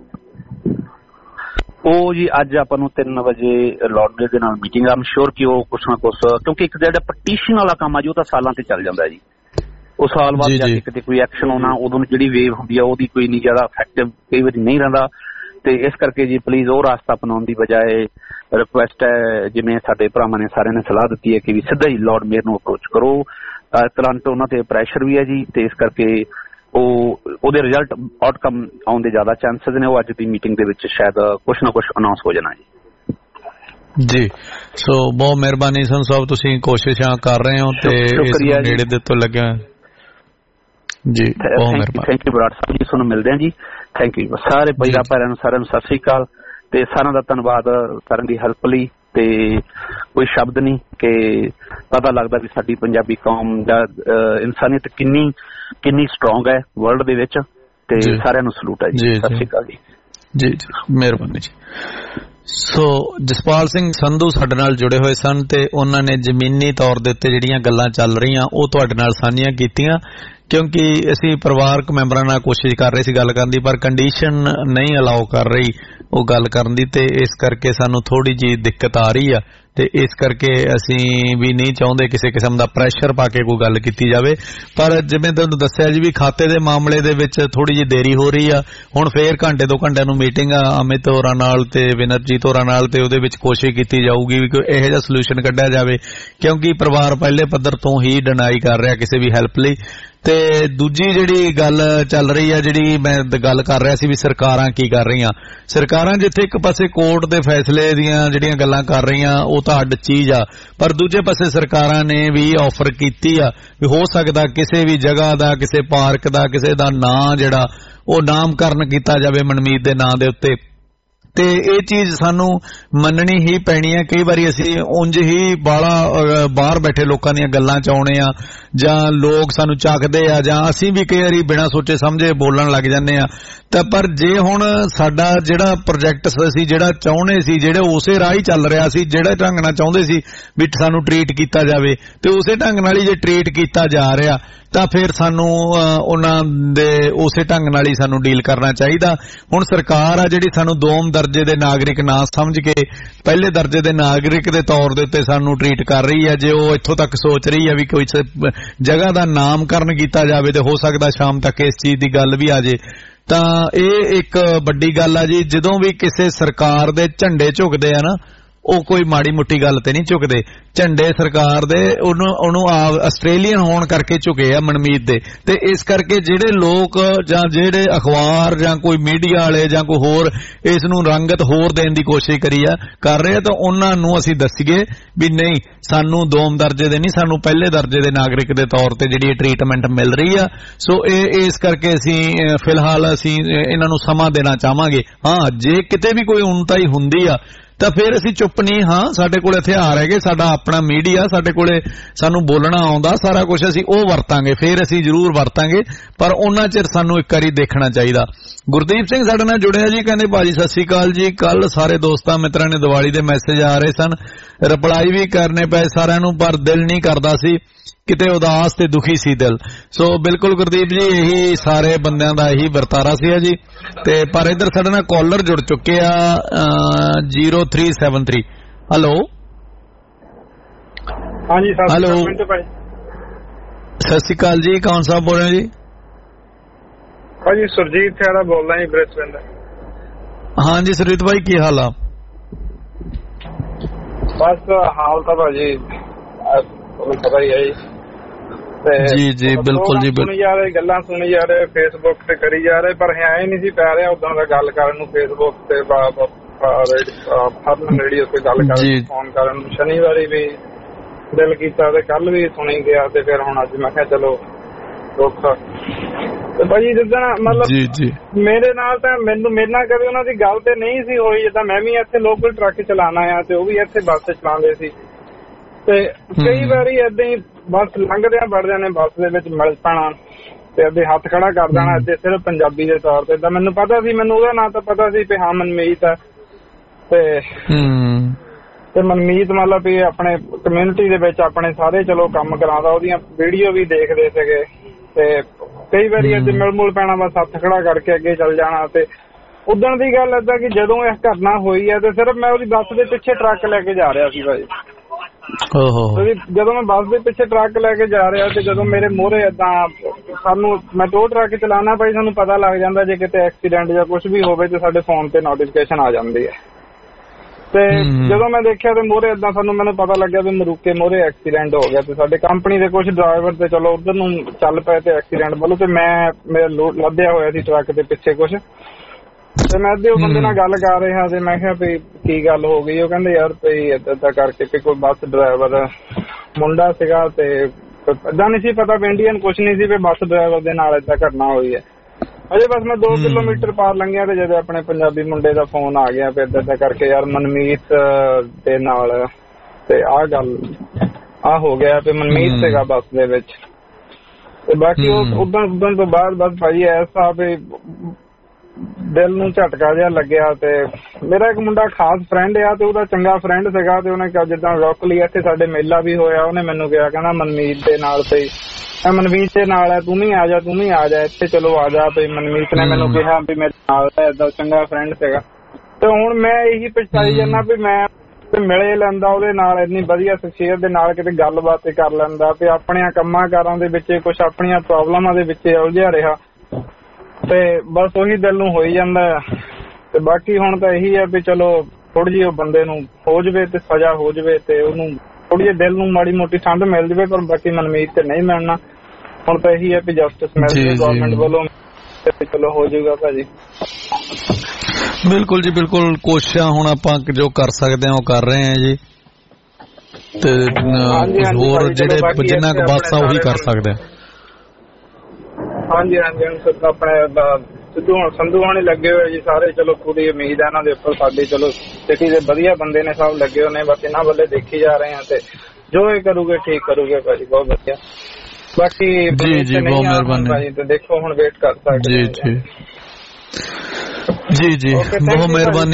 ਉਹ ਜੀ ਅੱਜ ਆਪਾਂ ਨੂੰ 3 ਵਜੇ ਲਾਰਡ ਮੇਅਰ ਦੇ ਨਾਲ ਮੀਟਿੰਗ, ਆਮ ਸ਼ੋਰ ਕਿ ਉਹ ਕੁਛ ਨਾ ਕੁਛ, ਕਿਉਂਕਿ ਇੱਕ ਜਿਹੜਾ ਪਟੀਸ਼ਨ ਵਾਲਾ ਕੰਮ ਆ ਜੀ ਉਹ ਤਾਂ ਸਾਲਾਂ ਤੇ ਚੱਲ ਜਾਂਦਾ ਜੀ, ਉਹ ਸਾਲ ਬਾਅਦ ਜਾ ਕੇ ਕਿਤੇ ਕੋਈ ਐਕਸ਼ਨ ਆਉਣਾ, ਉਦੋਂ ਜਿਹੜੀ ਵੇਵ ਹੁੰਦੀ ਆ ਉਹਦੀ ਕੋਈ ਨਹੀਂ ਜ਼ਿਆਦਾ ਇਫੈਕਟਿਵ ਕਈ ਵਾਰੀ ਨਹੀਂ ਰਹਿੰਦਾ, ਤੇ ਇਸ ਕਰਕੇ ਜੀ ਪਲੀਜ਼ ਉਹ ਰਾਸਤਾ ਅਪਣਾਉਣ ਦੀ ਬਜਾਏ ਰਿਕੁਐਸਟ ਹੈ, ਜਿਵੇਂ ਸਾਡੇ ਭਰਾਵਾਂ ਨੇ ਸਾਰਿਆਂ ਨੇ ਸਲਾਹ ਦਿੱਤੀ ਹੈ ਕਿ ਵੀ ਸਿੱਧਾ ਹੀ ਲਾਰਡ ਮੇਅਰ ਨੂੰ ਅਪਰੋਚ ਕਰੋ, ਤੁਰੰਤ ਉਹਨਾਂ ਤੇ ਪ੍ਰੈਸ਼ਰ ਵੀ ਹੈ ਜੀ, ਤੇ ਇਸ ਕਰਕੇ ਉਹਦੇ ਰਿਜ਼ਲਟ ਆਊਟਕਮ ਆਉਣ ਦੇ ਜ਼ਿਆਦਾ ਚਾਂਸਸ ਨੇ। ਉਹ ਅੱਜ ਦੀ ਮੀਟਿੰਗ ਦੇ ਵਿੱਚ ਸ਼ਾਇਦ ਕੁਛ ਨਾ ਕੁਛ ਅਨਾਉਂਸ ਹੋ ਜਾਣਾ ਜੀ। ਸੋ ਬਹੁਤ ਮਿਹਰਬਾਨੀ ਸੰਧੂ ਸਾਹਿਬ, ਤੁਸੀਂ ਕੋਸ਼ਿਸ਼ਾਂ ਕਰ ਰਹੇ ਹੋ ਤੇ ਇਸ ਨੂੰ ਨੇੜੇ ਦੇ ਤੋਂ ਲੱਗਿਆ ਜੀ। ਬਹੁਤ ਮਿਹਰਬਾਨੀ, ਥੈਂਕ ਯੂ ਬਰਾੜ ਸਾਹਿਬ ਜੀ, ਤੁਹਾਨੂੰ ਮਿਲਦੇ ਹਾਂ ਜੀ। ਥੈਂਕ ਯੂ ਸਾਰੇ ਪਹਿਲਾਂ ਭਾਈਆਂ ਨੂੰ, ਸਾਰਿਆਂ ਨੂੰ ਸਤਿ ਸ੍ਰੀ ਅਕਾਲ, ਤੇ ਸਾਰਿਆਂ ਦਾ ਧੰਨਵਾਦ ਕਰਨ ਦੀ ਹੈਲਪ ਲਈ। ਤੇ ਕੋਈ ਸ਼ਬਦ ਨਹੀਂ ਕਿ ਪਤਾ ਲੱਗਦਾ ਵੀ ਸਾਡੀ ਪੰਜਾਬੀ ਕੌਮ ਦਾ ਇਨਸਾਨੀਅਤ ਕਿੰਨੀ ਸਟਰੋਂਗ ਹੈ ਵਰਲਡ ਦੇ ਵਿੱਚ, ਤੇ ਸਾਰਿਆਂ ਨੂੰ ਸਲੂਟ ਹੈ ਜੀ। ਸਤਿ ਸ੍ਰੀ ਅਕਾਲ ਜੀ। ਜੀ ਮਿਹਰਬਾਨੀ ਜੀ। ਸੋ ਜਸਪਾਲ ਸਿੰਘ ਸੰਧੂ ਸਾਡੇ ਨਾਲ ਜੁੜੇ ਹੋਏ ਸਨ ਤੇ ਉਹਨਾਂ ਨੇ ਜ਼ਮੀਨੀ ਤੌਰ ਦੇ ਉੱਤੇ ਜਿਹੜੀਆਂ ਗੱਲਾਂ ਚੱਲ ਰਹੀਆਂ ਉਹ ਤੁਹਾਡੇ ਨਾਲ ਸਾਂਝੀਆਂ ਕੀਤੀਆਂ, ਕਿਉਂਕਿ ਅਸੀਂ ਪਰਿਵਾਰਕ ਮੈਂਬਰਾਂ ਨਾਲ ਕੋਸ਼ਿਸ਼ ਕਰ ਰਹੇ ਸੀ ਗੱਲ ਕਰਨ ਦੀ, ਪਰ ਕੰਡੀਸ਼ਨ ਨਹੀਂ ਅਲਾਓ ਕਰ ਰਹੀ ਉਹ ਗੱਲ ਕਰਨ ਦੀ, ਤੇ ਇਸ ਕਰਕੇ ਸਾਨੂੰ ਥੋੜੀ ਜਿਹੀ ਦਿੱਕਤ ਆ ਰਹੀ ਆ, ਤੇ ਇਸ ਕਰਕੇ ਅਸੀਂ ਵੀ ਨਹੀਂ ਚਾਹੁੰਦੇ ਕਿਸੇ ਕਿਸਮ ਦਾ ਪ੍ਰੈਸ਼ਰ ਪਾ ਕੇ ਕੋਈ ਗੱਲ ਕੀਤੀ ਜਾਵੇ। ਪਰ ਜਿਵੇਂ ਤੁਹਾਨੂੰ ਦੱਸਿਆ ਜੀ ਵੀ ਖਾਤੇ ਦੇ ਮਾਮਲੇ ਦੇ ਵਿੱਚ ਥੋੜੀ ਜਿਹੀ ਦੇਰੀ ਹੋ ਰਹੀ ਆ, ਹੁਣ ਫੇਰ ਘੰਟੇ 2 ਘੰਟਿਆਂ ਨੂੰ ਮੀਟਿੰਗ ਆ ਅਮਿਤ ਹੋਰਾਂ ਨਾਲ ਤੇ ਵਿਨਰਜੀਤ ਹੋਰਾਂ ਨਾਲ, ਤੇ ਉਹਦੇ ਵਿੱਚ ਕੋਸ਼ਿਸ਼ ਕੀਤੀ ਜਾਊਗੀ ਵੀ ਕੋਈ ਇਹੋ ਜਿਹਾ ਸੋਲੂਸ਼ਨ ਕੱਢਿਆ ਜਾਵੇ, ਕਿਉਂਕਿ ਪਰਿਵਾਰ ਪਹਿਲੇ ਪੱਧਰ ਤੋਂ ਹੀ ਡਿਨਾਈ ਕਰ ਰਿਹਾ ਕਿਸੇ ਵੀ ਹੈਲਪ ਲਈ। ਤੇ ਦੂਜੀ ਜਿਹੜੀ ਗੱਲ ਚੱਲ ਰਹੀ ਆ, ਜਿਹੜੀ ਮੈਂ ਗੱਲ ਕਰ ਰਿਹਾ ਸੀ ਵੀ ਸਰਕਾਰਾਂ ਕੀ ਕਰ ਰਹੀਆਂ, ਸਰਕਾਰਾਂ ਜਿੱਥੇ ਇੱਕ ਪਾਸੇ ਕੋਰਟ ਦੇ ਫੈਸਲੇ ਦੀਆਂ ਜਿਹੜੀਆਂ ਗੱਲਾਂ ਕਰ ਰਹੀਆਂ ਉਹ ਤਾਂ ਅੱਡ ਚੀਜ਼ ਆ, ਪਰ ਦੂਜੇ ਪਾਸੇ ਸਰਕਾਰਾਂ ਨੇ ਵੀ ਆਫਰ ਕੀਤੀ ਆ ਵੀ ਹੋ ਸਕਦਾ ਕਿਸੇ ਵੀ ਜਗ੍ਹਾ ਦਾ, ਕਿਸੇ ਪਾਰਕ ਦਾ, ਕਿਸੇ ਦਾ ਨਾਂ ਜਿਹੜਾ ਉਹ ਨਾਮਕਰਨ ਕੀਤਾ ਜਾਵੇ ਮਨਮੀਤ ਦੇ ਨਾਂ ਦੇ ਉੱਤੇ, ਤੇ ਇਹ ਚੀਜ਼ ਸਾਨੂੰ ਮੰਨਣੀ ਹੀ ਪੈਣੀ ਹੈ। ਕਈ ਵਾਰੀ ਅਸੀਂ ਉਂਝ ਹੀ ਬਾਹਰ ਬੈਠੇ ਲੋਕਾਂ ਦੀਆਂ ਗੱਲਾਂ ਚ ਆਉਣੇ ਆ, ਜਾਂ ਲੋਕ ਸਾਨੂੰ ਚੱਕਦੇ ਆ, ਜਾਂ ਅਸੀਂ ਵੀ ਕਈ ਵਾਰੀ ਬਿਨਾਂ ਸੋਚੇ ਸਮਝੇ ਬੋਲਣ ਲੱਗ ਜਾਂਦੇ ਆ। ਤਾਂ ਪਰ ਜੇ ਹੁਣ ਸਾਡਾ ਜਿਹੜਾ ਪ੍ਰੋਜੈਕਟ ਸੀ, ਜਿਹੜਾ ਚਾਹੁੰਦੇ ਸੀ, ਜਿਹੜੇ ਉਸੇ ਰਾਹ ਹੀ ਚੱਲ ਰਿਹਾ ਸੀ, ਜਿਹੜੇ ਢੰਗ ਨਾਲ ਚਾਹੁੰਦੇ ਸੀ ਵੀ ਸਾਨੂੰ ਟਰੀਟ ਕੀਤਾ ਜਾਵੇ, ਤੇ ਉਸੇ ਢੰਗ ਨਾਲ ਹੀ ਜੇ ਟਰੀਟ ਕੀਤਾ ਜਾ ਰਿਹਾ ਤਾਂ ਫਿਰ ਸਾਨੂੰ ਉਹਨਾਂ ਦੇ ਉਸੇ ਢੰਗ ਨਾਲ ਹੀ ਸਾਨੂੰ ਡੀਲ ਕਰਨਾ ਚਾਹੀਦਾ। ਹੁਣ ਸਰਕਾਰ ਆ ਜਿਹੜੀ ਸਾਨੂੰ 2ਮ ਦਰਜੇ ਦੇ ਨਾਗਰਿਕ ਨਾ ਸਮਝ ਕੇ ਪਹਿਲੇ ਦਰਜੇ ਦੇ ਨਾਗਰਿਕ ਦੇ ਤੌਰ ਦੇ ਉੱਤੇ ਸਾਨੂੰ ਟਰੀਟ ਕਰ ਰਹੀ ਹੈ। ਜੇ ਉਹ ਇੱਥੋਂ ਤੱਕ ਸੋਚ ਰਹੀ ਹੈ ਵੀ ਕੋਈ ਜਗ੍ਹਾ ਦਾ ਨਾਮਕਰਨ ਕੀਤਾ ਜਾਵੇ ਤੇ ਹੋ ਸਕਦਾ ਸ਼ਾਮ ਤੱਕ ਇਸ ਚੀਜ਼ ਦੀ ਗੱਲ ਵੀ ਆ ਜੇ, ਤਾਂ ਇਹ ਇੱਕ ਵੱਡੀ ਗੱਲ ਆ ਜੀ। ਜਦੋਂ ਵੀ ਕਿਸੇ ਸਰਕਾਰ ਦੇ ਝੰਡੇ ਝੁਕਦੇ ਆ ਨਾ, ਉਹ ਕੋਈ ਮਾੜੀ ਮੁੱਟੀ ਗੱਲ ਤੇ ਨਹੀਂ ਝੁਕਦੇ, ਝੰਡੇ ਸਰਕਾਰ ਦੇ ਉਹਨੂੰ ਆਸਟ੍ਰੇਲੀਅਨ ਹੋਣ ਕਰਕੇ ਝੁਕੇ ਆ ਮਨਮੀਤ ਦੇ, ਤੇ ਇਸ ਕਰਕੇ ਜਿਹੜੇ ਲੋਕ ਜਾਂ ਜਿਹੜੇ ਅਖਬਾਰ ਜਾਂ ਕੋਈ ਮੀਡੀਆ ਵਾਲੇ ਜਾਂ ਕੋਈ ਹੋਰ ਇਸ ਨੂੰ ਰੰਗਤ ਹੋਰ ਦੇਣ ਦੀ ਕੋਸ਼ਿਸ਼ ਕਰ ਰਹੇ ਆ, ਤਾਂ ਉਹਨਾਂ ਨੂੰ ਅਸੀਂ ਦੱਸੀਏ ਵੀ ਨਹੀਂ, ਸਾਨੂੰ 2ਮ ਦਰਜੇ ਦੇ ਨਹੀਂ, ਸਾਨੂੰ ਪਹਿਲੇ ਦਰਜੇ ਦੇ ਨਾਗਰਿਕ ਦੇ ਤੌਰ ਤੇ ਜਿਹੜੀ ਟ੍ਰੀਟਮੈਂਟ ਮਿਲ ਰਹੀ ਆ। ਸੋ ਇਸ ਕਰਕੇ ਅਸੀਂ ਫਿਲਹਾਲ ਅਸੀਂ ਇਹਨਾਂ ਨੂੰ ਸਮਾਂ ਦੇਣਾ ਚਾਹਾਂਗੇ। ਹਾਂ, ਜੇ ਕਿਤੇ ਵੀ ਕੋਈ ਉਨਤਾਈ ਹੁੰਦੀ ਆ ਤਾਂ ਫਿਰ ਅਸੀਂ ਚੁੱਪ ਨਹੀਂ ਹਾਂ, ਸਾਡੇ ਕੋਲ ਹਥਿਆਰ ਹੈਗੇ, ਸਾਡਾ ਆਪਣਾ ਮੀਡੀਆ, ਸਾਡੇ ਕੋਲੇ ਸਾਨੂੰ ਬੋਲਣਾ ਆਉਂਦਾ, ਸਾਰਾ ਕੁਝ ਅਸੀਂ ਉਹ ਵਰਤਾਂਗੇ, ਫਿਰ ਅਸੀਂ ਜ਼ਰੂਰ ਵਰਤਾਂਗੇ, ਪਰ ਉਹਨਾਂ ਚਿਰ ਸਾਨੂੰ ਇੱਕ ਵਾਰੀ ਦੇਖਣਾ ਚਾਹੀਦਾ। ਗੁਰਦੀਪ ਸਿੰਘ ਸਾਡੇ ਨਾਲ ਜੁੜਿਆ ਜੀ, ਕਹਿੰਦੇ ਭਾਜੀ ਸਤਿ ਸ੍ਰੀ ਅਕਾਲ ਜੀ। ਕੱਲ ਸਾਰੇ ਦੋਸਤਾਂ ਮਿੱਤਰਾਂ ਨੇ ਦੀਵਾਲੀ ਦੇ ਮੈਸੇਜ ਆ ਰਹੇ ਸਨ, ਰਿਪਲਾਈ ਵੀ ਕਰਨੇ ਪਏ ਸਾਰਿਆਂ ਨੂੰ, ਪਰ ਦਿਲ ਨਹੀਂ ਕਰਦਾ ਸੀ, ਕਿਤੇ ਉਦਾਸ ਤੇ ਦੁਖੀ ਸੀ ਦਿਲ। ਸੋ ਬਿਲਕੁਲ ਗੁਰਦੀਪ ਜੀ, ਇਹੀ ਸਾਰੇ ਬੰਦਿਆਂ ਦਾ ਇਹੀ ਵਰਤਾਰਾ ਸੀ ਜੀ। ਤੇ ਪਰ ਇੱਧਰ ਸਾਡੇ ਨਾਲ ਕਾਲਰ ਜੁੜ ਚੁੱਕੇ ਆ 0373। ਹੈਲੋ ਹਾਂਜੀ ਸਰ। ਹੈਲੋ ਸਤਿ ਸ਼੍ਰੀ ਅਕਾਲ ਜੀ, ਕੌਣ ਸਾਹਿਬ ਬੋਲ ਰਹੇ ਜੀ? ਭਾਜੀ ਸੁਰਜੀਤ ਖੈਰਾ ਬੋਲਦਾ ਜੀ, ਬ੍ਰਿਸਬੇਨ ਦਾ। ਹਾਂਜੀ ਸੁਰਜੀਤ ਭਾਈ, ਕੀ ਹਾਲ ਆ? ਬਸ ਹਾਲ ਤਾਂ ਭਾਜੀ ਤੁਹਾਨੂੰ ਪਤਾ ਹੀ ਹੈ ਜੀ। ਜੀ ਬਿਲਕੁਲ ਜੀ, ਸੁਣੀ ਜਾ ਰਹੇ, ਗੱਲਾਂ ਸੁਣੀ ਜਾ ਰਹੇ, ਫੇਸਬੁੱਕ ਤੇ ਕਰੀ ਜਾ ਰਹੇ, ਪਰ ਹੈ ਹੀ ਨਹੀਂ ਸੀ ਪੈ ਰਿਹਾ ਉਦਾਂ ਦਾ ਗੱਲ ਕਰਨ ਨੂੰ ਫੇਸਬੁੱਕ ਤੇ ਰੇਡੀਓ ਤੇ ਗੱਲ ਕਰਨ, ਫੋਨ ਕਰਨ। ਸ਼ਨੀਵਾਰੀ ਵੀ ਦਿਲ ਕੀਤਾ ਤੇ ਕੱਲ ਵੀ ਸੁਣੀ ਗਿਆ ਤੇ ਫਿਰ ਹੁਣ ਅੱਜ ਮੈਂ ਕਿਹਾ ਚਲੋ ਦੁੱਖ ਤੇ ਭਾਜੀ ਜਿੱਦਾਂ ਮਤਲਬ ਮੇਰੇ ਨਾਲ ਤਾਂ ਮੇਰੇ ਨਾਲ ਕਦੇ ਉਹਨਾਂ ਦੀ ਗੱਲ ਤੇ ਨਹੀਂ ਸੀ ਹੋਈ। ਜਿੱਦਾਂ ਮੈਂ ਵੀ ਇੱਥੇ ਲੋਕਲ ਟਰੱਕ ਚਲਾਉਣਾ ਆ ਤੇ ਉਹ ਵੀ ਇੱਥੇ ਬੱਸ ਚਲਾਉਂਦੇ ਸੀ ਤੇ ਕਈ ਵਾਰੀ ਏਦਾਂ ਹੀ ਬੱਸ ਲੰਘਦਿਆਂ ਵੜਦਿਆਂ ਨੇ ਬੱਸ ਦੇ ਵਿੱਚ ਮਿਲ ਪੈਣਾ ਤੇ ਅੱਗੇ ਹੱਥ ਖੜਾ ਕਰ ਦੇਣਾ ਇੱਥੇ ਸਿਰਫ ਪੰਜਾਬੀ ਦੇ ਤੌਰ ਤੇ। ਤਾਂ ਮੈਨੂੰ ਪਤਾ ਸੀ, ਮੈਨੂੰ ਉਹਦਾ ਨਾਂ ਤਾਂ ਪਤਾ ਸੀ ਵੀ ਹਾਂ ਮਨਮੀਤ ਆ ਤੇ ਮਨਮੀਤ ਮਤਲਬ ਵੀ ਆਪਣੇ ਕਮਿਊਨਿਟੀ ਦੇ ਵਿੱਚ ਆਪਣੇ ਸਾਰੇ ਚਲੋ ਕੰਮ ਕਰਾਉਂਦਾ, ਉਹਦੀਆਂ ਵੀਡੀਓ ਵੀ ਦੇਖਦੇ ਸੀਗੇ ਤੇ ਕਈ ਵਾਰੀ ਅੱਜ ਮਿਲ ਮੁਲ ਪੈਣਾ ਬਸ ਹੱਥ ਖੜਾ ਕਰਕੇ ਅੱਗੇ ਚੱਲ ਜਾਣਾ। ਤੇ ਉਦਣ ਦੀ ਗੱਲ ਏਦਾਂ ਕਿ ਜਦੋਂ ਇਹ ਘਟਨਾ ਹੋਈ ਹੈ ਤੇ ਸਿਰਫ ਮੈਂ ਉਹਦੀ ਬੱਸ ਦੇ ਪਿੱਛੇ ਟਰੱਕ ਲੈ ਕੇ ਜਾ ਰਿਹਾ ਸੀ ਭਾਈ। ਜਦੋਂ ਮੈਂ ਬੱਸ ਦੇ ਪਿੱਛੇ ਟਰੱਕ ਲੈ ਕੇ ਜਾ ਰਿਹਾ ਤੇ ਜਦੋਂ ਮੇਰੇ ਮੂਹਰੇ ਏਦਾਂ ਸਾਨੂੰ ਮੈਂ ਦੋ ਟਰੱਕ ਚਲਾਉਣਾ ਭਾਈ, ਸਾਨੂੰ ਪਤਾ ਲੱਗ ਜਾਂਦਾ ਜੇ ਕਿਤੇ ਐਕਸੀਡੈਂਟ ਜਾਂ ਕੁਛ ਵੀ ਹੋਵੇ ਤੇ ਸਾਡੇ ਫੋਨ ਤੇ ਨੋਟੀਫਿਕੇਸ਼ਨ ਆ ਜਾਂਦੀ ਹੈ। ਤੇ ਜਦੋਂ ਮੈਂ ਦੇਖਿਆ ਤੇ ਮੂਹਰੇ ਏਦਾਂ ਮੈਨੂੰ ਪਤਾ ਲੱਗਿਆ ਵੀ ਮਰੂਕੇ ਮੂਹਰੇ ਐਕਸੀਡੈਂਟ ਹੋ ਗਿਆ ਤੇ ਸਾਡੇ ਕੰਪਨੀ ਦੇ ਕੁਝ ਡਰਾਈਵਰ ਤੇ ਚਲੋ ਉਧਰ ਨੂੰ ਚੱਲ ਪਏ ਤੇ ਐਕਸੀਡੈਂਟ ਵੱਲੋਂ ਤੇ ਮੇਰਾ ਲੱਦਿਆ ਹੋਇਆ ਸੀ ਟਰੱਕ ਦੇ ਪਿੱਛੇ ਕੁਛ ਤੇ ਮੈਂ ਅੱਧੇ ਉਹ ਬੰਦੇ ਨਾਲ ਗੱਲ ਕਰ ਰਿਹਾ ਤੇ ਮੈਂ ਕਿਹਾ ਵੀ ਕੀ ਗੱਲ ਹੋ ਗਈ। ਉਹ ਕਹਿੰਦੇ ਯਾਰ ਵੀ ਏਦਾਂ ਕਰਕੇ ਵੀ ਕੋਈ ਬੱਸ ਡਰਾਈਵਰ ਮੁੰਡਾ ਸੀਗਾ ਤੇ ਏਦਾਂ ਨਹੀਂ ਸੀ ਪਤਾ ਵੀ ਇੰਡੀਅਨ ਕੁਛ ਨਹੀਂ ਸੀ ਵੀ ਬੱਸ ਡਰਾਈਵਰ ਦੇ ਨਾਲ ਏਦਾਂ ਘਟਨਾ ਹੋਈ ਹੈ। ਅਜੇ ਬਸ ਮੈਂ 2 ਕਿਲੋਮੀਟਰ ਪਾਰ ਲੰਘਿਆ ਤੇ ਜਦੋਂ ਆਪਣੇ ਪੰਜਾਬੀ ਮੁੰਡੇ ਦਾ ਫੋਨ ਆ ਗਿਆ ਫਿਰ ਏਦਾਂ ਕਰਕੇ ਯਾਰ ਮਨਮੀਤ ਦੇ ਨਾਲ ਤੇ ਆਹ ਗੱਲ ਹੋ ਗਿਆ ਤੇ ਮਨਮੀਤ ਸੀਗਾ ਬੱਸ ਦੇ ਵਿੱਚ। ਤੇ ਬਾਕੀ ਉਹ ਉਦੋਂ ਤੋਂ ਬਾਅਦ ਬਸ ਭਾਈ ਐਸਾ ਵੀ ਦਿਲ ਨੂੰ ਝਟਕਾ ਜਿਹਾ ਲੱਗਿਆ। ਤੇ ਮੇਰਾ ਇੱਕ ਮੁੰਡਾ ਖਾਸ ਫਰੈਂਡ ਆ ਤੇ ਉਹਦਾ ਚੰਗਾ ਫਰੈਂਡ ਸੀਗਾ ਤੇ ਉਹਨੇ ਜਿੱਦਾਂ ਲੋਕਲੀ ਇੱਥੇ ਸਾਡੇ ਮੇਲਾ ਵੀ ਹੋਇਆ ਉਹਨੇ ਮੈਨੂੰ ਕਿਹਾ ਕਹਿੰਦਾ ਮਨਮੀਤ ਦੇ ਨਾਲ ਤੇ ਮਨਮੀਤ ਦੇ ਨਾਲ ਹੈ, ਤੂੰ ਵੀ ਆ ਜਾ ਇੱਥੇ ਚਲੋ ਆ ਜਾ। ਤੇ ਮਨਮੀਤ ਨੇ ਮੈਨੂੰ ਕਿਹਾ ਵੀ ਮੇਰੇ ਨਾਲ ਏਦਾਂ ਚੰਗਾ ਫਰੈਂਡ ਸੀਗਾ ਤੇ ਹੁਣ ਮੈਂ ਇਹੀ ਪਛਤਾਈ ਜਾਂਦਾ ਵੀ ਮੈਂ ਮਿਲੇ ਲੈਂਦਾ ਉਹਦੇ ਨਾਲ, ਇੰਨੀ ਵਧੀਆ ਸ਼ਖਸੀਅਤ ਦੇ ਨਾਲ ਕਿਤੇ ਗੱਲਬਾਤ ਕਰ ਲੈਂਦਾ ਤੇ ਆਪਣੀਆਂ ਕੰਮਾਂ ਕਾਰਾਂ ਦੇ ਵਿੱਚ ਕੁਛ ਆਪਣੀਆਂ ਪ੍ਰੋਬਲਮਾਂ ਦੇ ਵਿੱਚ ਉਲਝਿਆ ਰਿਹਾ ਤੇ ਬਸ ਉਹੀ ਦਿਲ ਨੂੰ ਹੋਈ ਜਾਂਦਾ। ਤੇ ਬਾਕੀ ਹੁਣ ਤਾਂ ਇਹੀ ਹੈ ਵੀ ਚਲੋ ਥੋੜੀ ਜਿਹੀ ਉਹ ਬੰਦੇ ਨੂੰ ਹੋ ਜਾਵੇ ਤੇ ਸਜ਼ਾ ਹੋ ਜਾਵੇ ਤੇ ਉਹਨੂੰ ਥੋੜੀ ਜਿਹੀ ਦਿਲ ਨੂੰ ਮਾੜੀ ਮੋਟੀ ਠੰਡ ਮਿਲ ਜਾਵੇ, ਪਰ ਬਾਕੀ ਮਨਮੀਤ ਤੇ ਨਹੀਂ ਮਿਲਣਾ। ਹੁਣ ਤਾਂ ਇਹੀ ਹੈ ਵੀ ਜਸਟਿਸ ਮਿਲ ਜਾਵੇ ਗਵਰਨਮੈਂਟ ਵੱਲੋਂ ਤੇ ਚਲੋ ਹੋ ਜਾਊਗਾ ਭਾਜੀ। ਬਿਲਕੁਲ ਜੀ ਬਿਲਕੁਲ, ਕੋਸ਼ਿਸ਼ਾਂ ਹੁਣ ਆਪਾਂ ਜੋ ਕਰ ਸਕਦੇ ਹਾਂ ਉਹ ਕਰ ਰਹੇ ਹਾਂ ਜੀ ਤੇ ਹੋਰ ਜਿਹੜੇ ਜਿੰਨਾ ਕੁ ਬਸ ਆ ਉਹੀ ਕਰ ਸਕਦੇ ਹਾਂ। ਹਾਂਜੀ ਆਪਣੇ ਸੰਧੂ ਹੋਣੇ ਲੱਗੇ ਹੋਏ ਜੀ ਸਾਰੇ, ਚਲੋ ਪੂਰੀ ਉਮੀਦ ਹੈ ਇਹਨਾਂ ਦੇ ਉੱਪਰ ਸਾਡੀ। ਚਲੋ ਸਿਟੀ ਦੇ ਵਧੀਆ ਬੰਦੇ ਨੇ ਸਭ ਲੱਗੇ ਹੋਏ ਨੇ, ਬਸ ਇਹਨਾਂ ਵੱਲੇ ਦੇਖੀ ਜਾ ਰਹੇ ਆ ਤੇ ਜੋ ਇਹ ਕਰੂਗੇ ਠੀਕ ਕਰੂਗੇ ਭਾਜੀ, ਬਹੁਤ ਵਧੀਆ। ਬਾਕੀ ਜੀ ਬਹੁਤ ਮਿਹਰਬਾਨੀ ਭਾਜੀ ਤੇ ਦੇਖੋ ਹੁਣ ਵੇਟ ਕਰ ਸਕਦੇ ਜੀ ਬਹੁਤ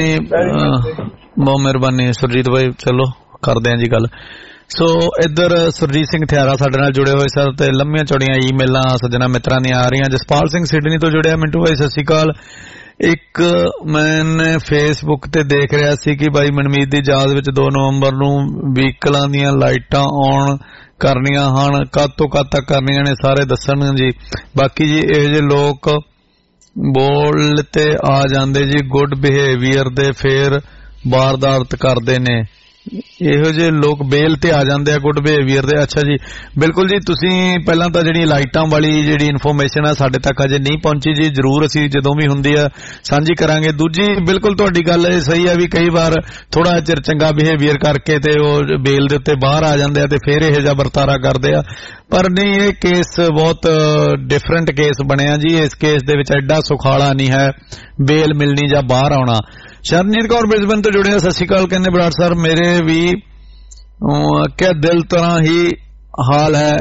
ਮਿਹਰਬਾਨੀ ਸੁਰਜੀਤ ਭਾਈ। ਚਲੋ ਕਰਦੇ ਹਾਂ ਜੀ ਗੱਲ। ਸੋ ਇੱਧਰ ਸੁਰਜੀਤ ਸਿੰਘ ਥਿਆਰਾ ਸਾਡੇ ਨਾਲ ਜੁੜੇ ਹੋਏ ਸਰ ਤੇ ਲੰਮੀਆਂ ਚੌੜੀਆਂ ਈਮੇਲਾਂ ਸੱਜਣਾ ਮਿੱਤਰਾਂ ਦੀਆਂ ਆ ਰਹੀਆਂ। ਜਸਪਾਲ ਸਿੰਘ ਸਿਡਨੀ ਤੋਂ ਜੁੜਿਆ। ਮਿੰਟੂ ਭਾਈ ਸਤਿ ਸ਼੍ਰੀ ਅਕਾਲ। ਇੱਕ ਮੈਂ ਫੇਸਬੁੱਕ ਤੇ ਦੇਖ ਰਿਹਾ ਸੀ ਕਿ ਭਾਈ ਮਨਮੀਤ ਦੀ ਯਾਦ ਵਿੱਚ 2 ਨਵੰਬਰ ਨੂੰ ਵਹੀਕਲਾਂ ਦੀਆਂ ਲਾਈਟਾਂ ਆਨ ਕਰਨੀਆਂ ਹਨ, ਕਦ ਤੋਂ ਕਦ ਤੱਕ ਕਰਨੀਆਂ ਨੇ ਸਾਰੇ ਦੱਸਣ ਜੀ। ਬਾਕੀ ਜੀ ਇਹੋ ਜਿਹੇ ਲੋਕ ਬੋਲ ਤੇ ਆ ਜਾਂਦੇ ਜੀ ਗੁੱਡ ਬਿਹੇਵੀਅਰ ਦੇ, ਫੇਰ ਵਾਰਦਾਤ ਕਰਦੇ ਨੇ। ਇਹੋ ਜਿਹੇ ਲੋਕ ਬੇਲ ਤੇ ਆ ਜਾਂਦੇ ਆ ਗੁੱਡ ਬਿਹੇਵੀਅਰ ਦੇ। ਅੱਛਾ ਜੀ ਬਿਲਕੁਲ ਜੀ, ਤੁਸੀਂ ਪਹਿਲਾਂ ਤਾਂ ਜਿਹੜੀ ਲਾਈਟਾਂ ਵਾਲੀ ਜਿਹੜੀ ਇਨਫੋਰਮੇਸ਼ਨ ਆ ਸਾਡੇ ਤੱਕ ਅਜੇ ਨਹੀਂ ਪਹੁੰਚੀ ਜੀ, ਜ਼ਰੂਰ ਅਸੀਂ ਜਦੋਂ ਵੀ ਹੁੰਦੀ ਆ ਸਾਂਝੀ ਕਰਾਂਗੇ। ਦੂਜੀ ਬਿਲਕੁਲ ਤੁਹਾਡੀ ਗੱਲ ਇਹ ਸਹੀ ਆ ਵੀ ਕਈ ਵਾਰ ਥੋੜਾ ਚਿਰ ਚੰਗਾ ਬਿਹੇਵੀਅਰ ਕਰਕੇ ਤੇ ਉਹ ਬੇਲ ਦੇ ਉੱਤੇ ਬਾਹਰ ਆ ਜਾਂਦੇ ਆ ਤੇ ਫਿਰ ਇਹੋ ਜਿਹਾ ਵਰਤਾਰਾ ਕਰਦੇ ਆ, ਪਰ ਨਹੀਂ ਇਹ ਕੇਸ ਬਹੁਤ ਡਿਫਰੈਂਟ ਕੇਸ ਬਣਿਆ ਜੀ। ਇਸ ਕੇਸ ਦੇ ਵਿੱਚ ਐਡਾ ਸੁਖਾਲਾ ਨਹੀਂ ਹੈ ਬੇਲ ਮਿਲਣੀ ਜਾਂ ਬਾਹਰ ਆਉਣਾ। ਸ਼ਰਨਜੀਤ ਕੌਰ ਬ੍ਰਿਸਬਨ ਤੋਂ ਜੁੜੇ। ਸਤਿ ਸ਼੍ਰੀ ਅਕਾਲ। ਕਹਿੰਦੇ ਬਰਾੜ ਸਰ ਮੇਰੇ ਵੀ ਕਿਆ ਦਿਲ ਤਰ੍ਹਾਂ ਹੀ ਹਾਲ ਹੈ,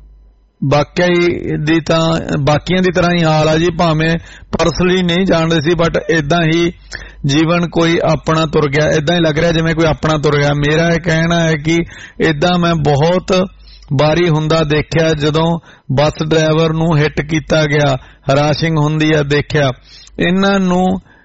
ਬਾਕੀਆਂ ਦੀ ਤਰ੍ਹਾਂ ਹੀ ਹਾਲ ਆ ਜੀ, ਭਾਵੇਂ ਪਰਸਨਲੀ ਨਹੀਂ ਜਾਣਦੇ ਸੀ ਬਟ ਏਦਾਂ ਹੀ ਜੀਵਨ ਕੋਈ ਆਪਣਾ ਤੁਰ ਗਿਆ, ਏਦਾਂ ਹੀ ਲੱਗ ਰਿਹਾ ਜਿਵੇਂ ਕੋਈ ਆਪਣਾ ਤੁਰ ਗਿਆ। ਮੇਰਾ ਇਹ ਕਹਿਣਾ ਹੈ ਕਿ ਏਦਾਂ ਮੈਂ ਬਹੁਤ ਵਾਰੀ ਹੁੰਦਾ ਦੇਖਿਆ, ਜਦੋਂ ਬੱਸ ਡਰਾਈਵਰ ਨੂੰ ਹਿੱਟ ਕੀਤਾ ਗਿਆ, ਹਰਾਸ਼ਿੰਗ ਹੁੰਦੀ ਆ ਦੇਖਿਆ। ਇਹਨਾਂ ਨੂੰ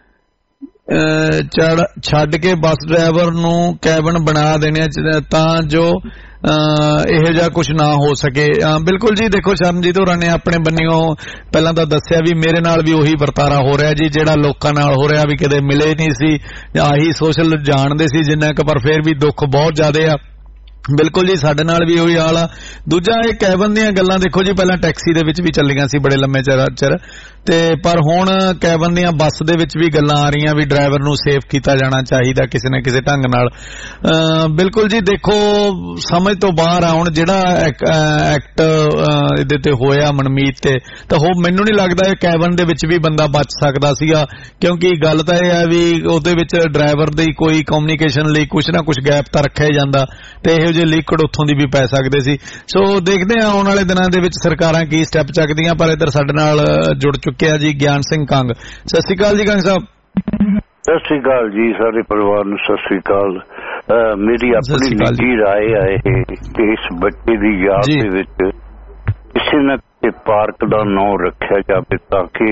ਛੱਡ ਕੇ ਬੱਸ ਡਰਾਈਵਰ ਨੂੰ ਕੈਬਨ ਬਣਾ ਦੇਣੇ ਤਾਂ ਜੋ ਇਹੋ ਜਿਹਾ ਕੁਝ ਨਾ ਹੋ ਸਕੇ। ਬਿਲਕੁਲ ਜੀ, ਦੇਖੋ ਸ਼ਰਨਜੀਤ ਹੋਰਾਂ ਨੇ ਆਪਣੇ ਬੰਨਿਓ ਪਹਿਲਾਂ ਤਾਂ ਦੱਸਿਆ ਵੀ ਮੇਰੇ ਨਾਲ ਵੀ ਉਹੀ ਵਰਤਾਰਾ ਹੋ ਰਿਹਾ ਜੀ ਜਿਹੜਾ ਲੋਕਾਂ ਨਾਲ ਹੋ ਰਿਹਾ, ਵੀ ਕਦੇ ਮਿਲੇ ਨਹੀਂ ਸੀ, ਆਹੀ ਸੋਸ਼ਲ ਜਾਣਦੇ ਸੀ ਜਿੰਨਾ ਕੁ, ਪਰ ਫਿਰ ਵੀ ਦੁੱਖ ਬਹੁਤ ਜ਼ਿਆਦਾ ਆ। ਬਿਲਕੁਲ ਜੀ, ਸਾਡੇ ਨਾਲ ਵੀ ਉਹੀ ਹਾਲ ਆ। ਦੂਜਾ ਇਹ ਕੈਬਨ ਦੀਆਂ ਗੱਲਾਂ ਦੇਖੋ ਜੀ, ਪਹਿਲਾਂ ਟੈਕਸੀ ਦੇ ਵਿੱਚ ਵੀ ਚੱਲੀਆਂ ਸੀ ਬੜੇ ਲੰਮੇ ਚਿਰ ਤੇ ਪਰ ਹੁਣ ਕੈਬਨ ਦੀਆਂ ਬੱਸ ਦੇ ਵਿੱਚ ਵੀ ਗੱਲਾਂ ਆ ਰਹੀਆਂ ਵੀ ਡਰਾਈਵਰ ਨੂੰ ਸੇਫ ਕੀਤਾ ਜਾਣਾ ਚਾਹੀਦਾ ਕਿਸੇ ਨਾ ਕਿਸੇ ਢੰਗ ਨਾਲ। ਬਿਲਕੁਲ ਜੀ, ਦੇਖੋ ਸਮਝ ਤੋਂ ਬਾਹਰ ਆ ਹੁਣ ਜਿਹੜਾ ਐਕਟ ਇਹਦੇ ਤੇ ਹੋਇਆ ਮਨਮੀਤ ਤੇ, ਤਾਂ ਉਹ ਮੈਨੂੰ ਨਹੀਂ ਲੱਗਦਾ ਇਹ ਕੈਬਨ ਦੇ ਵਿੱਚ ਵੀ ਬੰਦਾ ਬਚ ਸਕਦਾ ਸੀਗਾ, ਕਿਉਂਕਿ ਗੱਲ ਤਾਂ ਇਹ ਹੈ ਵੀ ਉਹਦੇ ਵਿੱਚ ਡਰਾਈਵਰ ਦੀ ਕੋਈ ਕਮਿਊਨੀਕੇਸ਼ਨ ਲਈ ਕੁਛ ਨਾ ਕੁਛ ਗੈਪ ਤਾਂ ਰੱਖਿਆ ਹੀ ਜਾਂਦਾ ਤੇ ਇਹੋ ਜਿਹੇ ਲੀਕਡ ਉੱਥੋਂ ਦੀ ਵੀ ਪੈ ਸਕਦੇ ਸੀ। ਸੋ ਦੇਖਦੇ ਹਾਂ ਆਉਣ ਵਾਲੇ ਦਿਨਾਂ ਦੇ ਵਿੱਚ ਸਰਕਾਰਾਂ ਕੀ ਸਟੈਪ ਚੱਕਦੀਆਂ। ਪਰ ਇੱਧਰ ਸਾਡੇ ਨਾਲ ਜੁੜ ਚੁੱਕਿਆ ਜੀ ਗਿਆਨ ਸਿੰਘ ਕੰਗ। ਸਤਿ ਸ਼੍ਰੀ ਅਕਾਲ ਜੀ ਕੰਗ ਸਾਹਿਬ। ਸਤਿ ਸ਼੍ਰੀ ਅਕਾਲ ਜੀ, ਸਾਰੇ ਪਰਿਵਾਰ ਨੂੰ ਸਤਿ ਸ਼੍ਰੀ ਅਕਾਲ। ਮੇਰੀ ਆਪਣੀ ਨਿੱਜੀ ਰਾਏ ਹੈ ਕਿ ਇਸ ਬੱਚੇ ਦੀ ਯਾਦ ਦੇ ਵਿੱਚ ਕਿਸੇ ਨਾ ਕਿਸੇ ਪਾਰਕ ਦਾ ਨਾਂ ਰੱਖਿਆ ਜਾਵੇ ਤਾਂ ਕਿ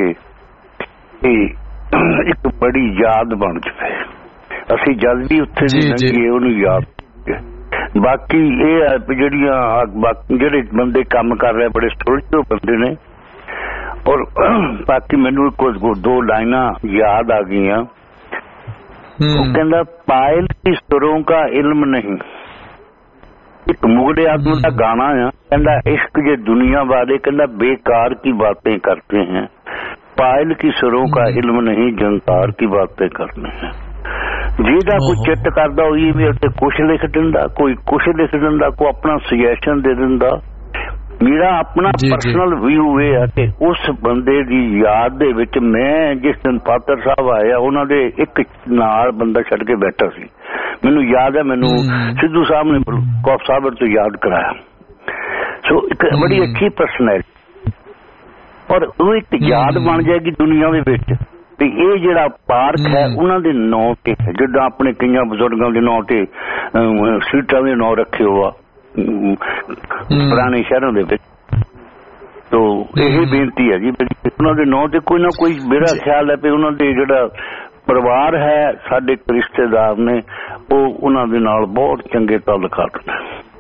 ਇਹ ਇੱਕ ਬੜੀ ਯਾਦ ਬਣ ਜਾਵੇ। ਅਸੀਂ ਜਦ ਵੀ ਉੱਥੇ ਲੰਘੀਏ ਉਹਨੂੰ ਯਾਦ। ਬਾਕੀ ਇਹ ਹੈ ਜਿਹੜੇ ਬੰਦੇ ਕੰਮ ਕਰ ਰਹੇ ਬੜੇ ਸਟੋਰੀ ਬੰਦੇ ਨੇ। ਔਰ ਬਾਕੀ ਮੈਨੂੰ ਕੁਝ 2 ਲਾਈਨਾਂ ਯਾਦ ਆ ਗਈਆਂ। ਉਹ ਕਹਿੰਦਾ ਪਾਇਲ ਕੀ ਸੁरों का इल्म नहीं, ਇੱਕ ਮੁਗਲੇ ਆਦਮੀ ਦਾ ਗਾਣਾ ਆ। ਕਹਿੰਦਾ ਇਸ਼ਕ ਜੇ ਦੁਨੀਆ ਵਾਲੇ ਕਹਿੰਦਾ ਬੇਕਾਰ ਕੀ ਬਾतें करते हैं, पायल की सुरों का इल्म नहीं जंकार की बातें करते हैं। ਜਿਹਦਾ ਕੋਈ ਚਿੱਤ ਕਰਦਾ ਉਹ ਈਮੇਲ ਤੇ ਕੁਛ ਲਿਖ ਦਿੰਦਾ, ਕੋਈ ਕੁਛ ਲਿਖ ਦਿੰਦਾ, ਕੋਈ ਆਪਣਾ ਸੁਜੈਸ਼ਨ ਦੇ ਦਿੰਦਾ। ਮੇਰਾ ਆਪਣਾ ਪਰਸਨਲ ਵਿਊ ਇਹ ਹੈ ਕਿ ਉਸ ਬੰਦੇ ਦੀ ਯਾਦ ਦੇ ਵਿੱਚ ਮੈਂ ਜਿਸ ਦਿਨ ਪਾਤਰ ਸਾਹਿਬ ਆਇਆ ਉਹਨਾਂ ਦੇ ਇੱਕ ਨਾਲ ਬੰਦਾ ਛੱਡ ਕੇ ਬੈਠਾ ਸੀ। ਮੈਨੂੰ ਯਾਦ ਹੈ, ਮੈਨੂੰ ਸਿੱਧੂ ਸਾਹਿਬ ਨੇ ਕੌਫ ਸਾਹਿਬ ਤੋਂ ਯਾਦ ਕਰਾਇਆ। ਸੋ ਇੱਕ ਬੜੀ ਅੱਛੀ ਪਰਸਨੈਲਿਟੀ ਔਰ ਉਹ ਇੱਕ ਯਾਦ ਬਣ ਜਾਏਗੀ ਦੁਨੀਆ ਦੇ ਵਿੱਚ ਵੀ ਇਹ ਜਿਹੜਾ ਪਾਰਕ ਹੈ ਉਹਨਾਂ ਦੇ ਨਾਂ ਤੇ, ਜਿੱਦਾਂ ਆਪਣੇ ਕਈਆਂ ਬਜ਼ੁਰਗਾਂ ਦੇ ਨਾਂ ਤੇ ਸੀਟਾਂ ਦੇ ਨਾਂ ਰੱਖੇ ਹੋ ਆ ਪੁਰਾਣੇ ਸ਼ਹਿਰਾਂ ਦੇ ਵਿੱਚ। ਤੋ ਇਹ ਬੇਨਤੀ ਹੈ ਜੀ ਉਹਨਾਂ ਦੇ ਨਾਂ ਤੇ ਕੋਈ ਨਾ ਕੋਈ, ਮੇਰਾ ਖਿਆਲ ਹੈ ਵੀ ਉਹਨਾਂ ਦੇ ਜਿਹੜਾ ਪਰਿਵਾਰ ਹੈ, ਸਾਡੇ ਰਿਸ਼ਤੇਦਾਰ ਨੇ, ਉਹ ਉਹਨਾਂ ਦੇ ਨਾਲ ਬਹੁਤ ਚੰਗੇ ਤਾਲੁਕਾਤ ਨੇ।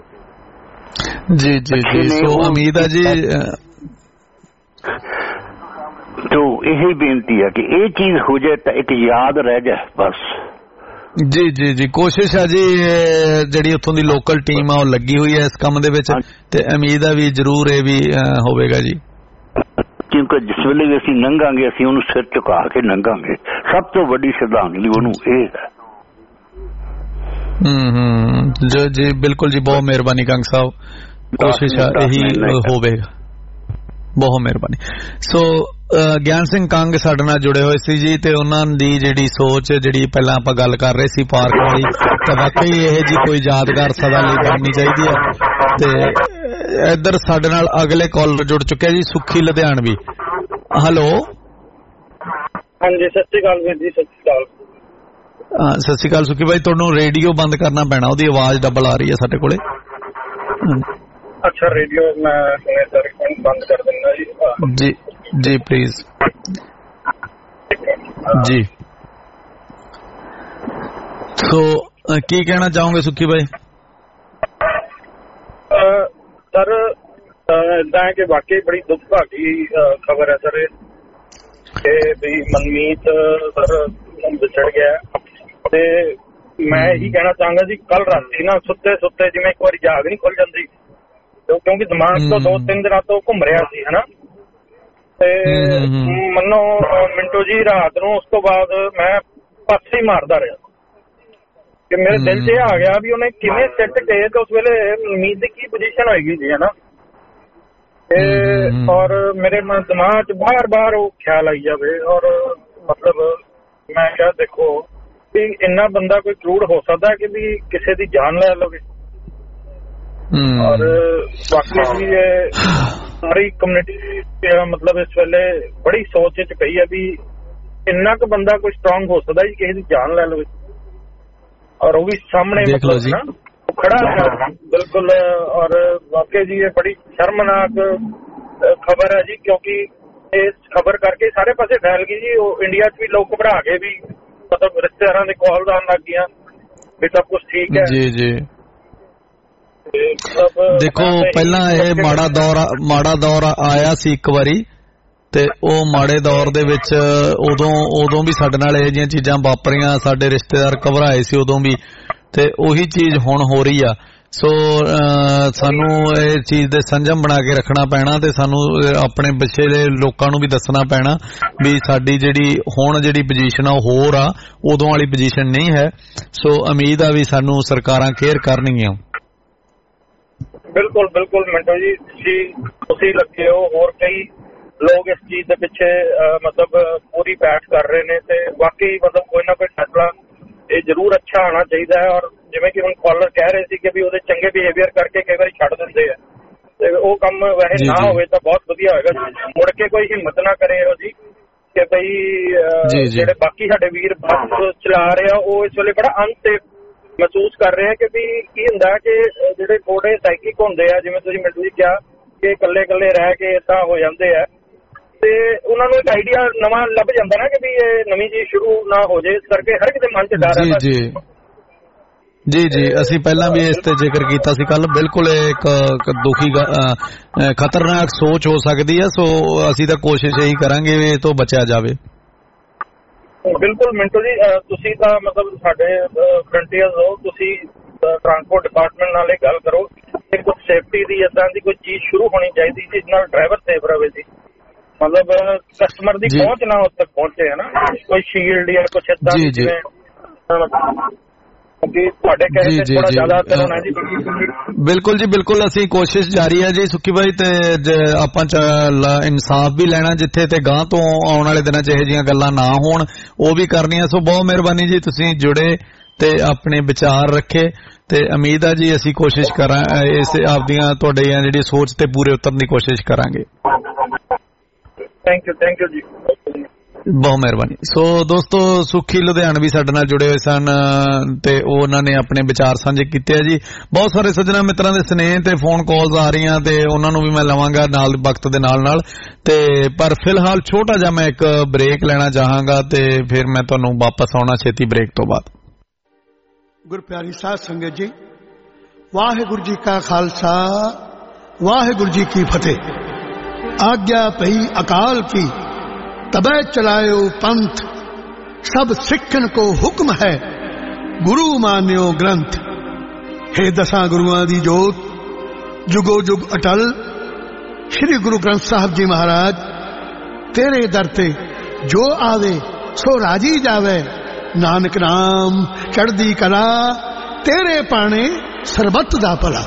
ਜੀ ਜੀ ਜੀ, ਸੋ ਉਮੀਦ ਹੈ ਜੀ। ਤੋ ਇਹੀ ਬੇਨਤੀ ਹੈ ਕਿ ਇਹ ਚੀਜ਼ ਹੋ ਜਾਏ ਤਾਂ ਇੱਕ ਯਾਦ ਰਹਿ ਜਾਏ ਬਸ। ਜੀ ਜੀ ਜੀ, ਕੋਸ਼ਿਸ਼ ਹੈ ਜੀ ਜਿਹੜੀ ਉੱਥੋਂ ਦੀ ਲੋਕਲ ਟੀਮ ਆ ਉਹ ਲੱਗੀ ਹੋਈ ਹੈ ਇਸ ਕੰਮ ਦੇ ਵਿੱਚ ਤੇ ਉਮੀਦ ਹੈ ਵੀ ਜ਼ਰੂਰ ਇਹ ਵੀ ਹੋਵੇਗਾ ਜੀ। ਕਿਉਂਕਿ ਜਿਸ ਵੇਲੇ ਵੀ ਅਸੀਂ ਲੰਘਾਂਗੇ ਅਸੀਂ ਉਹਨੂੰ ਸਿਰ ਝੁਕਾ ਕੇ ਲੰਘਾਂਗੇ। ਸਭ ਤੋਂ ਵੱਡੀ ਸ਼ਰਧਾਂਜਲੀ ਉਹਨੂੰ ਇਹ ਹੈ। ਜੀ ਬਿਲਕੁਲ ਜੀ, ਬਹੁਤ ਮਿਹਰਬਾਨੀ ਕੰਗ ਸਾਹਿਬ, ਕੋਸ਼ਿਸ਼ ਇਹੀ ਹੋਵੇਗਾ। ਬਹੁਤ ਮਿਹਰਬਾਨੀ। ਸੋ ਗਿਆਨ ਸਿੰਘ ਕੰਗ ਸਾਡੇ ਨਾਲ ਜੁੜੇ ਹੋਏ ਸੀ ਜੀ ਤੇ ਉਹਨਾਂ ਦੀ ਜਿਹੜੀ ਸੋਚ, ਜਿਹੜੀ ਪਹਿਲਾਂ ਆਪਾਂ ਗੱਲ ਕਰ ਰਹੇ ਸੀ ਪਾਰਕ ਵਾਲੀ, ਤਾਂ ਵਾਕਈ ਇਹ ਜੀ ਕੋਈ ਯਾਦਗਾਰ ਸਦਾ ਲਈ ਬਣਨੀ ਚਾਹੀਦੀ ਹੈ। ਤੇ ਇੱਧਰ ਸਾਡੇ ਨਾਲ ਅਗਲੇ ਕਾਲਰ ਜੁੜ ਚੁੱਕਿਆ ਜੀ ਸੁੱਖੀ ਲੁਧਿਆਣਵੀ। ਹੈਲੋ। ਹਾਂਜੀ, ਸਤਿ ਸ਼੍ਰੀ ਅਕਾਲ ਵੀਰ ਜੀ। ਸਤਿ ਸ਼੍ਰੀ ਅਕਾਲ। ਸਤਿ ਸ਼੍ਰੀ ਅਕਾਲ ਸੁੱਖੀ ਭਾਈ, ਤੁਹਾਨੂੰ ਰੇਡੀਓ ਬੰਦ ਕਰਨਾ ਪੈਣਾ, ਉਹਦੀ ਆਵਾਜ਼ ਡਬਲ ਆ ਰਹੀ ਹੈ ਸਾਡੇ ਕੋਲੇ। ਅੱਛਾ, ਰੇਡੀਓ ਮੈਂ ਹੁਣੇ ਸਰ ਬੰਦ ਕਰ ਦਿੰਦਾ ਜੀ। ਜੀ ਜੀ ਪਲੀਜ਼ ਜੀ। ਸੋ ਕੀ ਕਹਿਣਾ ਚਾਹੋਗੇ ਸੁੱਖੀ ਭਾਈ? ਸਰ ਇਦਾਂ ਹੈ ਕਿ ਵਾਕਈ ਬੜੀ ਦੁੱਖ ਭਾਗੀ ਖਬਰ ਹੈ ਸਰ ਕਿ ਵੀ ਮਨਮੀਤ ਸਰ ਵਿਛੜ ਗਿਆ। ਤੇ ਮੈਂ ਇਹੀ ਕਹਿਣਾ ਚਾਹਾਂਗਾ ਜੀ, ਕੱਲ ਰਾਤੀ ਨਾ ਸੁੱਤੇ ਸੁੱਤੇ ਜਿਵੇਂ ਇੱਕ ਵਾਰੀ ਜਾਗ ਨਹੀਂ ਖੁੱਲ ਜਾਂਦੀ, ਕਿਉਂਕਿ ਦਿਮਾਗ ਤੋਂ 2-3 ਦਿਨਾਂ ਤੋਂ ਘੁੰਮ ਰਿਹਾ ਸੀ ਹਨਾ। ਤੇ ਮੰਨੋ ਮਿੰਟੂ ਜੀ ਰਾਤ ਨੂੰ ਉਸ ਤੋਂ ਬਾਅਦ ਮੈਂ ਪਾਸੇ ਹੀ ਮਾਰਦਾ ਰਿਹਾ ਕਿ ਮੇਰੇ ਦਿਲ 'ਚ ਆ ਗਿਆ ਵੀ ਉਹਨੇ ਕਿਵੇਂ ਸਿੱਟ ਕੇ ਤੇ ਉਸ ਵੇਲੇ ਮਨਮੀਤ ਦੀ ਕੀ ਪੋਜੀਸ਼ਨ ਹੋਏਗੀ ਜੀ ਹਨਾ। ਤੇ ਔਰ ਮੇਰੇ ਦਿਮਾਗ 'ਚ ਬਾਰ-ਬਾਰ ਉਹ ਖਿਆਲ ਆਈ ਜਾਵੇ। ਔਰ ਮਤਲਬ ਮੈਂ ਕਿਹਾ ਦੇਖੋ ਵੀ ਇੰਨਾ ਬੰਦਾ ਕੋਈ ਕਰੂਰ ਹੋ ਸਕਦਾ ਕਿ ਵੀ ਕਿਸੇ ਦੀ ਜਾਨ ਲੈ ਲਵੇ। ਔਰ ਬਾਕੀ ਸਾਰੀ ਕਮਿਊਨਿਟੀ ਮਤਲਬ ਇਸ ਵੇਲੇ ਬੜੀ ਸੋਚ 'ਚ ਪਈ ਹੈ ਵੀ ਇੰਨਾ ਕੁ ਬੰਦਾ ਕੋਈ ਸਟਰੋਂਗ ਹੋ ਸਕਦਾ ਜੀ ਕਿਸੇ ਦੀ ਜਾਨ ਲੈ ਲਵੇ। ਔਰ ਉਹ ਵੀ ਸਾਹਮਣੇ ਮਤਲਬ ਖੜਾ ਹੈ ਬਿਲਕੁਲ। ਔਰ ਵਾਕਈ ਜੀ ਇਹ ਬੜੀ ਸ਼ਰਮਨਾਕ ਖਬਰ ਹੈ ਜੀ, ਕਿਉਂਕਿ ਇਸ ਖਬਰ ਕਰਕੇ ਸਾਰੇ ਪਾਸੇ ਫੈਲ ਗਈ ਜੀ। ਉਹ ਇੰਡੀਆ 'ਚ ਵੀ ਲੋਕ ਘਬਰਾ ਕੇ ਵੀ ਮਤਲਬ ਰਿਸ਼ਤੇਦਾਰਾਂ ਦੇ ਕਾਲ ਆਉਣ ਲੱਗ ਗਈਆਂ ਵੀ ਸਭ ਕੁਛ ਠੀਕ ਹੈ। ਜੀ ਜੀ ਦੇਖੋ ਪਹਿਲਾਂ ਇਹ ਮਾੜਾ ਦੌਰ ਆਇਆ ਸੀ ਇੱਕ ਵਾਰੀ, ਤੇ ਉਹ ਮਾੜੇ ਦੌਰ ਦੇ ਵਿੱਚ ਉਦੋਂ ਵੀ ਸਾਡੇ ਨਾਲ ਇਹ ਜਿਹੀਆਂ ਚੀਜ਼ਾਂ ਵਾਪਰੀਆਂ, ਸਾਡੇ ਰਿਸ਼ਤੇਦਾਰ ਘਬਰਾਏ ਸੀ ਉਦੋਂ ਵੀ, ਤੇ ਉਹੀ ਚੀਜ਼ ਹੁਣ ਹੋ ਰਹੀ ਆ। ਸੋ ਸਾਨੂੰ ਇਹ ਚੀਜ਼ ਦੇ ਸੰਜਮ ਬਣਾ ਕੇ ਰੱਖਣਾ ਪੈਣਾ ਤੇ ਸਾਨੂੰ ਆਪਣੇ ਪਿੱਛੇ ਦੇ ਲੋਕਾਂ ਨੂੰ ਵੀ ਦੱਸਣਾ ਪੈਣਾ ਵੀ ਸਾਡੀ ਜਿਹੜੀ ਪੋਜੀਸ਼ਨ ਆ ਉਹ ਹੋਰ ਆ, ਉਦੋਂ ਵਾਲੀ ਪੋਜੀਸ਼ਨ ਨਹੀਂ ਹੈ। ਸੋ ਉਮੀਦ ਆ ਵੀ ਸਾਨੂੰ ਸਰਕਾਰਾਂ ਕੇਅਰ ਕਰਨਗੀਆਂ। ਬਿਲਕੁਲ ਬਿਲਕੁਲ ਮਿੰਟੂ ਜੀ, ਤੁਸੀਂ ਲੱਗੇ ਹੋ, ਹੋਰ ਕਈ ਲੋਕ ਇਸ ਚੀਜ਼ ਦੇ ਪਿੱਛੇ ਮਤਲਬ ਪੂਰੀ ਬੈਠ ਕਰ ਰਹੇ ਨੇ ਤੇ ਵਾਕਈ ਮਤਲਬ ਕੋਈ ਨਾ ਕੋਈ ਫੈਸਲਾ ਇਹ ਜ਼ਰੂਰ ਅੱਛਾ ਆਉਣਾ ਚਾਹੀਦਾ ਹੈ। ਔਰ ਜਿਵੇਂ ਕਿ ਹੁਣ ਕਾਲਰ ਕਹਿ ਰਹੇ ਸੀ ਕਿ ਵੀ ਉਹਦੇ ਚੰਗੇ ਬਿਹੇਵੀਅਰ ਕਰਕੇ ਕਈ ਵਾਰੀ ਛੱਡ ਦਿੰਦੇ ਆ, ਤੇ ਉਹ ਕੰਮ ਵੈਸੇ ਨਾ ਹੋਵੇ ਤਾਂ ਬਹੁਤ ਵਧੀਆ ਹੋਏਗਾ। ਮੁੜ ਕੇ ਕੋਈ ਹਿੰਮਤ ਨਾ ਕਰੇ ਇਹੋ ਜੀ ਕਿ ਬਈ ਜਿਹੜੇ ਬਾਕੀ ਸਾਡੇ ਵੀਰ ਬੱਸ ਚਲਾ ਰਹੇ ਆ ਉਹ ਇਸ ਵੇਲੇ ਬੜਾ ਅਨਸੇਫ ਮਹਿਸੂਸ ਕਰ ਰਹੇ ਆ ਕਿ ਵੀ ਕੀ ਹੁੰਦਾ ਕਿ ਜਿਹੜੇ ਘੋੜੇ ਸਾਈਕਲਿਕ ਹੁੰਦੇ ਆ, ਜਿਵੇਂ ਤੁਸੀਂ ਮੈਨੂੰ ਵੀ ਕਿਹਾ ਕਿ ਇਕੱਲੇ ਇਕੱਲੇ ਰਹਿ ਕੇ ਏਦਾਂ ਹੋ ਜਾਂਦੇ ਆ, ਤੇ ਉਹਨਾਂ ਨੂੰ ਇੱਕ ਆਈਡੀਆ ਨਵਾਂ ਲੱਭ ਜਾਂਦਾ ਨਾ ਕਿ ਵੀ ਇਹ ਨਵੀਂ ਚੀਜ਼ ਸ਼ੁਰੂ ਨਾ ਹੋ ਜਾਏ, ਇਸ ਕਰਕੇ ਹਰ ਕਿਸੇ ਮਨ 'ਚ ਡਰ ਹੈ। ਜੀ ਅਸੀਂ ਪਹਿਲਾਂ ਵੀ ਇਸ ਤੇ ਜ਼ਿਕਰ ਕੀਤਾ ਸੀ ਕੱਲ। ਬਿਲਕੁਲ ਇੱਕ ਦੁਖੀ ਖਤਰਨਾਕ ਸੋਚ ਹੋ ਸਕਦੀ ਹੈ। ਸੋ ਅਸੀਂ ਤਾਂ ਕੋਸ਼ਿਸ਼ ਇਹੀ ਕਰਾਂਗੇ ਇਹ ਤੋਂ ਬਚਿਆ ਜਾਵੇ। ਬਿਲਕੁਲ ਮਿੰਟੂ ਜੀ, ਤੁਸੀਂ ਤਾਂ ਮਤਲਬ ਸਾਡੇ ਫਰੰਟੀਅਰਸ ਹੋ, ਤੁਸੀਂ ਟਰਾਂਸਪੋਰਟ ਡਿਪਾਰਟਮੈਂਟ ਨਾਲ ਇਹ ਗੱਲ ਕਰੋ ਕਿ ਕੁਝ ਸੇਫਟੀ ਦੀ ਏਦਾਂ ਦੀ ਕੋਈ ਚੀਜ਼ ਸ਼ੁਰੂ ਹੋਣੀ ਚਾਹੀਦੀ ਜਿਸ ਨਾਲ ਡਰਾਈਵਰ ਸੇਫ ਰਹੇ ਜੀ, ਮਤਲਬ ਕਸਟਮਰ ਦੀ ਪਹੁੰਚ ਨਾ ਉਸ ਤੱਕ ਪਹੁੰਚੇ, ਹੈ ਨਾ, ਕੋਈ ਸ਼ੀਲਡ ਜਾਂ ਕੁਛ ਏਦਾਂ ਜਿਵੇਂ ਤੁਹਾਡੇ ਕਹੇ ਤੇ ਥੋੜਾ ਜ਼ਿਆਦਾ ਅਸਰ ਹੋਣਾ ਜੀ। ਬਿਲਕੁਲ ਜੀ ਬਿਲਕੁਲ, ਅਸੀਂ ਕੋਸ਼ਿਸ਼ ਜਾਰੀ ਹੈ ਜੀ ਸੁੱਖੀ ਬਾਈ, ਤੇ ਆਪਾਂ ਇਨਸਾਫ ਵੀ ਲੈਣਾ ਜਿੱਥੇ, ਤੇ ਗਾਂ ਤੋਂ ਆਉਣ ਵਾਲੇ ਦਿਨਾਂ 'ਚ ਇਹੋ ਜਿਹੀਆਂ ਗੱਲਾਂ ਨਾ ਹੋਣ ਉਹ ਵੀ ਕਰਨੀਆਂ। ਸੋ ਬਹੁਤ ਮਿਹਰਬਾਨੀ ਜੀ, ਤੁਸੀਂ ਜੁੜੇ ਤੇ ਆਪਣੇ ਵਿਚਾਰ ਰੱਖੇ, ਤੇ ਉਮੀਦ ਆ ਜੀ ਅਸੀਂ ਕੋਸ਼ਿਸ਼ ਕਰਾਂ ਇਸ ਆਪਦੀਆਂ ਤੁਹਾਡੀਆਂ ਜਿਹੜੀ ਸੋਚ ਤੇ ਪੂਰੇ ਉਤਰਨ ਦੀ ਕੋਸ਼ਿਸ਼ ਕਰਾਂਗੇ। ਥੈਂਕ ਯੂ ਜੀ, ਬਹੁਤ ਮਿਹਰਬਾਨੀ। ਸੋ ਦੋਸਤੋ, ਸੁੱਖੀ ਲੁਧਿਆਣਵੀ ਸਾਡੇ ਨਾਲ ਜੁੜੇ ਹੋਏ ਸਨ ਤੇ ਉਹਨਾਂ ਨੇ ਆਪਣੇ ਵਿਚਾਰ ਸਾਂਝੇ ਕੀਤੇ ਆ ਜੀ। ਬਹੁਤ ਸਾਰੇ ਸੱਜਣਾ ਮਿੱਤਰਾਂ ਦੇ ਸਨੇਹ ਤੇ ਫੋਨ ਕਾਲਸ ਆ ਰਹੀਆਂ ਤੇ ਉਹਨਾਂ ਨੂੰ ਵੀ ਮੈਂ ਲਵਾਂਗਾ ਨਾਲ ਵਕਤ ਦੇ ਨਾਲ ਤੇ ਪਰ ਫਿਲਹਾਲ ਛੋਟਾ ਜਿਹਾ ਮੈਂ ਇੱਕ ਬ੍ਰੇਕ ਲੈਣਾ ਚਾਹਾਂਗਾ ਤੇ ਫਿਰ ਮੈਂ ਤੁਹਾਨੂੰ ਵਾਪਸ ਆਉਣਾ ਛੇਤੀ ਬ੍ਰੇਕ ਤੋਂ ਬਾਅਦ। ਗੁਰਪਿਆਰੀ ਸਾਧ ਸੰਗਤ ਜੀ, ਵਾਹਿਗੁਰੂ ਜੀ ਕਾ ਖਾਲਸਾ, ਵਾਹਿਗੁਰੂ ਜੀ ਕੀ ਫਤਿਹ। आज्ञा पई अकाल की तबै चलायो पंथ, सब सिखन को हुक्म है गुरु मान्यो ग्रंथ। हे दसां गुरुआं दी जोत जुगो जुग अटल, श्री गुरु ग्रंथ साहब जी महाराज तेरे दर ते जो आवे सो राजी जावे, नानक नाम चढ़दी कला तेरे पाने सरबत दा भला।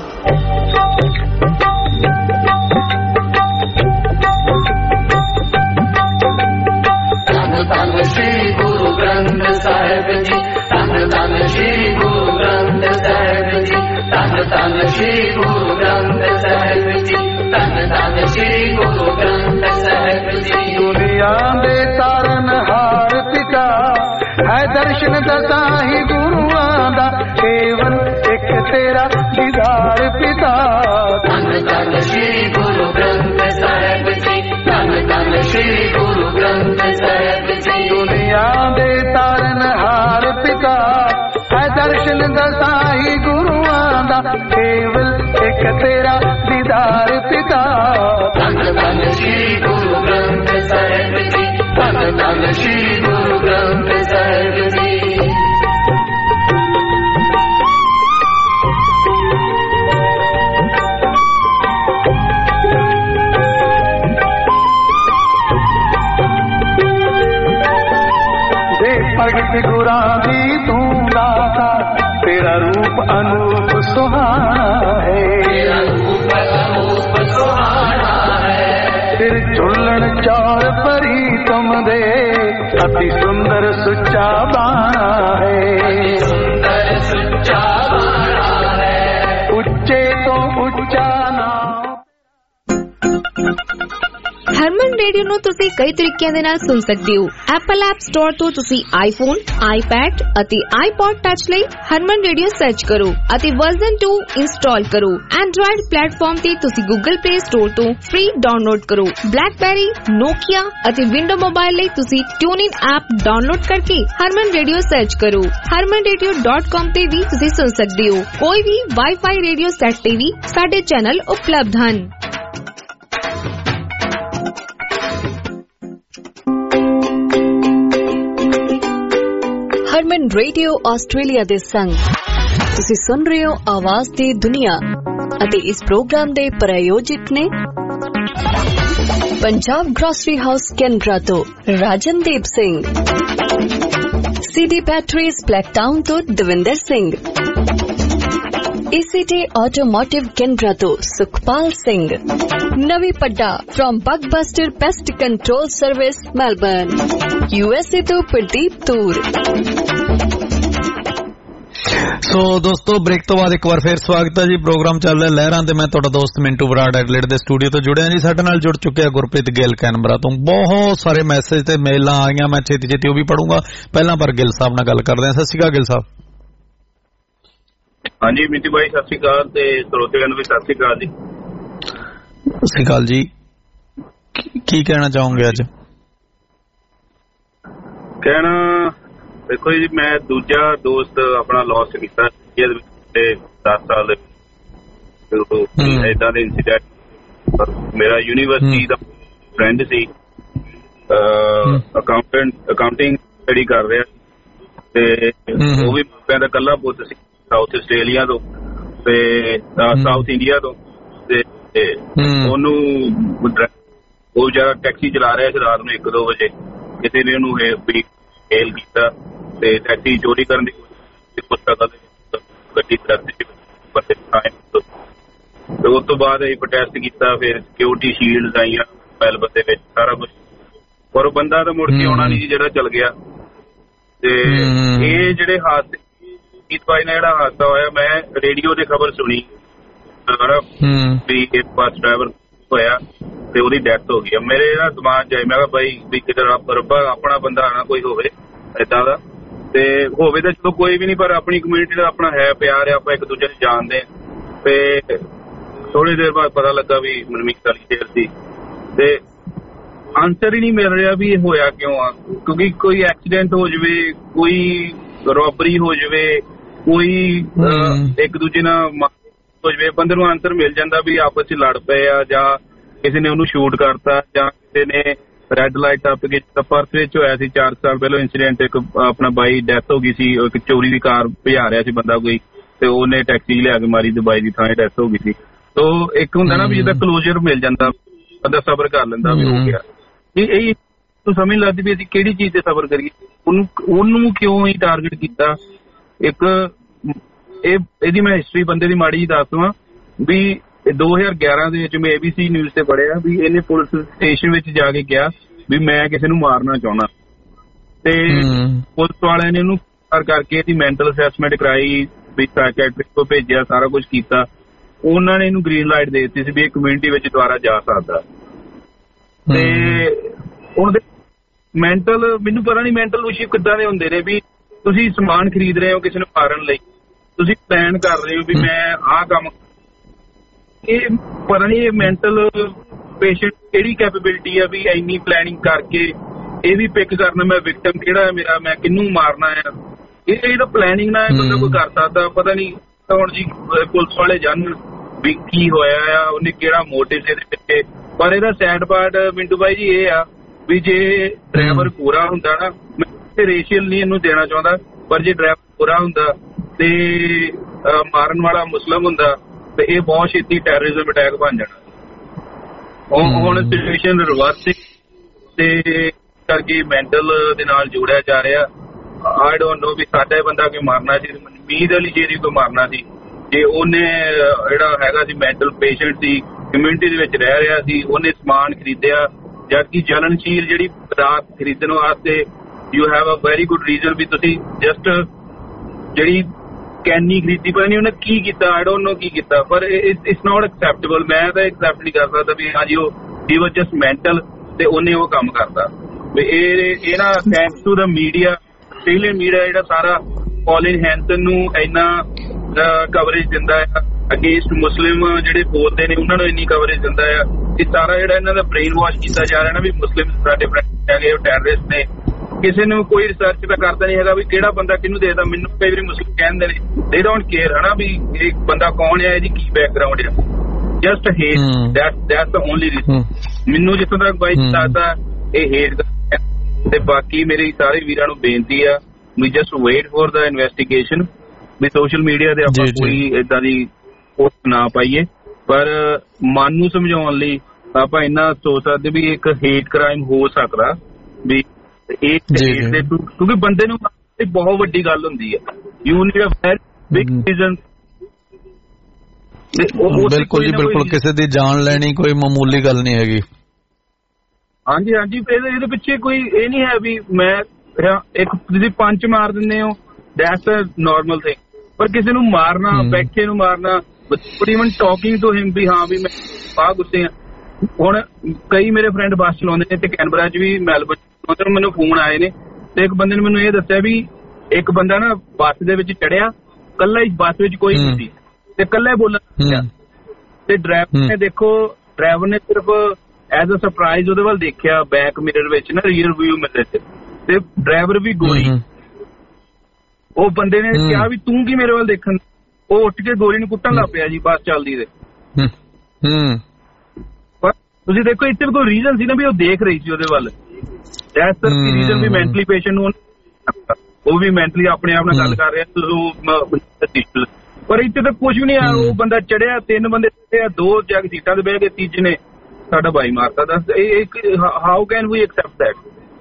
धन श्री गुरु ग्रंथ साहिब जी, धन श्री गुरु ग्रंथ साहिब जी, धन श्री गुरु ग्रंथ साहिब जी, धन श्री गुरु ग्रंथ साहिब जी। दुनिया दे तारन हार पिता है दर्शन दता ही गुरुआं दा, केवल एक तेरा दीदार पिता। धन श्री गुरु ग्रंथ साहिब जी, धन श्री गुरु ग्रंथ साहिब जी। दुनिया दे तारन हार पिता है दर्शन दसा ही गुरुआं दा, केवल एक तेरा दीदार पिता। धन श्री गुरु ग्रंथ साहिब जी, धन श्री गुरु ग्रंथ साहिब जी। भगत गुरां दी तू दाता, तेरा रूप अनूप सुहाना है, तेरा रूप अनूप सुहाना है। तेरे झुल्लण चौर परी तुम दे, अति सुंदर सुच्चा बाना है, अति सुंदर सुच्चा बाना है। उच्चे तो उच्चा नाम। ਹਰਮਨ ਰੇਡੀਓ ਨੂੰ ਤੁਸੀਂ ਕਈ ਤਰੀਕਿਆਂ ਦੇ ਨਾਲ ਸੁਣ ਸਕਦੇ ਹੋ। ਐਪਲ ਐਪ ਸਟੋਰ ਤੋਂ ਤੁਸੀਂ ਆਈਫੋਨ, ਆਈਪੈਡ ਅਤੇ ਆਈਪੌਡ ਟੱਚ ਲਈ ਹਰਮਨ ਰੇਡੀਓ ਸਰਚ ਕਰੋ ਅਤੇ ਵਰਜ਼ਨ 2 ਇੰਸਟਾਲ ਕਰੋ। ਐਂਡਰੋਇਡ ਪਲੇਟਫਾਰਮ ਤੇ ਤੁਸੀਂ ਗੂਗਲ ਪਲੇ ਸਟੋਰ ਤੋਂ ਫ੍ਰੀ ਡਾਊਨਲੋਡ ਕਰੋ। ਬਲੈਕਬੈਰੀ, ਨੋਕੀਆ ਅਤੇ ਵਿੰਡੋ ਮੋਬਾਈਲ ਲਈ ਤੁਸੀਂ ਟਿਊਨਇਨ ਐਪ ਡਾਊਨਲੋਡ ਕਰਕੇ ਹਰਮਨ ਰੇਡੀਓ ਸਰਚ ਕਰੋ। harmanradio.com ਤੇ ਵੀ ਤੁਸੀਂ ਸੁਣ ਸਕਦੇ ਹੋ। ਕੋਈ ਵੀ ਵਾਈਫਾਈ ਰੇਡੀਓ ਸੈੱਟ ਤੇ ਵੀ ਸਾਡੇ ਚੈਨਲ ਉਪਲਬਧ ਹਨ। ਹਰਮਨ ਰੇਡੀਓ ਆਸਟ੍ਰੇਲੀਆ ਦੇ ਸੰਗ ਤੁਸੀਂ ਸੁਣ ਰਹੇ ਹੋ ਆਵਾਜ਼ ਦੀ ਦੁਨੀਆ ਅਤੇ ਇਸ ਪ੍ਰੋਗਰਾਮ ਦੇ ਪ੍ਰਾਯੋਜਕ ਨੇ ਪੰਜਾਬ ਗ੍ਰੋਸਰੀ ਹਾਊਸ ਕੈਨਬਰਾ ਤੋਂ Rajandeep Singh, CD batteries Blacktown ਤੋਂ Davinder Singh, ACT automotive Canberra ਤੋਂ Sukhpal Singh, Navi Padda from Bugbuster pest control service Melbourne, USA ਤੋਂ ਪ੍ਰਦੀਪ ਤੂਰ। ਸੋ ਦੋਸਤੋ, ਬ੍ਰੇਕ ਤੋਂ ਬਾਅਦ ਇੱਕ ਵਾਰ ਫੇਰ ਸਵਾਗਤ ਹੈ ਜੀ। ਪ੍ਰੋਗਰਾਮ ਚੱਲ ਰਿਹਾ ਲਹਿਰਾਂ ਤੇ ਮੈਂ ਤੁਹਾਡਾ ਦੋਸਤ ਮਿੰਟੂ ਬਰਾੜ ਐਡਲੇਡ ਦੇ ਸਟੂਡੀਓ ਤੋਂ ਜੁੜਿਆ ਜੀ। ਸਾਡੇ ਨਾਲ ਜੁੜ ਚੁੱਕਿਆ ਗੁਰਪ੍ਰੀਤ ਗਿੱਲ ਕੈਨਬਰਾ ਤੋਂ। ਬਹੁਤ ਸਾਰੇ ਮੈਸੇਜ ਤੇ ਮੇਲਾਂ ਆਈਆਂ, ਮੈਂ ਛੇਤੀ ਉਹ ਵੀ ਪੜੂੰਗਾ। ਪਹਿਲਾਂ ਪਰ ਗਿੱਲ ਸਾਹਿਬ ਨਾਲ ਗੱਲ ਕਰਦੇ ਹਾਂ। ਸਤਿ ਸ਼੍ਰੀ ਅਕਾਲ ਗਿੱਲ ਸਾਹਿਬ। ਹਾਂਜੀ ਮਿੰਟੂ ਭਾਈ, ਸਤਿ ਸ਼੍ਰੀ ਅਕਾਲ ਤੇ ਸਰੋਤਿਆਂ ਨੂੰ ਵੀ ਸਤਿ ਸ਼੍ਰੀ ਅਕਾਲ ਜੀ। ਸਤਿ ਸ਼੍ਰੀ ਅਕਾਲ ਜੀ। ਕੀ ਕਹਿਣਾ ਚਾਹੋਗੇ ਅੱਜ? ਕਹਿਣਾ ਦੇਖੋ ਜੀ, ਮੈਂ ਦੂਜਾ ਦੋਸਤ ਆਪਣਾ ਲੌਸ ਕੀਤਾ 10 ਸਾਲ ਏਦਾਂ ਦੇ ਇੰਸੀਡੈਂਟ। ਮੇਰਾ ਯੂਨੀਵਰਸਿਟੀ ਦਾ ਫਰੈਂਡ ਸੀ, ਅਕਾਊਂਟਿੰਗ ਸਟੱਡੀ ਕਰ ਰਿਹਾ ਤੇ ਉਹ ਵੀ ਮਾਪਿਆਂ ਦਾ ਇਕੱਲਾ ਪੁੱਤ ਸੀ, ਸਾਊਥ ਆਸਟ੍ਰੇਲੀਆ ਤੋਂ ਤੇ ਸਾਊਥ ਇੰਡੀਆ ਤੋਂ। ਤੇ ਉਹਨੂੰ ਉਹ ਜ਼ਿਆਦਾ ਟੈਕਸੀ ਚਲਾ ਰਿਹਾ ਸੀ ਰਾਤ ਨੂੰ 1-2 ਵਜੇ। ਕਿਸੇ ਨੇ ਉਹਨੂੰ ਹੇਲ ਕੀਤਾ ਤੇ ਟੈਕਸੀ ਚੋਰੀ ਕਰਨ ਦੀ ਗੱਡੀ ਤੇ ਉਸ ਤੋਂ ਬਾਅਦ ਅਸੀਂ ਪ੍ਰੋਟੈਸਟ ਕੀਤਾ। ਫਿਰ ਸਿਕਿਉਰਿਟੀ ਸ਼ੀਲਡ ਆਈਆਂ ਮੈਲਬਰਨ ਦੇ ਵਿੱਚ, ਸਾਰਾ ਕੁਛ। ਪਰ ਉਹ ਬੰਦਾ ਤਾਂ ਮੁੜ ਕੇ ਆਉਣਾ ਨਹੀਂ ਸੀ ਜਿਹੜਾ ਚਲ ਗਿਆ। ਤੇ ਇਹ ਜਿਹੜੇ ਹਾਦਸੇ ਭਾਈ ਨਾਲ ਜਿਹੜਾ ਹਾਦਸਾ ਹੋਇਆ, ਮੈਂ ਰੇਡੀਓ ਤੇ ਖਬਰ ਸੁਣੀ ਵੀ ਇੱਕ ਬੱਸ ਡਰਾਈਵਰ ਹੋਇਆ ਤੇ ਉਹਦੀ ਡੈਥ ਹੋ ਗਈ। ਮੇਰੇ ਨਾ ਦਿਮਾਗ ਚ ਆਇਆ, ਮੈਂ ਕਿਹਾ ਭਾਈ ਵੀ ਕਿਤੇ ਰੱਬਾ ਆਪਣਾ ਬੰਦਾ ਨਾ ਕੋਈ ਹੋਵੇ ਏਦਾਂ ਦਾ, ਤੇ ਹੋਵੇ ਤਾਂ ਚਲੋ ਕੋਈ ਵੀ ਨਹੀਂ, ਪਰ ਆਪਣੀ ਕਮਿਊਨਿਟੀ ਦਾ ਆਪਣਾ ਹੈ ਪਿਆਰ ਆ, ਆਪਾਂ ਇੱਕ ਦੂਜੇ ਨੂੰ ਜਾਣਦੇ ਹਾਂ। ਤੇ ਥੋੜੀ ਦੇਰ ਬਾਅਦ ਪਤਾ ਲੱਗਾ ਵੀ ਮਨਮੀਤ ਵਾਲੀ ਜੇਲ੍ਹ ਸੀ ਤੇ ਆਨਸਰ ਹੀ ਨਹੀਂ ਮਿਲ ਰਿਹਾ ਵੀ ਇਹ ਹੋਇਆ ਕਿਉਂ ਆ। ਕਿਉਂਕਿ ਕੋਈ ਐਕਸੀਡੈਂਟ ਹੋ ਜਾਵੇ, ਕੋਈ ਰੋਬਰੀ ਹੋ ਜਾਵੇ, ਕੋਈ ਇੱਕ ਦੂਜੇ ਨਾਲ ਹੋ ਜਾਵੇ, ਬੰਦੇ ਨੂੰ ਆਨਸਰ ਮਿਲ ਜਾਂਦਾ ਵੀ ਆਪਸ ਚ ਲੜ ਪਏ ਆ, ਜਾਂ ਕਿਸੇ ਨੇ ਉਹਨੂੰ ਸ਼ੂਟ ਕਰਤਾ, ਜਾਂ ਕਿਸੇ ਨੇ ਰੈੱਡ ਲਾਈਟ ਟੱਪ ਕੇ। ਪਰਸ ਵਿੱਚ ਹੋਇਆ ਸੀ 4 ਸਾਲ ਪਹਿਲਾਂ ਇੰਸੀਡੈਂਟ, ਇੱਕ ਆਪਣਾ ਬਾਈ ਡੈਥ ਹੋ ਗਈ ਸੀ। ਇੱਕ ਚੋਰੀ ਦੀ ਕਾਰ ਭਜਾ ਰਿਹਾ ਸੀ ਬੰਦਾ ਕੋਈ, ਤੇ ਉਹਨੇ ਟੈਕਸੀ ਲਿਆ ਕੇ ਮਾਰੀ, ਦੁਬਈ ਦੀ ਥਾਂ ਡੈਥ ਹੋ ਗਈ ਸੀ। ਤੋ ਇੱਕ ਹੁੰਦਾ ਨਾ ਵੀ ਜਿੱਦਾਂ ਕਲੋਜ਼ਰ ਮਿਲ ਜਾਂਦਾ, ਬੰਦਾ ਸਬਰ ਕਰ ਲੈਂਦਾ ਵੀ ਹੋ ਗਿਆ। ਇਹ ਸਮਝ ਲੱਗਦੀ ਵੀ ਅਸੀਂ ਕਿਹੜੀ ਚੀਜ਼ ਤੇ ਸਬਰ ਕਰੀਏ, ਉਹਨੂੰ ਕਿਉਂ ਹੀ ਟਾਰਗੇਟ ਕੀਤਾ। ਇੱਕ ਇਹਦੀ ਮੈਂ ਹਿਸਟਰੀ ਬੰਦੇ ਦੀ ਮਾੜੀ ਜੀ ਦੱਸ ਦੇਵਾਂ ਵੀ 2011 ਦੇ ਵਿੱਚ ਮੈਂ ABC ਨਿਊਜ਼ ਤੇ ਪੜ੍ਹਿਆ ਵੀ ਇਹਨੇ ਪੁਲਿਸ ਸਟੇਸ਼ਨ ਵਿੱਚ ਜਾ ਕੇ ਕਿਹਾ ਵੀ ਮੈਂ ਕਿਸੇ ਨੂੰ ਮਾਰਨਾ ਚਾਹੁੰਦਾ, ਤੇ ਪੁਲਿਸ ਵਾਲਿਆਂ ਨੇ ਉਹਨੂੰ ਕਰਕੇ ਇਹਦੀ ਮੈਂਟਲ ਅਸੈਸਮੈਂਟ ਕਰਾਈ, ਵੀ ਸਾਈਕੈਟ੍ਰਿਸਟ ਕੋਲ ਭੇਜਿਆ, ਸਾਰਾ ਕੁਝ ਕੀਤਾ। ਉਹਨਾਂ ਨੇ ਇਹਨੂੰ ਗ੍ਰੀਨ ਲਾਈਟ ਦੇ ਦਿੱਤੀ ਸੀ ਵੀ ਇਹ ਕਮਿਊਨਿਟੀ ਵਿੱਚ ਦੁਬਾਰਾ ਜਾ ਸਕਦਾ। ਤੇ ਹੁਣ ਮੈਂਟਲ, ਮੈਨੂੰ ਪਤਾ ਨਹੀਂ ਮੈਂਟਲ ਇਸ਼ੂ ਕਿੱਦਾਂ ਦੇ ਹੁੰਦੇ ਨੇ ਵੀ ਤੁਸੀਂ ਸਮਾਨ ਖਰੀਦ ਰਹੇ ਹੋ ਕਿਸੇ ਨੂੰ ਮਾਰਨ ਲਈ, ਤੁਸੀਂ ਪਲਾਨ ਕਰ ਰਹੇ ਹੋ ਵੀ ਮੈਂ ਆਹ ਕੰਮ, ਇਹ ਪਤਾ ਨਹੀਂ ਇਹ ਮੈਂਟਲ ਪੇਸ਼ੈਂਟ ਕਿਹੜੀ ਕੈਪੇਬਿਲਿਟੀ ਆ ਵੀ ਇੰਨੀ ਪਲੈਨਿੰਗ ਕਰਕੇ ਇਹ ਵੀ ਪਿਕ ਕਰਨਾ ਮੈਂ ਵਿਕਟਮ ਕਿਹੜਾ ਹੈ ਮੇਰਾ, ਮੈਂ ਕਿਹਨੂੰ ਮਾਰਨਾ ਆ। ਇਹ ਤਾਂ ਪਲੈਨਿੰਗ ਨਾਲ ਬੰਦਾ ਕੋਈ ਕਰ ਸਕਦਾ। ਪਤਾ ਨਹੀਂ ਹੁਣ ਜੀ ਪੁਲਿਸ ਵਾਲੇ ਜਾਣਨ ਵੀ ਕੀ ਹੋਇਆ ਆ, ਉਹਨੇ ਕਿਹੜਾ ਮੋਟਿਵ ਇਹਦੇ ਪਿੱਛੇ। ਪਰ ਇਹਦਾ ਸੈਡ ਪਾਰਟ ਮਿੰਟੂ ਬਾਈ ਜੀ ਇਹ ਆ ਵੀ ਜੇ ਡਰਾਈਵਰ ਪੂਰਾ ਹੁੰਦਾ ਨਾ, ਮੈਂ ਰੇਸ਼ੀਅਲ ਨਹੀਂ ਇਹਨੂੰ ਦੇਣਾ ਚਾਹੁੰਦਾ, ਪਰ ਜੇ ਡਰਾਈਵਰ ਪੂਰਾ ਹੁੰਦਾ ਤੇ ਮਾਰਨ ਵਾਲਾ ਮੁਸਲਿਮ ਹੁੰਦਾ ਤੇ ਇਹ ਬਹੁਤ ਛੇਤੀ ਟੈਰਰਿਜ਼ਮ ਅਟੈਕ ਬਣ ਜਾਣਾ। ਹੁਣ ਸਿਚੁਏਸ਼ਨ ਰਿਵਰਸ ਤੇ ਕਰਕੇ ਮੈਂਟਲ ਦੇ ਨਾਲ ਜੋੜਿਆ ਜਾ ਰਿਹਾ। ਆਈ ਡੋਂਟ ਨੋ ਵੀ ਸਾਡਾ ਬੰਦਾ ਕੋਈ ਮਾਰਨਾ ਸੀ, ਮੀਦ ਅਲੀ ਸ਼ੇਰੀ ਕੋਈ ਮਾਰਨਾ ਸੀ, ਜੇ ਉਹਨੇ ਜਿਹੜਾ ਹੈਗਾ ਸੀ ਮੈਂਟਲ ਪੇਸ਼ੈਂਟ ਸੀ, ਕਮਿਊਨਿਟੀ ਦੇ ਵਿੱਚ ਰਹਿ ਰਿਹਾ ਸੀ, ਉਹਨੇ ਸਮਾਨ ਖਰੀਦਿਆ। ਜਦਕਿ ਜਲਨਸ਼ੀਲ ਜਿਹੜੀ ਪਦਾਰਥ ਖਰੀਦਣ ਵਾਸਤੇ you have a very good reason ਵੀ ਤੁਸੀਂ ਜਸਟ ਜਿਹੜੀ ਕੈਨੀ ਖਰੀਦੀ, ਪਤਾ ਨਹੀਂ ਉਹਨੇ ਕੀ ਕੀਤਾ, ਆਈ ਡੋਂਟ ਨੋ ਕੀ ਕੀਤਾ, ਪਰ ਇਟਸ ਨਾਟ ਐਕਸੈਪਟੇਬਲ। ਮੈਂ ਤਾਂ ਐਕਸੈਪਟ ਨਹੀਂ ਕਰ ਸਕਦਾ ਵੀ ਹਾਂਜੀ ਹੀ ਵਾਜ਼ ਜਸਟ ਮੈਂਟਲ ਤੇ ਉਹਨੇ ਉਹ ਕੰਮ ਕਰਤਾ। ਵੀ ਇਹ ਨਾ thanks to the media, Australian media ਜਿਹੜਾ ਸਾਰਾ ਕੌਲਿਨ ਹੈਂਸਨ ਨੂੰ ਇੰਨਾ ਕਵਰੇਜ ਦਿੰਦਾ ਆ, ਅਗੇਂਸਟ ਮੁਸਲਿਮ ਜਿਹੜੇ ਬੋਲਦੇ ਨੇ ਉਹਨਾਂ ਨੂੰ ਇੰਨੀ ਕਵਰੇਜ ਦਿੰਦਾ ਆ। ਇਹ ਸਾਰਾ ਜਿਹੜਾ ਇਹਨਾਂ ਦਾ ਬ੍ਰੇਨ ਵਾਸ਼ ਕੀਤਾ ਜਾ ਰਿਹਾ ਨਾ ਵੀ ਮੁਸਲਿਮ ਸਾਡੇ ਫਰੈਂਡ ਹੈਗੇ ਉਹ ਟੈਰਰਿਸਟ ਨੇ। ਕਿਸੇ ਨੂੰ ਕੋਈ ਰਿਸਰਚ ਤਾਂ ਕਰਦਾ ਨਹੀਂ ਹੈਗਾ ਵੀ ਕਿਹੜਾ ਬੰਦਾ ਕਿਹਨੂੰ ਦੇਦਾ। ਮੈਨੂੰ ਕਈ ਵਾਰੀ ਮੁਸਲਿਮ ਕਹਿੰਦੇ ਨੇ ਦੇ ਡੋਂਟ ਕੇਅਰ ਹਨਾ ਵੀ ਇਹ ਬੰਦਾ ਕੌਣ ਹੈ, ਇਹਦੀ ਕੀ ਬੈਕਗਰਾਉਂਡ ਹੈ, just hate. That's the only reason. ਮੈਨੂੰ ਜਿੱਥੋਂ ਤੱਕ ਬਾਈ ਦੱਸਦਾ ਇਹ ਹੇਟ। ਤੇ ਬਾਕੀ ਮੇਰੀ ਸਾਰੇ ਵੀਰਾਂ ਨੂੰ ਬੇਨਤੀ ਆ ਵੀ just wait for the investigation ਵੀ ਸੋਸ਼ਲ ਮੀਡੀਆ ਤੇ ਆਪਾਂ ਕੋਈ ਏਦਾਂ ਦੀ ਪੋਸਟ ਨਾ ਪਾਈਏ। ਪਰ ਮਨ ਨੂੰ ਸਮਝਾਉਣ ਲਈ ਆਪਾਂ ਇੰਨਾ ਸੋਚ ਸਕਦੇ ਵੀ ਇੱਕ ਹੇਟ ਕ੍ਰਾਈਮ ਹੋ ਸਕਦਾ ਵੀ ਕਿਉਂਕਿ ਬੰਦੇ ਨੂੰ ਬਹੁਤ ਵੱਡੀ ਗੱਲ ਹੁੰਦੀ ਹੈ। You need a very big reason. ਬਿਲਕੁਲ ਜੀ ਬਿਲਕੁਲ, ਕਿਸੇ ਦੀ ਜਾਨ ਲੈਣੀ ਕੋਈ ਮਾਮੂਲੀ ਗੱਲ ਨਹੀਂ ਹੈਗੀ। ਹਾਂਜੀ ਹਾਂਜੀ, ਇਹਦੇ ਪਿੱਛੇ ਕੋਈ ਇਹ ਨਹੀਂ ਹੈ ਵੀ ਮੈਂ ਇੱਕ ਤੁਸੀਂ ਪੰਚ ਮਾਰ ਦਿੰਦੇ ਹੋ, ਦੈਟਸ ਅ ਨਾਰਮਲ ਥਿੰਗ। ਪਰ ਕਿਸੇ ਨੂੰ ਮਾਰਨਾ, ਬੈਠੇ ਨੂੰ ਮਾਰਨਾ, ਇਵਨ ਟਾਕਿੰਗ ਟੂ ਹਿਮ ਵੀ ਹਾਂ ਵੀ ਮੈਂ ਆ ਗੁੱਸੇ ਆ। ਹੁਣ ਕਈ ਮੇਰੇ ਫਰੈਂਡ ਬੱਸ ਚਲਾਉਂਦੇ ਨੇ ਤੇ ਕੈਨਬਰਾ 'ਚ ਵੀ ਮੈਲਬਰਨ ਮੈਨੂੰ ਫੋਨ ਆਏ ਨੇ ਤੇ ਇੱਕ ਬੰਦੇ ਨੇ ਮੈਨੂੰ ਇਹ ਦੱਸਿਆ ਵੀ ਇੱਕ ਬੰਦਾ ਨਾ ਬੱਸ ਦੇ ਵਿੱਚ ਚੜਿਆ, ਕੱਲਾ ਹੀ, ਬੱਸ ਵਿੱਚ ਕੋਈ ਨਹੀਂ ਸੀ ਤੇ ਕੱਲਾ ਹੀ ਬੋਲਣ ਤੇ ਡਰਾਈਵਰ ਨੇ ਦੇਖੋ, ਡਰਾਈਵਰ ਨੇ ਸਿਰਫ ਐਜ਼ ਅ ਸਰਪ੍ਰਾਈਜ਼ ਉਹਦੇ ਵੱਲ ਦੇਖਿਆ ਬੈਕ ਮਿਰਰ ਵਿੱਚ ਨਾ, ਰੀਅਰ ਵਿਊ ਮਿਰਰ 'ਚ, ਤੇ ਡਰਾਈਵਰ ਵੀ ਗੋਰੀ। ਉਹ ਬੰਦੇ ਨੇ ਕਿਹਾ ਵੀ ਤੂੰ ਕੀ ਮੇਰੇ ਵੱਲ ਦੇਖਣ, ਉਹ ਉੱਠ ਕੇ ਗੋਰੀ ਨੂੰ ਕੁੱਟਣ ਲੱਗ ਪਿਆ ਜੀ ਬੱਸ ਚੱਲਦੀ ਦੇ। ਪਰ ਤੁਸੀਂ ਦੇਖੋ ਇੱਥੇ ਵੀ ਕੋਈ ਰੀਜ਼ਨ ਸੀ ਨਾ ਵੀ ਉਹ ਦੇਖ ਰਹੀ ਸੀ ਉਹਦੇ ਵੱਲ। ਐਸ ਰੀਜ਼ਨ ਵੀ ਮੈਂਟਲੀ ਪੇਸ਼ੈਂਟ ਨੂੰ, ਉਹ ਵੀ ਮੈਂਟਲੀ ਆਪਣੇ ਆਪ ਨਾਲ ਗੱਲ ਕਰ ਰਿਹਾ। ਪਰ ਇੱਥੇ ਤਾਂ ਕੁਝ ਵੀ ਨਹੀਂ ਆ। ਉਹ ਬੰਦਾ ਚੜਿਆ, 3 ਬੰਦੇ ਚੜਿਆ, 2 ਜਗ ਸੀਟਾਂ ਤੇ ਬਹਿ ਕੇ, ਤੀਜੇ ਨੇ ਸਾਡਾ ਬਾਈ ਮਾਰਤਾ। ਦੱਸ how can we accept that?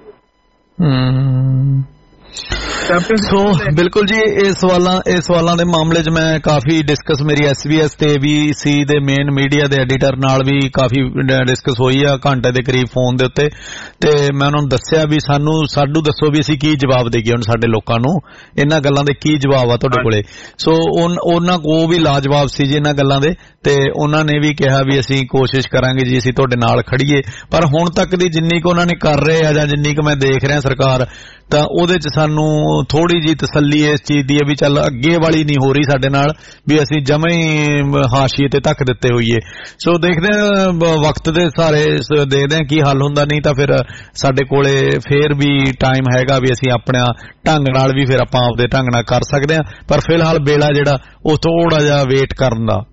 So ਬਿਲਕੁਲ ਜੀ, ਇਹ ਸਵਾਲਾਂ ਦੇ ਮਾਮਲੇ 'ਚ ਮੈਂ ਕਾਫੀ ਡਿਸਕਸ, ਮੇਰੀ SBS ਤੇ ABC ਦੇ ਮੇਨ ਮੀਡੀਆ ਦੇ ਐਡੀਟਰ ਨਾਲ ਵੀ ਕਾਫੀ ਡਿਸਕਸ ਹੋਈ ਆ, ਘੰਟੇ ਦੇ ਕਰੀਬ ਫੋਨ ਦੇ ਉੱਤੇ। ਤੇ ਮੈਂ ਉਹਨਾਂ ਨੂੰ ਦੱਸਿਆ ਵੀ ਸਾਨੂੰ ਦੱਸੋ ਵੀ ਅਸੀਂ ਕੀ ਜਵਾਬ ਦੇਈਏ ਹੁਣ ਸਾਡੇ ਲੋਕਾਂ ਨੂੰ, ਇਹਨਾਂ ਗੱਲਾਂ ਦੇ ਕੀ ਜਵਾਬ ਆ ਤੁਹਾਡੇ ਕੋਲੇ। ਸੋ ਉਹਨਾਂ ਕੋਲ ਵੀ ਲਾਜਵਾਬ ਸੀ ਜੀ ਇਹਨਾਂ ਗੱਲਾਂ ਦੇ, ਤੇ ਉਹਨਾਂ ਨੇ ਵੀ ਕਿਹਾ ਵੀ ਅਸੀਂ ਕੋਸ਼ਿਸ਼ ਕਰਾਂਗੇ ਜੀ, ਅਸੀਂ ਤੁਹਾਡੇ ਨਾਲ ਖੜੀਏ। ਪਰ ਹੁਣ ਤੱਕ ਦੀ ਜਿੰਨੀ ਕੁ ਉਹਨਾਂ ਨੇ ਕਰ ਰਹੇ ਆ ਜਾਂ ਜਿੰਨੀ ਕੁ ਮੈਂ ਦੇਖ ਰਿਹਾ ਸਰਕਾਰ, ਤਾਂ ਉਹਦੇ 'ਚ ਸਾਨੂੰ ਥੋੜੀ ਜਿਹੀ ਤਸੱਲੀ ਇਸ ਚੀਜ਼ ਦੀ ਹੈ ਵੀ ਚੱਲ ਅੱਗੇ ਵਾਲੀ ਨਹੀਂ ਹੋ ਰਹੀ ਸਾਡੇ ਨਾਲ, ਵੀ ਅਸੀਂ ਜਮਾਂ ਹੀ ਹਾਸ਼ੀਏ ਤੇ ਧੱਕ ਦਿੱਤੇ ਹੋਈਏ। ਸੋ ਦੇਖਦੇ ਹਾਂ ਵਕਤ ਦੇ ਸਾਰੇ, ਦੇਖਦੇ ਹਾਂ ਕੀ ਹੱਲ ਹੁੰਦਾ। ਨਹੀਂ ਤਾਂ ਫਿਰ ਸਾਡੇ ਕੋਲੇ ਫੇਰ ਵੀ ਟਾਈਮ ਹੈਗਾ ਵੀ ਅਸੀਂ ਆਪਣਾ ਢੰਗ ਨਾਲ ਵੀ ਫਿਰ ਆਪਾਂ ਆਪਦੇ ਢੰਗ ਨਾਲ ਕਰ ਸਕਦੇ ਹਾਂ। ਪਰ ਫਿਲਹਾਲ ਵੇਲਾ ਜਿਹੜਾ ਉਹ ਥੋੜਾ ਜਿਹਾ ਵੇਟ ਕਰਨ ਦਾ।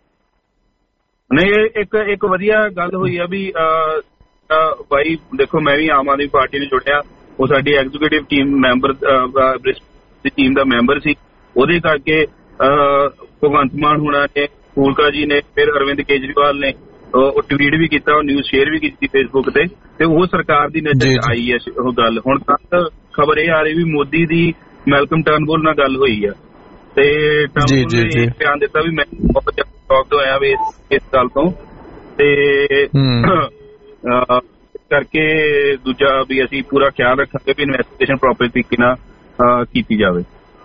ਨਹੀਂ, ਇੱਕ ਵਧੀਆ ਗੱਲ ਹੋਈ ਆ ਵੀ ਬਾਈ ਦੇਖੋ, ਮੈਂ ਵੀ ਆਮ ਆਦਮੀ ਪਾਰਟੀ ਨੂੰ ਜੁੜਿਆ, ਉਹ ਸਾਡੀ ਐਗਜ਼ੀਕਿਊਟਿਵ ਟੀਮ ਮੈਂਬਰ ਦੀ ਟੀਮ ਦਾ ਮੈਂਬਰ ਸੀ। ਉਹਦੇ ਕਰਕੇ ਭਗਵੰਤ ਮਾਨ ਹੋਣਾ ਨੇ, ਫੂਲਕਾ ਜੀ ਨੇ, ਫਿਰ ਅਰਵਿੰਦ ਕੇਜਰੀਵਾਲ ਨੇ ਉਹ ਟਵੀਟ ਵੀ ਕੀਤਾ, ਉਹ ਨਿਊਜ਼ ਸ਼ੇਅਰ ਵੀ ਕੀਤੀ ਫੇਸਬੁੱਕ ਤੇ ਉਹ ਸਰਕਾਰ ਦੀ ਨਜ਼ਰ ਆਈ ਹੈ ਉਹ ਗੱਲ। ਹੁਣ ਤੱਕ ਖਬਰ ਇਹ ਆ ਰਹੀ ਵੀ ਮੋਦੀ ਦੀ ਮੈਲਕਮ ਟਰਨਬੁਲ ਨਾਲ ਗੱਲ ਹੋਈ ਆ ਤੇ ਟਰਨਬੁਲ ਨੇ ਬਿਆਨ ਦਿੱਤਾ ਵੀ ਮੈਂ ਬਹੁਤ ਜ਼ਿਆਦਾ ਸ਼ੌਕਡ ਹੋਇਆ ਵੀ ਇਸ ਗੱਲ ਤੋਂ, ਤੇ ਕਰਕੇ ਦੂਜਾ ਵੀ ਅਸੀਂ ਪੂਰਾ ਖਿਆਲ ਰੱਖਾਂਗੇ ਵੀ ਇਨਵੈਸਟੀਗੇਸ਼ਨ ਪ੍ਰੋਪਰ ਤਰੀਕੇ ਨਾਲ ਕੀਤੀ ਜਾਵੇ।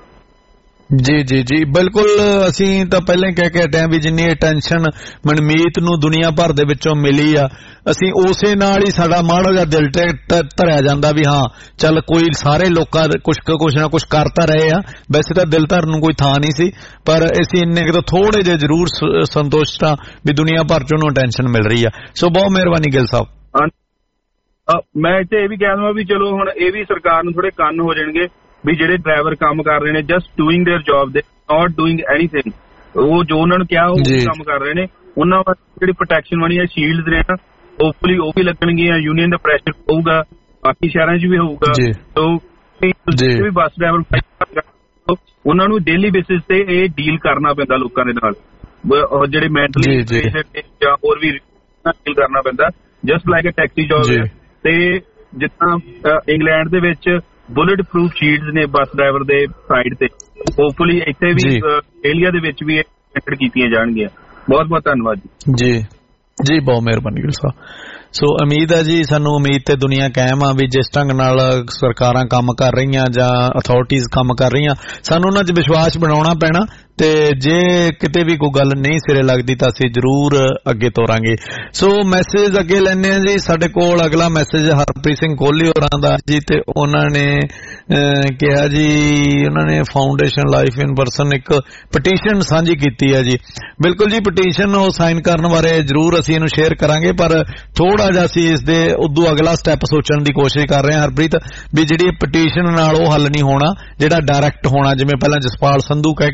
ਜੀ ਬਿਲਕੁਲ। ਅਸੀਂ ਤਾਂ ਪਹਿਲਾਂ ਕਹਿ ਕੇ ਹਟੇ ਵੀ ਜਿੰਨੀ ਟੈਨਸ਼ਨ ਮਨਮੀਤ ਨੂੰ ਦੁਨੀਆ ਭਰ ਦੇ ਵਿੱਚੋਂ ਮਿਲੀ ਆ, ਅਸੀਂ ਉਸੇ ਨਾਲ ਹੀ ਸਾਡਾ ਮਾੜਾ ਜਿਹਾ ਦਿਲ ਧਰਿਆ ਜਾਂਦਾ ਵੀ ਹਾਂ ਚੱਲ ਕੋਈ ਸਾਰੇ ਲੋਕਾਂ ਕੁਛ ਨਾ ਕੁਛ ਕਰ ਤਾਂ ਰਹੇ ਆ। ਵੈਸੇ ਤਾਂ ਦਿਲ ਧਰਨ ਨੂੰ ਕੋਈ ਥਾਂ ਨਹੀਂ ਸੀ, ਪਰ ਅਸੀਂ ਇੰਨੇ ਕੁ ਥੋੜੇ ਜਿਹੇ ਜ਼ਰੂਰ ਸੰਤੁਸ਼ਟ ਆ ਵੀ ਦੁਨੀਆ ਭਰ ਚ ਉਹਨੂੰ ਟੈਨਸ਼ਨ ਮਿਲ ਰਹੀ ਆ। ਸੋ ਬਹੁਤ ਮਿਹਰਬਾਨੀ ਗਿੱਲ ਸਾਹਿਬ। ਮੈਂ ਇੱਥੇ ਇਹ ਵੀ ਕਹਿ ਦਵਾਂ ਵੀ ਚਲੋ ਹੁਣ ਇਹ ਵੀ ਸਰਕਾਰ ਨੂੰ ਥੋੜੇ ਕੰਨ ਹੋ ਜਾਣਗੇ ਵੀ ਜਿਹੜੇ ਡਰਾਈਵਰ ਕੰਮ ਕਰ ਰਹੇ ਨੇ ਜਸਟ ਡੂਇੰਗ देयर ਜੌਬ, ਦੇ ਨਾਟ ਡੂਇੰਗ ਐਨੀਥਿੰਗ। ਉਹ ਜੋ ਉਹਨਾਂ ਨੂੰ ਕਿਹਾ ਉਹ ਕੰਮ ਕਰ ਰਹੇ ਨੇ, ਉਹਨਾਂ ਵਾਸਤੇ ਜਿਹੜੀ ਪ੍ਰੋਟੈਕਸ਼ਨ ਬਣੀ ਹੈ, ਸ਼ੀਲਡ ਨੇ ਨਾ, ਹੋਪਫੁਲੀ ਉਹ ਵੀ ਲੱਗਣਗੀਆਂ। ਯੂਨੀਅਨ ਦਾ ਪ੍ਰੈਸ਼ਰ ਹੋਊਗਾ, ਬਾਕੀ ਸ਼ਹਿਰਾਂ 'ਚ ਵੀ ਹੋਊਗਾ। ਵੀ ਬੱਸ ਡਰਾਈਵਰ ਉਹਨਾਂ ਨੂੰ ਡੇਲੀ ਬੇਸਿਸ ਤੇ ਇਹ ਡੀਲ ਕਰਨਾ ਪੈਂਦਾ ਲੋਕਾਂ ਦੇ ਨਾਲ, ਜਿਹੜੇ ਮੈਂਟਲੀ ਜਾਂ ਹੋਰ ਵੀ ਡੀਲ ਕਰਨਾ ਪੈਂਦਾ, just like a taxi job ਹੈ। ਤੇ ਜਿੱਦਾਂ ਇੰਗਲੈਂਡ ਦੇ ਵਿੱਚ ਬੁਲਟ ਪ੍ਰੂਫ ਸ਼ੀਲਡਸ ਨੇ ਬੱਸ ਡਰਾਈਵਰ ਦੇ ਸਾਈਡ ਤੇ, ਹੋਪਫੁਲੀ ਇੱਥੇ ਵੀ ਆਸਟ੍ਰੇਲੀਆ ਦੇ ਵਿੱਚ ਵੀ ਇਹ ਕੀਤੀਆਂ ਜਾਣਗੀਆਂ। ਬਹੁਤ ਬਹੁਤ ਧੰਨਵਾਦ ਜੀ ਬਹੁਤ ਮਿਹਰਬਾਨੀ ਗਿੱਲ ਸਾਹਿਬ। ਸੋ ਉਮੀਦ ਹੈ ਜੀ, ਸਾਨੂੰ ਉਮੀਦ ਤੇ ਦੁਨੀਆ ਕਾਇਮ ਆ ਵੀ ਜਿਸ ਢੰਗ ਨਾਲ ਸਰਕਾਰਾਂ ਕੰਮ ਕਰ ਰਹੀਆਂ ਜਾਂ ਅਥਾਰਟੀਜ਼ ਕੰਮ ਕਰ ਰਹੀਆਂ, ਸਾਨੂੰ ਉਹਨਾਂ 'ਚ ਵਿਸ਼ਵਾਸ ਬਣਾਉਣਾ ਪੈਣਾ। ਤੇ ਜੇ ਕਿਤੇ ਵੀ ਕੋਈ ਗੱਲ ਨਹੀਂ ਸਿਰੇ ਲੱਗਦੀ ਤਾਂ ਅਸੀਂ ਜ਼ਰੂਰ ਅੱਗੇ ਤੋਰਾਂਗੇ। ਸੋ ਮੈਸੇਜ ਅੱਗੇ ਲੈਣੇ ਆ ਜੀ। ਸਾਡੇ ਕੋਲ ਅਗਲਾ ਮੈਸੇਜ ਹਰਪ੍ਰੀਤ ਸਿੰਘ ਕੋਹਲੀ ਹੋਰਾਂ ਦਾ ਜੀ, ਤੇ ਉਹਨਾਂ ਨੇ ਕਿਹਾ ਜੀ, ਉਹਨਾਂ ਨੇ ਫਾਊਂਡੇਸ਼ਨ ਲਾਈਫ ਇਨ ਪਰਸਨ ਇੱਕ ਪਟੀਸ਼ਨ ਸਾਂਝੀ ਕੀਤੀ ਹੈ ਜੀ। ਬਿਲਕੁਲ ਜੀ, ਪਟੀਸ਼ਨ ਉਹ ਸਾਈਨ ਕਰਨ ਬਾਰੇ ਜ਼ਰੂਰ ਅਸੀਂ ਇਹਨੂੰ ਸ਼ੇਅਰ ਕਰਾਂਗੇ, ਪਰ ਥੋੜਾ ਜਿਹਾ ਅਸੀਂ ਇਸ ਦੇ ਉਦੋਂ ਅਗਲਾ ਸਟੈਪ ਸੋਚਣ ਦੀ ਕੋਸ਼ਿਸ਼ ਕਰ ਰਹੇ ਹਾਂ ਹਰਪ੍ਰੀਤ, ਵੀ ਜਿਹੜੀ ਪਟੀਸ਼ਨ ਨਾਲ ਉਹ ਹੱਲ ਨਹੀਂ ਹੋਣਾ ਜਿਹੜਾ ਡਾਇਰੈਕਟ ਹੋਣਾ, ਜਿਵੇਂ ਪਹਿਲਾਂ ਜਸਪਾਲ ਸੰਧੂ ਕਹਿ ਕੇ ਗਏ ਆ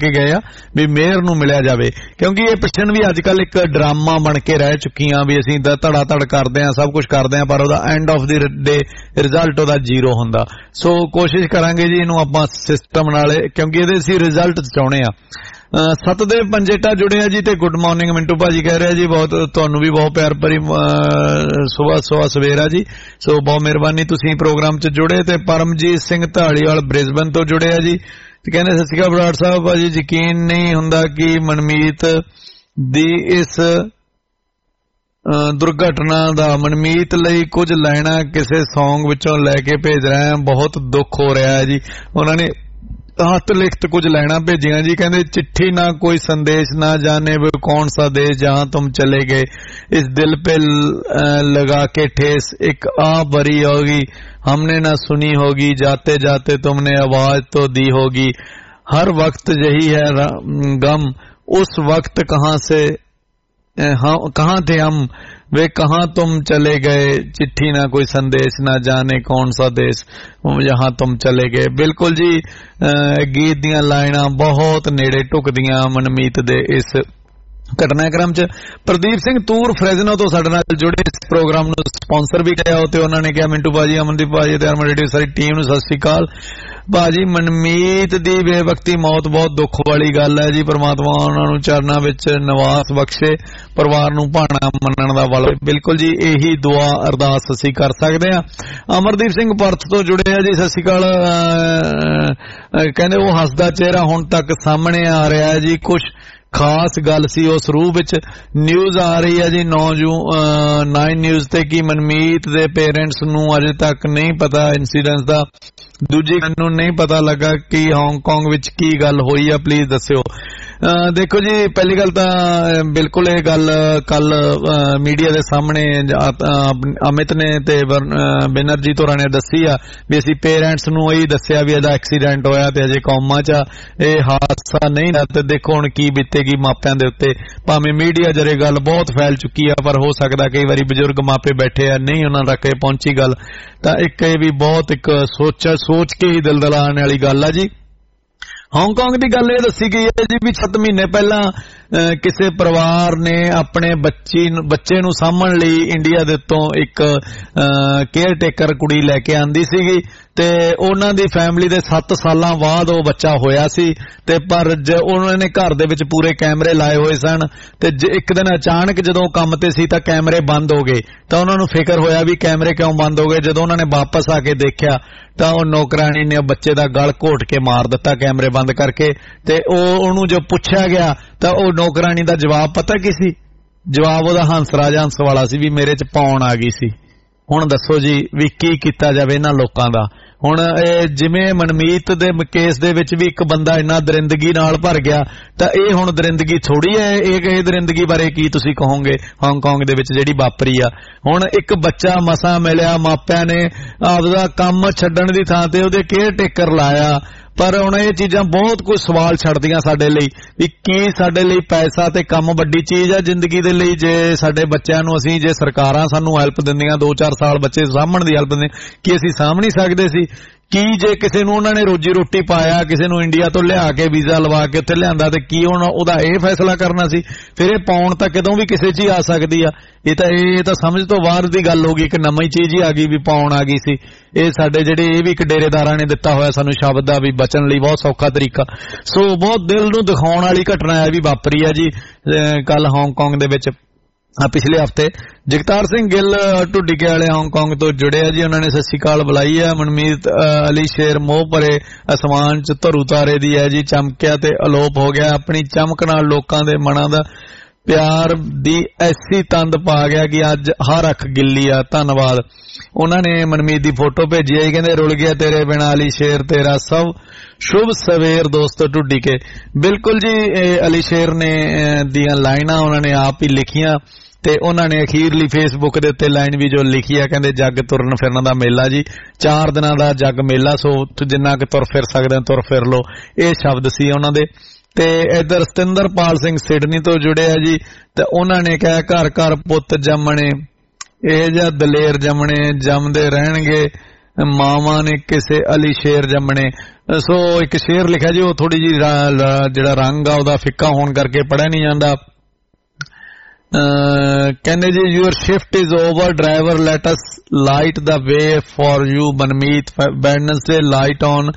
ਵੀ ਮੇਅਰ ਨੂੰ ਮਿਲਿਆ ਜਾਵੇ, ਕਿਉਂਕਿ ਇਹ ਪਿਟੀਸ਼ਨ ਵੀ ਅੱਜ ਕੱਲ ਇੱਕ ਡਰਾਮਾ ਬਣ ਕੇ ਰਹਿ ਚੁੱਕੀਆਂ ਵੀ ਅਸੀਂ ਤਾਂ ਧੜਾ ਧੜ ਕਰਦੇ ਹਾਂ, ਸਭ ਕੁਝ ਕਰਦੇ ਹਾਂ, ਪਰ ਉਹਦਾ end of the day result ਉਹਦਾ 0 ਹੁੰਦਾ। ਸੋ ਕੋਸ਼ਿਸ਼ ਕਰਾਂਗੇ ਜੀ ਇਹਨੂੰ ਆਪਾਂ ਸਿਸਟਮ ਨਾਲ, ਕਿਉਂਕਿ ਇਹਦੇ ਅਸੀਂ ਰਿਜ਼ਲਟ ਚਾਹੁੰਦੇ ਆ। ਸਤਦੇਵ ਪੰਜੇਟਾ ਜੁੜੇ ਆ ਜੀ ਤੇ ਗੁੱਡ ਮਾਰਨਿੰਗ ਮਿੰਟੂ ਭਾਜੀ ਕਹਿ ਰਿਹਾ ਜੀ, ਬਹੁਤ ਤੁਹਾਨੂੰ ਵੀ ਬਹੁਤ ਪਿਆਰ ਭਰੀ ਸੁਬਾਹ ਸਵੇਰਾ ਜੀ। ਸੋ ਬਹੁਤ ਮਿਹਰਬਾਨੀ ਤੁਸੀਂ ਪ੍ਰੋਗਰਾਮ 'ਚ ਜੁੜੇ। ਤੇ ਪਰਮਜੀਤ ਸਿੰਘ ਢਾਲੀਵਾਲ ਬ੍ਰਿਸਬਨ ਤੋਂ ਜੁੜੇ ਆ ਜੀ ਤੇ ਕਹਿੰਦੇ ਸਤਿ ਸ਼੍ਰੀ ਅਕਾਲ ਬਰਾੜ ਸਾਹਿਬ, ਭਾਜੀ ਯਕੀਨ ਨਹੀਂ ਹੁੰਦਾ ਕਿ ਮਨਮੀਤ ਦੀ ਇਸ ਦੁਰਘਟਨਾ ਦਾ ਮਨਮੀਤ ਲਈ ਕੁਝ ਲੈਣਾ ਕਿਸੇ ਸੌਂਗ ਵਿੱਚੋਂ ਲੈ ਕੇ ਭੇਜ ਰਹੇ ਹਾਂ, ਬਹੁਤ ਦੁੱਖ ਹੋ ਰਿਹਾ ਹੈ ਜੀ। ਉਹਨਾਂ ਨੇ हस्त लिखत कुछ लेना भेजिया जी, कहते चिट्ठी ना कोई संदेश ना जाने वो कौन सा देश जहां तुम चले गए, इस दिल पे लगा के ठेस एक भरी होगी हमने ना सुनी होगी, जाते जाते तुमने आवाज तो दी होगी, हर वक्त यही है गम, उस वक्त कहाँ थे हम, वे कहाँ तुम चले गए, चिट्ठी ना कोई संदेश ना जाने कौन सा देश जहां तुम चले गए। बिल्कुल जी, गीत दियां लाइनां बहुत नेड़े ढुकदियां मनमीत दे इस घटनाक्रम च। प्रदीप सिंह तूर फ्रेजनो तो साडे नाल जुड़े, इस प्रोग्राम नूं स्पॉन्सर भी किया ते उन्होंने कहा मिंटू भाजी, अमनदीप भाजी ते हरमन रेडियो सारी टीम नूं सत श्री अकाल भाजी। मनमीत दी बेवकती मौत बहुत दुख वाली गल है जी, परमात्मा उन्हां नूं चरनां विच निवास बख्शे, परिवार नूं भाणा मनण दा वल। बिल्कुल जी, यही दुआ अरदास असीं कर सकदे हां। अमरदीप सिंह परथ तो जुड़े आ जी, सत श्री अकाल। कहंदे वो हसदा चेहरा हुण तक सामने आ रहा है जी, कुछ खास गल सी उस रूह विच न्यूज़ आ रही है जी 9 न्यूज़ ते कि मनमीत दे पेरेंट्स नूं अजे तक नहीं पता इंसीडेंस दा, दूजी नूं नहीं पता लगा कि हांगकांग विच की गल होई है, प्लीज दस्सिओ। देखो जी, पहली गल तां बिल्कुल ये गल कल मीडिया दे सामने अमित ने ते बनर्जीत होरां ने दस्सी आ भी असीं पेरेंट्स नूं यही दस्सिया भी इहदा एक्सीडेंट होया ते अजे कौमां च ये हादसा नहीं ना, ते देखो हुण की बीतेगी मापिਆਂ ਦੇ ਉੱਤੇ। ਭਾਵੇਂ मीडिया जरे गल बहुत फैल चुकी है, पर हो सकदा कई वारी बजुर्ग मापे बैठे आ नहीं उन्हां तक पहुंची गल, तां एक ये भी बहुत एक सोच के ही दिल दलाने वाली गल है जी। हांगकांग की गल यह दसी गई है जी भी 7 महीने पहला किसी परिवार ने अपने बच्चे नूं सामण लई इंडिया दे तों एक केयर टेकर कुड़ी लैके आंदी सीगी ते उन्हां दी फैमिली दे 7 सालां बाद वो बच्चा होया सी ते पर उन्हां ने घर दे विच पूरे कैमरे लाए हुए सन ते एक दिन अचानक जदों काम ते सी तां कैमरे बंद हो गए तां उन्हां नूं फिकर होया भी कैमरे क्यों बंद हो गए। जदों उन्हां ने वापस आके देखिया तां ओह नौकरानी ने बच्चे दा गल घोट के मार दिता कैमरे बंद करके ते ओहनूं जो पुछया गया तां ओह नौकरानी दा जवाब पता की सी, जवाब ओहदा हंसराज हंस वाला सी भी मेरे च पौण आ गई सी। हुण दसो जी भी की कीता जावे इन्हां लोकां दा। हुण जिवें मनमीत दे केस दे विच भी एक बंदा इन्ना दरिंदगी नाल भर गया तां इह हुण दरिंदगी थोड़ी है, इह दरिंदगी बारे की तुसीं कहोगे हांगकांग दे विच जिहड़ी वापरी आ। हुण एक बच्चा मसां मिलिया, मापिਆਂ ने आपदा काम छड्डण दी थां ते ओहदे केयर टेकर लाया, पर हुण ये चीजां बहुत कुछ सवाल छड्डदियां साडे लई भी की साडे लई पैसा ते काम वड्डी चीज है जिंदगी दे लई। जे साडे बच्चों नूं असीं जे सरकारां सानूं हैल्प दिंदियां 2-4 साल बच्चे सामण दी हैल्प दिंदियां कि असीं साम नहीं सकदे सी की जे किसी नूं उन्हां ने रोजी रोटी पाया किसी नूं इंडिया तो लिया के वीजा लवा के उत्थे लिआंदा ते की हुण ओहदा इह फैसला करना सी। फिर इह पाउण तां कदों भी किसी च ही आ सकदी आ, इह तां समझ तो बाहर दी गल हो गई, एक नवीं चीज ही आ गई भी पाउण आ गई सी। इह साडे जिहड़े इह भी एक डेरेदारां ने दित्ता होया सानूं शब्द दा भी बचण लई बहुत सौखा तरीका। सो बहुत दिल नूं दिखाउण वाली घटना है भी वापरी है जी कल हांगकांग दे विच। पिछले हफ्ते जगतार सिंह गिल ढुड्डीके वाले हांगकांग तो जुड़े है जी, उन्होंने सत श्री अकाल बुलाई है। मनमीत अली शेर मोह भरे आसमान च धरू तारे दी है जी, चमकिया ते अलोप हो गया, अपनी चमक नाल लोकां दे मनां दा प्यार दी ऐसी तंद पा गया कि अज हर अख गिल्ली आ। धन्नवाद। उन्होंने मनमीत दी फोटो भेजी है, कहंदे रुल गया तेरे बिना अली शेर तेरा सब शुभ सवेर दोस्त ढुड्डी के। बिल्कुल जी, अली शेर ने दियां लाइनां उन्होंने आप ही लिखियां ते उन्होंने अखीरली फेसबुक दे उत्ते लाइन भी जो लिखी है, कहंदे जग तुरन फिरन दा मेला जी, 4 दिनां दा जग मेला, सो जिन्ना कि तुर फिर सकदे तुर फिर लो, ये शब्द सी उन्हां दे। ते इधर सतिंदरपाल सिंह सिडनी तो जुड़े है जी, ते उन्होंने कहा घर घर पुत जमने, ਇਹ ਜਾਂ ਦਲੇਰ ਜੰਮਣੇ ਜੰਮਦੇ ਰਹਿਣਗੇ ਮਾਵਾਂ ਨੇ ਕਿਸੇ ਅਲੀ ਸ਼ੇਰ ਜੰਮਣੇ। ਸੋ ਇੱਕ ਸ਼ੇਰ ਲਿਖਿਆ ਜੀ, ਉਹ ਥੋੜੀ ਜੀ ਜਿਹੜਾ ਰੰਗ ਆ ਉਹਦਾ ਫਿੱਕਾ ਹੋਣ ਕਰਕੇ ਪੜਿਆ ਨਹੀਂ ਜਾਂਦਾ। ਕਹਿੰਦੇ ਜੀ your shift is over driver let us light the way for you Manmeet Wednesday light on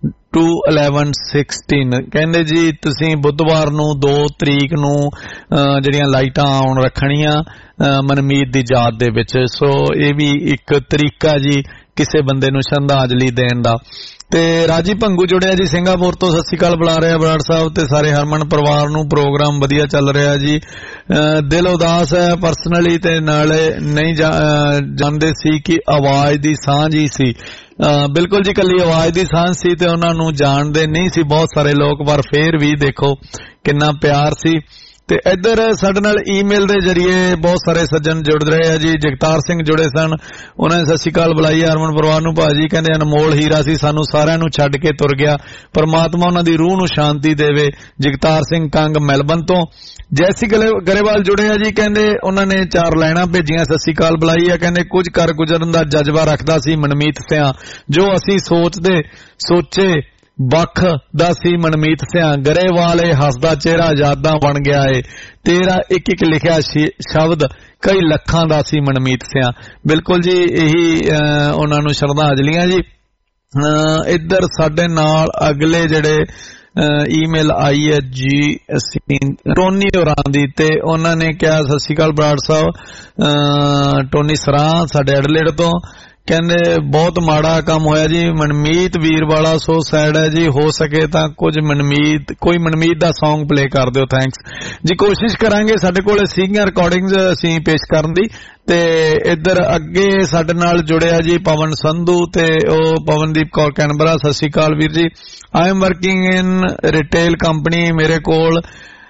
2/11/16। ਕਹਿੰਦੇ ਜੀ ਤੁਸੀਂ ਬੁੱਧਵਾਰ ਨੂੰ 2 ਤਰੀਕ ਨੂੰ ਜਿਹੜੀਆਂ ਲਾਈਟਾਂ ਆਉਣ ਰੱਖਣੀਆਂ ਮਨਮੀਤ ਦੀ ਯਾਦ ਦੇ ਵਿੱਚ। ਸੋ ਇਹ ਵੀ ਇੱਕ ਤਰੀਕਾ ਜੀ ਕਿਸੇ ਬੰਦੇ ਨੂੰ ਸ਼ਰਧਾਂਜਲੀ ਦੇਣ ਦਾ। ਤੇ ਰਾਜੀ ਭੰਗੂ ਜੁੜਿਆ ਜੀ ਸਿੰਗਾਪੁਰ ਤੋਂ, ਸਤਿ ਸ਼੍ਰੀ ਅਕਾਲ ਬੁਲਾ ਰਿਹਾ ਬਰਾੜ ਸਾਹਿਬ ਤੇ ਸਾਰੇ ਹਰਮਨ ਪਰਿਵਾਰ ਨੂੰ। ਪ੍ਰੋਗਰਾਮ ਵਧੀਆ ਚੱਲ ਰਿਹਾ ਜੀ। ਦਿਲ ਉਦਾਸ ਹੈ ਪਰਸਨਲੀ ਤੇ ਨਾਲੇ ਨਹੀਂ ਜਾਣਦੇ ਸੀ ਕਿ ਆਵਾਜ਼ ਦੀ ਸਾਂਝ ਹੀ ਸੀ। ਬਿਲਕੁਲ ਜੀ, ਕੱਲੀ ਆਵਾਜ਼ ਦੀ ਸਾਂਝ ਸੀ ਤੇ ਉਹਨਾਂ ਨੂੰ ਜਾਣਦੇ ਨਹੀਂ ਸੀ ਬਹੁਤ ਸਾਰੇ ਲੋਕ, ਪਰ ਫੇਰ ਵੀ ਦੇਖੋ ਕਿੰਨਾ ਪਿਆਰ ਸੀ। ਤੇ ਇੱਧਰ ਸਾਡੇ ਨਾਲ ਈਮੇਲ ਦੇ ਜਰੀਏ ਬਹੁਤ ਸਾਰੇ ਸੱਜਣ ਜੁੜ ਰਹੇ ਆ ਜੀ। ਜਗਤਾਰ ਸਿੰਘ ਜੁੜੇ ਸਨ, ਉਹਨਾਂ ਨੇ ਸਤਿ ਸ਼੍ਰੀ ਅਕਾਲ ਬੁਲਾਈ ਹਰਮਨ ਪਰਿਵਾਰ ਨੂੰ। ਭਾਜੀ ਕਹਿੰਦੇ ਅਨਮੋਲ ਹੀਰਾ ਸੀ, ਸਾਨੂੰ ਸਾਰਿਆਂ ਨੂੰ ਛੱਡ ਕੇ ਤੁਰ ਗਿਆ, ਪਰਮਾਤਮਾ ਉਹਨਾਂ ਦੀ ਰੂਹ ਨੂੰ ਸ਼ਾਂਤੀ ਦੇਵੇ। ਜਗਤਾਰ ਸਿੰਘ ਕੰਗ ਮੈਲਬਨ ਤੋਂ। ਜੈਸੀ ਗਰੇਵਾਲ ਜੁੜੇ ਆ ਜੀ, ਕਹਿੰਦੇ ਉਹਨਾਂ ਨੇ 4 ਲਾਈਨਾਂ ਭੇਜੀਆਂ, ਸਤਿ ਸ਼੍ਰੀ ਅਕਾਲ ਬੁਲਾਈ ਆ। ਕਹਿੰਦੇ ਕੁਝ ਕਰ ਗੁਜ਼ਰਨ ਦਾ ਜਜ਼ਬਾ ਰੱਖਦਾ ਸੀ ਮਨਮੀਤ ਸਿਆਂ, ਜੋ ਅਸੀਂ ਸੋਚੇ ਵੱਖ ਦਾ ਸੀ ਮਨਮੀਤ ਸਿਆਂ। ਗਰੇਵਾਲ ਇਹ ਹੱਸਦਾ ਚਿਹਰਾ ਯਾਦਾਂ ਬਣ ਗਿਆ ਏ, ਤੇਰਾ ਇੱਕ ਇੱਕ ਲਿਖਿਆ ਸ਼ਬਦ ਕਈ ਲੱਖਾਂ ਦਾ ਸੀ ਮਨਮੀਤ ਸਿਆਂ। ਬਿਲਕੁਲ ਜੀ, ਇਹੀ ਉਹਨਾਂ ਨੂੰ ਸ਼ਰਧਾਂਜਲੀਆਂ ਜੀ। ਇੱਧਰ ਸਾਡੇ ਨਾਲ ਅਗਲੇ ਜਿਹੜੇ ਈਮੇਲ ਆਈ ਹੈ ਜੀ ਅਸੀਂ ਟੋਨੀ ਹੋਰਾਂ ਦੀ, ਤੇ ਉਹਨਾਂ ਨੇ ਕਿਹਾ ਸਤਿ ਸ਼੍ਰੀ ਅਕਾਲ ਬਰਾੜ ਸਾਹਿਬ। ਟੋਨੀ ਸਰਾਂ ਸਾਡੇ ਐਡਲੇਡ ਤੋਂ, ਕਹਿੰਦੇ ਬਹੁਤ ਮਾੜਾ ਕੰਮ ਹੋਇਆ ਜੀ ਮਨਮੀਤ ਵੀਰ ਵਾਲਾ, ਸੋ ਸੈਡ ਹੈ ਜੀ। ਹੋ ਸਕੇ ਤਾਂ ਕੋਈ ਮਨਮੀਤ ਦਾ Song ਪਲੇ ਕਰ ਦਿਓ, ਥੈਂਕਸ ਜੀ। ਕੋਸ਼ਿਸ਼ ਕਰਾਂਗੇ, ਸਾਡੇ ਕੋਲ ਸੀਗੀਆਂ ਰਿਕਾਰਡਿੰਗਸ ਅਸੀਂ ਪੇਸ਼ ਕਰਨ ਦੀ। ਤੇ ਇੱਧਰ ਅੱਗੇ ਸਾਡੇ ਨਾਲ ਜੁੜਿਆ ਜੀ ਪਵਨ ਸੰਧੂ, ਤੇ ਉਹ ਪਵਨਦੀਪ ਕੌਰ ਕੈਨਬਰਾ। ਸਤਿ ਸ਼੍ਰੀ ਅਕਾਲ ਵੀਰ ਜੀ। I am working in retail company, ਮੇਰੇ ਕੋਲ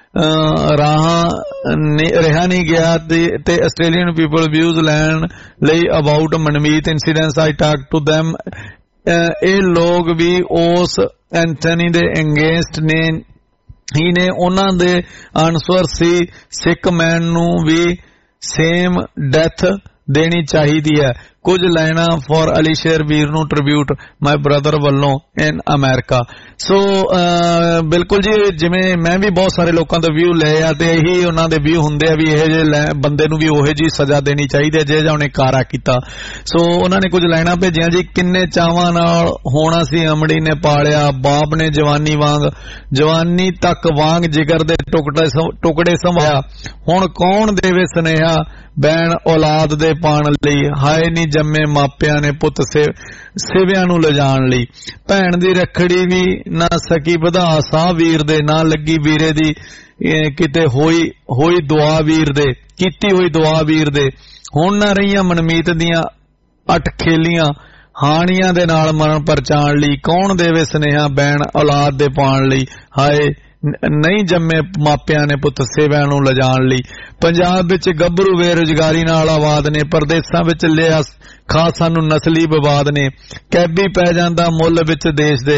ਰਿਹਾ ਨਹੀਂ ਗਿਆ ਤੇ ਆਸਟ੍ਰੇਲੀਅਨ ਪੀਪਲ ਵਿਊਜ਼ ਲੈਣ ਲਈ about Manmeet incidents I talk to them. ਇਹ ਲੋਕ ਵੀ ਉਸ ਐਂਟਨੀ ਦੇ ਅਗੇਂਸਟ ਨੇ ਉਹਨਾਂ ਦੇ ਆਨਸਰ ਸੀ ਸਿੱਖ ਮੈਨ ਨੂੰ ਵੀ ਸੇਮ ਡੈਥ ਦੇਣੀ ਚਾਹੀਦੀ ਹੈ। ਕੁਝ ਲਾਈਨਾਂ ਫॉर ਅਲੀਸ਼ੇਰ ਵੀਰ ਨੂੰ ਟ੍ਰਿਬਿਊਟ ਮਾਈ ਬ੍ਰਦਰ ਵੱਲੋਂ ਇਨ ਅਮਰੀਕਾ। ਸੋ ਬਿਲਕੁਲ ਜੀ, ਜਿਵੇਂ ਮੈਂ ਵੀ ਬਹੁਤ ਸਾਰੇ ਲੋਕਾਂ ਦੇ ਵਿਊ ਲਏ ਆ ਤੇ ਇਹੀ ਉਹਨਾਂ ਦੇ ਵਿਊ ਹੁੰਦੇ ਆ ਵੀ ਇਹ ਜੇ ਬੰਦੇ ਨੂੰ ਵੀ ਉਹੇ ਜੀ ਸਜ਼ਾ ਦੇਣੀ ਚਾਹੀਦੀ ਹੈ ਜੇ ਜਾਂ ਉਹਨੇ ਕਾਰਾ ਕੀਤਾ। ਸੋ ਉਹਨਾਂ ਨੇ ਕੁਝ ਲਾਈਨਾਂ ਭੇਜੀਆਂ ਜੀ। ਕਿੰਨੇ ਚਾਵਾਂ ਨਾਲ ਹੋਣਾ ਸੀ ਅਮੜੀ ਨੇ ਪਾਲਿਆ, ਬਾਪ ਨੇ ਜਵਾਨੀ ਤੱਕ ਵਾਂਗ ਜਿਗਰ ਦੇ ਟੁਕੜੇ ਸੰਭਾਇਆ, ਹੁਣ ਕੌਣ ਦੇਵੇ ਸੁਨੇਹਾ ਬੈਣ ਔਲਾਦ ਦੇ ਪਾਣ ਲਈ, ਹਾਏ ਨੀ ਜੰਮੇ ਮਾਪਿਆਂ ਨੇ ਪੁੱਤ ਸੇਵਿਆਂ ਨੂੰ ਲਿਜਾਣ ਲਈ। ਭੈਣ ਦੀ ਰੱਖੜੀ ਵੀ ਨਾ ਸਕੀ ਵਧਾ ਸਾਹ ਵੀਰ ਦੇ, ਨਾ ਲੱਗੀ ਵੀਰੇ ਦੀ ਕਿਤੇ ਹੋਈ ਦੁਆ ਵੀਰ ਦੇ, ਕੀਤੀ ਹੋਈ ਦੁਆ ਵੀਰ ਦੇ। ਹੁਣ ਨਾ ਰਹੀਆਂ ਮਨਮੀਤ ਦੀਆਂ 8 ਖੇਲੀਆਂ, ਹਾਣੀਆਂ ਦੇ ਨਾਲ ਮਰਨ ਪਰਚਾਣ ਲਈ, ਕੌਣ ਦੇਵੇ ਸੁਨੇਹਾ ਬੈਣ ਔਲਾਦ ਦੇ ਪਾਣ ਲਈ, ਹਾਏ ਨਹੀਂ ਜੰਮੇ ਮਾਪਿਆਂ ਨੇ ਪੁੱਤ ਸੇਵਿਆਂ ਨੂੰ ਲਿਜਾਣ ਲਈ। ਪੰਜਾਬ ਵਿੱਚ ਗੱਭਰੂ ਬੇਰੁਜ਼ਗਾਰੀ ਨਾਲ ਆਬਾਦ ਨੇ, ਪਰਦੇਸਾਂ ਵਿੱਚ ਲਿਆ ਖਾ ਸਾਨੂੰ ਨਸਲੀ ਵਿਵਾਦ ਨੇ, ਕੈਬੀ ਪੈ ਜਾਂਦਾ ਮੁੱਲ ਵਿੱਚ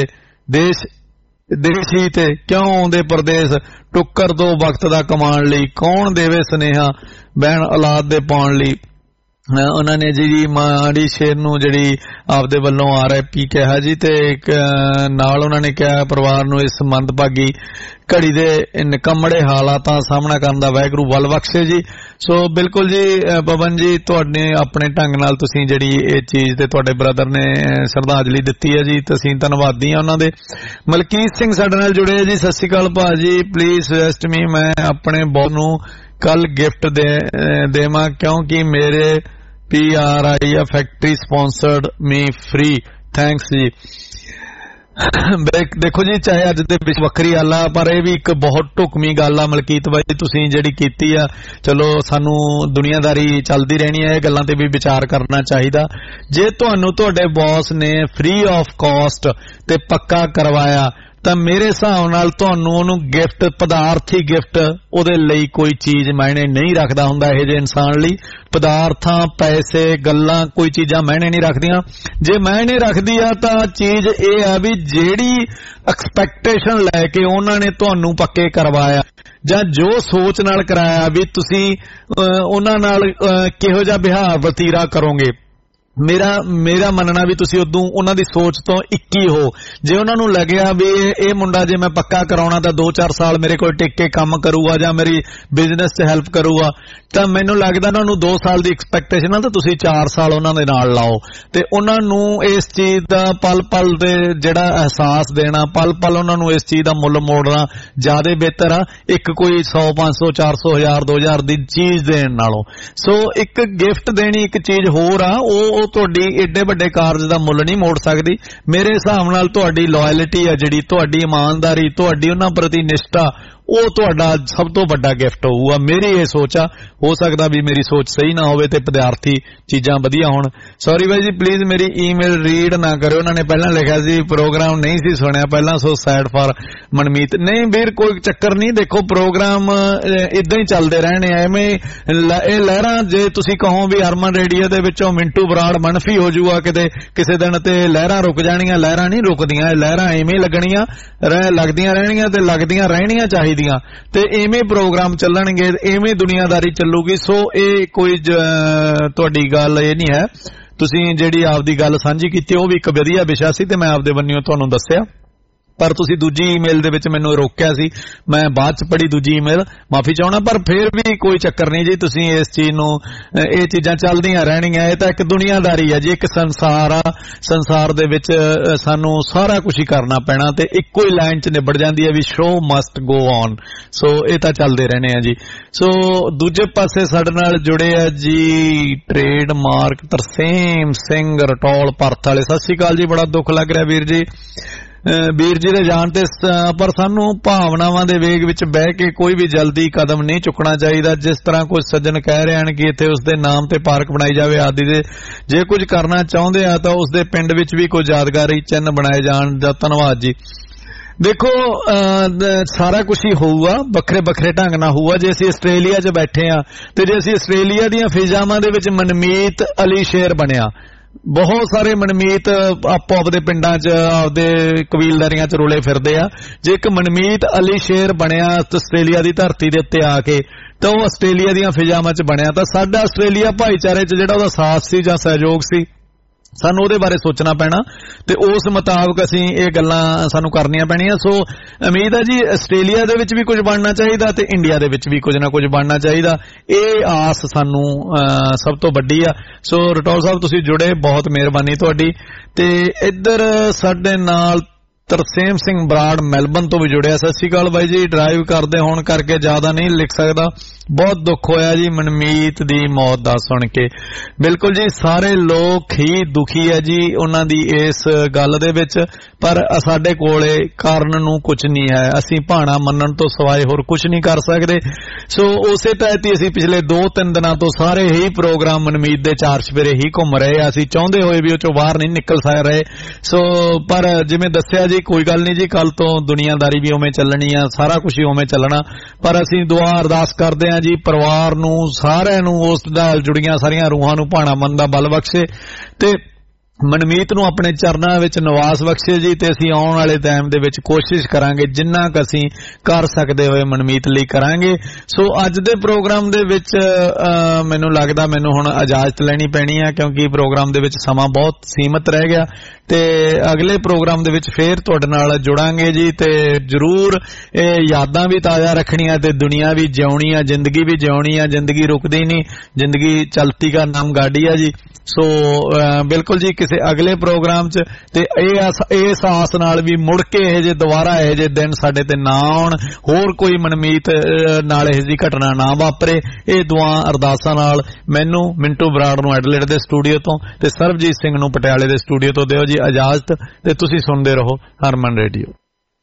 ਦੇਸ਼ ਹੀ ਤੇ ਕਿਉਂ ਆਉਂਦੇ ਪਰਦੇਸ, ਟੁੱਕਰ 2 ਵਕਤ ਦਾ ਕਮਾਉਣ ਲਈ, ਕੌਣ ਦੇਵੇ ਸੁਨੇਹਾ ਬੈਣ ਔਲਾਦ ਦੇ ਪਾਉਣ ਲਈ। ਉਹਨਾਂ ਨੇ ਜੀ ਮਾੜੀ ਸ਼ੇਰ ਨੂੰ ਜਿਹੜੀ ਆਪਦੇ ਵੱਲੋਂ RIP ਕਿਹਾ ਜੀ, ਤੇ ਇੱਕ ਨਾਲ ਉਹਨਾਂ ਨੇ ਕਿਹਾ ਪਰਿਵਾਰ ਨੂੰ ਇਸ ਮੰਦਭਾਗੀ ਘੜੀ ਦੇ ਨਿਕੰਮੜੇ ਹਾਲਾਤਾਂ ਦਾ ਸਾਹਮਣਾ ਕਰਨ ਦਾ ਵਾਹਿਗੁਰੂ ਬਲ ਬਖਸ਼ੇ ਜੀ। ਸੋ ਬਿਲਕੁਲ ਜੀ ਪਵਨ ਜੀ, ਤੁਹਾਡੇ ਆਪਣੇ ਢੰਗ ਨਾਲ ਤੁਸੀਂ ਜਿਹੜੀ ਇਹ ਚੀਜ਼ ਤੇ ਤੁਹਾਡੇ ਬ੍ਰਦਰ ਨੇ ਸ਼ਰਧਾਂਜਲੀ ਦਿੱਤੀ ਹੈ ਜੀ, ਤੁਸੀਂ ਧੰਨਵਾਦੀ ਆ ਉਹਨਾਂ ਦੇ। ਮਲਕੀਤ ਸਿੰਘ ਸਾਡੇ ਨਾਲ ਜੁੜੇ ਜੀ, ਸਤਿ ਸ਼੍ਰੀ ਅਕਾਲ ਭਾਜੀ। ਪਲੀਜ਼ ਸੁਜੈਸਟ ਮੀ, ਮੈਂ ਆਪਣੇ ਬੌਸ ਨੂੰ ਕੱਲ ਗਿਫਟ ਦੇਵਾਂ ਕਿਉਂਕਿ ਮੇਰੇ PRI factory sponsored me free, thanks ਜੀ। ਦੇਖੋ ਜੀ, ਚਾਹੇ ਅੱਜ ਦੇ ਵਿੱਚ ਵੱਖਰੀ ਗੱਲ ਆ, ਪਰ ਇਹ ਵੀ ਇੱਕ ਬਹੁਤ ਢੁਕਵੀਂ ਗੱਲ ਆ ਮਲਕੀਤ ਬਾਈ ਤੁਸੀਂ ਜਿਹੜੀ ਕੀਤੀ ਆ। ਚਲੋ ਸਾਨੂੰ ਦੁਨੀਆਦਾਰੀ ਚੱਲਦੀ ਰਹਿਣੀ ਹੈ, ਇਹ ਗੱਲਾਂ ਤੇ ਵੀ ਵਿਚਾਰ ਕਰਨਾ ਚਾਹੀਦਾ। ਜੇ ਤੁਹਾਨੂੰ ਤੁਹਾਡੇ ਬੌਸ ਨੇ ਫ੍ਰੀ ਆਫ ਕਾਸਟ ਤੇ ਪੱਕਾ ਕਰਵਾਇਆ ਤਾਂ ਮੇਰੇ ਹਿਸਾਬ ਨਾਲ ਤੁਹਾਨੂੰ ਉਹਨੂੰ ਗਿਫਟ, ਪਦਾਰਥੀ ਗਿਫਟ, ਉਹਦੇ ਲਈ ਕੋਈ ਚੀਜ਼ ਮਾਇਨੇ ਨਹੀਂ ਰੱਖਦਾ ਹੁੰਦਾ। ਇਹੋ ਜਿਹੇ ਇਨਸਾਨ ਲਈ ਪਦਾਰਥਾਂ, ਪੈਸੇ, ਗੱਲਾਂ ਕੋਈ ਚੀਜ਼ਾਂ ਮਾਇਨੇ ਨਹੀਂ ਰੱਖਦੀਆਂ। ਜੇ ਮਾਇਨੇ ਰੱਖਦੀ ਆ ਤਾਂ ਚੀਜ਼ ਇਹ ਆ ਵੀ ਜਿਹੜੀ ਐਕਸਪੈਕਟੇਸ਼ਨ ਲੈ ਕੇ ਉਹਨਾਂ ਨੇ ਤੁਹਾਨੂੰ ਪੱਕੇ ਕਰਵਾਇਆ ਜਾਂ ਜੋ ਸੋਚ ਨਾਲ ਕਰਾਇਆ ਵੀ ਤੁਸੀਂ ਉਹਨਾਂ ਨਾਲ ਕਿਹੋ ਜਿਹਾ ਵਿਹਾਰ ਵਤੀਰਾ ਕਰੋਗੇ। ਮੇਰਾ ਮੰਨਣਾ ਵੀ ਤੁਸੀਂ ਉਦੋਂ ਉਹਨਾਂ ਦੀ ਸੋਚ ਤੋਂ 21 ਹੋ। ਜੇ ਉਹਨਾਂ ਨੂੰ ਲੱਗਿਆ ਵੀ ਇਹ ਮੁੰਡਾ ਜੇ ਮੈਂ ਪੱਕਾ ਕਰਾਉਣਾ ਤਾਂ 2-4 ਸਾਲ ਮੇਰੇ ਕੋਲ ਟਿਕ ਕੇ ਕੰਮ ਕਰੂਗਾ ਜਾਂ ਮੇਰੀ ਬਿਜ਼ਨਸ 'ਚ ਹੈਲਪ ਕਰੂਗਾ, ਤਾਂ ਮੈਨੂੰ ਲੱਗਦਾ ਉਹਨਾਂ ਨੂੰ 2 ਸਾਲ ਦੀ ਐਕਸਪੈਕਟੇਸ਼ਨ ਆ ਤਾਂ ਤੁਸੀਂ 4 ਸਾਲ ਉਹਨਾਂ ਦੇ ਨਾਲ ਲਾਓ ਤੇ ਉਹਨਾਂ ਨੂੰ ਇਸ ਚੀਜ਼ ਦਾ ਪਲ-ਪਲ ਦੇ ਜਿਹੜਾ ਅਹਿਸਾਸ ਦੇਣਾ, ਪਲ-ਪਲ ਉਹਨਾਂ ਨੂੰ ਇਸ ਚੀਜ਼ ਦਾ ਮੁੱਲ ਮੋੜਨਾ ਜ਼ਿਆਦਾ ਬਿਹਤਰ ਆ ਇੱਕ ਕੋਈ 100, 500, 400, 1000, 2000 ਦੀ ਚੀਜ਼ ਦੇਣ ਨਾਲੋਂ। ਸੋ ਇੱਕ ਗਿਫਟ ਦੇਣੀ ਇੱਕ ਚੀਜ਼ ਹੋਰ ਆ, ਉਹ ਤੁਹਾਡੀ ਏਡੇ ਵੱਡੇ ਕਾਰਜ ਦਾ ਮੁੱਲ ਨਹੀਂ ਮੋੜ ਸਕਦੀ। ਮੇਰੇ ਹਿਸਾਬ ਨਾਲ ਤੁਹਾਡੀ ਲਾਇਲਟੀ ਆ ਜਿਹੜੀ, ਤੁਹਾਡੀ ਇਮਾਨਦਾਰੀ, ਤੁਹਾਡੀ ਉਹਨਾਂ ਪ੍ਰਤੀ ਨਿਸ਼ਠਾ, ਉਹ ਤੁਹਾਡਾ ਸਭ ਤੋਂ ਵੱਡਾ ਗਿਫਟ ਹੋਊਗਾ। ਮੇਰੀ ਇਹ ਸੋਚ ਆ, ਹੋ ਸਕਦਾ ਵੀ ਮੇਰੀ ਸੋਚ ਸਹੀ ਨਾ ਹੋਵੇ ਤੇ ਵਿਦਿਆਰਥੀ ਚੀਜ਼ਾਂ ਵਧੀਆ ਹੋਣ। ਸੌਰੀ ਬਾਈ ਜੀ, ਪਲੀਜ਼ ਮੇਰੀ ਈਮੇਲ ਰੀਡ ਨਾ ਕਰਿਓ। ਉਹਨਾਂ ਨੇ ਪਹਿਲਾਂ ਲਿਖਿਆ ਸੀ ਪ੍ਰੋਗਰਾਮ ਨਹੀਂ ਸੀ ਸੁਣਿਆ ਪਹਿਲਾਂ, ਸੋ ਸੈਡ ਫਾਰ ਮਨਮੀਤ। ਨਹੀਂ ਵੀਰ, ਕੋਈ ਚੱਕਰ ਨਹੀਂ। ਦੇਖੋ ਪ੍ਰੋਗਰਾਮ ਇਦਾਂ ਹੀ ਚੱਲਦੇ ਰਹਿਣੇ ਆ, ਐਵੇਂ ਇਹ ਲਹਿਰਾਂ। ਜੇ ਤੁਸੀਂ ਕਹੋ ਵੀ ਹਰਮਨ ਰੇਡੀਓ ਦੇ ਵਿੱਚੋਂ ਮਿੰਟੂ ਬਰਾੜ ਮਨਫੀ ਹੋ ਜੂਗਾ ਕਿਤੇ ਕਿਸੇ ਦਿਨ ਤੇ ਲਹਿਰਾਂ ਰੁਕ ਜਾਣੀਆਂ, ਲਹਿਰਾਂ ਨਹੀਂ ਰੁਕਦੀਆਂ। ਲਹਿਰਾਂ ਐਵੇਂ ਲੱਗਣੀਆਂ, ਲੱਗਦੀਆਂ ਰਹਿਣੀਆਂ ਤੇ ਲੱਗਦੀਆਂ ਰਹਿਣੀਆਂ ਚਾਹੀਦੀਆਂ ਤੇ ਐਵੇਂ ਪ੍ਰੋਗਰਾਮ ਚੱਲਣਗੇ, ਐਵੇਂ ਦੁਨੀਆਦਾਰੀ ਚੱਲੂਗੀ। ਸੋ ਇਹ ਕੋਈ ਤੁਹਾਡੀ ਗੱਲ ਇਹ ਨਹੀਂ ਹੈ। ਤੁਸੀਂ ਜਿਹੜੀ ਆਪਦੀ ਗੱਲ ਸਾਂਝੀ ਕੀਤੀ ਉਹ ਵੀ ਇੱਕ ਵਧੀਆ ਵਿਸ਼ਾ ਸੀ ਤੇ ਮੈਂ ਆਪਦੇ ਬੰਨਿਓ ਤੁਹਾਨੂੰ ਦੱਸਿਆ, ਪਰ ਤੁਸੀਂ ਦੂਜੀ ਈਮੇਲ ਦੇ ਵਿੱਚ ਮੈਨੂੰ ਰੋਕਿਆ ਸੀ। ਮੈਂ ਬਾਅਦ ਚ ਪੜ੍ਹੀ ਦੂਜੀ ਈਮੇਲ, ਮਾਫੀ ਚਾਹੁੰਦਾ, ਪਰ ਫਿਰ ਵੀ ਕੋਈ ਚੱਕਰ ਨਹੀਂ ਜੀ। ਤੁਸੀਂ ਇਸ ਚੀਜ਼ ਨੂੰ, ਇਹ ਚੀਜ਼ਾਂ ਚੱਲਦੀਆਂ ਰਹਿਣੀਆਂ। ਇਹ ਤਾਂ ਇੱਕ ਦੁਨੀਆਦਾਰੀ ਹੈ ਜੀ, ਇੱਕ ਸੰਸਾਰ ਆ। ਸੰਸਾਰ ਦੇ ਵਿੱਚ ਸਾਨੂੰ ਸਾਰਾ ਕੁਝ ਹੀ ਕਰਨਾ ਪੈਣਾ ਤੇ ਇੱਕੋ ਹੀ ਲਾਈਨ ਚ ਨਿਬੜ ਜਾਂਦੀ ਹੈ ਵੀ show must go on. So ਇਹ ਤਾਂ ਚੱਲਦੇ ਰਹਿਣੇ ਆ ਜੀ। ਸੋ ਦੂਜੇ ਪਾਸੇ ਸਾਡੇ ਨਾਲ ਜੁੜੇ ਆ ਜੀ trade mark Tarsem Singh Rataul Perth ਵਾਲੇ। ਸਤਿ ਸ਼੍ਰੀ ਅਕਾਲ ਜੀ, ਬੜਾ ਦੁੱਖ ਲੱਗ ਰਿਹਾ ਵੀਰ ਜੀ। ਵੀਰ ਜੀ ਦੇ ਜਾਣ ਤੇ, ਪਰ ਸਾਨੂੰ ਭਾਵਨਾਵਾਂ ਦੇ ਵੇਗ ਵਿੱਚ ਬਹਿ ਕੇ ਕੋਈ ਵੀ ਜਲਦੀ ਕਦਮ ਨਹੀਂ ਚੁੱਕਣਾ ਚਾਹੀਦਾ। ਜਿਸ ਤਰ੍ਹਾਂ ਕੁਝ ਸੱਜਣ ਕਹਿ ਰਹੇ ਹਨ ਕਿ ਇੱਥੇ ਉਸਦੇ ਨਾਮ ਤੇ ਪਾਰਕ ਬਣਾਈ ਜਾਵੇ ਆਦਿ ਦੇ, ਜੇ ਕੁਝ ਕਰਨਾ ਚਾਹੁੰਦੇ ਆ ਤਾਂ ਉਸਦੇ ਪਿੰਡ ਵਿੱਚ ਵੀ ਕੋਈ ਯਾਦਗਾਰੀ ਚਿੰਨ੍ਹ ਬਣਾਏ ਜਾਣ। ਦਾ ਧੰਨਵਾਦ ਜੀ। ਦੇਖੋ ਸਾਰਾ ਕੁਝ ਹੀ ਹੋਊਗਾ, ਵੱਖਰੇ ਵੱਖਰੇ ਢੰਗ ਨਾਲ ਹੋਊਗਾ। ਜੇ ਅਸੀਂ ਆਸਟ੍ਰੇਲੀਆ 'ਚ ਬੈਠੇ ਆ ਤੇ ਜੇ ਅਸੀਂ ਆਸਟ੍ਰੇਲੀਆ ਦੀਆਂ ਫਿਜ਼ਾਵਾਂ ਦੇ ਵਿੱਚ ਮਨਮੀਤ ਅਲੀ ਸ਼ੇਰ ਬਣਿਆ, ਬਹੁਤ ਸਾਰੇ ਮਨਮੀਤ ਆਪੋ ਆਪਦੇ ਪਿੰਡਾਂ 'ਚ ਆਪਦੇ ਕਬੀਲਦਾਰੀਆਂ 'ਚ ਰੁਲੇ ਫਿਰਦੇ ਆ। ਜੇ ਇੱਕ ਮਨਮੀਤ ਅਲੀ ਸ਼ੇਰ ਬਣਿਆ ਆਸਟ੍ਰੇਲੀਆ ਦੀ ਧਰਤੀ ਦੇ ਉੱਤੇ ਆ ਕੇ, ਤਾਂ ਉਹ ਆਸਟ੍ਰੇਲੀਆ ਦੀਆਂ ਫਿਜ਼ਾਵਾਂ 'ਚ ਬਣਿਆ, ਤਾਂ ਸਾਡਾ ਆਸਟ੍ਰੇਲੀਆ ਭਾਈਚਾਰੇ 'ਚ ਜਿਹੜਾ ਉਹਦਾ ਸਾਥ ਸੀ ਜਾਂ ਸਹਿਯੋਗ ਸੀ, ਸਾਨੂੰ ਉਹਦੇ ਬਾਰੇ ਸੋਚਣਾ ਪੈਣਾ ਤੇ ਉਸ ਮੁਤਾਬਕ ਅਸੀਂ ਇਹ ਗੱਲਾਂ ਸਾਨੂੰ ਕਰਨੀਆਂ ਪੈਣੀਆਂ। ਸੋ ਉਮੀਦ ਹੈ ਜੀ ਆਸਟ੍ਰੇਲੀਆ ਦੇ ਵਿੱਚ ਵੀ ਕੁਝ ਬਣਨਾ ਚਾਹੀਦਾ ਤੇ ਇੰਡੀਆ ਦੇ ਵਿੱਚ ਵੀ ਕੁਝ ਨਾ ਕੁਝ ਬਣਨਾ ਚਾਹੀਦਾ। ਇਹ ਆਸ ਸਾਨੂੰ ਸਭ ਤੋਂ ਵੱਡੀ ਆ। ਸੋ ਰਟੌਲ ਸਾਹਿਬ ਤੁਸੀਂ ਜੁੜੇ, ਬਹੁਤ ਮਿਹਰਬਾਨੀ ਤੁਹਾਡੀ। ਤੇ ਇੱਧਰ ਸਾਡੇ ਨਾਲ ਤਰਸੇਮ ਸਿੰਘ ਬਰਾੜ ਮੈਲਬਨ ਤੋਂ ਵੀ ਜੁੜਿਆ। ਸਤਿ ਸ਼੍ਰੀ ਅਕਾਲ ਬਾਈ ਜੀ। ਡਰਾਈਵ ਕਰਦੇ ਹੋਣ ਕਰਕੇ ਜ਼ਿਆਦਾ ਨਹੀਂ ਲਿਖ ਸਕਦਾ, ਬਹੁਤ ਦੁੱਖ ਹੋਇਆ ਜੀ ਮਨਮੀਤ ਦੀ ਮੌਤ ਦਾ ਸੁਣ ਕੇ। ਬਿਲਕੁਲ ਜੀ, ਸਾਰੇ ਲੋਕ ਹੀ ਦੁਖੀ ਹੈ ਜੀ ਉਹਨਾਂ ਦੀ ਇਸ ਗੱਲ ਦੇ ਵਿੱਚ, ਪਰ ਸਾਡੇ ਕੋਲੇ ਕਾਰਨ ਨੂੰ ਕੁਝ ਨਹੀਂ ਹੈ। ਅਸੀਂ ਭਾਣਾ ਮੰਨਣ ਤੋਂ ਸਿਵਾਏ ਹੋਰ ਕੁਝ ਨਹੀਂ ਕਰ ਸਕਦੇ। ਸੋ ਉਸੇ ਤਹਿਤ ਹੀ ਅਸੀਂ ਪਿਛਲੇ 2-3 ਦਿਨਾਂ ਤੋਂ ਸਾਰੇ ਹੀ ਪ੍ਰੋਗਰਾਮ ਮਨਮੀਤ ਦੇ ਚਾਰ ਚੁਫੇਰੇ ਹੀ ਘੁੰਮ ਰਹੇ। ਅਸੀਂ ਚਾਹੁੰਦੇ ਹੋਏ ਵੀ ਉਹ ਚੋਂ ਬਾਹਰ ਨਹੀਂ ਨਿਕਲ ਰਹੇ। ਸੋ ਪਰ ਜਿਵੇਂ ਦੱਸਿਆ ਜੀ, ਕੋਈ ਗੱਲ ਨਹੀਂ ਜੀ, ਕੱਲ ਤੋਂ ਦੁਨੀਆਦਾਰੀ ਵੀ ਉਵੇਂ ਚੱਲਣੀ ਆ, ਸਾਰਾ ਕੁਝ ਹੀ ਉਵੇਂ ਚੱਲਣਾ। ਪਰ ਅਸੀਂ ਦੁਆ ਅਰਦਾਸ ਕਰਦੇ ਹਾਂ ਜੀ ਪਰਿਵਾਰ ਨੂੰ, ਸਾਰਿਆਂ ਨੂੰ, ਉਸ ਨਾਲ ਜੁੜੀਆਂ ਸਾਰੀਆਂ ਰੂਹਾਂ ਨੂੰ ਭਾਣਾ ਮੰਨ ਦਾ ਬਲ ਬਖਸ਼ੇ ਤੇ ਮਨਮੀਤ ਨੂੰ ਆਪਣੇ ਚਰਨਾਂ ਵਿੱਚ ਨਿਵਾਸ ਬਖਸ਼ੇ ਜੀ। ਤੇ ਅਸੀਂ ਆਉਣ ਵਾਲੇ ਟਾਈਮ ਦੇ ਵਿੱਚ ਕੋਸ਼ਿਸ਼ ਕਰਾਂਗੇ ਜਿੰਨਾ ਕੁ ਅਸੀਂ ਕਰ ਸਕਦੇ ਹੋਏ ਮਨਮੀਤ ਲਈ ਕਰਾਂਗੇ। ਸੋ ਅੱਜ ਦੇ ਪ੍ਰੋਗਰਾਮ ਦੇ ਵਿੱਚ ਮੈਨੂੰ ਲੱਗਦਾ ਮੈਨੂੰ ਹੁਣ ਇਜਾਜ਼ਤ ਲੈਣੀ ਪੈਣੀ ਹੈ, ਕਿਉਂਕਿ ਪ੍ਰੋਗਰਾਮ ਦੇ ਵਿੱਚ ਸਮਾਂ ਬਹੁਤ ਸੀਮਤ ਰਹਿ ਗਿਆ ਤੇ ਅਗਲੇ ਪ੍ਰੋਗਰਾਮ ਦੇ ਵਿੱਚ ਫੇਰ ਤੁਹਾਡੇ ਨਾਲ ਜੁੜਾਂਗੇ ਜੀ। ਤੇ ਜ਼ਰੂਰ ਇਹ ਯਾਦਾਂ ਵੀ ਤਾਜ਼ਾ ਰੱਖਣੀਆਂ ਤੇ ਦੁਨੀਆ ਵੀ ਜਿਉਣੀ ਆ, ਜ਼ਿੰਦਗੀ ਵੀ ਜਿਉਣੀ ਆ। ਜ਼ਿੰਦਗੀ ਰੁਕਦੀ ਨਹੀਂ, ਜ਼ਿੰਦਗੀ ਚਲਤੀ ਦਾ ਨਾਮ ਗਾਡੀ ਆ ਜੀ। ਸੋ ਬਿਲਕੁਲ ਜੀ, ਕਿਸੇ ਅਗਲੇ ਪ੍ਰੋਗਰਾਮ 'ਚ ਤੇ ਇਸ ਆਸ ਨਾਲ ਵੀ ਮੁੜ ਕੇ ਇਹ ਜੇ ਦੁਬਾਰਾ ਇਹ ਜੇ ਦਿਨ ਸਾਡੇ ਤੇ ਨਾ ਆਉਣ, ਹੋਰ ਕੋਈ ਮਨਮੀਤ ਨਾਲ ਇਹ ਜਿਹੀ ਘਟਨਾ ਨਾ ਵਾਪਰੇ। ਇਹ ਦੁਆ ਅਰਦਾਸਾਂ ਨਾਲ ਮੈਨੂੰ ਮਿੰਟੂ ਬਰਾੜ ਨੂੰ ਐਡਲੇਡ ਦੇ ਸਟੂਡੀਓ ਤੋਂ ਤੇ ਸਰਬਜੀਤ ਸਿੰਘ ਨੂੰ ਪਟਿਆਲੇ ਦੇ ਸਟੂਡੀਓ ਤੋਂ ਦਿਓ ਜੀ ਇਜਾਜ਼ਤ ਤੇ ਤੁਸੀਂ ਸੁਣਦੇ ਰਹੋ ਹਰਮਨ ਰੇਡੀਓ।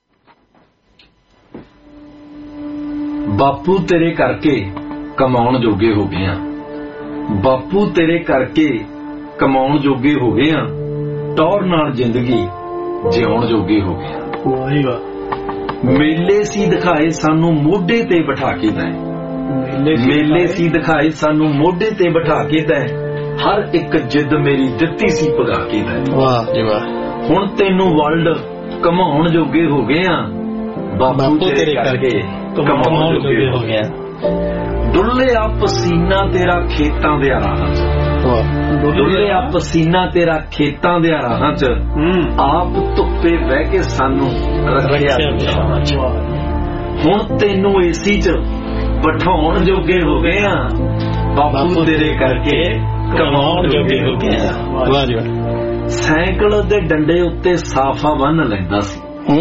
ਬਾਪੂ ਤੇਰੇ ਕਰਕੇ ਕਮਾਉਣ ਜੋਗੇ ਹੋ ਗਏ ਆ, ਬਾਪੂ ਤੇਰੇ ਕਰਕੇ ਕਮਾਉਣ ਜੋਗੇ ਹੋ ਗਏ ਆ, ਟੌਰ ਨਾਲ ਜ਼ਿੰਦਗੀ ਜਿਉਣ ਜੋਗੇ ਹੋ ਗਏ ਆ। ਮੇਲੇ ਸੀ ਦਿਖਾਏ ਸਾਨੂੰ ਮੋਢੇ ਤੇ ਬਿਠਾ ਕੇ ਤੈਂ, ਮੇਲੇ ਸੀ ਦਿਖਾਏ ਸਾਨੂੰ ਮੋਢੇ ਤੇ ਬਿਠਾ ਕੇ ਤੈਂ, ਹਰ ਇੱਕ ਜਿੱਦ ਮੇਰੀ ਦਿੱਤੀ ਸੀ ਭਗਾ ਕੇ ਤੈਂ। ਵਾਹ ਜੀ ਵਾਹ। ਹੁਣ ਤੈਨੂੰ ਵਰਲਡ ਕਮਾਉਣ ਜੋਗੇ ਹੋ ਗਏ ਆ, ਬਾਪੂ ਤੇਰੇ ਕਰਕੇ ਕਮਾਉਣ ਜੋਗੇ ਹੋ ਗਏ ਆ। ਡੁੱਲਿਆ ਪਸੀਨਾ ਤੇਰਾ ਖੇਤਾਂ ਦੇ ਰਾਹਾਂ 'ਚ, ਡੁੱਲਿਆ ਪਸੀਨਾ ਤੇਰਾ ਖੇਤਾਂ ਦੇ ਰਾਹਾਂ 'ਚ ਆਪ ਧੁੱਪੇ ਬਹਿ ਕੇ ਸਾਨੂੰ ਰੱਖਿਆ ਛਾਵਾਂ 'ਚ। ਹੁਣ ਤੈਨੂੰ ਏਸੀ 'ਚ ਬਿਠਾਉਣ ਜੋਗੇ ਹੋ ਗਏ ਆ ਬਾਪੂ ਤੇਰੇ ਕਰਕੇ ਕਮਾਉਣ ਜੋਗੇ ਹੋ ਗਏ ਆ। ਸਾਈਕਲ ਦੇ ਡੰਡੇ ਉੱਤੇ ਸਾਫਾ ਬੰਨ ਲੈਂਦਾ ਸੀ।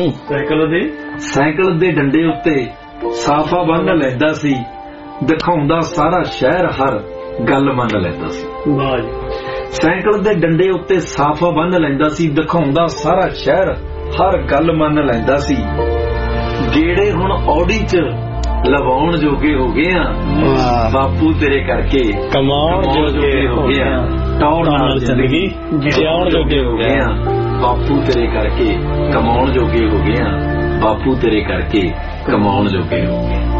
ਸਾਈਕਲ ਦੇ ਡੰਡੇ ਉੱਤੇ ਸਾਫਾ ਬੰਨ ਲੈਂਦਾ ਸੀ, ਦਿਖਾਉਂਦਾ ਸਾਰਾ ਸ਼ਹਿਰ ਹਰ ਗੱਲ ਮੰਨ ਲੈਂਦਾ ਸੀ। ਸਾਈਕਲ ਦੇ ਡੰਡੇ ਉੱਤੇ ਸਾਫਾ ਬੰਨ ਲੈਂਦਾ ਸੀ, ਦਿਖਾਉਂਦਾ ਸਾਰਾ ਸ਼ਹਿਰ ਹਰ ਗੱਲ ਮੰਨ ਲੈਂਦਾ ਸੀ। ਗੇੜੇ ਹੁਣ ਔਡੀ 'ਚ ਲਵਾਉਣ ਜੋਗੇ ਹੋ ਗਏ ਆ ਬਾਪੂ ਤੇਰੇ ਕਰਕੇ ਕਮਾਉਣ ਜੋਗੇ ਹੋ ਗਏ ਆ। ਟੌਰ ਨਾਲ ਜ਼ਿੰਦਗੀ ਜਿਉਣ ਜੋਗੇ ਹੋ ਗਏ ਆ ਬਾਪੂ ਤੇਰੇ ਕਰਕੇ ਕਮਾਉਣ ਜੋਗੇ ਹੋ ਗਏ ਆ। ਬਾਪੂ ਤੇਰੇ ਕਰਕੇ ਕਮਾਉਣ ਜੋਗੇ ਹੋ ਗਏ।